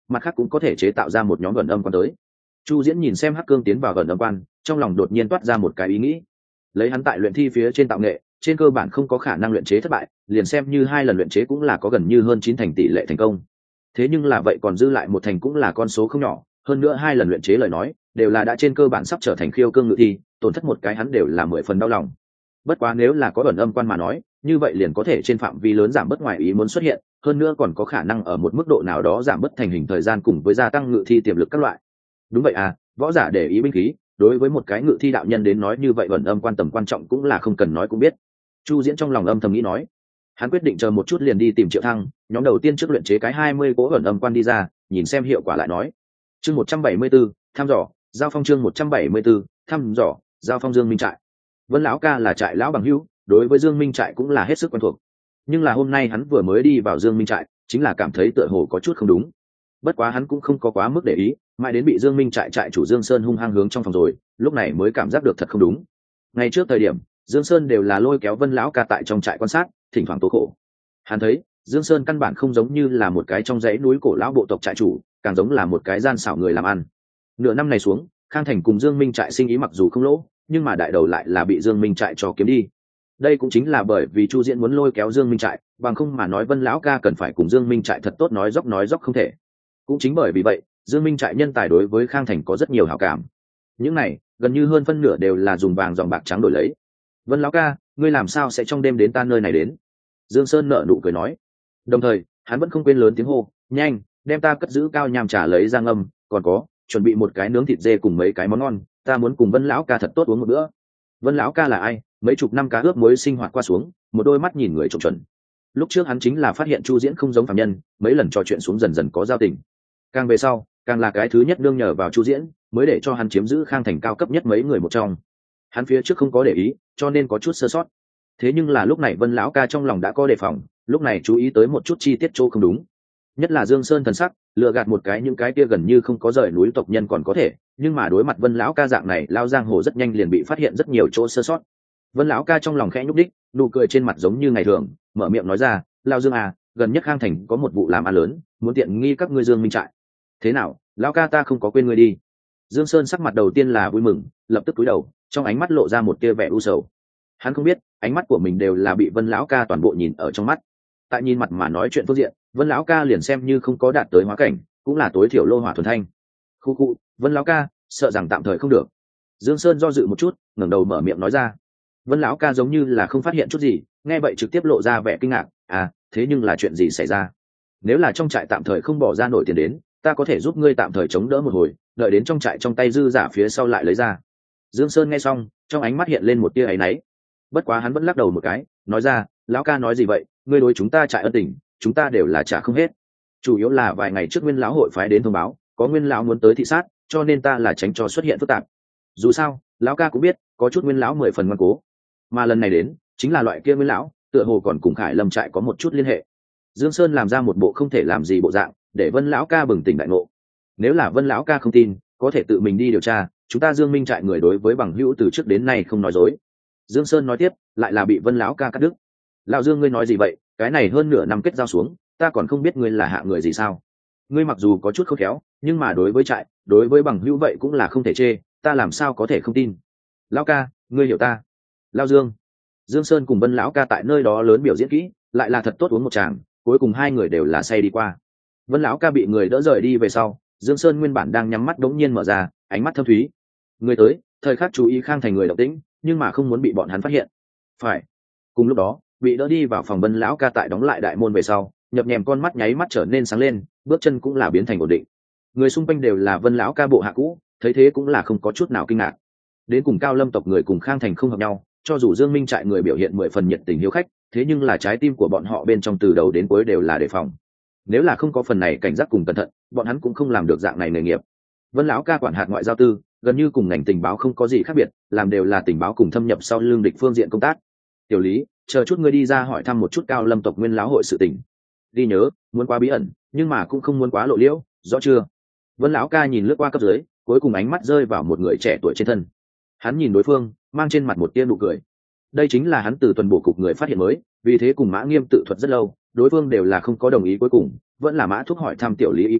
mặt khác cũng có thể chế tạo ra một nhóm gần âm quan tới. Chu Diễn nhìn xem Hắc Cương tiến vào gần âm quan, trong lòng đột nhiên toát ra một cái ý nghĩ. Lấy hắn tại luyện thi phía trên tạo nghệ, trên cơ bản không có khả năng luyện chế thất bại, liền xem như hai lần luyện chế cũng là có gần như hơn chín thành tỷ lệ thành công. Thế nhưng là vậy còn dư lại một thành cũng là con số không nhỏ, hơn nữa hai lần luyện chế lời nói, đều là đã trên cơ bản sắp trở thành khiêu cương ngự thi, tổn thất một cái hắn đều là mười phần đau lòng. Bất quá nếu là có ẩn âm quan mà nói, như vậy liền có thể trên phạm vi lớn giảm bớt ngoài ý muốn xuất hiện, hơn nữa còn có khả năng ở một mức độ nào đó giảm bớt thành hình thời gian cùng với gia tăng ngự thi tiềm lực các loại. Đúng vậy à, võ giả để ý binh khí, đối với một cái ngự thi đạo nhân đến nói như vậy ẩn âm quan tầm quan trọng cũng là không cần nói cũng biết. Chu Diễn trong lòng âm thầm nghĩ nói, hắn quyết định chờ một chút liền đi tìm Triệu Thăng, nhóm đầu tiên trước luyện chế cái hai mươi cỗ ẩn âm quan đi ra, nhìn xem hiệu quả lại nói. Chương một trăm bảy mươi 174, thăm dò, giao phong chương một trăm bảy mươi 174, thăm dò, giao phong Dương Minh trại. Vân lão ca là trại lão bằng hữu, đối với Dương Minh trại cũng là hết sức quen thuộc. Nhưng là hôm nay hắn vừa mới đi vào Dương Minh trại, chính là cảm thấy tựa hồ có chút không đúng. Bất quá hắn cũng không có quá mức để ý, mãi đến bị Dương Minh trại trại chủ Dương Sơn hung hăng hướng trong phòng rồi, lúc này mới cảm giác được thật không đúng. Ngay trước thời điểm, Dương Sơn đều là lôi kéo Vân lão ca tại trong trại quan sát, thỉnh thoảng tố khổ. Hắn thấy, Dương Sơn căn bản không giống như là một cái trong dãy núi cổ lão bộ tộc trại chủ, càng giống là một cái gian xảo người làm ăn. Nửa năm này xuống, Khang Thành cùng Dương Minh trại sinh ý mặc dù không lỗ, nhưng mà đại đầu lại là bị Dương Minh trại cho kiếm đi. Đây cũng chính là bởi vì Chu Diễn muốn lôi kéo Dương Minh trại, bằng không mà nói Vân lão ca cần phải cùng Dương Minh trại thật tốt nói dốc nói dốc không thể. Cũng chính bởi vì vậy, Dương Minh trại nhân tài đối với Khang Thành có rất nhiều hảo cảm. Những này, gần như hơn phân nửa đều là dùng vàng dòng bạc trắng đổi lấy. Vân lão ca, ngươi làm sao sẽ trong đêm đến ta nơi này đến? Dương Sơn nở nụ cười nói. Đồng thời, hắn vẫn không quên lớn tiếng hô, nhanh, đem ta cất giữ cao nham trà lấy ra ngâm, còn có, chuẩn bị một cái nướng thịt dê cùng mấy cái món ngon, ta muốn cùng Vân lão ca thật tốt uống một bữa. Vân lão ca là ai? Mấy chục năm cá ướp muối sinh hoạt qua xuống, một đôi mắt nhìn người trộm chuẩn. Lúc trước hắn chính là phát hiện Chu Diễn không giống phàm nhân, mấy lần trò chuyện xuống dần dần có giao tình. Càng về sau, càng là cái thứ nhất nương nhờ vào Chu Diễn, mới để cho hắn chiếm giữ Khang Thành cao cấp nhất mấy người một trong. Hắn phía trước không có để ý, cho nên có chút sơ sót. Thế nhưng là lúc này Vân lão ca trong lòng đã có đề phòng, lúc này chú ý tới một chút chi tiết chỗ không đúng. Nhất là Dương Sơn thần sắc, lừa gạt một cái những cái kia gần như không có rời núi tộc nhân còn có thể, nhưng mà đối mặt Vân lão ca dạng này, lao giang hồ rất nhanh liền bị phát hiện rất nhiều chỗ sơ sót. Vân lão ca trong lòng khẽ nhúc đích, nụ cười trên mặt giống như ngày thường, mở miệng nói ra, "Lão Dương à, gần nhất Khang Thành có một vụ làm ăn lớn, muốn tiện nghi các ngươi Dương Minh trại. Thế nào, lão ca ta không có quên ngươi đi." Dương Sơn sắc mặt đầu tiên là vui mừng, lập tức cúi đầu, trong ánh mắt lộ ra một tia vẻ u sầu. Hắn không biết, ánh mắt của mình đều là bị Vân lão ca toàn bộ nhìn ở trong mắt. Tại nhìn mặt mà nói chuyện phương diện, Vân lão ca liền xem như không có đạt tới hóa cảnh, cũng là tối thiểu lô hỏa thuần thanh. Khu khu, Vân lão ca, sợ rằng tạm thời không được. Dương Sơn do dự một chút, ngẩng đầu mở miệng nói ra. Vân lão ca giống như là không phát hiện chút gì, nghe vậy trực tiếp lộ ra vẻ kinh ngạc, "À, thế nhưng là chuyện gì xảy ra? Nếu là trong trại tạm thời không bỏ ra nổi tiền đến, ta có thể giúp ngươi tạm thời chống đỡ một hồi, đợi đến trong trại trong tay dư giả phía sau lại lấy ra." Dương Sơn nghe xong, trong ánh mắt hiện lên một tia áy náy. Bất quá hắn vẫn lắc đầu một cái, nói ra, "Lão ca nói gì vậy, ngươi đối chúng ta trại ân tình, chúng ta đều là trả không hết. Chủ yếu là vài ngày trước Nguyên lão hội phái đến thông báo, có Nguyên lão muốn tới thị sát, cho nên ta là tránh cho xuất hiện phức tạp. Dù sao, lão ca cũng biết, có chút Nguyên lão mười phần ngoan cố. Mà lần này đến, chính là loại kia Nguyên lão, tựa hồ còn cùng Khải Lâm trại có một chút liên hệ." Dương Sơn làm ra một bộ không thể làm gì bộ dạng, để Vân lão ca bừng tỉnh đại ngộ. Nếu là Vân lão ca không tin, có thể tự mình đi điều tra, chúng ta Dương Minh trại người đối với bằng hữu từ trước đến nay không nói dối. Dương Sơn nói tiếp, lại là bị Vân lão ca cắt đứt. "Lão Dương ngươi nói gì vậy, cái này hơn nửa năm kết giao xuống, ta còn không biết ngươi là hạ người gì sao? Ngươi mặc dù có chút khôn khéo, nhưng mà đối với trại, đối với bằng hữu vậy cũng là không thể chê, ta làm sao có thể không tin. Lão ca, ngươi hiểu ta." Lão Dương. Dương Sơn cùng Vân lão ca tại nơi đó lớn biểu diễn kỹ, lại là thật tốt uống một tràng, cuối cùng hai người đều là say đi qua. Vân lão ca bị người đỡ rời đi về sau, Dương Sơn nguyên bản đang nhắm mắt đống nhiên mở ra, ánh mắt thâm thúy. Người tới, thời khắc chú ý Khang Thành người động tĩnh, nhưng mà không muốn bị bọn hắn phát hiện. Phải. Cùng lúc đó, bị đỡ đi vào phòng Vân lão ca tại đóng lại đại môn về sau, nhập nhèm con mắt nháy mắt trở nên sáng lên, bước chân cũng là biến thành ổn định. Người xung quanh đều là Vân lão ca bộ hạ cũ, thấy thế cũng là không có chút nào kinh ngạc. Đến cùng Cao Lâm tộc người cùng Khang Thành không hợp nhau, cho dù Dương Minh trại người biểu hiện mười phần nhiệt tình hiếu khách, thế nhưng là trái tim của bọn họ bên trong từ đầu đến cuối đều là đề phòng. Nếu là không có phần này cảnh giác cùng cẩn thận, bọn hắn cũng không làm được dạng này nghề nghiệp. Vân lão ca quản hạt ngoại giao tư, gần như cùng ngành tình báo không có gì khác biệt, làm đều là tình báo cùng thâm nhập sau lưng địch phương diện công tác. "Tiểu Lý, chờ chút ngươi đi ra hỏi thăm một chút Cao Lâm tộc Nguyên lão hội sự tình. Đi nhớ, muốn quá bí ẩn, nhưng mà cũng không muốn quá lộ liễu, rõ chưa?" Vân lão ca nhìn lướt qua cấp dưới, cuối cùng ánh mắt rơi vào một người trẻ tuổi trên thân. Hắn nhìn đối phương, mang trên mặt một tia nụ cười. Đây chính là hắn từ tuần bổ cục người phát hiện mới, vì thế cùng Mã Nghiêm tự thuật rất lâu, đối phương đều là không có đồng ý, cuối cùng vẫn là Mã Thúc hỏi thăm Tiểu Lý ý kiến,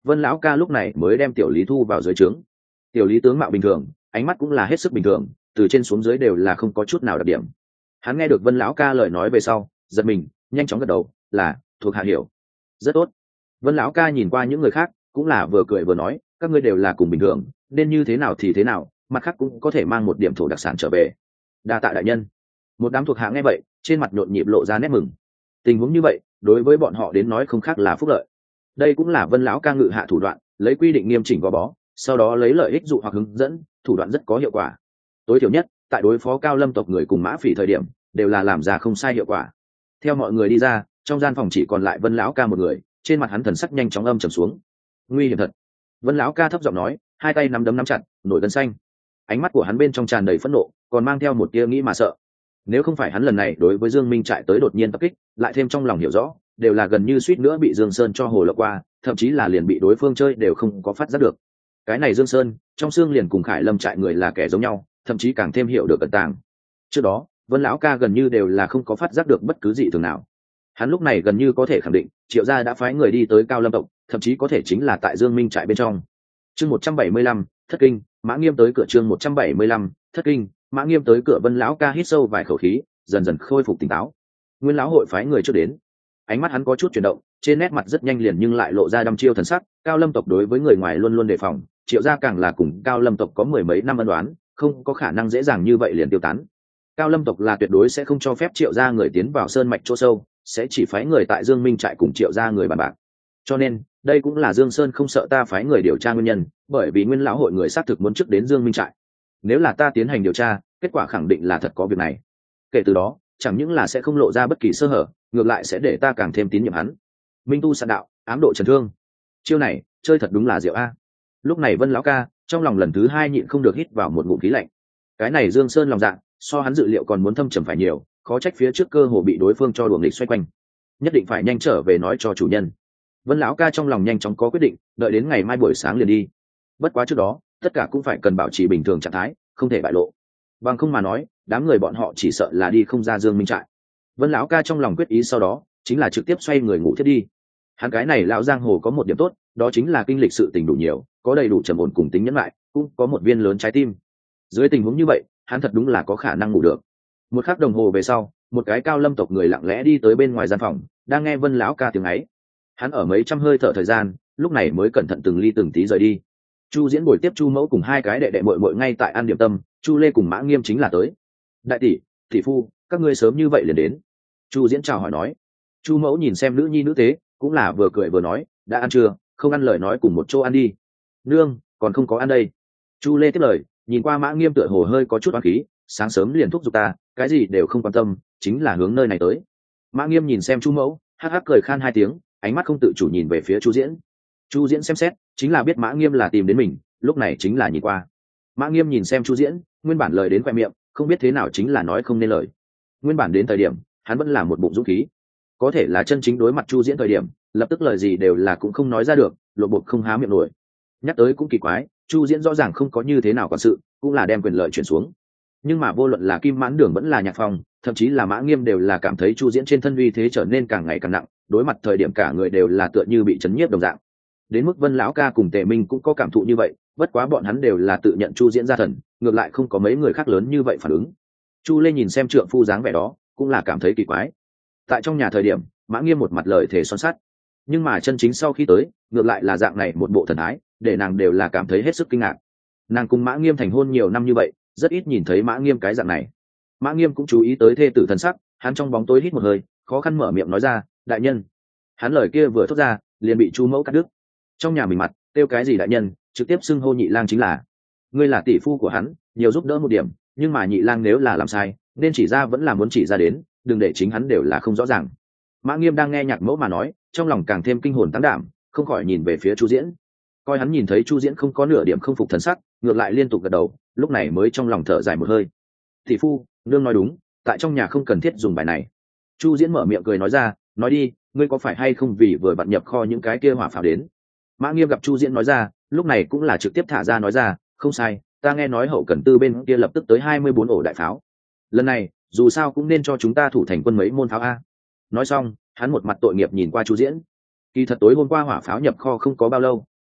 Vân lão ca lúc này mới đem tiểu lý thu vào dưới trướng. Tiểu lý tướng mạo bình thường, ánh mắt cũng là hết sức bình thường, từ trên xuống dưới đều là không có chút nào đặc điểm. Hắn nghe được Vân lão ca lời nói về sau, giật mình, nhanh chóng gật đầu, là thuộc hạ hiểu. Rất tốt. Vân lão ca nhìn qua những người khác, cũng là vừa cười vừa nói, các ngươi đều là cùng bình thường, nên như thế nào thì thế nào, mặt khác cũng có thể mang một điểm thổ đặc sản trở về. Đa tạ đại nhân. Một đám thuộc hạ nghe vậy, trên mặt nhộn nhịp lộ ra nét mừng. Tình huống như vậy, đối với bọn họ đến nói không khác là phúc lợi. Đây cũng là Vân lão ca ngự hạ thủ đoạn, lấy quy định nghiêm chỉnh gò bó, sau đó lấy lợi ích dụ hoặc hướng dẫn, thủ đoạn rất có hiệu quả. Tối thiểu nhất, tại đối phó Cao Lâm tộc người cùng Mã Phỉ thời điểm, đều là làm ra không sai hiệu quả. Theo mọi người đi ra, trong gian phòng chỉ còn lại Vân lão ca một người, trên mặt hắn thần sắc nhanh chóng âm trầm xuống. Nguy hiểm thật. Vân lão ca thấp giọng nói, hai tay nắm đấm nắm chặt, nổi gân xanh. Ánh mắt của hắn bên trong tràn đầy phẫn nộ, còn mang theo một tia nghĩ mà sợ. Nếu không phải hắn lần này đối với Dương Minh trại tới đột nhiên tập kích, lại thêm trong lòng hiểu rõ, đều là gần như suýt nữa bị Dương Sơn cho hồ lộng qua, thậm chí là liền bị đối phương chơi đều không có phát giác được. Cái này Dương Sơn, trong xương liền cùng Khải Lâm trại người là kẻ giống nhau, thậm chí càng thêm hiểu được cẩn tàng. Trước đó, Vân lão ca gần như đều là không có phát giác được bất cứ gì thường nào. Hắn lúc này gần như có thể khẳng định, Triệu gia đã phái người đi tới Cao Lâm tộc, thậm chí có thể chính là tại Dương Minh trại bên trong. Chương một trăm bảy mươi lăm, thất kinh, Mã Nghiêm tới cửa. Chương một trăm bảy mươi lăm, thất kinh, Mã Nghiêm tới cửa. Vân lão ca hít sâu vài khẩu khí, dần dần khôi phục tỉnh táo. Nguyên lão hội phái người trước đến. Ánh mắt hắn có chút chuyển động, trên nét mặt rất nhanh liền nhưng lại lộ ra đăm chiêu thần sắc. Cao Lâm tộc đối với người ngoài luôn luôn đề phòng, Triệu gia càng là cùng Cao Lâm tộc có mười mấy năm ân đoán, không có khả năng dễ dàng như vậy liền tiêu tán. Cao Lâm tộc là tuyệt đối sẽ không cho phép Triệu gia người tiến vào sơn mạch chỗ sâu, sẽ chỉ phái người tại Dương Minh trại cùng Triệu gia người bàn bạc. Cho nên, đây cũng là Dương Sơn không sợ ta phái người điều tra nguyên nhân, bởi vì Nguyên lão hội người xác thực muốn trước đến Dương Minh trại. Nếu là ta tiến hành điều tra, kết quả khẳng định là thật có việc này. Kể từ đó, chẳng những là sẽ không lộ ra bất kỳ sơ hở, ngược lại sẽ để ta càng thêm tín nhiệm hắn. Minh tu sạn đạo, ám độ trần thương. Chiêu này, chơi thật đúng là diệu a. Lúc này Vân lão ca, trong lòng lần thứ hai nhịn không được hít vào một ngụm khí lạnh. Cái này Dương Sơn lòng dạ, so hắn dự liệu còn muốn thâm trầm phải nhiều, khó trách phía trước cơ hồ bị đối phương cho đuổi nghịch xoay quanh. Nhất định phải nhanh trở về nói cho chủ nhân. Vân lão ca trong lòng nhanh chóng có quyết định, đợi đến ngày mai buổi sáng liền đi. Bất quá trước đó, tất cả cũng phải cần bảo trì bình thường trạng thái, không thể bại lộ. Bằng không mà nói, đám người bọn họ chỉ sợ là đi không ra Dương Minh trại. Vân lão ca trong lòng quyết ý sau đó, chính là trực tiếp xoay người ngủ thiết đi. Hắn cái này lão giang hồ có một điểm tốt, đó chính là kinh lịch sự tình đủ nhiều, có đầy đủ trầm ổn cùng tính nhẫn lại, cũng có một viên lớn trái tim. Dưới tình huống như vậy, hắn thật đúng là có khả năng ngủ được. Một khắc đồng hồ về sau, một cái Cao Lâm tộc người lặng lẽ đi tới bên ngoài gian phòng, đang nghe Vân lão ca tiếng ấy. Hắn ở mấy trăm hơi thở thời gian, lúc này mới cẩn thận từng ly từng tí rời đi. Chu Diễn buổi tiếp Chu Mẫu cùng hai cái đệ đệ muội muội ngay tại ăn điểm tâm, Chu Lê cùng Mã Nghiêm chính là tới. Đại tỷ, tỷ phu, các ngươi sớm như vậy liền đến. Chu Diễn chào hỏi nói. Chu Mẫu nhìn xem nữ nhi nữ tế, cũng là vừa cười vừa nói, đã ăn chưa, không ăn lời nói cùng một chỗ ăn đi. Nương, còn không có ăn đây. Chu Lê tiếp lời, nhìn qua Mã Nghiêm tựa hồ hơi có chút oán khí, sáng sớm liền thúc giục ta, cái gì đều không quan tâm, chính là hướng nơi này tới. Mã Nghiêm nhìn xem Chu Mẫu, hắc hắc cười khan hai tiếng, ánh mắt không tự chủ nhìn về phía Chu Diễn. Chu Diễn xem xét, chính là biết Mã Nghiêm là tìm đến mình, lúc này chính là nhìn qua. Mã Nghiêm nhìn xem Chu Diễn, nguyên bản lời đến khoe miệng, không biết thế nào chính là nói không nên lời. Nguyên bản đến thời điểm, hắn vẫn là một bụng dũng khí, có thể là chân chính đối mặt Chu Diễn thời điểm, lập tức lời gì đều là cũng không nói ra được, lộ bột không há miệng nổi. Nhắc tới cũng kỳ quái, Chu Diễn rõ ràng không có như thế nào quản sự, cũng là đem quyền lợi chuyển xuống. Nhưng mà vô luận là Kim Mãn Đường vẫn là Nhạc Phong, thậm chí là Mã Nghiêm đều là cảm thấy Chu Diễn trên thân uy thế trở nên càng ngày càng nặng, đối mặt thời điểm cả người đều là tựa như bị chấn nhiếp đồng dạng. Đến mức Vân lão ca cùng Tề Minh cũng có cảm thụ như vậy, bất quá bọn hắn đều là tự nhận Chu Diễn ra thần, ngược lại không có mấy người khác lớn như vậy phản ứng. Chu Lê nhìn xem trượng phu dáng vẻ đó, cũng là cảm thấy kỳ quái. Tại trong nhà thời điểm, Mã Nghiêm một mặt lời thể son sắt, nhưng mà chân chính sau khi tới, ngược lại là dạng này một bộ thần thái, để nàng đều là cảm thấy hết sức kinh ngạc. Nàng cùng Mã Nghiêm thành hôn nhiều năm như vậy, rất ít nhìn thấy Mã Nghiêm cái dạng này. Mã Nghiêm cũng chú ý tới thê tử thần sắc, hắn trong bóng tối hít một hơi, khó khăn mở miệng nói ra, đại nhân. Hắn lời kia vừa thốt ra, liền bị Chu Mẫu cắt đứt. Trong nhà mình mặt, kêu cái gì đại nhân, trực tiếp xưng hô Nhị Lang chính là. Ngươi là tỷ phu của hắn, nhiều giúp đỡ một điểm, nhưng mà Nhị Lang nếu là làm sai, nên chỉ ra vẫn là muốn chỉ ra đến, đừng để chính hắn đều là không rõ ràng. Mã Nghiêm đang nghe Nhạc Mẫu mà nói, trong lòng càng thêm kinh hồn tăng đảm, không khỏi nhìn về phía Chu Diễn. Coi hắn nhìn thấy Chu Diễn không có nửa điểm không phục thần sắc, ngược lại liên tục gật đầu, lúc này mới trong lòng thở dài một hơi. Tỷ phu, nương nói đúng, tại trong nhà không cần thiết dùng bài này. Chu Diễn mở miệng cười nói ra, nói đi, ngươi có phải hay không vì vừa bạn nhập kho những cái kia hỏa pháo đến. Mã Nghiêm gặp Chu Diễn nói ra, lúc này cũng là trực tiếp thả ra nói ra, không sai, ta nghe nói hậu cần tư bên kia lập tức tới hai mươi bốn ổ đại pháo. Lần này, dù sao cũng nên cho chúng ta thủ thành quân mấy môn pháo a. Nói xong, hắn một mặt tội nghiệp nhìn qua Chu Diễn. Kỳ thật tối hôm qua hỏa pháo nhập kho không có bao lâu,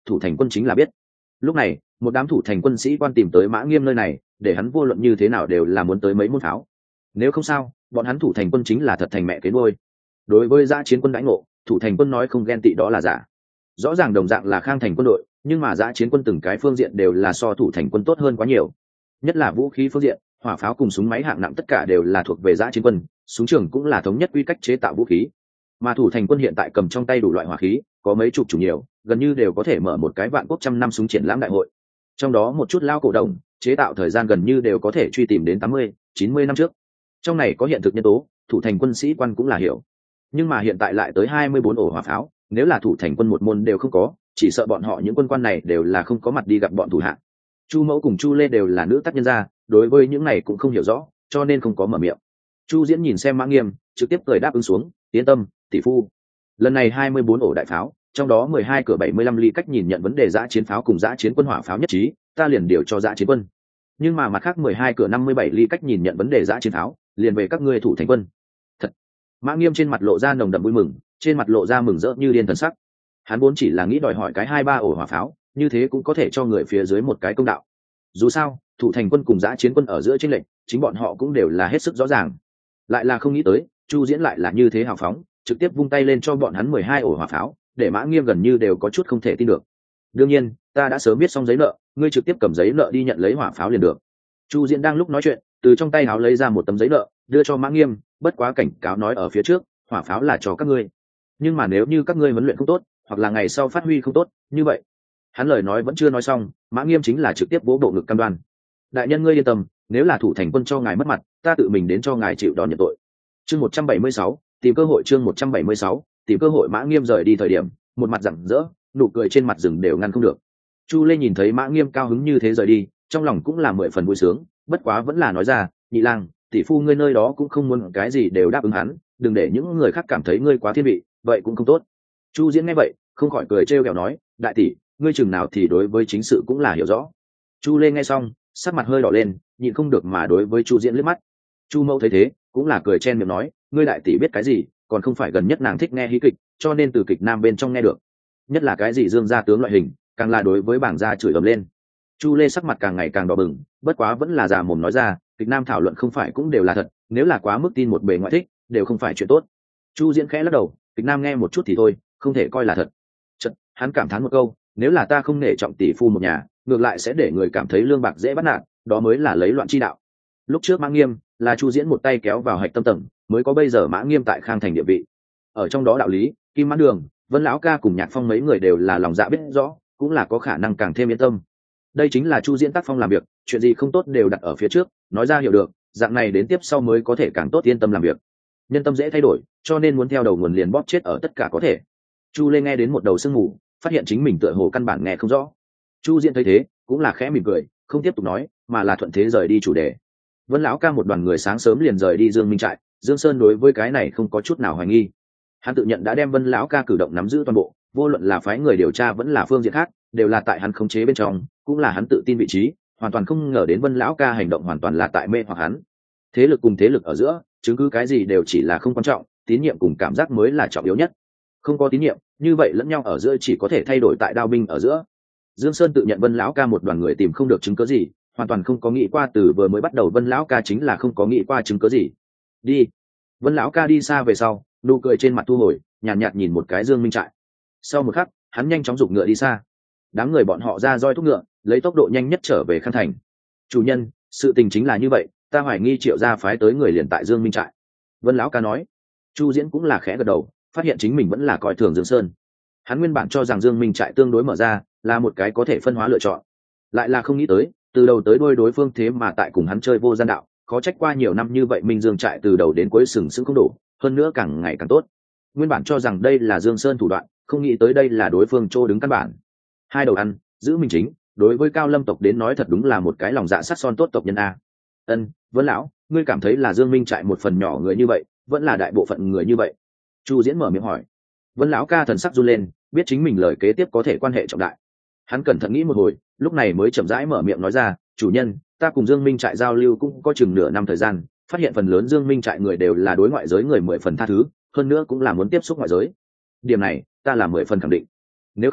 thủ thành quân chính là biết. Lúc này một đám thủ thành quân sĩ quan tìm tới Mã Nghiêm nơi này, để hắn vô luận như thế nào đều là muốn tới mấy môn pháo. Nếu không sao, bọn hắn thủ thành quân chính là thật thành mẹ kế nuôi. Đối với dã chiến quân đãi ngộ, thủ thành quân nói không ghen tị đó là giả. Rõ ràng đồng dạng là khang thành quân đội, nhưng mà dã chiến quân từng cái phương diện đều là so thủ thành quân tốt hơn quá nhiều. Nhất là vũ khí phương diện, hỏa pháo cùng súng máy hạng nặng tất cả đều là thuộc về dã chiến quân, súng trường cũng là thống nhất quy cách chế tạo vũ khí. Mà thủ thành quân hiện tại cầm trong tay đủ loại hỏa khí, có mấy chục chủ nhiều, gần như đều có thể mở một cái vạn quốc trăm năm súng triển lãm đại hội. Trong đó một chút lao cổ đồng, chế tạo thời gian gần như đều có thể truy tìm đến tám mươi, chín mươi năm trước. Trong này có hiện thực nhân tố, thủ thành quân sĩ quan cũng là hiểu. Nhưng mà hiện tại lại tới hai mươi bốn ổ hỏa pháo, nếu là thủ thành quân một môn đều không có, chỉ sợ bọn họ những quân quan này đều là không có mặt đi gặp bọn thủ hạ. Chu Mẫu cùng Chu Lê đều là nữ tác nhân gia, đối với những này cũng không hiểu rõ, cho nên không có mở miệng. Chu Diễn nhìn xem Mã Nghiêm, trực tiếp cười đáp ứng xuống, yên tâm, tỷ phu. Lần này hai mươi bốn ổ đại pháo, trong đó mười hai cửa bảy mươi lăm ly cách nhìn nhận vấn đề dã chiến pháo cùng dã chiến quân hỏa pháo nhất trí, ta liền điều cho dã chiến quân. Nhưng mà mặt khác mười hai cửa năm mươi bảy ly cách nhìn nhận vấn đề dã chiến pháo, liền về các ngươi thủ thành quân. Thật. Mã Nghiêm trên mặt lộ ra nồng đậm vui mừng, trên mặt lộ ra mừng rỡ như điên thần sắc. Hắn vốn chỉ là nghĩ đòi hỏi cái hai ba ổ hỏa pháo, như thế cũng có thể cho người phía dưới một cái công đạo. Dù sao, thủ thành quân cùng dã chiến quân ở giữa chênh lệch, chính bọn họ cũng đều là hết sức rõ ràng. Lại là không nghĩ tới, Chu Diễn lại là như thế hào phóng, trực tiếp vung tay lên cho bọn hắn mười hai ổ hỏa pháo, để Mã Nghiêm gần như đều có chút không thể tin được. Đương nhiên, ta đã sớm viết xong giấy nợ, ngươi trực tiếp cầm giấy nợ đi nhận lấy hỏa pháo liền được. Chu Diễn đang lúc nói chuyện, từ trong tay áo lấy ra một tấm giấy nợ, đưa cho Mã Nghiêm, bất quá cảnh cáo nói ở phía trước, hỏa pháo là cho các ngươi. Nhưng mà nếu như các ngươi huấn luyện không tốt, hoặc là ngày sau phát huy không tốt, như vậy. Hắn lời nói vẫn chưa nói xong, Mã Nghiêm chính là trực tiếp vỗ bộ ngực cam đoan. Đại nhân ngươi yên tâm, nếu là thủ thành quân cho ngài mất mặt, ta tự mình đến cho ngài chịu đòn nhận tội. Chương một trăm bảy mươi sáu, tìm cơ hội chương một trăm bảy mươi sáu, tìm cơ hội Mã Nghiêm rời đi thời điểm, một mặt rạng rỡ, nụ cười trên mặt rừng đều ngăn không được. Chu Lê nhìn thấy Mã Nghiêm cao hứng như thế rời đi, trong lòng cũng là mười phần vui sướng, bất quá vẫn là nói ra, nhị lang, tỷ phu ngươi nơi đó cũng không muốn cái gì đều đáp ứng hắn, đừng để những người khác cảm thấy ngươi quá thiên vị, vậy cũng không tốt. Chu Diễn nghe vậy, không khỏi cười trêu ghẹo nói, đại tỷ, ngươi chừng nào thì đối với chính sự cũng là hiểu rõ. Chu Lê nghe xong, sắc mặt hơi đỏ lên, nhịn không được mà đối với Chu Diễn liếc mắt. Chu Mẫu thấy thế, cũng là cười chen miệng nói, ngươi đại tỷ biết cái gì, còn không phải gần nhất nàng thích nghe hí kịch, cho nên từ kịch nam bên trong nghe được. Nhất là cái gì Dương gia tướng loại hình, càng là đối với bảng gia chửi ầm lên. Chu Lê sắc mặt càng ngày càng đỏ bừng, bất quá vẫn là già mồm nói ra, kịch nam thảo luận không phải cũng đều là thật, nếu là quá mức tin một bề ngoại thích, đều không phải chuyện tốt. Chu Diễn khẽ lắc đầu, kịch nam nghe một chút thì thôi, không thể coi là thật. Chợt, hắn cảm thán một câu, nếu là ta không nể trọng tỷ phu một nhà, ngược lại sẽ để người cảm thấy lương bạc dễ bắt nạt, đó mới là lấy loạn chi đạo. Lúc trước Mã Nghiêm là Chu Diễn một tay kéo vào hạch tâm tầng, mới có bây giờ Mã Nghiêm tại Khang Thành địa vị. Ở trong đó đạo lý, Kim Mãn Đường, Vân lão ca cùng Nhạc Phong mấy người đều là lòng dạ biết rõ, cũng là có khả năng càng thêm yên tâm. Đây chính là Chu Diễn tác phong làm việc, chuyện gì không tốt đều đặt ở phía trước, nói ra hiểu được, dạng này đến tiếp sau mới có thể càng tốt yên tâm làm việc. Nhân tâm dễ thay đổi, cho nên muốn theo đầu nguồn liền bóp chết ở tất cả có thể. Chu Lê nghe đến một đầu sương mù, phát hiện chính mình tựa hồ căn bản nghe không rõ. Chu Diễn thấy thế, cũng là khẽ mỉm cười, không tiếp tục nói, mà là thuận thế rời đi chủ đề. Vân lão ca một đoàn người sáng sớm liền rời đi Dương Minh trại, Dương Sơn đối với cái này không có chút nào hoài nghi. Hắn tự nhận đã đem Vân lão ca cử động nắm giữ toàn bộ, vô luận là phái người điều tra vẫn là phương diện khác, đều là tại hắn khống chế bên trong, cũng là hắn tự tin vị trí, hoàn toàn không ngờ đến Vân lão ca hành động hoàn toàn là tại mê hoặc hắn. Thế lực cùng thế lực ở giữa, chứng cứ cái gì đều chỉ là không quan trọng, tín nhiệm cùng cảm giác mới là trọng yếu nhất. Không có tín nhiệm, như vậy lẫn nhau ở giữa chỉ có thể thay đổi tại đao binh ở giữa. Dương Sơn tự nhận Vân lão ca một đoàn người tìm không được chứng cứ gì, hoàn toàn không có nghĩ qua từ vừa mới bắt đầu Vân lão ca chính là không có nghĩ qua chứng cứ gì. Đi. Vân lão ca đi xa về sau, nụ cười trên mặt thu hồi, nhàn nhạt, nhạt nhìn một cái Dương Minh trại. Sau một khắc, hắn nhanh chóng giục ngựa đi xa. Đám người bọn họ ra roi thúc ngựa, lấy tốc độ nhanh nhất trở về Khang Thành. Chủ nhân, sự tình chính là như vậy, ta hoài nghi Triệu gia phái tới người liền tại Dương Minh trại. Vân lão ca nói. Chu Diễn cũng là khẽ gật đầu, phát hiện chính mình vẫn là coi thường Dương Sơn. Hắn nguyên bản cho rằng Dương Minh trại tương đối mở ra, là một cái có thể phân hóa lựa chọn, lại là không nghĩ tới, từ đầu tới đuôi đối phương thế mà tại cùng hắn chơi vô gian đạo, khó trách qua nhiều năm như vậy Minh Dương trại từ đầu đến cuối sừng sững không đủ, hơn nữa càng ngày càng tốt. Nguyên bản cho rằng đây là Dương Sơn thủ đoạn, không nghĩ tới đây là đối phương trô đứng căn bản. Hai đầu ăn, giữ mình chính, đối với Cao Lâm tộc đến nói thật đúng là một cái lòng dạ sắt son tốt tộc nhân a. Ân, Vân lão, ngươi cảm thấy là Dương Minh trại một phần nhỏ người như vậy, vẫn là đại bộ phận người như vậy? Chu Diễn mở miệng hỏi. Vân lão ca thần sắc run lên, biết chính mình lời kế tiếp có thể quan hệ trọng đại. Hắn cẩn thận nghĩ một hồi, lúc này mới chậm rãi mở miệng nói ra, chủ nhân, ta cùng Dương Minh trại giao lưu cũng có chừng nửa năm thời gian, phát hiện phần lớn Dương Minh trại người đều là đối ngoại giới người mười phần tha thứ, hơn nữa cũng là muốn tiếp xúc ngoại giới. Điểm này, ta là mười phần khẳng định. Nếu không,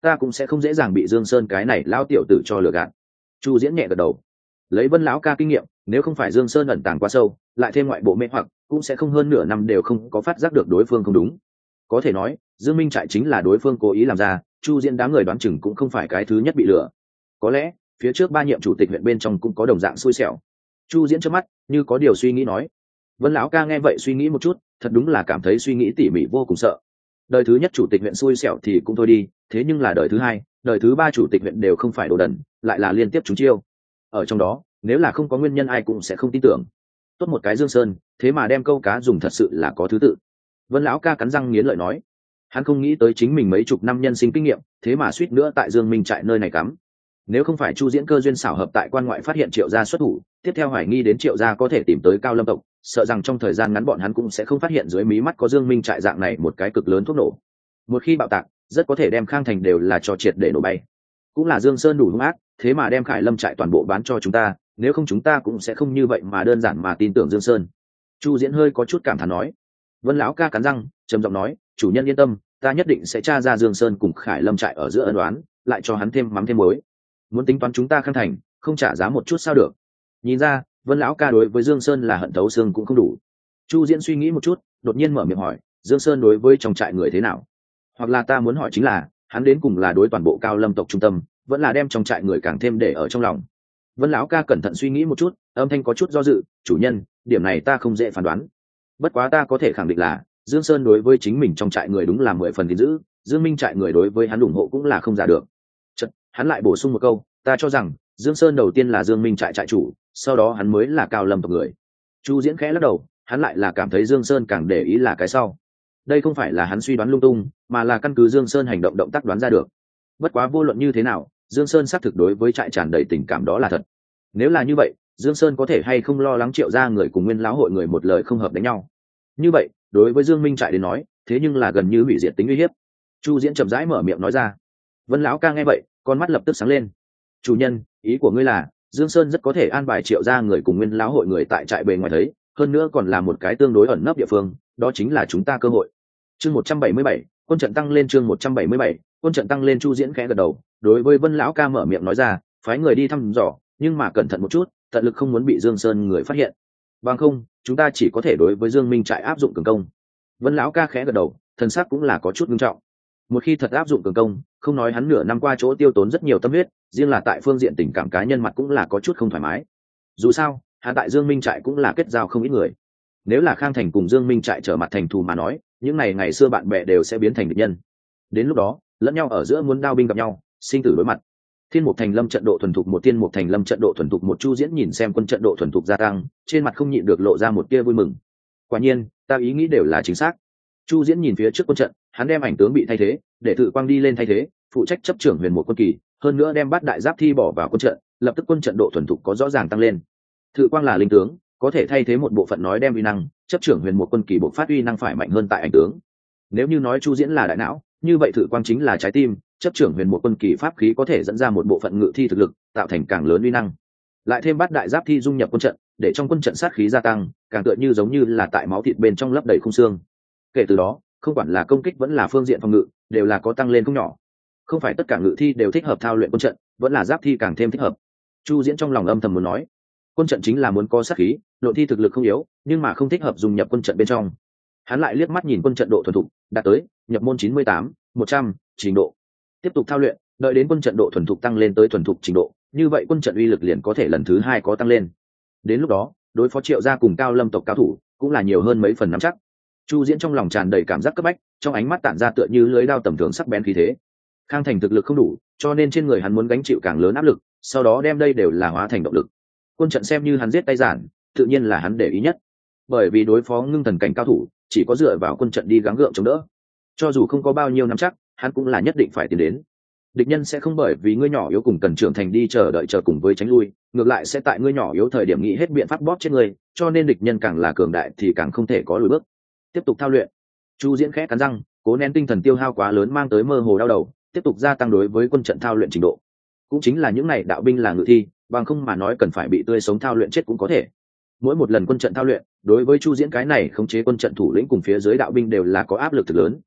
ta cũng sẽ không dễ dàng bị Dương Sơn cái này lão tiểu tử cho lừa gạt. Chu Diễn nhẹ gật đầu. Lấy Vân lão ca kinh nghiệm, nếu không phải Dương Sơn ẩn tàng quá sâu, lại thêm ngoại bộ mê hoặc, cũng sẽ không hơn nửa năm đều không có phát giác được đối phương không đúng. Có thể nói, Dương Minh Trại chính là đối phương cố ý làm ra, Chu Diễn đám người đoán chừng cũng không phải cái thứ nhất bị lừa. Có lẽ, phía trước ba nhiệm chủ tịch huyện bên trong cũng có đồng dạng xui xẻo. Chu Diễn chớp mắt, như có điều suy nghĩ nói. Vân lão ca nghe vậy suy nghĩ một chút, thật đúng là cảm thấy suy nghĩ tỉ mỉ vô cùng sợ. Đời thứ nhất chủ tịch huyện xui xẻo thì cũng thôi đi, thế nhưng là đời thứ hai, đời thứ ba chủ tịch huyện đều không phải đồ đần, lại là liên tiếp trúng chiêu. Ở trong đó, nếu là không có nguyên nhân ai cũng sẽ không tin tưởng. Tốt một cái Dương Sơn, thế mà đem câu cá dùng thật sự là có thứ tự. Vân lão ca cắn răng nghiến lợi nói, hắn không nghĩ tới chính mình mấy chục năm nhân sinh kinh nghiệm, thế mà suýt nữa tại Dương Minh Trại nơi này cắm. Nếu không phải Chu Diễn cơ duyên xảo hợp tại quan ngoại phát hiện Triệu gia xuất thủ, tiếp theo hoài nghi đến Triệu gia có thể tìm tới Cao Lâm tộc, sợ rằng trong thời gian ngắn bọn hắn cũng sẽ không phát hiện dưới mí mắt có Dương Minh Trại dạng này một cái cực lớn thuốc nổ. Một khi bạo tạc, rất có thể đem Khang Thành đều là cho triệt để nổ bay. Cũng là Dương Sơn đủ hung ác, thế mà đem Khải Lâm Trại toàn bộ bán cho chúng ta, nếu không chúng ta cũng sẽ không như vậy mà đơn giản mà tin tưởng Dương Sơn. Chu Diễn hơi có chút cảm thán nói. Vân lão ca cắn răng, trầm giọng nói, chủ nhân yên tâm, ta nhất định sẽ tra ra Dương Sơn cùng Khải Lâm Trại ở giữa ân oán, lại cho hắn thêm mắm thêm muối. Muốn tính toán chúng ta Khang Thành, không trả giá một chút sao được. Nhìn ra, Vân lão ca đối với Dương Sơn là hận thấu xương cũng không đủ. Chu Diễn suy nghĩ một chút, đột nhiên mở miệng hỏi, Dương Sơn đối với trong trại người thế nào? Hoặc là ta muốn hỏi chính là, hắn đến cùng là đối toàn bộ Cao Lâm tộc trung tâm, vẫn là đem trong trại người càng thêm để ở trong lòng. Vân lão ca cẩn thận suy nghĩ một chút, âm thanh có chút do dự, chủ nhân, điểm này ta không dễ phán đoán. Bất quá ta có thể khẳng định là, Dương Sơn đối với chính mình trong trại người đúng là mười phần gìn giữ, Dương Minh trại người đối với hắn ủng hộ cũng là không giả được. Chật, hắn lại bổ sung một câu, ta cho rằng Dương Sơn đầu tiên là Dương Minh trại trại chủ, sau đó hắn mới là Cao Lâm tộc người. Chu Diễn khẽ lắc đầu, hắn lại là cảm thấy Dương Sơn càng để ý là cái sau. Đây không phải là hắn suy đoán lung tung, mà là căn cứ Dương Sơn hành động động tác đoán ra được. Bất quá vô luận như thế nào, Dương Sơn xác thực đối với trại tràn đầy tình cảm đó là thật. Nếu là như vậy, Dương Sơn có thể hay không lo lắng Triệu gia người cùng Nguyên lão hội người một lời không hợp đánh nhau. Như vậy, đối với Dương Minh trại đến nói, thế nhưng là gần như hủy diệt tính uy hiếp. Chu Diễn chậm rãi mở miệng nói ra. Vân lão ca nghe vậy, con mắt lập tức sáng lên. Chủ nhân, ý của ngươi là, Dương Sơn rất có thể an bài Triệu gia người cùng Nguyên lão hội người tại trại bề ngoài thấy, hơn nữa còn là một cái tương đối ẩn nấp địa phương, đó chính là chúng ta cơ hội. Chương một trăm bảy mươi bảy, quân trận tăng lên chương một trăm bảy mươi bảy, quân trận tăng lên. Chu Diễn khẽ gật đầu, đối với Vân lão ca mở miệng nói ra, phái người đi thăm dò, nhưng mà cẩn thận một chút, tận lực không muốn bị Dương Sơn người phát hiện. Bằng không, chúng ta chỉ có thể đối với Dương Minh trại áp dụng cường công. Vân lão ca khẽ gật đầu, thần sắc cũng là có chút nghiêm trọng. Một khi thật áp dụng cường công, không nói hắn nửa năm qua chỗ tiêu tốn rất nhiều tâm huyết, riêng là tại phương diện tình cảm cá nhân mặt cũng là có chút không thoải mái. Dù sao, hắn tại Dương Minh trại cũng là kết giao không ít người. Nếu là Khang Thành cùng Dương Minh trại trở mặt thành thù mà nói, những ngày ngày xưa bạn bè đều sẽ biến thành địch nhân. Đến lúc đó, lẫn nhau ở giữa muốn đao binh gặp nhau, sinh tử đối mặt. Thiên Mục Thành Lâm trận độ thuần thục một Thiên Mục Thành Lâm trận độ thuần thục một. Chu Diễn nhìn xem quân trận độ thuần thục gia tăng, trên mặt không nhịn được lộ ra một tia vui mừng. Quả nhiên, ta ý nghĩ đều là chính xác. Chu Diễn nhìn phía trước quân trận, hắn đem ảnh tướng bị thay thế, để Tự Quang đi lên thay thế, phụ trách chấp trưởng Huyền Một quân kỳ, hơn nữa đem Bát Đại Giáp thi bỏ vào quân trận, lập tức quân trận độ thuần thục có rõ ràng tăng lên. Tự Quang là linh tướng, có thể thay thế một bộ phận nói đem uy năng, chấp trưởng Huyền Một quân kỳ bộ phát uy năng phải mạnh hơn tại ảnh tướng. Nếu như nói Chu Diễn là đại não, như vậy Tự Quang chính là trái tim, chấp trưởng Huyền Một quân kỳ pháp khí có thể dẫn ra một bộ phận ngự thi thực lực, tạo thành càng lớn uy năng. Lại thêm Bát Đại Giáp thi dung nhập quân trận, để trong quân trận sát khí gia tăng, càng tựa như giống như là tại máu thịt bên trong lấp đầy khung xương. Kể từ đó, không quản là công kích vẫn là phương diện phòng ngự, đều là có tăng lên không nhỏ. Không phải tất cả ngự thi đều thích hợp thao luyện quân trận, vẫn là giáp thi càng thêm thích hợp. Chu Diễn trong lòng âm thầm muốn nói, quân trận chính là muốn có sát khí, độ thi thực lực không yếu, nhưng mà không thích hợp dùng nhập quân trận bên trong. Hắn lại liếc mắt nhìn quân trận độ thuần thục, đạt tới nhập môn chín mươi tám, một trăm trình độ. Tiếp tục thao luyện, đợi đến quân trận độ thuần thục tăng lên tới thuần thục trình độ, như vậy quân trận uy lực liền có thể lần thứ hai có tăng lên. Đến lúc đó, đối phó Triệu gia cùng Cao Lâm tộc cao thủ, cũng là nhiều hơn mấy phần nắm chắc. Chu Diễn trong lòng tràn đầy cảm giác cấp bách, trong ánh mắt tản ra tựa như lưới đao tầm thường sắc bén khí thế. Khang Thành thực lực không đủ, cho nên trên người hắn muốn gánh chịu càng lớn áp lực, sau đó đem đây đều là hóa thành động lực. Quân trận xem như hắn giết tay giản, tự nhiên là hắn để ý nhất. Bởi vì đối phó ngưng thần cảnh cao thủ, chỉ có dựa vào quân trận đi gắng gượng chống đỡ. Cho dù không có bao nhiêu nắm chắc, hắn cũng là nhất định phải tiến đến. Địch nhân sẽ không bởi vì ngươi nhỏ yếu cùng cần trưởng thành đi chờ đợi chờ cùng với tránh lui, ngược lại sẽ tại ngươi nhỏ yếu thời điểm nghĩ hết biện pháp bóp chết ngươi, cho nên địch nhân càng là cường đại thì càng không thể có lùi bước. Tiếp tục thao luyện. Chu Diễn khẽ cắn răng, cố nén tinh thần tiêu hao quá lớn mang tới mơ hồ đau đầu, tiếp tục gia tăng đối với quân trận thao luyện trình độ. Cũng chính là những này đạo binh là ngự thi, bằng không mà nói cần phải bị tươi sống thao luyện chết cũng có thể. Mỗi một lần quân trận thao luyện, đối với Chu Diễn cái này khống chế quân trận thủ lĩnh cùng phía dưới đạo binh đều là có áp lực thực lớn.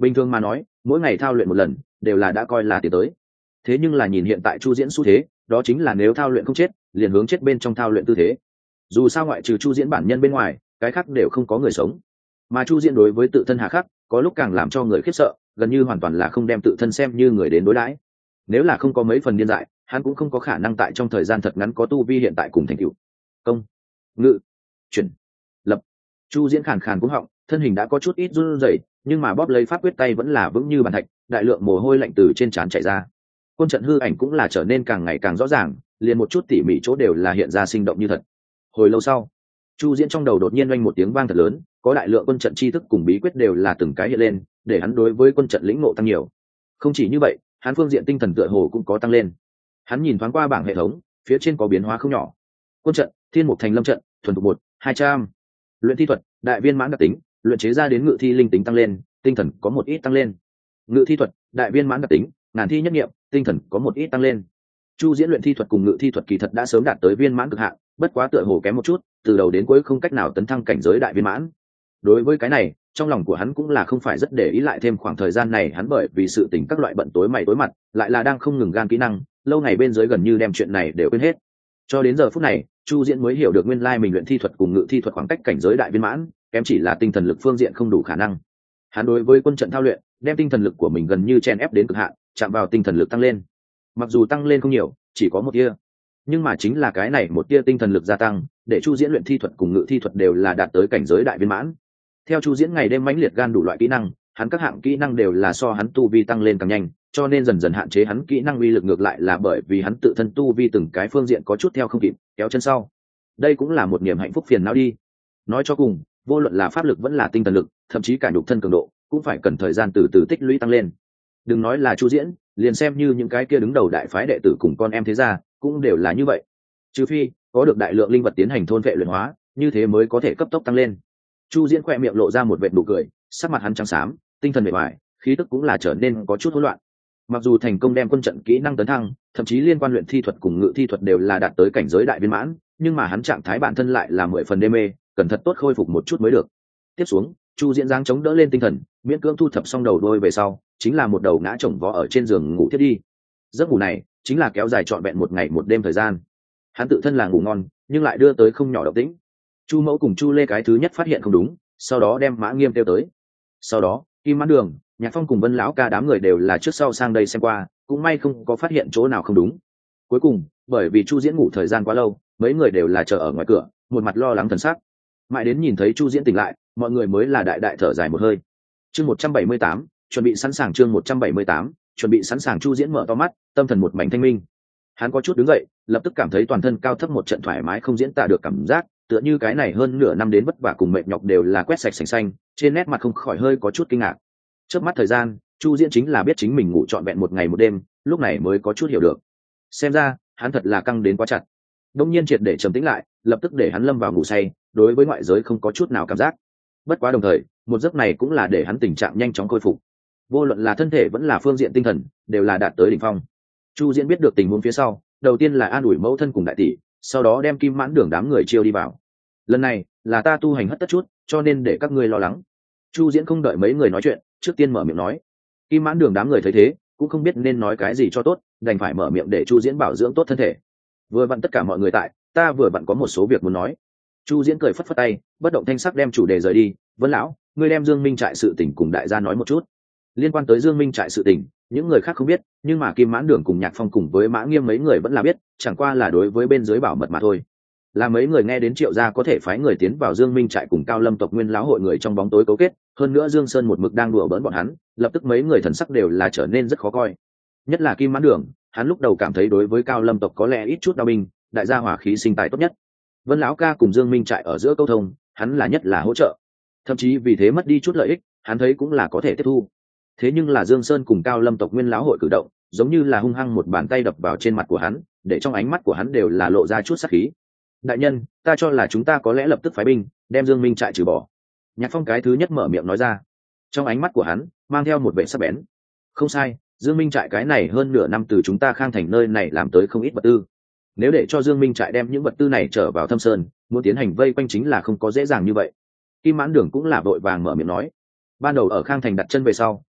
bình thường mà nói mỗi ngày thao luyện một lần đều là đã coi là tiến tới. Thế nhưng là nhìn hiện tại Chu Diễn xu thế, đó chính là nếu thao luyện không chết liền hướng chết bên trong thao luyện tư thế. Dù sao ngoại trừ Chu Diễn bản nhân bên ngoài cái khác đều không có người sống, mà Chu Diễn đối với tự thân hà khắc có lúc càng làm cho người khiếp sợ, gần như hoàn toàn là không đem tự thân xem như người đến đối đãi. Nếu là không có mấy phần điên dại, hắn cũng không có khả năng tại trong thời gian thật ngắn có tu vi hiện tại cùng thành tựu. Công, ngự, chuyển, lập. Chu Diễn khàn khàn cúng họng, thân hình đã có chút ít run rẩy, nhưng mà bóp lấy pháp quyết tay vẫn là vững như bàn thạch, đại lượng mồ hôi lạnh từ trên trán chảy ra. Quân trận hư ảnh cũng là trở nên càng ngày càng rõ ràng, liền một chút tỉ mỉ chỗ đều là hiện ra sinh động như thật. Hồi lâu sau, Chu Diễn trong đầu đột nhiên oanh một tiếng vang thật lớn, có đại lượng quân trận tri thức cùng bí quyết đều là từng cái hiện lên, để hắn đối với quân trận lĩnh ngộ tăng nhiều. Không chỉ như vậy, hắn phương diện tinh thần tựa hồ cũng có tăng lên. Hắn nhìn thoáng qua bảng hệ thống, phía trên có biến hóa không nhỏ. Quân trận, Thiên Mục Thành Lâm trận, thuần thục một, hai trăm. Luyện thi thuật, đại viên mãn đặc tính, luyện chế ra đến ngự thi linh tính tăng lên, tinh thần có một ít tăng lên. Ngự thi thuật, đại viên mãn đặc tính, ngàn thi nhất nghiệm, tinh thần có một ít tăng lên. Chu Diễn luyện thi thuật cùng ngự thi thuật kỳ thật đã sớm đạt tới viên mãn cực hạn, bất quá tựa hồ kém một chút, từ đầu đến cuối không cách nào tấn thăng cảnh giới đại viên mãn. Đối với cái này, trong lòng của hắn cũng là không phải rất để ý, lại thêm khoảng thời gian này hắn bởi vì sự tình các loại bận tối mày tối mặt, lại là đang không ngừng gan kỹ năng, lâu ngày bên dưới gần như đem chuyện này đều quên hết. Cho đến giờ phút này, Chu Diễn mới hiểu được nguyên lai mình luyện thi thuật cùng ngự thi thuật khoảng cách cảnh giới đại viên mãn, kém chỉ là tinh thần lực phương diện không đủ khả năng. Hắn đối với quân trận thao luyện, đem tinh thần lực của mình gần như chen ép đến cực hạn, chạm vào tinh thần lực tăng lên. Mặc dù tăng lên không nhiều, chỉ có một tia, nhưng mà chính là cái này một tia tinh thần lực gia tăng, để Chu Diễn luyện thi thuật cùng ngự thi thuật đều là đạt tới cảnh giới đại viên mãn. Theo Chu Diễn ngày đêm mãnh liệt gan đủ loại kỹ năng, hắn các hạng kỹ năng đều là so hắn tu vi tăng lên càng nhanh, cho nên dần dần hạn chế hắn kỹ năng uy lực, ngược lại là bởi vì hắn tự thân tu vi từng cái phương diện có chút theo không kịp, kéo chân sau. Đây cũng là một niềm hạnh phúc phiền não đi. Nói cho cùng, vô luận là pháp lực vẫn là tinh thần lực, thậm chí cả nhục thân cường độ, cũng phải cần thời gian từ từ tích lũy tăng lên. Đừng nói là Chu Diễn, liền xem như những cái kia đứng đầu đại phái đệ tử cùng con em thế gia, cũng đều là như vậy. Trừ phi có được đại lượng linh vật tiến hành thôn vệ luyện hóa, như thế mới có thể cấp tốc tăng lên. Chu Diễn khỏe miệng lộ ra một vệt nụ cười, sắc mặt hắn trắng xám, tinh thần bề ngoài, khí tức cũng là trở nên có chút hỗn loạn. Mặc dù thành công đem quân trận kỹ năng tấn thăng, thậm chí liên quan luyện thi thuật cùng ngự thi thuật đều là đạt tới cảnh giới đại viên mãn, nhưng mà hắn trạng thái bản thân lại là mười phần đê mê, cần thật tốt khôi phục một chút mới được. Tiếp xuống, Chu Diễn giáng chống đỡ lên tinh thần, miễn cưỡng thu thập xong đầu đôi về sau, chính là một đầu ngã chồng vó ở trên giường ngủ thiết đi. Giấc ngủ này chính là kéo dài trọn vẹn một ngày một đêm thời gian. Hắn tự thân là ngủ ngon, nhưng lại đưa tới không nhỏ động tĩnh. Chu Mẫu cùng Chu Lê cái thứ nhất phát hiện không đúng, sau đó đem Mã Nghiêm kêu tới. Sau đó, Kim Mãn Đường, Nhạc Phong cùng Vân lão ca đám người đều là trước sau sang đây xem qua, cũng may không có phát hiện chỗ nào không đúng. Cuối cùng, bởi vì Chu Diễn ngủ thời gian quá lâu, mấy người đều là chờ ở ngoài cửa, một mặt lo lắng thần sắc. Mãi đến nhìn thấy Chu Diễn tỉnh lại, mọi người mới là đại đại thở dài một hơi. Chương một trăm bảy mươi tám, chuẩn bị sẵn sàng. Chương một trăm bảy mươi tám, chuẩn bị sẵn sàng. Chu Diễn mở to mắt, tâm thần một mảnh thanh minh. Hắn có chút đứng dậy, lập tức cảm thấy toàn thân cao thấp một trận thoải mái không diễn tả được cảm giác, tựa như cái này hơn nửa năm đến vất vả cùng mệt nhọc đều là quét sạch sành xanh, trên nét mặt không khỏi hơi có chút kinh ngạc. Chớp mắt thời gian, Chu Diễn chính là biết chính mình ngủ trọn vẹn một ngày một đêm, lúc này mới có chút hiểu được. Xem ra, hắn thật là căng đến quá chặt. Đông nhiên triệt để trầm tĩnh lại, lập tức để hắn lâm vào ngủ say, đối với ngoại giới không có chút nào cảm giác. Bất quá đồng thời, một giấc này cũng là để hắn tình trạng nhanh chóng khôi phục. Vô luận là thân thể vẫn là phương diện tinh thần, đều là đạt tới đỉnh phong. Chu Diễn biết được tình huống phía sau, đầu tiên là an ủi mẫu thân cùng đại tỷ, sau đó đem Kim Mãn Đường đám người chiêu đi vào. Lần này, là ta tu hành hất tất chút, cho nên để các ngươi lo lắng. Chu Diễn không đợi mấy người nói chuyện, trước tiên mở miệng nói. Kim Mãn Đường đám người thấy thế, cũng không biết nên nói cái gì cho tốt, đành phải mở miệng để Chu Diễn bảo dưỡng tốt thân thể. Vừa vặn tất cả mọi người tại, ta vừa vặn có một số việc muốn nói. Chu Diễn cười phất phất tay, bất động thanh sắc đem chủ đề rời đi. Vân lão, ngươi đem Dương Minh trại sự tình cùng đại gia nói một chút. Liên quan tới Dương Minh trại sự tình, những người khác không biết, nhưng mà Kim Mãn Đường cùng Nhạc Phong cùng với Mã Nghiêm mấy người vẫn là biết, chẳng qua là đối với bên dưới bảo mật mà thôi. Là mấy người nghe đến Triệu gia có thể phái người tiến vào Dương Minh trại cùng Cao Lâm tộc Nguyên lão hội người trong bóng tối cấu kết, hơn nữa Dương Sơn một mực đang đùa bỡn bọn hắn, lập tức mấy người thần sắc đều là trở nên rất khó coi. Nhất là Kim Mãn Đường, hắn lúc đầu cảm thấy đối với Cao Lâm tộc có lẽ ít chút đau binh, đại gia hòa khí sinh tài tốt nhất. Vân lão ca cùng Dương Minh trại ở giữa câu thông, hắn là nhất là hỗ trợ. Thậm chí vì thế mất đi chút lợi ích, hắn thấy cũng là có thể tiếp thu. Thế nhưng là Dương Sơn cùng Cao Lâm tộc Nguyên lão hội cử động, giống như là hung hăng một bàn tay đập vào trên mặt của hắn, để trong ánh mắt của hắn đều là lộ ra chút sát khí. Đại nhân, ta cho là chúng ta có lẽ lập tức phái binh, đem Dương Minh trại trừ bỏ. Nhạc Phong cái thứ nhất mở miệng nói ra. Trong ánh mắt của hắn mang theo một vẻ sắc bén. Không sai, Dương Minh trại cái này hơn nửa năm từ chúng ta Khang Thành nơi này làm tới không ít vật tư. Nếu để cho Dương Minh trại đem những vật tư này trở vào Thâm Sơn, muốn tiến hành vây quanh chính là không có dễ dàng như vậy. Kim Mãn Đường cũng là vội vàng mở miệng nói. Ban đầu ở Khang Thành đặt chân về sau,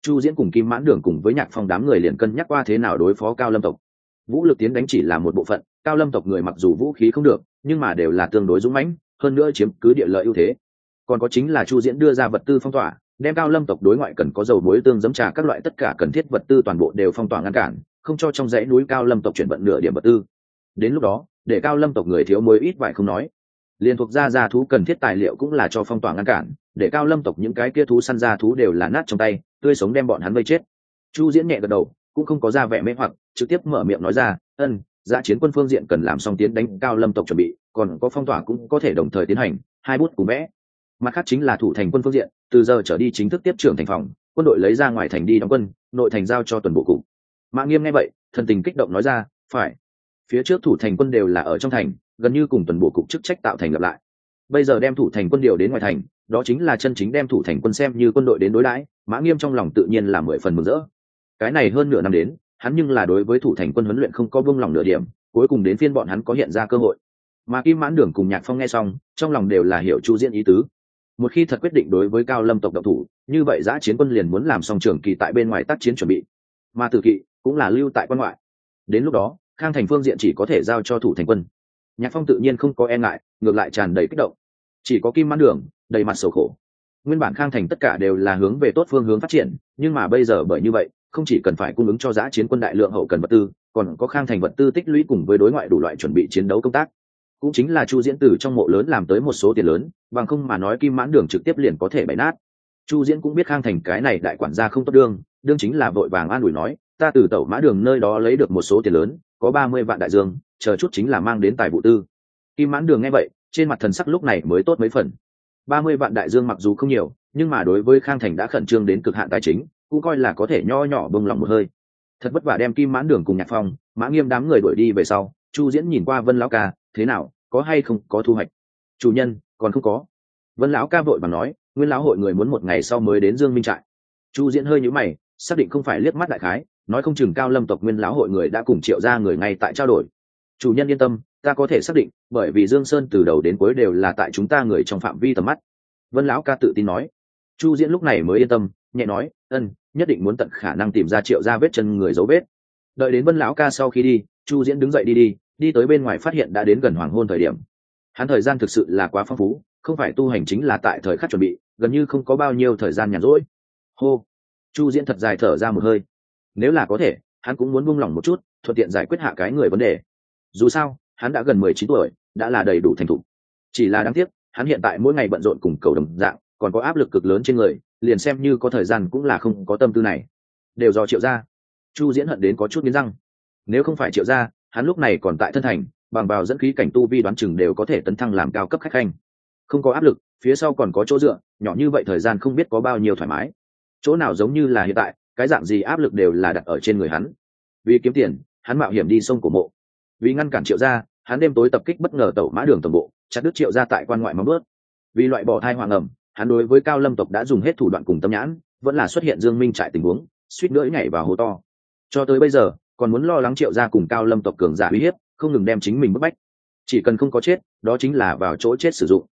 Chu Diễn cùng Kim Mãn Đường cùng với Nhạc Phong đám người liền cân nhắc qua thế nào đối phó Cao Lâm tộc. Vũ lực tiến đánh chỉ là một bộ phận, Cao Lâm tộc người mặc dù vũ khí không được, nhưng mà đều là tương đối dũng mãnh, hơn nữa chiếm cứ địa lợi ưu thế. Còn có chính là Chu Diễn đưa ra vật tư phong tỏa, đem Cao Lâm tộc đối ngoại cần có dầu muối tương giấm trà các loại tất cả cần thiết vật tư toàn bộ đều phong tỏa ngăn cản, không cho trong dãy núi Cao Lâm tộc chuyển vận nửa điểm vật tư. Đến lúc đó, để Cao Lâm tộc người thiếu muối ít vải không nói, liên thuộc ra gia thú cần thiết tài liệu cũng là cho phong tỏa ngăn cản, để Cao Lâm tộc những cái kia thú săn gia thú đều là nát trong tay, tươi sống đem bọn hắn vây chết. Chu Diễn nhẹ gật đầu, cũng không có ra vẻ mê hoặc, trực tiếp mở miệng nói ra, ân, Dã chiến quân phương diện cần làm xong tiến đánh Cao Lâm tộc chuẩn bị, còn có phong tỏa cũng có thể đồng thời tiến hành, hai bút cùng vẽ. Mặt khác chính là thủ thành quân phương diện, từ giờ trở đi chính thức tiếp trưởng thành phòng, quân đội lấy ra ngoài thành đi đóng quân, nội thành giao cho tuần bộ cục. Mã Nghiêm nghe vậy, thần tình kích động nói ra, phải. Phía trước thủ thành quân đều là ở trong thành, gần như cùng tuần bộ cục chức trách tạo thành lập lại. Bây giờ đem thủ thành quân điều đến ngoài thành, đó chính là chân chính đem thủ thành quân xem như quân đội đến đối đãi. Mã Nghiêm trong lòng tự nhiên là mười phần mừng rỡ. Cái này hơn nửa năm đến, hắn nhưng là đối với thủ thành quân huấn luyện không có buông lòng nửa điểm, cuối cùng đến phiên bọn hắn có hiện ra cơ hội. Mà Kim Mãn Đường cùng Nhạc Phong nghe xong, trong lòng đều là hiểu Chu Diễn ý tứ. Một khi thật quyết định đối với Cao Lâm tộc động thủ, như vậy Dã chiến quân liền muốn làm xong trường kỳ tại bên ngoài tác chiến chuẩn bị, mà Tử Kỵ cũng là lưu tại quan ngoại. Đến lúc đó, Khang Thành phương diện chỉ có thể giao cho thủ thành quân. Nhạc Phong tự nhiên không có e ngại, ngược lại tràn đầy kích động. Chỉ có Kim Mãn Đường đầy mặt sầu khổ. Nguyên bản Khang Thành tất cả đều là hướng về tốt phương hướng phát triển, nhưng mà bây giờ bởi như vậy, không chỉ cần phải cung ứng cho Dã chiến quân đại lượng hậu cần vật tư, còn có Khang Thành vật tư tích lũy cùng với đối ngoại đủ loại chuẩn bị chiến đấu công tác. Cũng chính là Chu Diễn từ trong mộ lớn làm tới một số tiền lớn, bằng không mà nói Kim Mãn Đường trực tiếp liền có thể bày nát. Chu Diễn cũng biết Khang Thành cái này đại quản gia không tốt đương, đương chính là vội vàng an ủi nói, ta từ Tẩu Mã Đường nơi đó lấy được một số tiền lớn, có ba mươi vạn đại dương, chờ chút chính là mang đến tài vụ tư. Kim Mãn Đường nghe vậy, trên mặt thần sắc lúc này mới tốt mấy phần. ba mươi vạn đại dương mặc dù không nhiều, nhưng mà đối với Khang Thành đã khẩn trương đến cực hạn tài chính, cũng coi là có thể nho nhỏ bông lòng một hơi. Thật vất vả đem Kim Mãn Đường cùng Nhạc Phong, Mã Nghiêm đám người đuổi đi về sau, Chu Diễn nhìn qua Vân lão ca, thế nào, có hay không có thu hoạch? Chủ nhân, còn không có. Vân lão ca vội vàng nói, Nguyên lão hội người muốn một ngày sau mới đến Dương Minh trại. Chu Diễn hơi nhíu mày, xác định không phải liếc mắt đại khái, nói không chừng Cao Lâm tộc Nguyên lão hội người đã cùng Triệu gia người ngay tại trao đổi. Chủ nhân yên tâm, ta có thể xác định, bởi vì Dương Sơn từ đầu đến cuối đều là tại chúng ta người trong phạm vi tầm mắt. Vân lão ca tự tin nói. Chu Diễn lúc này mới yên tâm, nhẹ nói, ân, nhất định muốn tận khả năng tìm ra Triệu gia vết chân người dấu vết. Đợi đến Vân lão ca sau khi đi, Chu Diễn đứng dậy đi đi, đi tới bên ngoài phát hiện đã đến gần hoàng hôn thời điểm. Hắn thời gian thực sự là quá phong phú, không phải tu hành chính là tại thời khắc chuẩn bị, gần như không có bao nhiêu thời gian nhàn rỗi. Hô, Chu Diễn thật dài thở ra một hơi. Nếu là có thể, hắn cũng muốn buông lỏng một chút, thuận tiện giải quyết hạ cái người vấn đề. Dù sao, hắn đã gần mười chín tuổi, đã là đầy đủ thành thục. Chỉ là đáng tiếc, hắn hiện tại mỗi ngày bận rộn cùng cầu đồng dạng, còn có áp lực cực lớn trên người, liền xem như có thời gian cũng là không có tâm tư này. Đều do Triệu gia. Chu Diễn hận đến có chút nghiến răng. Nếu không phải Triệu gia, hắn lúc này còn tại thân thành, bằng vào dẫn khí cảnh tu vi đoán chừng đều có thể tấn thăng làm cao cấp khách khanh. Không có áp lực, phía sau còn có chỗ dựa, nhỏ như vậy thời gian không biết có bao nhiêu thoải mái. Chỗ nào giống như là hiện tại, cái dạng gì áp lực đều là đặt ở trên người hắn. Vì kiếm tiền, hắn mạo hiểm đi sông cổ mộ. Vì ngăn cản Triệu gia, hắn đêm tối tập kích bất ngờ Tẩu Mã Đường tổng bộ, chặt đứt Triệu gia tại quan ngoại móng bước. Vì loại bỏ thai hoàng ẩm, hắn đối với Cao Lâm tộc đã dùng hết thủ đoạn cùng tâm nhãn, vẫn là xuất hiện Dương Minh trại tình huống, suýt nữa nhảy vào hố to. Cho tới bây giờ, còn muốn lo lắng Triệu gia cùng Cao Lâm tộc cường giả uy hiếp, không ngừng đem chính mình bức bách. Chỉ cần không có chết, đó chính là vào chỗ chết sử dụng.